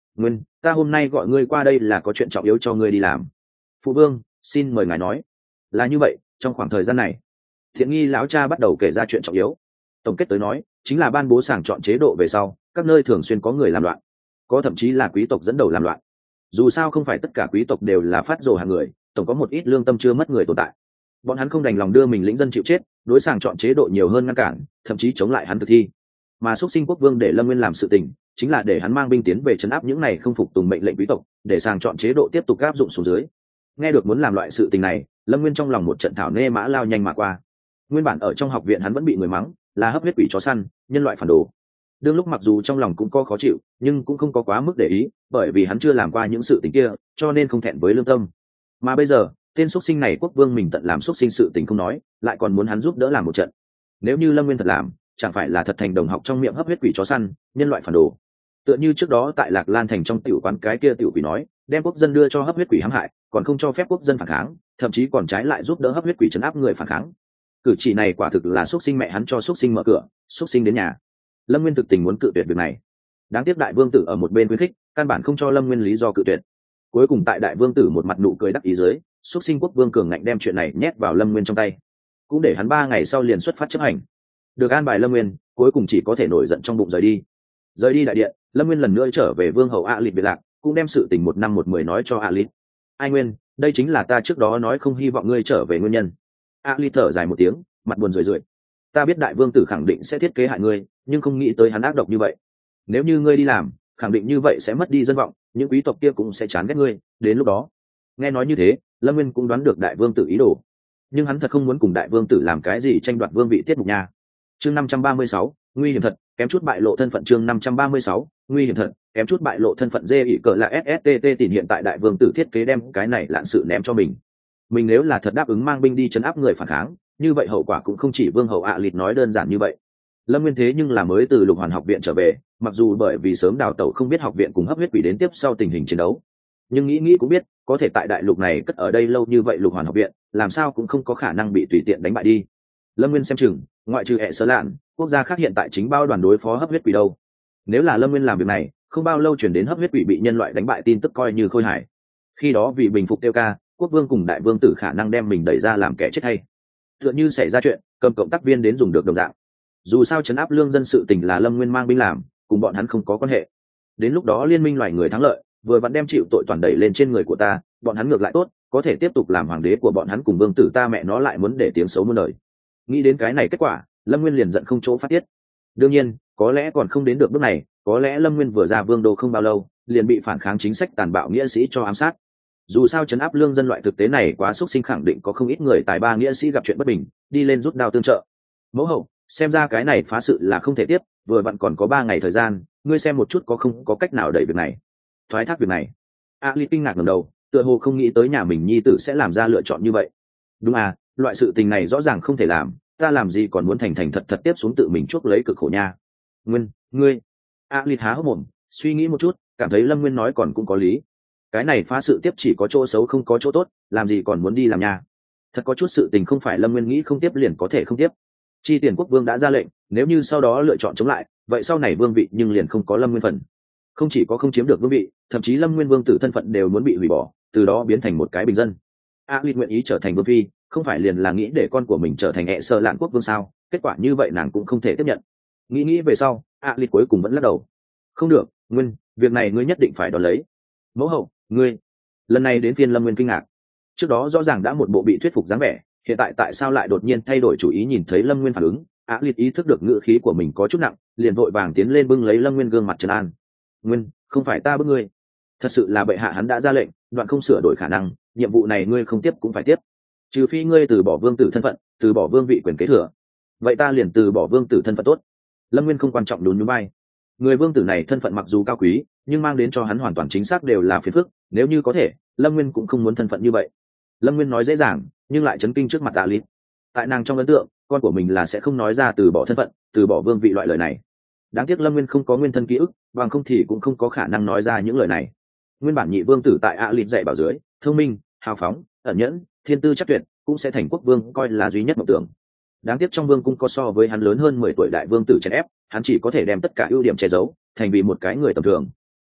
Nguyên, ta hôm nay gọi ngươi qua đây là có chuyện trọng yếu cho ngươi đi làm. Phụ vương, xin mời ngài nói. Là như vậy, trong khoảng thời gian này, Thiện Nghi lão cha bắt đầu kể ra chuyện trọng yếu. Tổng kết tới nói, chính là ban bố sàng chọn chế độ về sau, các nơi thường xuyên có người làm loạn, có thậm chí là quý tộc dẫn đầu làm loạn. Dù sao không phải tất cả quý tộc đều là phát rồ hàng người, tổng có một ít lương tâm chưa mất người tồn tại. Bọn hắn không đành lòng đưa mình lĩnh dân chịu chết, đối sàng chọn chế độ nhiều hơn ngăn cản, thậm chí chống lại hắn thực thi. Mà Xúc Sinh Quốc Vương để Lâm Nguyên làm sự tình, chính là để hắn mang binh tiến về trấn áp những này không phục tùng mệnh lệnh quý tộc, để sàng chọn chế độ tiếp tục áp dụng xuống dưới. Nghe được muốn làm loại sự tình này, Lâm Nguyên trong lòng một trận thảo nê mã lao nhanh mà qua. Nguyên bản ở trong học viện hắn vẫn bị người mắng là hấp huyết quỷ chó săn, nhân loại phản đồ. Đương lúc mặc dù trong lòng cũng có khó chịu, nhưng cũng không có quá mức để ý, bởi vì hắn chưa làm qua những sự tình kia, cho nên không thẹn với lương tâm. Mà bây giờ, tên xuất sinh này quốc vương mình tận làm xuất sinh sự tình không nói, lại còn muốn hắn giúp đỡ làm một trận. Nếu như Lâm Nguyên thật làm, chẳng phải là thật thành đồng học trong miệng hấp huyết quỷ chó săn, nhân loại phản đồ. Tựa như trước đó tại Lạc Lan thành trong tiểu quán cái kia tiểu quỷ nói, đem quốc dân đưa cho hấp huyết quỷ hãm hại, còn không cho phép quốc dân phản kháng, thậm chí còn trái lại giúp đỡ hấp huyết quỷ trấn áp người phản kháng. Cử chỉ này quả thực là xuất sinh mẹ hắn cho xuất sinh mở cửa, xuất sinh đến nhà. Lâm Nguyên thực tình muốn cự tuyệt việc này, đáng tiếc đại vương tử ở một bên khuyến khích, căn bản không cho Lâm Nguyên lý do cự tuyệt. Cuối cùng tại đại vương tử một mặt nụ cười đắc ý dưới, xuất sinh quốc vương cường ngạnh đem chuyện này nhét vào Lâm Nguyên trong tay, cũng để hắn 3 ngày sau liền xuất phát chấp hành. Được an bài Lâm Nguyên cuối cùng chỉ có thể nổi giận trong bụng rời đi. Rời đi đại điện, Lâm Nguyên lần nữa trở về vương hậu A Lịt biệt lạc, cũng đem sự tình 1 năm 1 mười nói cho A Lịt. Ai Nguyên, đây chính là ta trước đó nói không hy vọng ngươi trở về nguyên nhân. A Lịt thở dài một tiếng, mặt buồn rười rượi. Ta biết đại vương tử khẳng định sẽ thiết kế hại ngươi, nhưng không nghĩ tới hắn ác độc như vậy. Nếu như ngươi đi làm, khẳng định như vậy sẽ mất đi dân vọng, những quý tộc kia cũng sẽ chán ghét ngươi. Đến lúc đó, nghe nói như thế, Lâm Nguyên cũng đoán được đại vương tử ý đồ, nhưng hắn thật không muốn cùng đại vương tử làm cái gì tranh đoạt vương vị tiết mục nha. Chương 536, nguy hiểm thật, kém chút bại lộ thân phận. Chương 536, nguy hiểm thật, kém chút bại lộ thân phận. Dê ỉ cờ là SSTT tìm hiện tại đại vương tử thiết kế đem cái này lạn sự ném cho mình. Mình nếu là thật đáp ứng mang binh đi trấn áp người phản kháng, như vậy hậu quả cũng không chỉ vương hậu ạ lịt nói đơn giản như vậy. Lâm Nguyên thế nhưng là mới từ Lục Hoàn học viện trở về, mặc dù bởi vì sớm đào tẩu không biết học viện cùng hấp huyết quỷ đến tiếp sau tình hình chiến đấu, nhưng nghĩ cũng biết có thể tại đại lục này cất ở đây lâu như vậy Lục Hoàn học viện làm sao cũng không có khả năng bị tùy tiện đánh bại đi. Lâm Nguyên xem chừng ngoại trừ hệ sơ lạn, quốc gia khác hiện tại chính bao đoàn đối phó hấp huyết quỷ đâu. Nếu là Lâm Nguyên làm việc này, không bao lâu chuyển đến hấp huyết quỷ bị nhân loại đánh bại tin tức coi như khôi hài. Khi đó vì bình phục Tiêu Ca, quốc vương cùng đại vương tử khả năng đem mình đẩy ra làm kẻ chết hay. Tựa như xảy ra chuyện, cầm cộng tác viên đến dùng được đồng dạng. Dù sao trấn áp lương dân sự tình là Lâm Nguyên mang binh làm, cùng bọn hắn không có quan hệ. Đến lúc đó liên minh loài người thắng lợi, vừa vặn đem chịu tội toàn đẩy lên trên người của ta, bọn hắn ngược lại tốt, có thể tiếp tục làm hoàng đế của bọn hắn cùng vương tử ta mẹ nó lại muốn để tiếng xấu muôn đời. Nghĩ đến cái này kết quả, Lâm Nguyên liền giận không chỗ phát tiết. Đương nhiên, có lẽ còn không đến được bước này, có lẽ Lâm Nguyên vừa ra vương đô không bao lâu, liền bị phản kháng chính sách tàn bạo nghĩa sĩ cho ám sát. Dù sao trấn áp lương dân loại thực tế này quá xúc sinh, khẳng định có không ít người tài ba nghĩa sĩ gặp chuyện bất bình, đi lên rút đao tương trợ. Mẫu hậu, xem ra cái này phá sự là không thể tiếp, vừa vặn còn có 3 ngày thời gian, ngươi xem một chút có không có cách nào đẩy việc này, thoái thác việc này. Ali kinh ngạc ngẩng đầu, tựa hồ không nghĩ tới nhà mình nhi tử sẽ làm ra lựa chọn như vậy. Đúng à, loại sự tình này rõ ràng không thể làm, ta làm gì còn muốn thành thành thật thật tiếp xuống tự mình chuốc lấy cực khổ nha. Nguyên, ngươi. Ali há hốc mồm, suy nghĩ một chút, cảm thấy Lâm Nguyên nói còn cũng có lý. Cái này phá sự tiếp chỉ có chỗ xấu không có chỗ tốt, làm gì còn muốn đi làm nha. Thật có chút sự tình không phải Lâm Nguyên nghĩ không tiếp liền có thể không tiếp. Chi Tiền quốc vương đã ra lệnh, nếu như sau đó lựa chọn chống lại, vậy sau này vương vị nhưng liền không có Lâm Nguyên phần. Không chỉ có không chiếm được vương vị, thậm chí Lâm Nguyên vương tử thân phận đều muốn bị hủy bỏ, từ đó biến thành một cái bình dân. A Lịt nguyện ý trở thành vương phi, không phải liền là nghĩ để con của mình trở thành hệ sơ lạn quốc vương sao? Kết quả như vậy nàng cũng không thể tiếp nhận. Nghĩ về sau, A Lịt cuối cùng vẫn lắc đầu. Không được, Nguyên, việc này ngươi nhất định phải đón lấy. Mẫu hậu, ngươi. Lần này đến phiên Lâm Nguyên kinh ngạc. Trước đó rõ ràng đã một bộ bị thuyết phục dáng vẻ, hiện tại tại sao lại đột nhiên thay đổi chủ ý? Nhìn thấy Lâm Nguyên phản ứng, A Lịt ý thức được ngữ khí của mình có chút nặng, liền vội vàng tiến lên bưng lấy Lâm Nguyên gương mặt trấn an. Nguyên, không phải ta bức ngươi, thật sự là bệ hạ hắn đã ra lệnh, đoạn không sửa đổi khả năng, nhiệm vụ này ngươi không tiếp cũng phải tiếp, trừ phi ngươi từ bỏ vương tử thân phận, từ bỏ vương vị quyền kế thừa. Vậy ta liền từ bỏ vương tử thân phận tốt. Lâm Nguyên không quan trọng đún nhún vai. Người vương tử này thân phận mặc dù cao quý, nhưng mang đến cho hắn hoàn toàn chính xác đều là phiền phức, nếu như có thể, Lâm Nguyên cũng không muốn thân phận như vậy. Lâm Nguyên nói dễ dàng, nhưng lại chấn kinh trước mặt A Lịt. Tại nàng trong ấn tượng, con của mình là sẽ không nói ra từ bỏ thân phận, từ bỏ vương vị loại lời này. Đáng tiếc Lâm Nguyên không có nguyên thân ký ức, bằng không thì cũng không có khả năng nói ra những lời này. Nguyên bản nhị vương tử tại A Lịt dạy bảo dưới, thông minh, hào phóng, ẩn nhẫn, thiên tư chắc tuyệt, cũng sẽ thành quốc vương, coi là duy nhất mộng tưởng. Đáng tiếc trong vương cung có so với hắn lớn hơn 10 tuổi đại vương tử chèn ép, hắn chỉ có thể đem tất cả ưu điểm che giấu, thành vì một cái người tầm thường.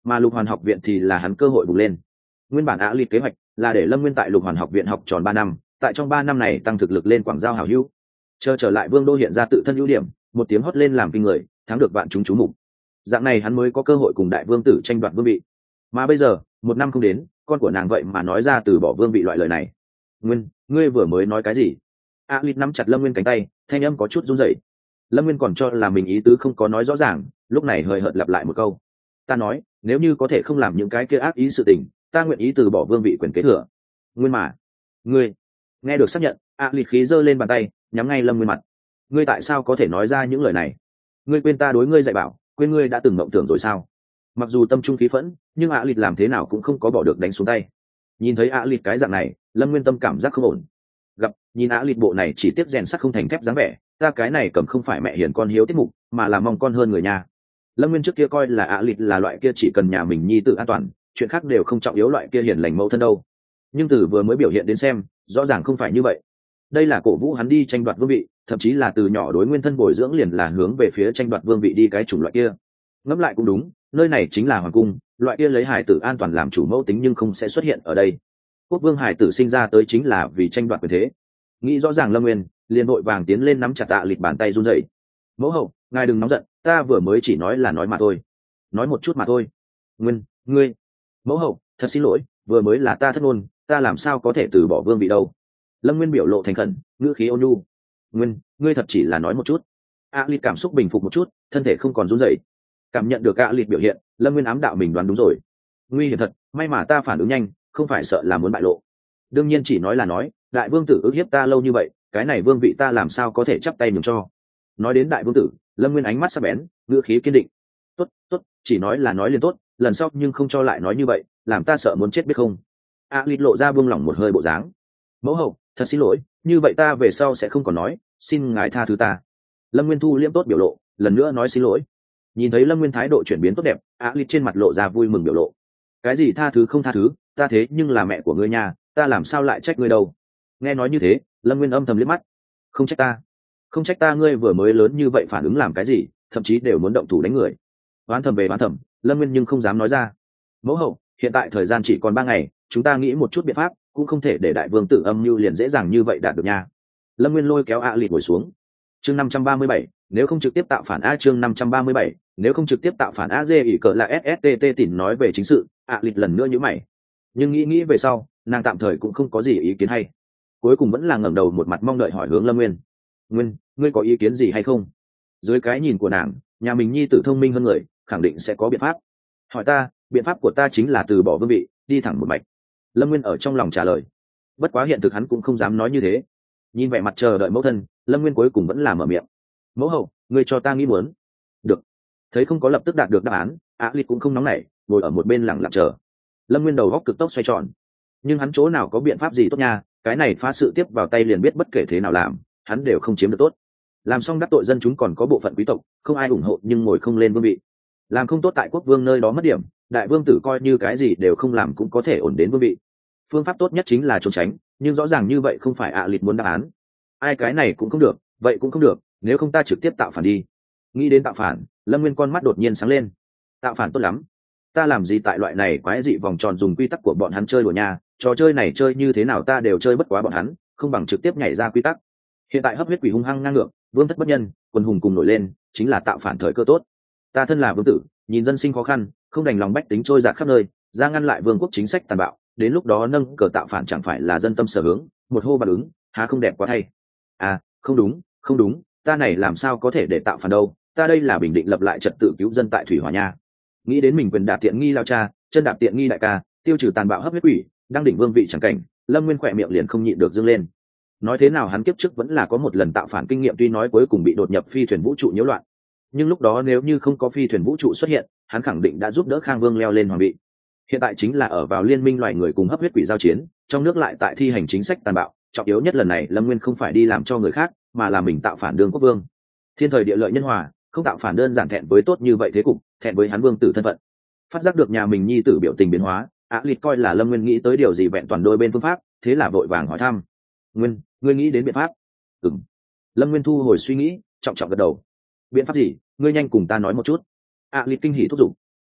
mà lục hoàn học viện thì là hắn cơ hội bùng lên. Nguyên bản ạ lịt kế hoạch là để lâm nguyên tại lục hoàn học viện học tròn 3 năm, tại trong 3 năm này tăng thực lực lên quảng giao hảo hữu, chờ trở lại vương đô hiện ra tự thân ưu điểm, một tiếng hót lên làm kinh người, thắng được vạn chúng chú mục. Dạng này hắn mới có cơ hội cùng đại vương tử tranh đoạt vương vị. Mà bây giờ 1 năm không đến, con của nàng vậy mà nói ra từ bỏ vương vị loại lời này. Nguyên, ngươi vừa mới nói cái gì? A Lít nắm chặt lâm nguyên cánh tay, thanh âm có chút run rẩy. Lâm nguyên còn cho là mình ý tứ không có nói rõ ràng, lúc này hời hợt lặp lại một câu. Ta nói, nếu như có thể không làm những cái kia ác ý sự tình, ta nguyện ý từ bỏ vương vị quyền kế thừa. Nguyên mà, ngươi nghe được xác nhận, A Lít khí giơ lên bàn tay, nhắm ngay lâm nguyên mặt. Ngươi tại sao có thể nói ra những lời này? Ngươi quên ta đối ngươi dạy bảo, quên ngươi đã từng mộng tưởng rồi sao? Mặc dù tâm trung khí phẫn, nhưng A Lít làm thế nào cũng không có bỏ được đánh xuống tay. Nhìn thấy A Lít cái dạng này, lâm nguyên tâm cảm giác không ổn. Gặp nhìn A Lít bộ này chỉ tiếp rèn sắt không thành thép dáng vẻ, ta cái này cầm không phải mẹ hiền con hiếu tiết mục, mà là mong con hơn người nhà. Lâm nguyên trước kia coi là A Lít là loại kia chỉ cần nhà mình nhi tự an toàn, chuyện khác đều không trọng yếu loại kia hiền lành mẫu thân đâu. Nhưng từ vừa mới biểu hiện đến xem, rõ ràng không phải như vậy. Đây là cổ vũ hắn đi tranh đoạt vương vị, thậm chí là từ nhỏ đối nguyên thân bồi dưỡng liền là hướng về phía tranh đoạt vương vị đi cái chủng loại kia. Ngẫm lại cũng đúng, nơi này chính là hoàng cung, loại kia lấy hài tử an toàn làm chủ mẫu tính nhưng không sẽ xuất hiện ở đây. Quốc vương hài tử sinh ra tới chính là vì tranh đoạt quyền thế. Nghĩ rõ ràng lâm nguyên liền vội vàng tiến lên nắm chặt tạ lịch bàn tay run rẩy. Mẫu hậu, ngài đừng nóng giận, ta vừa mới chỉ nói là nói mà thôi, nói một chút mà thôi. Nguyên, ngươi, mẫu hậu, thật xin lỗi, vừa mới là ta thất ngôn, ta làm sao có thể từ bỏ vương vị đâu. Lâm nguyên biểu lộ thành khẩn, ngữ khí ôn nhu. Nguyên, ngươi thật chỉ là nói một chút. A lịt cảm xúc bình phục một chút, thân thể không còn run rẩy. Cảm nhận được A lịt biểu hiện, lâm nguyên ám đạo mình đoán đúng rồi. Nguy hiểm thật, may mà ta phản ứng nhanh, không phải sợ là muốn bại lộ. Đương nhiên chỉ nói là nói, đại vương tử ức hiếp ta lâu như vậy, cái này vương vị ta làm sao có thể chắp tay nhường cho. Nói đến đại vương tử, lâm nguyên ánh mắt sắc bén, ngữ khí kiên định. Tốt, tốt, chỉ nói là nói liền tốt, lần sau nhưng không cho lại nói như vậy, làm ta sợ muốn chết biết không. A lịt lộ ra buông lỏng một hơi bộ dáng. Mẫu hậu, thật xin lỗi, như vậy ta về sau sẽ không còn nói, xin ngài tha thứ ta. Lâm nguyên thu liêm tốt biểu lộ, lần nữa nói xin lỗi. Nhìn thấy lâm nguyên thái độ chuyển biến tốt đẹp, A lịt trên mặt lộ ra vui mừng biểu lộ. Cái gì tha thứ không tha thứ, ta thế nhưng là mẹ của ngươi nhà, ta làm sao lại trách ngươi đâu. Nghe nói như thế, lâm nguyên âm thầm liếc mắt. Không trách ta, không trách ta, ngươi vừa mới lớn như vậy phản ứng làm cái gì, thậm chí đều muốn động thủ đánh người. Oán thầm về oán thầm, lâm nguyên nhưng không dám nói ra. Mẫu hậu, hiện tại thời gian chỉ còn 3 ngày, chúng ta nghĩ một chút biện pháp, cũng không thể để đại vương tử âm mưu liền dễ dàng như vậy đạt được nha. Lâm nguyên lôi kéo A lịt ngồi xuống. Chương 537, nếu không trực tiếp tạo phản A. Chương 537, nếu không trực tiếp tạo phản A. Dê ỉ cờ là SSTT tỉnh nói về chính sự, A lịt lần nữa như mày. Nhưng nghĩ về sau, nàng tạm thời cũng không có gì ý kiến hay. Cuối cùng vẫn là ngẩng đầu một mặt mong đợi hỏi hướng lâm nguyên. Nguyên, ngươi có ý kiến gì hay không? Dưới cái nhìn của nàng, nhà mình nhi tử thông minh hơn người, khẳng định sẽ có biện pháp. Hỏi ta, biện pháp của ta chính là từ bỏ vương vị, đi thẳng một mạch. Lâm nguyên ở trong lòng trả lời. Bất quá hiện thực hắn cũng không dám nói như thế. Nhìn vẻ mặt chờ đợi mẫu thân, lâm nguyên cuối cùng vẫn là mở miệng. Mẫu hậu, ngươi cho ta nghĩ muốn. Được. Thấy không có lập tức đạt được đáp án, Á Lịch cũng không nóng nảy, ngồi ở một bên lặng lặng chờ. Lâm nguyên đầu góc cực tốc xoay tròn. Nhưng hắn chỗ nào có biện pháp gì tốt nha, cái này phá sự tiếp vào tay liền biết bất kể thế nào làm, hắn đều không chiếm được tốt. Làm xong đắc tội dân chúng còn có bộ phận quý tộc, không ai ủng hộ nhưng ngồi không lên vương vị. Làm không tốt tại quốc vương nơi đó mất điểm, đại vương tử coi như cái gì đều không làm cũng có thể ổn đến vương vị. Phương pháp tốt nhất chính là trốn tránh, nhưng rõ ràng như vậy không phải ạ lịt muốn đáp án. Ai cái này cũng không được, vậy cũng không được, nếu không ta trực tiếp tạo phản đi. Nghĩ đến tạo phản, lâm nguyên con mắt đột nhiên sáng lên. Tạo phản tốt lắm, ta làm gì tại loại này quái dị vòng tròn dùng quy tắc của bọn hắn chơi đùa nha, trò chơi này chơi như thế nào ta đều chơi bất quá bọn hắn, không bằng trực tiếp nhảy ra quy tắc. Hiện tại hấp huyết quỷ hung hăng ngang ngược, vương thất bất nhân, quân hùng cùng nổi lên, chính là tạo phản thời cơ tốt. Ta thân là vương tử, nhìn dân sinh khó khăn, không đành lòng bách tính trôi dạt khắp nơi, ra ngăn lại vương quốc chính sách tàn bạo, đến lúc đó nâng cờ tạo phản chẳng phải là dân tâm sở hướng, một hô bạt ứng, há không đẹp quá thay. À, không đúng, không đúng, ta này làm sao có thể để tạo phản đâu, ta đây là bình định lập lại trật tự cứu dân tại thủy hòa nha. Nghĩ đến mình quyền đạp tiện nghi lao cha, chân đạp tiện nghi đại ca, tiêu trừ tàn bạo hấp huyết quỷ, đang đỉnh vương vị chẳng cảnh, lâm nguyên khỏe miệng liền không nhịn được dâng lên. Nói thế nào hắn kiếp trước vẫn là có một lần tạo phản kinh nghiệm, tuy nói cuối cùng bị đột nhập phi thuyền vũ trụ nhiễu loạn, nhưng lúc đó nếu như không có phi thuyền vũ trụ xuất hiện, hắn khẳng định đã giúp đỡ Khang Vương leo lên hoàng vị. Hiện tại chính là ở vào liên minh loài người cùng hấp huyết quỷ giao chiến, trong nước lại tại thi hành chính sách tàn bạo, trọng yếu nhất lần này lâm nguyên không phải đi làm cho người khác, mà là mình tạo phản đương quốc vương. Thiên thời địa lợi nhân hòa, không tạo phản đơn giản thẹn với tốt như vậy thế cục, thẹn với hắn vương tử thân phận. Phát giác được nhà mình nhi tử biểu tình biến hóa, Á Lịt coi là lâm nguyên nghĩ tới điều gì vẹn toàn đôi bên phương pháp, thế là vội vàng hỏi thăm. Nguyên, ngươi nghĩ đến biện pháp? Ừm. Lâm nguyên thu hồi suy nghĩ, trọng trọng gật đầu. Biện pháp gì, ngươi nhanh cùng ta nói một chút. Á Lịt kinh hỉ thúc giục.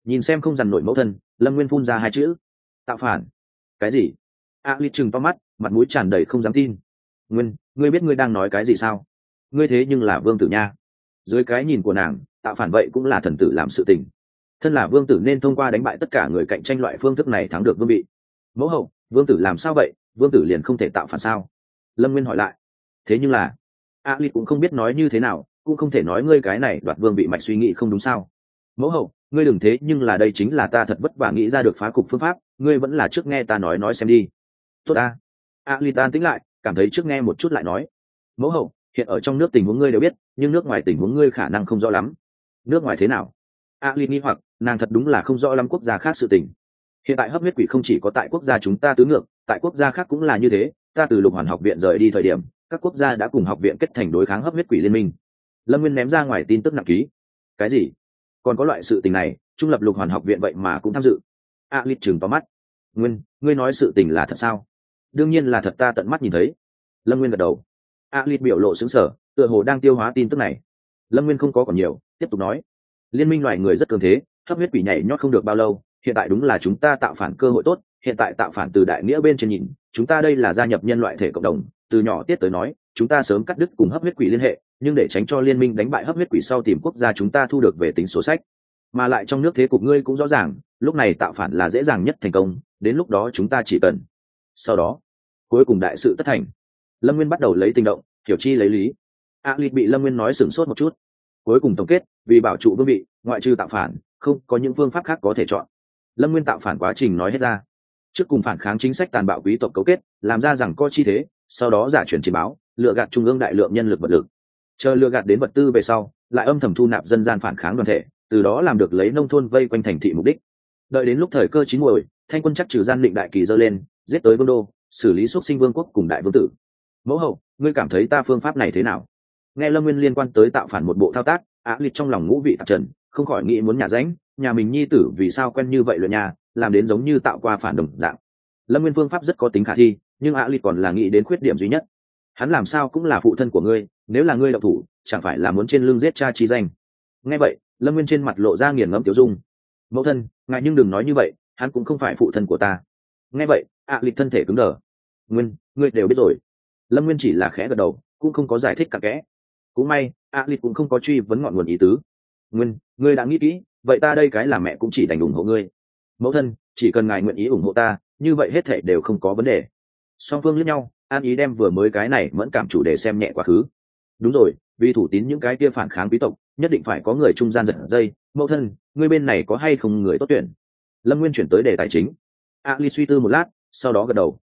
Nhìn xem không dằn nổi mẫu thân, lâm nguyên phun ra hai chữ: tạo phản. Cái gì? A lít trừng to mắt, mặt mũi tràn đầy không dám tin. Nguyên, ngươi biết ngươi đang nói cái gì sao? Ngươi thế nhưng là vương tử nha. Dưới cái nhìn của nàng, tạo phản vậy cũng là thần tử làm sự tình. Thân là vương tử nên thông qua đánh bại tất cả người cạnh tranh loại phương thức này thắng được vương vị. Mẫu hậu, vương tử làm sao vậy? Vương tử liền không thể tạo phản sao? Lâm Nguyên hỏi lại. Thế nhưng là A lít cũng không biết nói như thế nào, cũng không thể nói ngươi cái này đoạt vương vị mạch suy nghĩ không đúng sao? Mẫu hậu, ngươi đừng thế, nhưng là đây chính là ta thật vất vả nghĩ ra được phá cục phương pháp, ngươi vẫn là trước nghe ta nói xem đi. Tốt a. A lít an tĩnh lại, cảm thấy trước nghe một chút lại nói. Mẫu hậu, hiện ở trong nước tình huống ngươi đều biết, nhưng nước ngoài tình huống ngươi khả năng không rõ lắm. Nước ngoài thế nào? A lít nghi hoặc, nàng thật đúng là không rõ lắm quốc gia khác sự tình. Hiện tại hấp huyết quỷ không chỉ có tại quốc gia chúng ta tứ ngược, tại quốc gia khác cũng là như thế. Ta từ Lục Hoàn học viện rời đi thời điểm, các quốc gia đã cùng học viện kết thành đối kháng hấp huyết quỷ liên minh. Lâm Nguyên ném ra ngoài tin tức nặng ký. Cái gì? Còn có loại sự tình này? Trung lập Lục Hoàn học viện vậy mà cũng tham dự? A lít trừng to mắt. Nguyên, ngươi nói sự tình là thật sao? Đương nhiên là thật, ta tận mắt nhìn thấy. Lâm Nguyên gật đầu. A lít biểu lộ sững sờ, tựa hồ đang tiêu hóa tin tức này. Lâm Nguyên không có còn nhiều, tiếp tục nói: liên minh loài người rất cường thế, hấp huyết quỷ nhảy nhót không được bao lâu, hiện tại đúng là chúng ta tạo phản cơ hội tốt. Hiện tại tạo phản từ đại nghĩa bên trên nhìn, chúng ta đây là gia nhập nhân loại thể cộng đồng. Từ nhỏ tiết tới nói, chúng ta sớm cắt đứt cùng hấp huyết quỷ liên hệ, nhưng để tránh cho liên minh đánh bại hấp huyết quỷ sau tìm quốc gia chúng ta thu được về tính sổ sách. Mà lại trong nước thế cục ngươi cũng rõ ràng, lúc này tạo phản là dễ dàng nhất thành công, đến lúc đó chúng ta chỉ cần. Sau đó, cuối cùng đại sự tất thành. Lâm Nguyên bắt đầu lấy tình động, hiểu chi lấy lý. A lít bị Lâm Nguyên nói sửng sốt một chút. Cuối cùng tổng kết, vì bảo trụ vương vị, ngoại trừ tạo phản, không có những phương pháp khác có thể chọn. Lâm Nguyên tạo phản quá trình nói hết ra. Trước cùng phản kháng chính sách tàn bạo quý tộc cấu kết, làm ra rằng co chi thế, sau đó giả chuyển chiến báo, lừa gạt trung ương đại lượng nhân lực vật lực. Chờ lừa gạt đến vật tư về sau, lại âm thầm thu nạp dân gian phản kháng đoàn thể, từ đó làm được lấy nông thôn vây quanh thành thị mục đích. Đợi đến lúc thời cơ chín muồi, thanh quân chắc trừ gian định đại kỳ dơ lên, giết tới vương đô, xử lý xuất sinh vương quốc cùng đại vương tử. Mẫu hậu, ngươi cảm thấy ta phương pháp này thế nào? Nghe Lâm Nguyên liên quan tới tạo phản một bộ thao tác, Á Lịch trong lòng ngũ vị tạp trần, không khỏi nghĩ muốn nhà ránh, nhà mình nhi tử vì sao quen như vậy luyện nhà, làm đến giống như tạo qua phản đồng dạng. Lâm Nguyên phương pháp rất có tính khả thi, nhưng Á Lịch còn là nghĩ đến khuyết điểm duy nhất. Hắn làm sao cũng là phụ thân của ngươi, nếu là ngươi động thủ, chẳng phải là muốn trên lưng giết cha chi danh. Nghe vậy, Lâm Nguyên trên mặt lộ ra nghiền ngẫm tiểu dung. Mẫu thân, ngài nhưng đừng nói như vậy, hắn cũng không phải phụ thân của ta. Nghe vậy, Á Lịch thân thể cứng đờ. Nguyên, ngươi đều biết rồi. Lâm Nguyên chỉ là khẽ gật đầu, cũng không có giải thích cặn kẽ. Cũng may, Á Lịch cũng không có truy vấn ngọn nguồn ý tứ. Nguyên, ngươi đã nghĩ kỹ, vậy ta đây cái làm mẹ cũng chỉ đành ủng hộ ngươi. Mẫu thân, chỉ cần ngài nguyện ý ủng hộ ta, như vậy hết thảy đều không có vấn đề. Song phương liếc nhau, an ý đem vừa mới cái này mẫn cảm chủ đề xem nhẹ quá khứ. Đúng rồi, vì thủ tín những cái kia phản kháng quý tộc, nhất định phải có người trung gian giật dây. Mẫu thân, ngươi bên này có hay không người tốt tuyển? Lâm Nguyên chuyển tới đề tài chính. Ali suy tư một lát, sau đó gật đầu.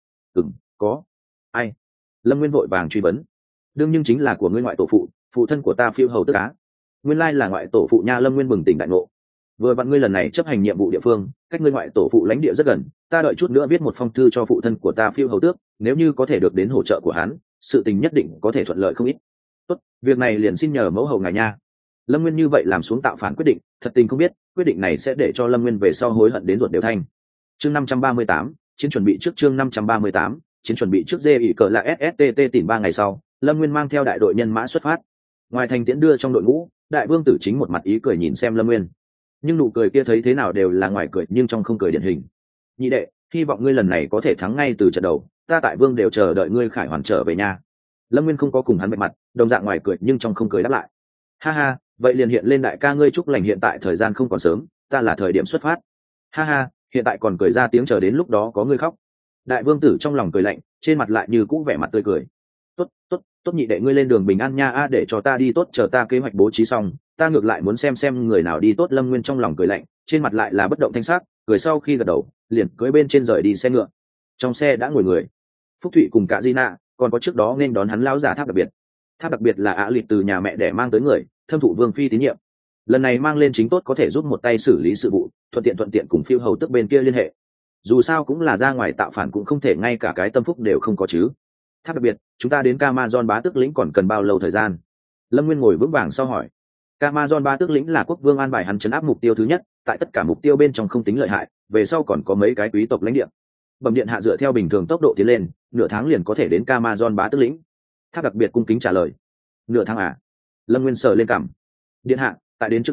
Có. Ai? Lâm Nguyên vội vàng truy vấn. Đương nhiên chính là của ngươi ngoại tổ phụ, phụ thân của ta Phiêu Hầu Tức Á. Nguyên lai là ngoại tổ phụ nha. Lâm Nguyên bừng tỉnh đại ngộ. Vừa vặn ngươi lần này chấp hành nhiệm vụ địa phương, cách ngươi ngoại tổ phụ lãnh địa rất gần, ta đợi chút nữa viết một phong thư cho phụ thân của ta Phiêu Hầu Tước, nếu như có thể được đến hỗ trợ của hắn, sự tình nhất định có thể thuận lợi không ít. Tốt, việc này liền xin nhờ mẫu hầu ngài nha. Lâm Nguyên như vậy làm xuống tạo phản quyết định, thật tình không biết quyết định này sẽ để cho Lâm Nguyên về sau hối hận đến ruột đều thanh. Chương 538, chiến chuẩn bị trước. Chương 538, chiến chuẩn bị trước. Dê ỉ cờ là SSTT tìm 3 ngày sau, Lâm Nguyên mang theo đại đội nhân mã xuất phát. Ngoài thành tiễn đưa trong đội ngũ, đại vương tử chính một mặt ý cười nhìn xem Lâm Nguyên, nhưng nụ cười kia thấy thế nào đều là ngoài cười nhưng trong không cười điển hình. Nhị đệ, hy vọng ngươi lần này có thể thắng ngay từ trận đầu, ta tại vương đều chờ đợi ngươi khải hoàn trở về nhà. Lâm Nguyên không có cùng hắn bạch mặt, đồng dạng ngoài cười nhưng trong không cười đáp lại. Ha ha, vậy liền hiện lên đại ca ngươi chúc lành, hiện tại thời gian không còn sớm, ta là thời điểm xuất phát. Ha ha, hiện tại còn cười ra tiếng, chờ đến lúc đó có ngươi khóc. Đại vương tử trong lòng cười lạnh, trên mặt lại như cũ vẻ mặt tươi cười. Tốt, tốt, tốt nhị đệ, ngươi lên đường bình an nha. A để cho ta đi tốt, chờ ta kế hoạch bố trí xong, ta ngược lại muốn xem người nào đi tốt. Lâm Nguyên trong lòng cười lạnh, trên mặt lại là bất động thanh sắc, cười sau khi gật đầu, liền cưỡi bên trên rời đi xe ngựa. Trong xe đã ngồi người, Phúc Thụy cùng cả Gina, còn có trước đó nên đón hắn lão giả Tháp Đặc Biệt. Tháp Đặc Biệt là Á Lịch từ nhà mẹ để mang tới người, thâm thụ vương phi tín nhiệm. Lần này mang lên chính tốt có thể giúp một tay xử lý sự vụ, thuận tiện cùng Phiêu Hầu Tước bên kia liên hệ. Dù sao cũng là ra ngoài tạo phản, cũng không thể ngay cả cái tâm phúc đều không có chứ. Tháp Đặc Biệt, chúng ta đến Camazon bá tước lĩnh còn cần bao lâu thời gian? Lâm Nguyên ngồi vững vàng sau hỏi. Camazon bá tước lĩnh là quốc vương an bài hắn trấn áp mục tiêu thứ nhất, tại tất cả mục tiêu bên trong không tính lợi hại, về sau còn có mấy cái quý tộc lãnh địa. Bẩm điện hạ, dựa theo bình thường tốc độ tiến lên, nửa tháng liền có thể đến Camazon bá tước lĩnh. Tháp Đặc Biệt cung kính trả lời. Nửa tháng à? Lâm Nguyên sờ lên cằm. Điện hạ, tại đến trước đó,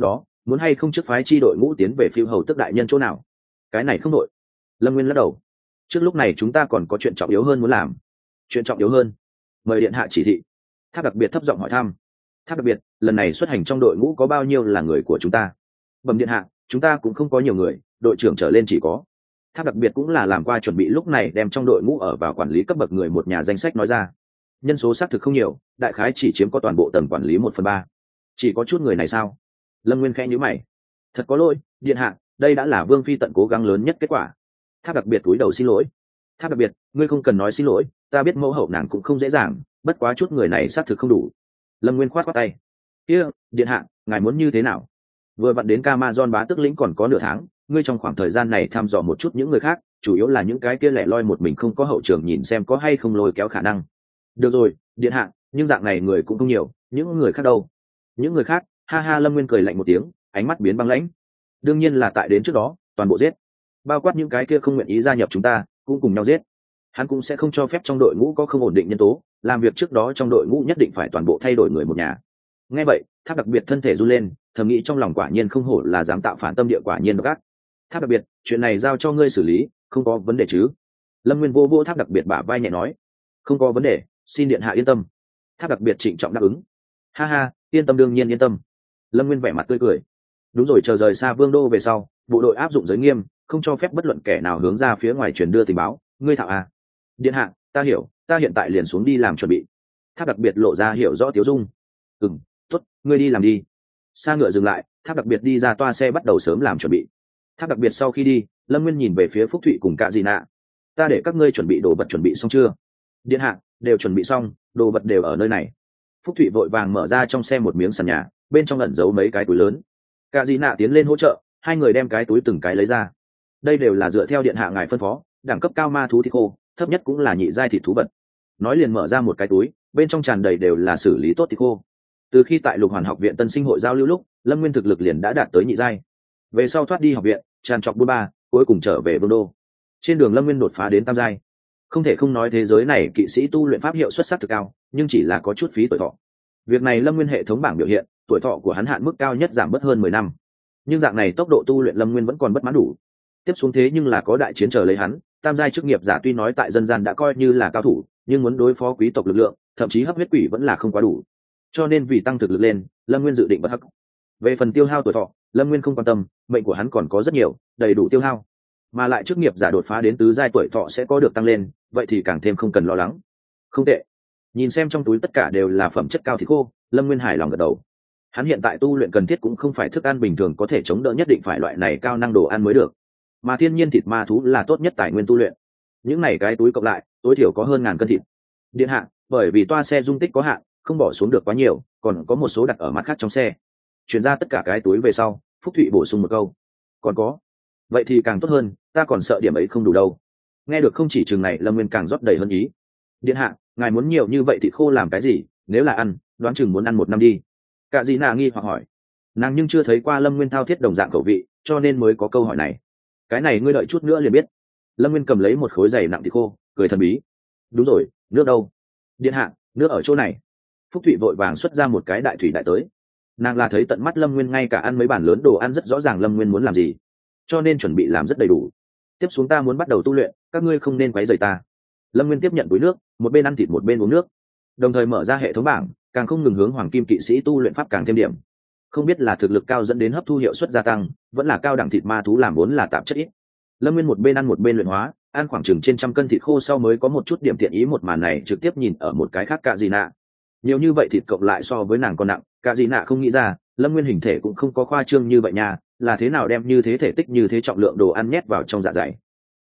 muốn hay không trước phái chi đội ngũ tiến về phiêu hầu tức đại nhân chỗ nào? Cái này không đội. Lâm Nguyên lắc đầu. Trước lúc này chúng ta còn có chuyện trọng yếu hơn muốn làm. Chuyện trọng yếu hơn? Mời điện hạ chỉ thị. Tháp đặc biệt thấp giọng hỏi thăm. Tháp đặc biệt, lần này xuất hành trong đội ngũ có bao nhiêu là người của chúng ta? Bẩm điện hạ, chúng ta cũng không có nhiều người, đội trưởng trở lên chỉ có. Tháp đặc biệt cũng là làm qua chuẩn bị, lúc này đem trong đội ngũ ở vào quản lý cấp bậc người một nhà danh sách nói ra. Nhân số xác thực không nhiều, đại khái chỉ chiếm có toàn bộ tầng quản lý 1/3. Chỉ có chút người này sao? Lâm Nguyên khẽ nhíu mày. Thật có lỗi, điện hạ, đây đã là Vương phi tận cố gắng lớn nhất kết quả. Tháp đặc biệt cúi đầu xin lỗi. Tháp đặc biệt, ngươi không cần nói xin lỗi, ta biết mẫu hậu nàng cũng không dễ dàng, bất quá chút người này xác thực không đủ. Lâm Nguyên khoát khoát tay. Kia, điện hạ, ngài muốn như thế nào? Vừa vặn đến Camazon bá tước lĩnh còn có nửa tháng, ngươi trong khoảng thời gian này thăm dò một chút những người khác, chủ yếu là những cái kia lẻ loi một mình không có hậu trường, nhìn xem có hay không lôi kéo khả năng. Được rồi, điện hạ, nhưng dạng này người cũng không nhiều, những người khác đâu? Những người khác? Ha ha, Lâm Nguyên cười lạnh một tiếng, ánh mắt biến băng lãnh. Đương nhiên là tại đến trước đó, toàn bộ giết. Bao quát những cái kia không nguyện ý gia nhập chúng ta, cũng cùng nhau giết. Hắn cũng sẽ không cho phép trong đội ngũ có không ổn định nhân tố, làm việc trước đó trong đội ngũ nhất định phải toàn bộ thay đổi người một nhà. Nghe vậy, Tháp đặc biệt thân thể run lên, thầm nghĩ trong lòng quả nhiên không hổ là dám tạo phản tâm địa, quả nhiên độc ác. Tháp đặc biệt, chuyện này giao cho ngươi xử lý, không có vấn đề chứ? Lâm Nguyên vô Tháp đặc biệt bả vai nhẹ nói. Không có vấn đề, xin điện hạ yên tâm. Tháp đặc biệt trịnh trọng đáp ứng. Ha ha, yên tâm, đương nhiên yên tâm. Lâm Nguyên vẻ mặt tươi cười. Đúng rồi, chờ rời xa Vương đô về sau, bộ đội áp dụng giới nghiêm, không cho phép bất luận kẻ nào hướng ra phía ngoài truyền đưa tình báo. Ngươi thạo à? Điện hạ, ta hiểu, ta hiện tại liền xuống đi làm chuẩn bị. Tháp đặc biệt lộ ra hiểu rõ tiếu dung. Tốt, ngươi đi làm đi. Xa ngựa dừng lại, Tháp đặc biệt đi ra toa xe bắt đầu sớm làm chuẩn bị. Tháp đặc biệt sau khi đi, Lâm Nguyên nhìn về phía Phúc Thụy cùng Cạ Dị Nạ. Ta để các ngươi chuẩn bị đồ vật chuẩn bị xong chưa? Điện hạ, đều chuẩn bị xong, đồ vật đều ở nơi này. Phúc Thụy vội vàng mở ra trong xe một miếng sàn nhà, bên trong ẩn giấu mấy cái túi lớn. Cạ Dị Nạ tiến lên hỗ trợ, hai người đem cái túi từng cái lấy ra. Đây đều là dựa theo điện hạ ngài phân phó, đẳng cấp cao ma thú thịt khô, thấp nhất cũng là nhị giai thịt thú vật. Nói liền mở ra một cái túi, bên trong tràn đầy đều là xử lý tốt thịt khô. Từ khi tại Lục Hoàn học viện tân sinh hội giao lưu lúc, Lâm Nguyên thực lực liền đã đạt tới nhị giai. Về sau thoát đi học viện, tràn trọc buôn ba, cuối cùng trở về Vương đô. Trên đường Lâm Nguyên đột phá đến tam giai. Không thể không nói thế giới này kỵ sĩ tu luyện pháp hiệu suất sắc thực cao, nhưng chỉ là có chút phí tuổi thọ. Việc này Lâm Nguyên hệ thống bảng biểu hiện, tuổi thọ của hắn hạn mức cao nhất giảm bớt hơn 10 năm. Nhưng dạng này tốc độ tu luyện Lâm Nguyên vẫn còn bất mãn đủ. Tiếp xuống thế nhưng là có đại chiến chờ lấy hắn, tam giai chức nghiệp giả tuy nói tại dân gian đã coi như là cao thủ, nhưng muốn đối phó quý tộc lực lượng, thậm chí hấp huyết quỷ vẫn là không quá đủ. Cho nên vì tăng thực lực lên, Lâm Nguyên dự định bất hắc. Về phần tiêu hao tuổi thọ, Lâm Nguyên không quan tâm, mệnh của hắn còn có rất nhiều, đầy đủ tiêu hao. Mà lại chức nghiệp giả đột phá đến tứ giai tuổi thọ sẽ có được tăng lên, vậy thì càng thêm không cần lo lắng. Không tệ. Nhìn xem trong túi tất cả đều là phẩm chất cao thịt khô, Lâm Nguyên hài lòng gật đầu. Hắn hiện tại tu luyện cần thiết cũng không phải thức ăn bình thường có thể chống đỡ, nhất định phải loại này cao năng đồ ăn mới được. Mà thiên nhiên thịt ma thú là tốt nhất tài nguyên tu luyện. Những này cái túi cộng lại, tối thiểu có hơn 1000 cân thịt. Điện hạ, bởi vì toa xe dung tích có hạn, không bỏ xuống được quá nhiều, còn có một số đặt ở mặt khác trong xe. Chuyển ra tất cả cái túi về sau, Phúc Thụy bổ sung một câu. Còn có. Vậy thì càng tốt hơn, ta còn sợ điểm ấy không đủ đâu. Nghe được không chỉ chừng này, Lâm Nguyên càng rót đầy hơn ý. Điện hạ, ngài muốn nhiều như vậy thịt khô làm cái gì? Nếu là ăn, đoán chừng muốn ăn 1 năm đi. Cạ Dị Nạ nghi hoặc hỏi. Nàng nhưng chưa thấy qua Lâm Nguyên thao thiết đồng dạng khẩu vị, cho nên mới có câu hỏi này. Cái này ngươi đợi chút nữa liền biết. Lâm Nguyên cầm lấy một khối dày nặng thịt khô, cười thần bí. Đúng rồi, nước đâu? Điện hạ, nước ở chỗ này. Phúc Thụy vội vàng xuất ra một cái đại thủy đại tới. Nàng là thấy tận mắt Lâm Nguyên ngay cả ăn mấy bản lớn đồ ăn, rất rõ ràng Lâm Nguyên muốn làm gì, cho nên chuẩn bị làm rất đầy đủ. Tiếp xuống ta muốn bắt đầu tu luyện, các ngươi không nên quấy rầy ta. Lâm Nguyên tiếp nhận túi nước, một bên ăn thịt một bên uống nước, đồng thời mở ra hệ thống bảng, càng không ngừng hướng hoàng kim kỵ sĩ tu luyện pháp càng thêm điểm. Không biết là thực lực cao dẫn đến hấp thu hiệu suất gia tăng, vẫn là cao đẳng thịt ma thú làm vốn là tạp chất ít. Lâm Nguyên một bên ăn một bên luyện hóa, ăn khoảng chừng trên 100 cân thịt khô sau mới có một chút điểm tiện ý. Một màn này trực tiếp nhìn ở một cái khác Cạ Dị Nạ. Nhiều như vậy thịt cộng lại so với nàng còn nặng, Cạ Dị Nạ không nghĩ ra, Lâm Nguyên hình thể cũng không có khoa trương như vậy nha, là thế nào đem như thế thể tích như thế trọng lượng đồ ăn nhét vào trong dạ dày.